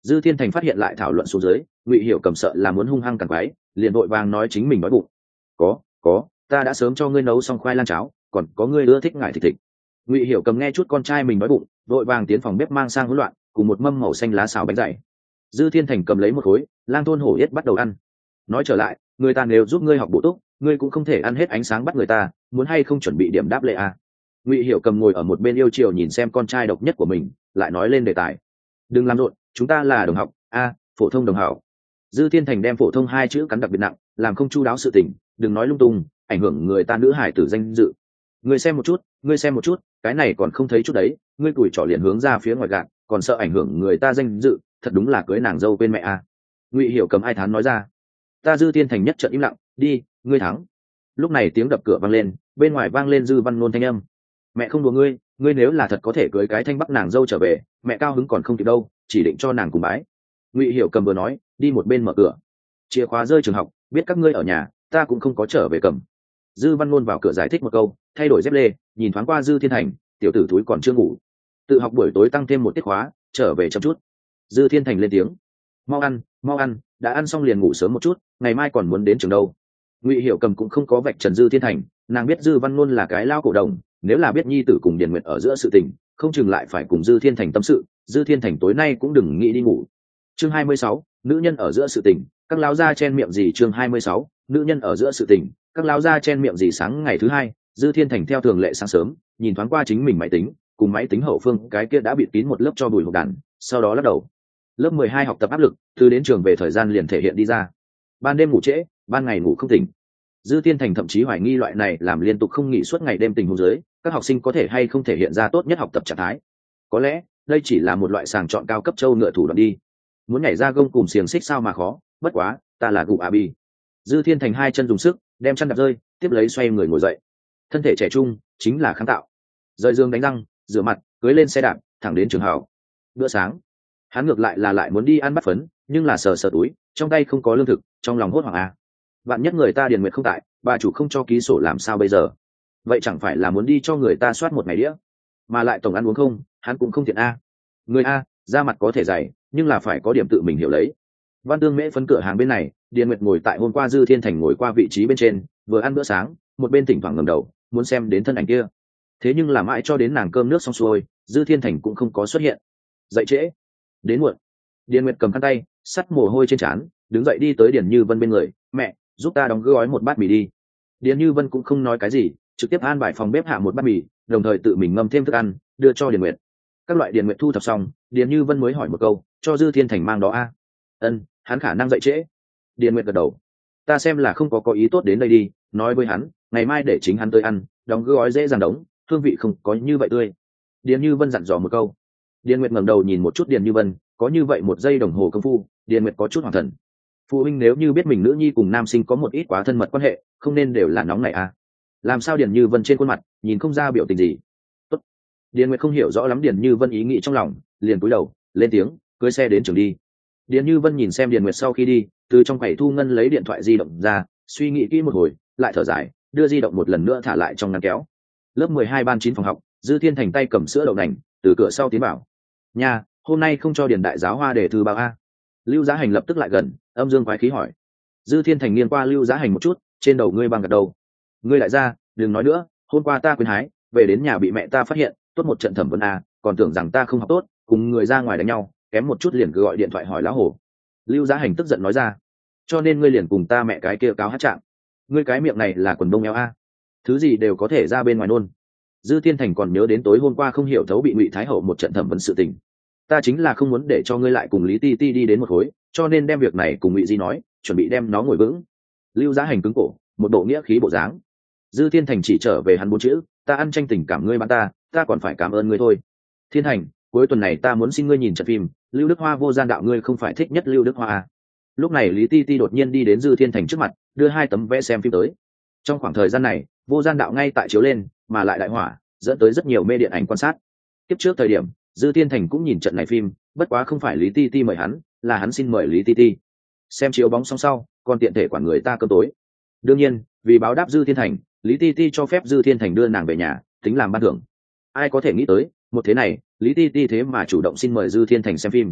Dư Thiên Thành phát hiện lại thảo luận xuống dưới, Ngụy Hiểu Cầm sợ là muốn hung hăng càng quái, liền vội vàng nói chính mình đói bụng. có có ta đã sớm cho ngươi nấu xong khoai lang cháo, còn có ngươi ưa thích ngải thịt thịt. Ngụy Hiểu Cầm nghe chút con trai mình đói bụng, vội vàng tiến phòng bếp mang sang hỗn loạn cùng một mâm màu xanh lá xào bánh dày. Dư Thiên Thành cầm lấy một khối, lang thôn hổ yết bắt đầu ăn. Nói trở lại, người ta nếu giúp ngươi học bổ túc, ngươi cũng không thể ăn hết ánh sáng bắt người ta, muốn hay không chuẩn bị điểm đáp lễ à. Ngụy Hiểu Cầm ngồi ở một bên yêu chiều nhìn xem con trai độc nhất của mình, lại nói lên đề tài. Đừng làm rộn, chúng ta là đồng học a, phổ thông đồng học. Dư Thiên Thành đem phổ thông hai chữ cắn đặc biệt nặng, làm không chu đáo sự tình, đừng nói lung tung, ảnh hưởng người ta nữ hải tử danh dự. Ngươi xem một chút, ngươi xem một chút, cái này còn không thấy chút đấy, ngươi tuổi trỏ liền hướng ra phía ngoài gạt, còn sợ ảnh hưởng người ta danh dự, thật đúng là cưới nàng dâu quên mẹ a. Ngụy Hiểu Cầm ai thán nói ra. Ta Dư Thiên Thành nhất trận im lặng, đi, ngươi thắng. Lúc này tiếng đập cửa vang lên, bên ngoài vang lên Dư Văn Nôn thanh âm. Mẹ không đùa ngươi, ngươi nếu là thật có thể cưới cái thanh bắc nàng dâu trở về, mẹ cao hứng còn không kịp đâu, chỉ định cho nàng cùng bái. Ngụy Hiểu Cầm vừa nói, đi một bên mở cửa. Chìa khóa rơi trường học, biết các ngươi ở nhà, ta cũng không có trở về cầm. Dư Văn Nôn vào cửa giải thích một câu, thay đổi dép lê, nhìn thoáng qua Dư Thiên Thành, tiểu tử thúi còn chưa ngủ, tự học buổi tối tăng thêm một tiết khóa, trở về chậm chút. Dư Thiên Thành lên tiếng, mau ăn, mau ăn, đã ăn xong liền ngủ sớm một chút, ngày mai còn muốn đến trường đâu. Ngụy Hiểu Cầm cũng không có vạch trần Dư Thiên Thành, nàng biết Dư Văn Nôn là cái lao cổ đồng, nếu là biết nhi tử cùng Điền Nguyệt ở giữa sự tình, không chừng lại phải cùng Dư Thiên Thành tâm sự. Dư Thiên Thành tối nay cũng đừng nghĩ đi ngủ. Chương hai mươi sáu, nữ nhân ở giữa sự tình, các lão gia chen miệng gì. Chương hai mươi sáu, nữ nhân ở giữa sự tình, các lão gia chen miệng gì. Sáng ngày thứ hai, Dư Thiên Thành theo thường lệ sáng sớm, nhìn thoáng qua chính mình máy tính, cùng máy tính hậu phương cái kia đã bịt kín một lớp cho bụi hộp đàn, sau đó lắc đầu. Lớp mười hai học tập áp lực, từ đến trường về thời gian liền thể hiện đi ra. Ban đêm ngủ trễ, ban ngày ngủ không tỉnh. Dư Thiên Thành thậm chí hoài nghi loại này làm liên tục không nghỉ suốt ngày đêm tình huống dưới, các học sinh có thể hay không thể hiện ra tốt nhất học tập trạng thái. Có lẽ đây chỉ là một loại sàng chọn cao cấp châu ngựa thủ đoạn đi. Muốn nhảy ra gông cùng xiềng xích sao mà khó, bất quá ta là gù abi. Dư Thiên Thành hai chân dùng sức đem chân đạp rơi, tiếp lấy xoay người ngồi dậy. Thân thể trẻ trung chính là kháng tạo. Rời giường đánh răng, rửa mặt, cưới lên xe đạp thẳng đến trường học. Bữa sáng hắn ngược lại là lại muốn đi ăn bát phấn, nhưng là sờ sờ túi, trong tay không có lương thực, trong lòng hốt hoảng à. Bạn nhất người ta Điền Nguyệt không tại, bà chủ không cho ký sổ làm sao bây giờ? Vậy chẳng phải là muốn đi cho người ta soát một ngày đĩa, mà lại tổng ăn uống không, hắn cũng không thiện a. Người a, da mặt có thể dày, nhưng là phải có điểm tự mình hiểu lấy. Văn Tương Mễ phấn cửa hàng bên này, Điền Nguyệt ngồi tại hôm qua Dư Thiên Thành ngồi qua vị trí bên trên, vừa ăn bữa sáng, một bên thỉnh thoảng ngẩng đầu, muốn xem đến thân ảnh kia. Thế nhưng là mãi cho đến nàng cơm nước xong xuôi, Dư Thiên Thành cũng không có xuất hiện. Dậy trễ, đến muộn. Điền Nguyệt cầm khăn tay, sắt mồ hôi trên trán, đứng dậy đi tới Điền Như Vân bên người, mẹ, giúp ta đóng gói một bát mì đi. Điền Như Vân cũng không nói cái gì, trực tiếp an bài phòng bếp hạ một bát mì, đồng thời tự mình ngâm thêm thức ăn, đưa cho Điền Nguyệt. Các loại Điền Nguyệt thu thập xong, Điền Như Vân mới hỏi một câu, cho Dư Thiên Thành mang đó a? Ân, hắn khả năng dậy trễ. Điền Nguyệt gật đầu. Ta xem là không có có ý tốt đến đây đi, nói với hắn, ngày mai để chính hắn tới ăn, đóng gói dễ dàng đóng, hương vị không có như vậy tươi. Điền Như Vân dặn dò một câu. Điền Nguyệt ngẩng đầu nhìn một chút Điền Như Vân, có như vậy một giây đồng hồ công phu, Điền Nguyệt có chút hoảng thần. Phụ huynh nếu như biết mình nữ nhi cùng nam sinh có một ít quá thân mật quan hệ, không nên đều là nóng này à? Làm sao Điền Như Vân trên khuôn mặt nhìn không ra biểu tình gì? Tốt. Điền Nguyệt không hiểu rõ lắm Điền Như Vân ý nghĩ trong lòng, liền cúi đầu lên tiếng, cưỡi xe đến trường đi. Điền Như Vân nhìn xem Điền Nguyệt sau khi đi, từ trong quầy thu ngân lấy điện thoại di động ra, suy nghĩ kỹ một hồi, lại thở dài, đưa di động một lần nữa thả lại trong ngăn kéo. Lớp mười hai ban chín phòng học, Dư Thiên Thành tay cầm sữa đậu nành, từ cửa sau tiến vào. Nha, hôm nay không cho Điền đại giáo hoa để thư báo a? Lưu Giá Hành lập tức lại gần, âm dương quái khí hỏi. Dư Thiên Thành nghiêng qua Lưu Giá Hành một chút, trên đầu ngươi bằng gật đầu. Ngươi lại ra, đừng nói nữa, hôm qua ta quên hái, về đến nhà bị mẹ ta phát hiện, tốt một trận thẩm vấn a, còn tưởng rằng ta không học tốt, cùng người ra ngoài đánh nhau, kém một chút liền cứ gọi điện thoại hỏi lão hổ. Lưu Giá Hành tức giận nói ra. Cho nên ngươi liền cùng ta mẹ cái kia cáo hát trạng. Ngươi cái miệng này là quần đông eo a, thứ gì đều có thể ra bên ngoài nôn. Dư Thiên Thành còn nhớ đến tối hôm qua không hiểu thấu bị Ngụy Thái Hậu một trận thẩm vấn sự tình. Ta chính là không muốn để cho ngươi lại cùng Lý Ti Ti đi đến một khối, cho nên đem việc này cùng Ngụy Di nói, chuẩn bị đem nó ngồi vững. Lưu Giá Hành cứng cổ, một bộ nghĩa khí bộ dáng. Dư Thiên Thành chỉ trở về hắn bốn chữ, ta ăn tranh tình cảm ngươi bán ta, ta còn phải cảm ơn ngươi thôi. Thiên Thành, cuối tuần này ta muốn xin ngươi nhìn trận phim, Lưu Đức Hoa vô gian đạo ngươi không phải thích nhất Lưu Đức Hoa à? Lúc này Lý Ti Ti đột nhiên đi đến Dư Thiên Thành trước mặt, đưa hai tấm vé xem phim tới. Trong khoảng thời gian này, vô gian đạo ngay tại chiếu lên, mà lại đại hỏa, dẫn tới rất nhiều mê điện ảnh quan sát. Tiếp trước thời điểm, Dư Thiên Thành cũng nhìn trận này phim, bất quá không phải Lý Ti Ti mời hắn, là hắn xin mời Lý Ti Ti. Xem chiếu bóng xong sau, còn tiện thể quản người ta cơm tối. Đương nhiên, vì báo đáp Dư Thiên Thành, Lý Ti Ti cho phép Dư Thiên Thành đưa nàng về nhà, tính làm ban thưởng. Ai có thể nghĩ tới, một thế này, Lý Ti Ti thế mà chủ động xin mời Dư Thiên Thành xem phim.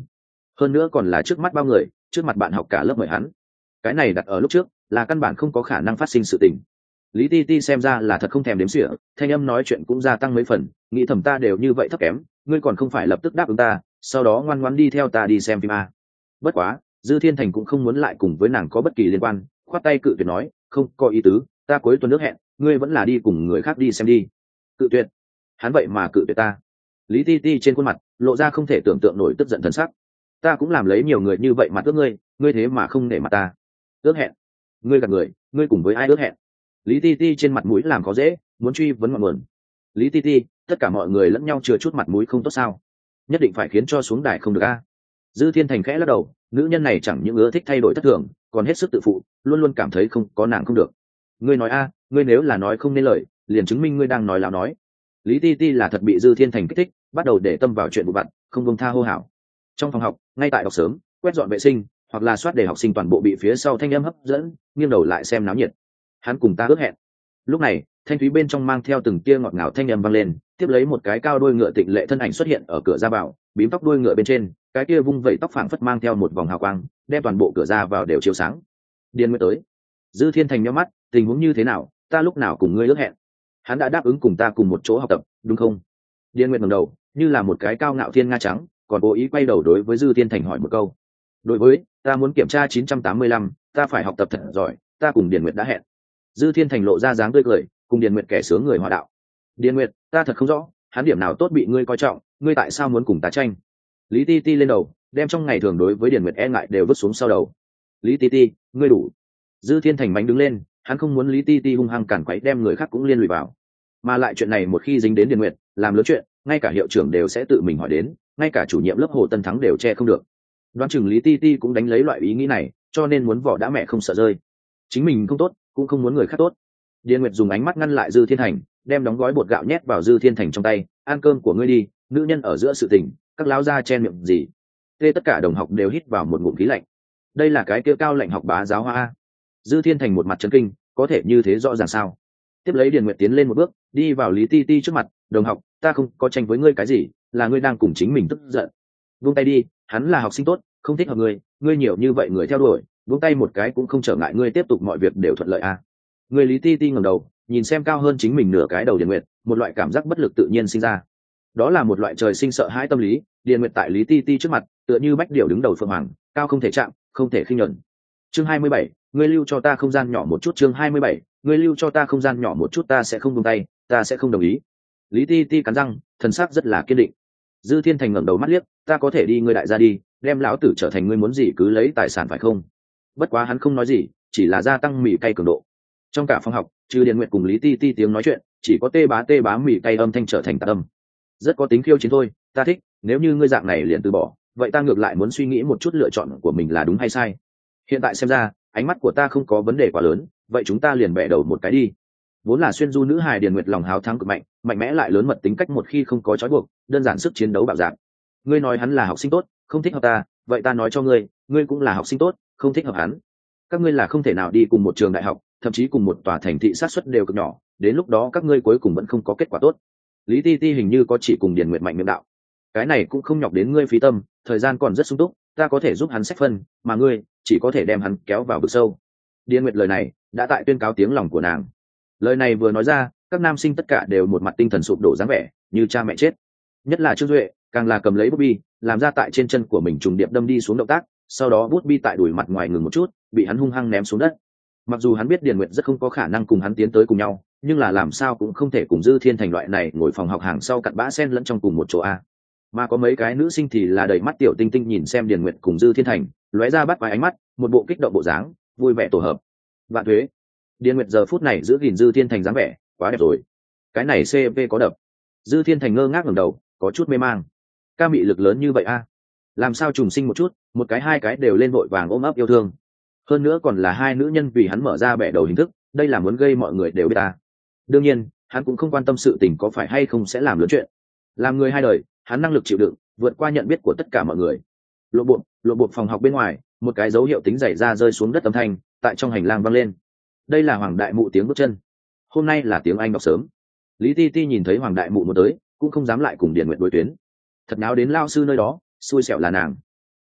hơn nữa còn là trước mắt bao người, trước mặt bạn học cả lớp mời hắn. Cái này đặt ở lúc trước là căn bản không có khả năng phát sinh sự tình. Lý Ti Ti xem ra là thật không thèm đếm xỉa, thanh âm nói chuyện cũng gia tăng mấy phần, nghĩ thầm ta đều như vậy thấp kém, ngươi còn không phải lập tức đáp ứng ta, sau đó ngoan ngoãn đi theo ta đi xem phim a. Bất quá, Dư Thiên Thành cũng không muốn lại cùng với nàng có bất kỳ liên quan, khoát tay cự tuyệt nói, không có ý tứ, ta cuối tuần nước hẹn, ngươi vẫn là đi cùng người khác đi xem đi. Cự tuyệt? Hắn vậy mà cự tuyệt ta? Lý Ti Ti trên khuôn mặt lộ ra không thể tưởng tượng nổi tức giận thần sắc. Ta cũng làm lấy nhiều người như vậy mà ước ngươi, ngươi thế mà không nể mặt ta. Ước hẹn? Ngươi gạt người, ngươi cùng với ai ước hẹn? Lý Ti Ti trên mặt mũi làm khó dễ, muốn truy vấn ngọn nguồn. Lý Ti Ti, tất cả mọi người lẫn nhau chừa chút mặt mũi không tốt sao? Nhất định phải khiến cho xuống đài không được a. Dư Thiên Thành khẽ lắc đầu, nữ nhân này chẳng những ưa thích thay đổi thất thường, còn hết sức tự phụ, luôn luôn cảm thấy không có nàng không được. Ngươi nói a, ngươi nếu là nói không nên lời, liền chứng minh ngươi đang nói láo nói. Lý Ti Ti là thật bị Dư Thiên Thành kích thích, bắt đầu để tâm vào chuyện vụ vặt, không buông tha hô hào. Trong phòng học, ngay tại đọc sớm, quét dọn vệ sinh, hoặc là soát để học sinh toàn bộ bị phía sau thanh âm hấp dẫn, nghiêng đầu lại xem náo nhiệt. Hắn cùng ta ước hẹn. Lúc này, thanh thúy bên trong mang theo từng tia ngọt ngào thanh âm vang lên, tiếp lấy một cái cao đuôi ngựa tịnh lệ thân ảnh xuất hiện ở cửa ra vào, bím tóc đuôi ngựa bên trên, cái kia vung vẩy tóc phảng phất mang theo một vòng hào quang, đem toàn bộ cửa ra vào đều chiếu sáng. Điền Nguyệt tới. Dư Thiên Thành nhíu mắt, tình huống như thế nào, ta lúc nào cùng ngươi ước hẹn? Hắn đã đáp ứng cùng ta cùng một chỗ học tập, đúng không? Điền Nguyệt ngẩng đầu, như là một cái cao ngạo thiên nga trắng, còn cố ý quay đầu đối với Dư Thiên Thành hỏi một câu. Đối với, ta muốn kiểm tra chín trăm tám mươi lăm, ta phải học tập thật giỏi, ta cùng Điền Nguyệt đã hẹn. Dư Thiên Thành lộ ra dáng tươi cười, cùng Điền Nguyệt kẻ sướng người hòa đạo. Điền Nguyệt, ta thật không rõ, hắn điểm nào tốt bị ngươi coi trọng, ngươi tại sao muốn cùng ta tranh? Lý Ti Ti lên đầu, đem trong ngày thường đối với Điền Nguyệt e ngại đều vứt xuống sau đầu. Lý Ti Ti, ngươi đủ. Dư Thiên Thành bánh đứng lên, hắn không muốn Lý Ti Ti hung hăng cản quấy đem người khác cũng liên lụy vào. Mà lại chuyện này một khi dính đến Điền Nguyệt, làm lớn chuyện, ngay cả hiệu trưởng đều sẽ tự mình hỏi đến, ngay cả chủ nhiệm lớp Hồ Tân Thắng đều che không được. Đoán chừng Lý Ti Ti cũng đánh lấy loại ý nghĩ này, cho nên muốn vỏ đã mẹ không sợ rơi. Chính mình không tốt, cũng không muốn người khác tốt. Điền Nguyệt dùng ánh mắt ngăn lại Dư Thiên Thành, đem đóng gói bột gạo nhét vào Dư Thiên Thành trong tay, ăn cơm của ngươi đi, nữ nhân ở giữa sự tình, các láo ra chen miệng gì. Tê tất cả đồng học đều hít vào một ngụm khí lạnh. Đây là cái kia cao lạnh học bá giáo hoa. Dư Thiên Thành một mặt chấn kinh, có thể như thế rõ ràng sao? Tiếp lấy Điền Nguyệt tiến lên một bước, đi vào Lý Ti Ti trước mặt, đồng học, ta không có tranh với ngươi cái gì, là ngươi đang cùng chính mình tức giận. Buông tay đi, hắn là học sinh tốt, không thích hợp ngươi, ngươi nhiều như vậy người theo đuổi, buông tay một cái cũng không trở ngại ngươi tiếp tục mọi việc đều thuận lợi à? Người Lý Ti Ti ngẩng đầu, nhìn xem cao hơn chính mình nửa cái đầu Điền Nguyệt, một loại cảm giác bất lực tự nhiên sinh ra. Đó là một loại trời sinh sợ hãi tâm lý, Điền Nguyệt tại Lý Ti Ti trước mặt, tựa như bách điểu đứng đầu phượng hoàng, cao không thể chạm, không thể khinh nhẫn. Chương hai mươi bảy, ngươi lưu cho ta không gian nhỏ một chút, chương hai mươi bảy, ngươi lưu cho ta không gian nhỏ một chút, ta sẽ không buông tay, ta sẽ không đồng ý. Lý Ti Ti cắn răng, thần sắc rất là kiên định. Dư Thiên Thành ngẩng đầu mắt liếc, ta có thể đi ngươi đại gia đi, đem lão tử trở thành ngươi muốn gì cứ lấy tài sản phải không? Bất quá hắn không nói gì, chỉ là gia tăng mỉ cay cường độ. Trong cả phòng học, trừ Điền Nguyệt cùng Lý Ti Ti tiếng nói chuyện, chỉ có tê bá tê bá mỉ cay âm thanh trở thành tạc âm. Rất có tính khiêu chiến thôi, ta thích, nếu như ngươi dạng này liền từ bỏ, vậy ta ngược lại muốn suy nghĩ một chút lựa chọn của mình là đúng hay sai. Hiện tại xem ra, ánh mắt của ta không có vấn đề quá lớn, vậy chúng ta liền bẻ đầu một cái đi. Vốn là xuyên du nữ hài Điền Nguyệt lòng háo thắng cực mạnh, mạnh mẽ lại lớn mật tính cách một khi không có trói buộc, đơn giản sức chiến đấu bạo dạn. Ngươi nói hắn là học sinh tốt, không thích hợp ta, vậy ta nói cho ngươi, ngươi cũng là học sinh tốt, không thích hợp hắn. Các ngươi là không thể nào đi cùng một trường đại học, thậm chí cùng một tòa thành thị sát suất đều cực nhỏ, đến lúc đó các ngươi cuối cùng vẫn không có kết quả tốt. Lý Ti Ti hình như có chỉ cùng Điền Nguyệt mạnh miệng đạo. Cái này cũng không nhọc đến ngươi phí tâm, thời gian còn rất sung túc, ta có thể giúp hắn sách phân, mà ngươi chỉ có thể đem hắn kéo vào vực sâu. Điền Nguyệt lời này đã tại tuyên cáo tiếng lòng của nàng. Lời này vừa nói ra, các nam sinh tất cả đều một mặt tinh thần sụp đổ dáng vẻ, như cha mẹ chết. Nhất là Trương Duệ, càng là cầm lấy bút bi, làm ra tại trên chân của mình trùng điệp đâm đi xuống động tác, sau đó bút bi tại đùi mặt ngoài ngừng một chút, bị hắn hung hăng ném xuống đất. Mặc dù hắn biết Điền Nguyệt rất không có khả năng cùng hắn tiến tới cùng nhau, nhưng là làm sao cũng không thể cùng Dư Thiên Thành loại này ngồi phòng học hàng sau cặn bã sen lẫn trong cùng một chỗ a. Mà có mấy cái nữ sinh thì là đầy mắt tiểu tinh tinh nhìn xem Điền Nguyệt cùng Dư Thiên Thành, lóe ra bắt vài ánh mắt, một bộ kích động bộ dáng, vui vẻ tổ hợp. Vạn thuế. Điền Nguyệt giờ phút này giữ gìn Dư Thiên Thành dáng vẻ, quá đẹp rồi. Cái này xê vê có đập. Dư Thiên Thành ngơ ngác ngẩng đầu, có chút mê mang. Ca mị lực lớn như vậy a, làm sao trùng sinh một chút, một cái hai cái đều lên vội vàng ôm ấp yêu thương. Hơn nữa còn là hai nữ nhân vì hắn mở ra bẻ đầu hình thức, đây là muốn gây mọi người đều biết ta. Đương nhiên, hắn cũng không quan tâm sự tình có phải hay không sẽ làm lớn chuyện. Làm người hai đời, hắn năng lực chịu đựng, vượt qua nhận biết của tất cả mọi người. Lộ bộ, lộ bộ phòng học bên ngoài, một cái dấu hiệu tính giày ra rơi xuống đất âm thanh, tại trong hành lang vang lên. Đây là Hoàng Đại Mụ tiếng bước chân. Hôm nay là tiếng Anh đọc sớm. Lý Ti Ti nhìn thấy Hoàng Đại Mụ muốn tới, cũng không dám lại cùng Điền Nguyệt đối tuyến. Thật náo đến lao sư nơi đó, xui xẻo là nàng.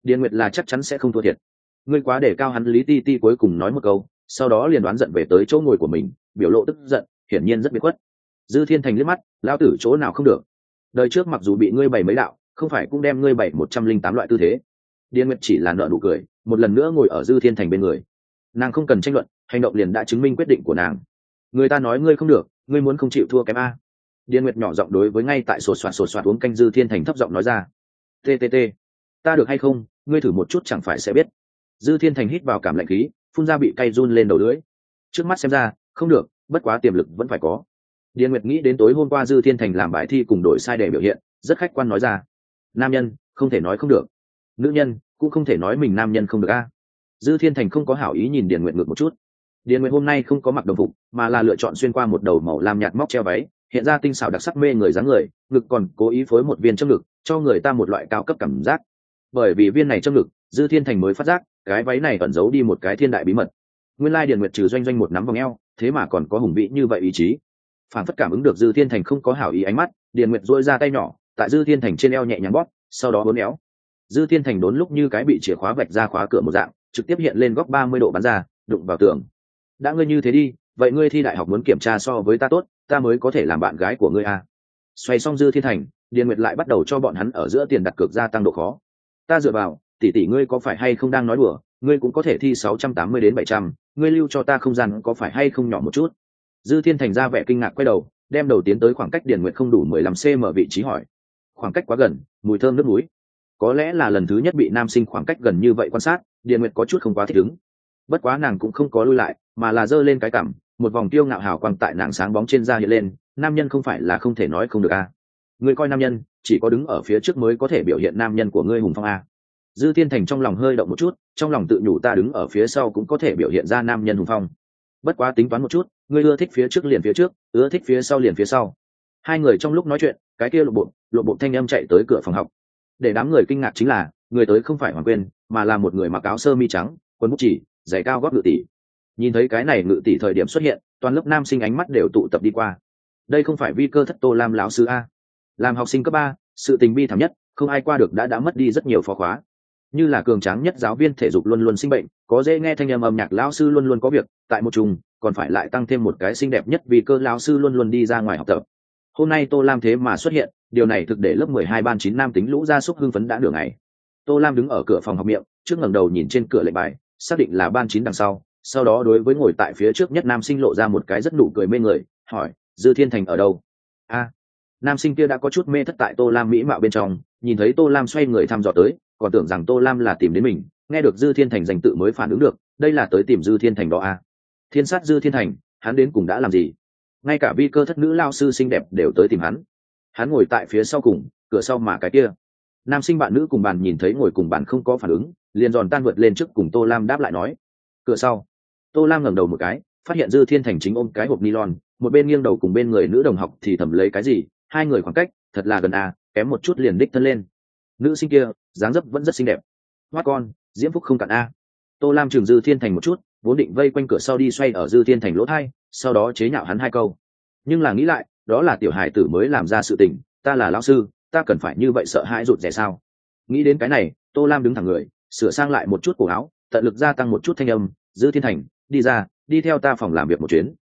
Điền Nguyệt là chắc chắn sẽ không thua thiệt. Ngươi quá để cao hắn. Lý Ti Ti cuối cùng nói một câu, sau đó liền đoán giận về tới chỗ ngồi của mình, biểu lộ tức giận, hiển nhiên rất biệt khuất. Dư Thiên Thành liếc mắt, lão tử chỗ nào không được? Đời trước mặc dù bị ngươi bày mấy đạo, không phải cũng đem ngươi bày một trăm linh tám loại tư thế. Điền Nguyệt chỉ là nở nụ cười, một lần nữa ngồi ở Dư Thiên Thành bên người. Nàng không cần tranh luận, hành động liền đã chứng minh quyết định của nàng. Người ta nói ngươi không được, ngươi muốn không chịu thua kém a. Điền Nguyệt nhỏ giọng đối với ngay tại sột soạt sột soạt uống canh Dư Thiên Thành thấp giọng nói ra. Ttt, ta được hay không, ngươi thử một chút chẳng phải sẽ biết. Dư Thiên Thành hít vào cảm lạnh khí, phun ra bị cay run lên đầu lưỡi. Trước mắt xem ra không được, bất quá tiềm lực vẫn phải có. Điền Nguyệt nghĩ đến tối hôm qua Dư Thiên Thành làm bài thi cùng đổi sai để biểu hiện, rất khách quan nói ra. Nam nhân không thể nói không được, nữ nhân cũng không thể nói mình nam nhân không được a. Dư Thiên Thành không có hảo ý nhìn Điền Nguyệt ngược một chút. Điền Nguyệt hôm nay không có mặc đồng phục, mà là lựa chọn xuyên qua một đầu màu lam nhạt móc treo váy, hiện ra tinh xảo đặc sắc mê người dáng người, ngực còn cố ý phối một viên châm ngực, cho người ta một loại cao cấp cảm giác. Bởi vì viên này châm ngực, Dư Thiên Thành mới phát giác, cái váy này ẩn giấu đi một cái thiên đại bí mật. Nguyên lai Điền Nguyệt trừ doanh doanh một nắm vòng eo, thế mà còn có hùng vĩ như vậy ý chí. Phản phất cảm ứng được Dư Thiên Thành không có hảo ý ánh mắt, Điền Nguyệt duỗi ra tay nhỏ, tại Dư Thiên Thành trên eo nhẹ nhàng bóp, sau đó uốn éo. Dư Thiên Thành đốn lúc như cái bị chìa khóa vạch ra khóa cửa một dạng, trực tiếp hiện lên góc ba mươi độ bắn ra, đụng vào tường. Đã ngươi như thế đi, vậy ngươi thi đại học muốn kiểm tra so với ta tốt, ta mới có thể làm bạn gái của ngươi à? Xoay xong Dư Thiên Thành, Điền Nguyệt lại bắt đầu cho bọn hắn ở giữa tiền đặt cược gia tăng độ khó. Ta dựa vào, tỷ tỷ ngươi có phải hay không đang nói đùa, ngươi cũng có thể thi sáu trăm tám mươi đến bảy trăm, ngươi lưu cho ta không gian có phải hay không nhỏ một chút? Dư Thiên Thành ra vẻ kinh ngạc quay đầu, đem đầu tiến tới khoảng cách Điền Nguyệt không đủ mười lăm xăng-ti-mét vị trí hỏi. Khoảng cách quá gần, mùi thơm nước núi. Có lẽ là lần thứ nhất bị nam sinh khoảng cách gần như vậy quan sát, Điền Nguyệt có chút không quá thích ứng. Bất quá nàng cũng không có lui lại, mà là giơ lên cái cằm, một vòng tiêu ngạo hào quang tại nàng sáng bóng trên da hiện lên. Nam nhân không phải là không thể nói không được à? Ngươi coi nam nhân chỉ có đứng ở phía trước mới có thể biểu hiện nam nhân của ngươi hùng phong à? Dư Thiên Thành trong lòng hơi động một chút, trong lòng tự nhủ ta đứng ở phía sau cũng có thể biểu hiện ra nam nhân hùng phong. Bất quá tính toán một chút, ngươi ưa thích phía trước liền phía trước, ưa thích phía sau liền phía sau. Hai người trong lúc nói chuyện, cái kia lộ bộ lộ bộ thanh âm chạy tới cửa phòng học. Để đám người kinh ngạc chính là, người tới không phải Hoàng Quyên, mà là một người mặc áo sơ mi trắng, quần bút chỉ, giày cao gót ngự tỷ. Nhìn thấy cái này ngự tỷ thời điểm xuất hiện, toàn lớp nam sinh ánh mắt đều tụ tập đi qua. Đây không phải vi cơ thất Tô Lam lão sư a? Làm học sinh cấp ba, sự tình bi thảm nhất, không ai qua được đã đã mất đi rất nhiều phó khóa. Như là cường tráng nhất giáo viên thể dục luôn luôn sinh bệnh, có dễ nghe thanh âm âm nhạc lão sư luôn luôn có việc, tại một trùng, còn phải lại tăng thêm một cái xinh đẹp nhất vì cơ lão sư luôn luôn đi ra ngoài học tập. Hôm nay Tô Lam thế mà xuất hiện, điều này thực để lớp mười hai ban chín nam tính lũ gia súc hưng phấn đã nửa ngày. Tô Lam đứng ở cửa phòng học miệng, trước ngẩng đầu nhìn trên cửa lệnh bài, xác định là ban chín đằng sau, sau đó đối với ngồi tại phía trước nhất nam sinh lộ ra một cái rất nụ cười mê người, hỏi: Dư Thiên Thành ở đâu? A, nam sinh kia đã có chút mê thất tại Tô Lam mỹ mạo bên trong, nhìn thấy Tô Lam xoay người thăm dò tới, còn tưởng rằng Tô Lam là tìm đến mình, nghe được Dư Thiên Thành danh tự mới phản ứng được, đây là tới tìm Dư Thiên Thành đó a. Thiên sát Dư Thiên Thành, hắn đến cùng đã làm gì? Ngay cả vi cơ thất nữ lao sư xinh đẹp đều tới tìm hắn. Hắn ngồi tại phía sau cùng, cửa sau mà cái kia. Nam sinh bạn nữ cùng bàn nhìn thấy ngồi cùng bàn không có phản ứng, liền giòn tan vượt lên trước cùng Tô Lam đáp lại nói: cửa sau. Tô Lam ngẩng đầu một cái, phát hiện Dư Thiên Thành chính ôm cái hộp nylon, một bên nghiêng đầu cùng bên người nữ đồng học thì thầm lấy cái gì, hai người khoảng cách thật là gần à, kém một chút liền đích thân lên. Nữ sinh kia dáng dấp vẫn rất xinh đẹp, hoa con diễm phúc không cạn a. Tô Lam chừng Dư Thiên Thành một chút, vốn định vây quanh cửa sau đi xoay ở Dư Thiên Thành lỗ thai, sau đó chế nhạo hắn hai câu, nhưng là nghĩ lại, đó là tiểu hải tử mới làm ra sự tình, ta là lão sư, ta cần phải như vậy sợ hãi rụt rè sao? Nghĩ đến cái này, Tô Lam đứng thẳng người, sửa sang lại một chút cổ áo, tận lực gia tăng một chút thanh âm: Dư Thiên Thành, đi ra, đi theo ta phòng làm việc một chuyến.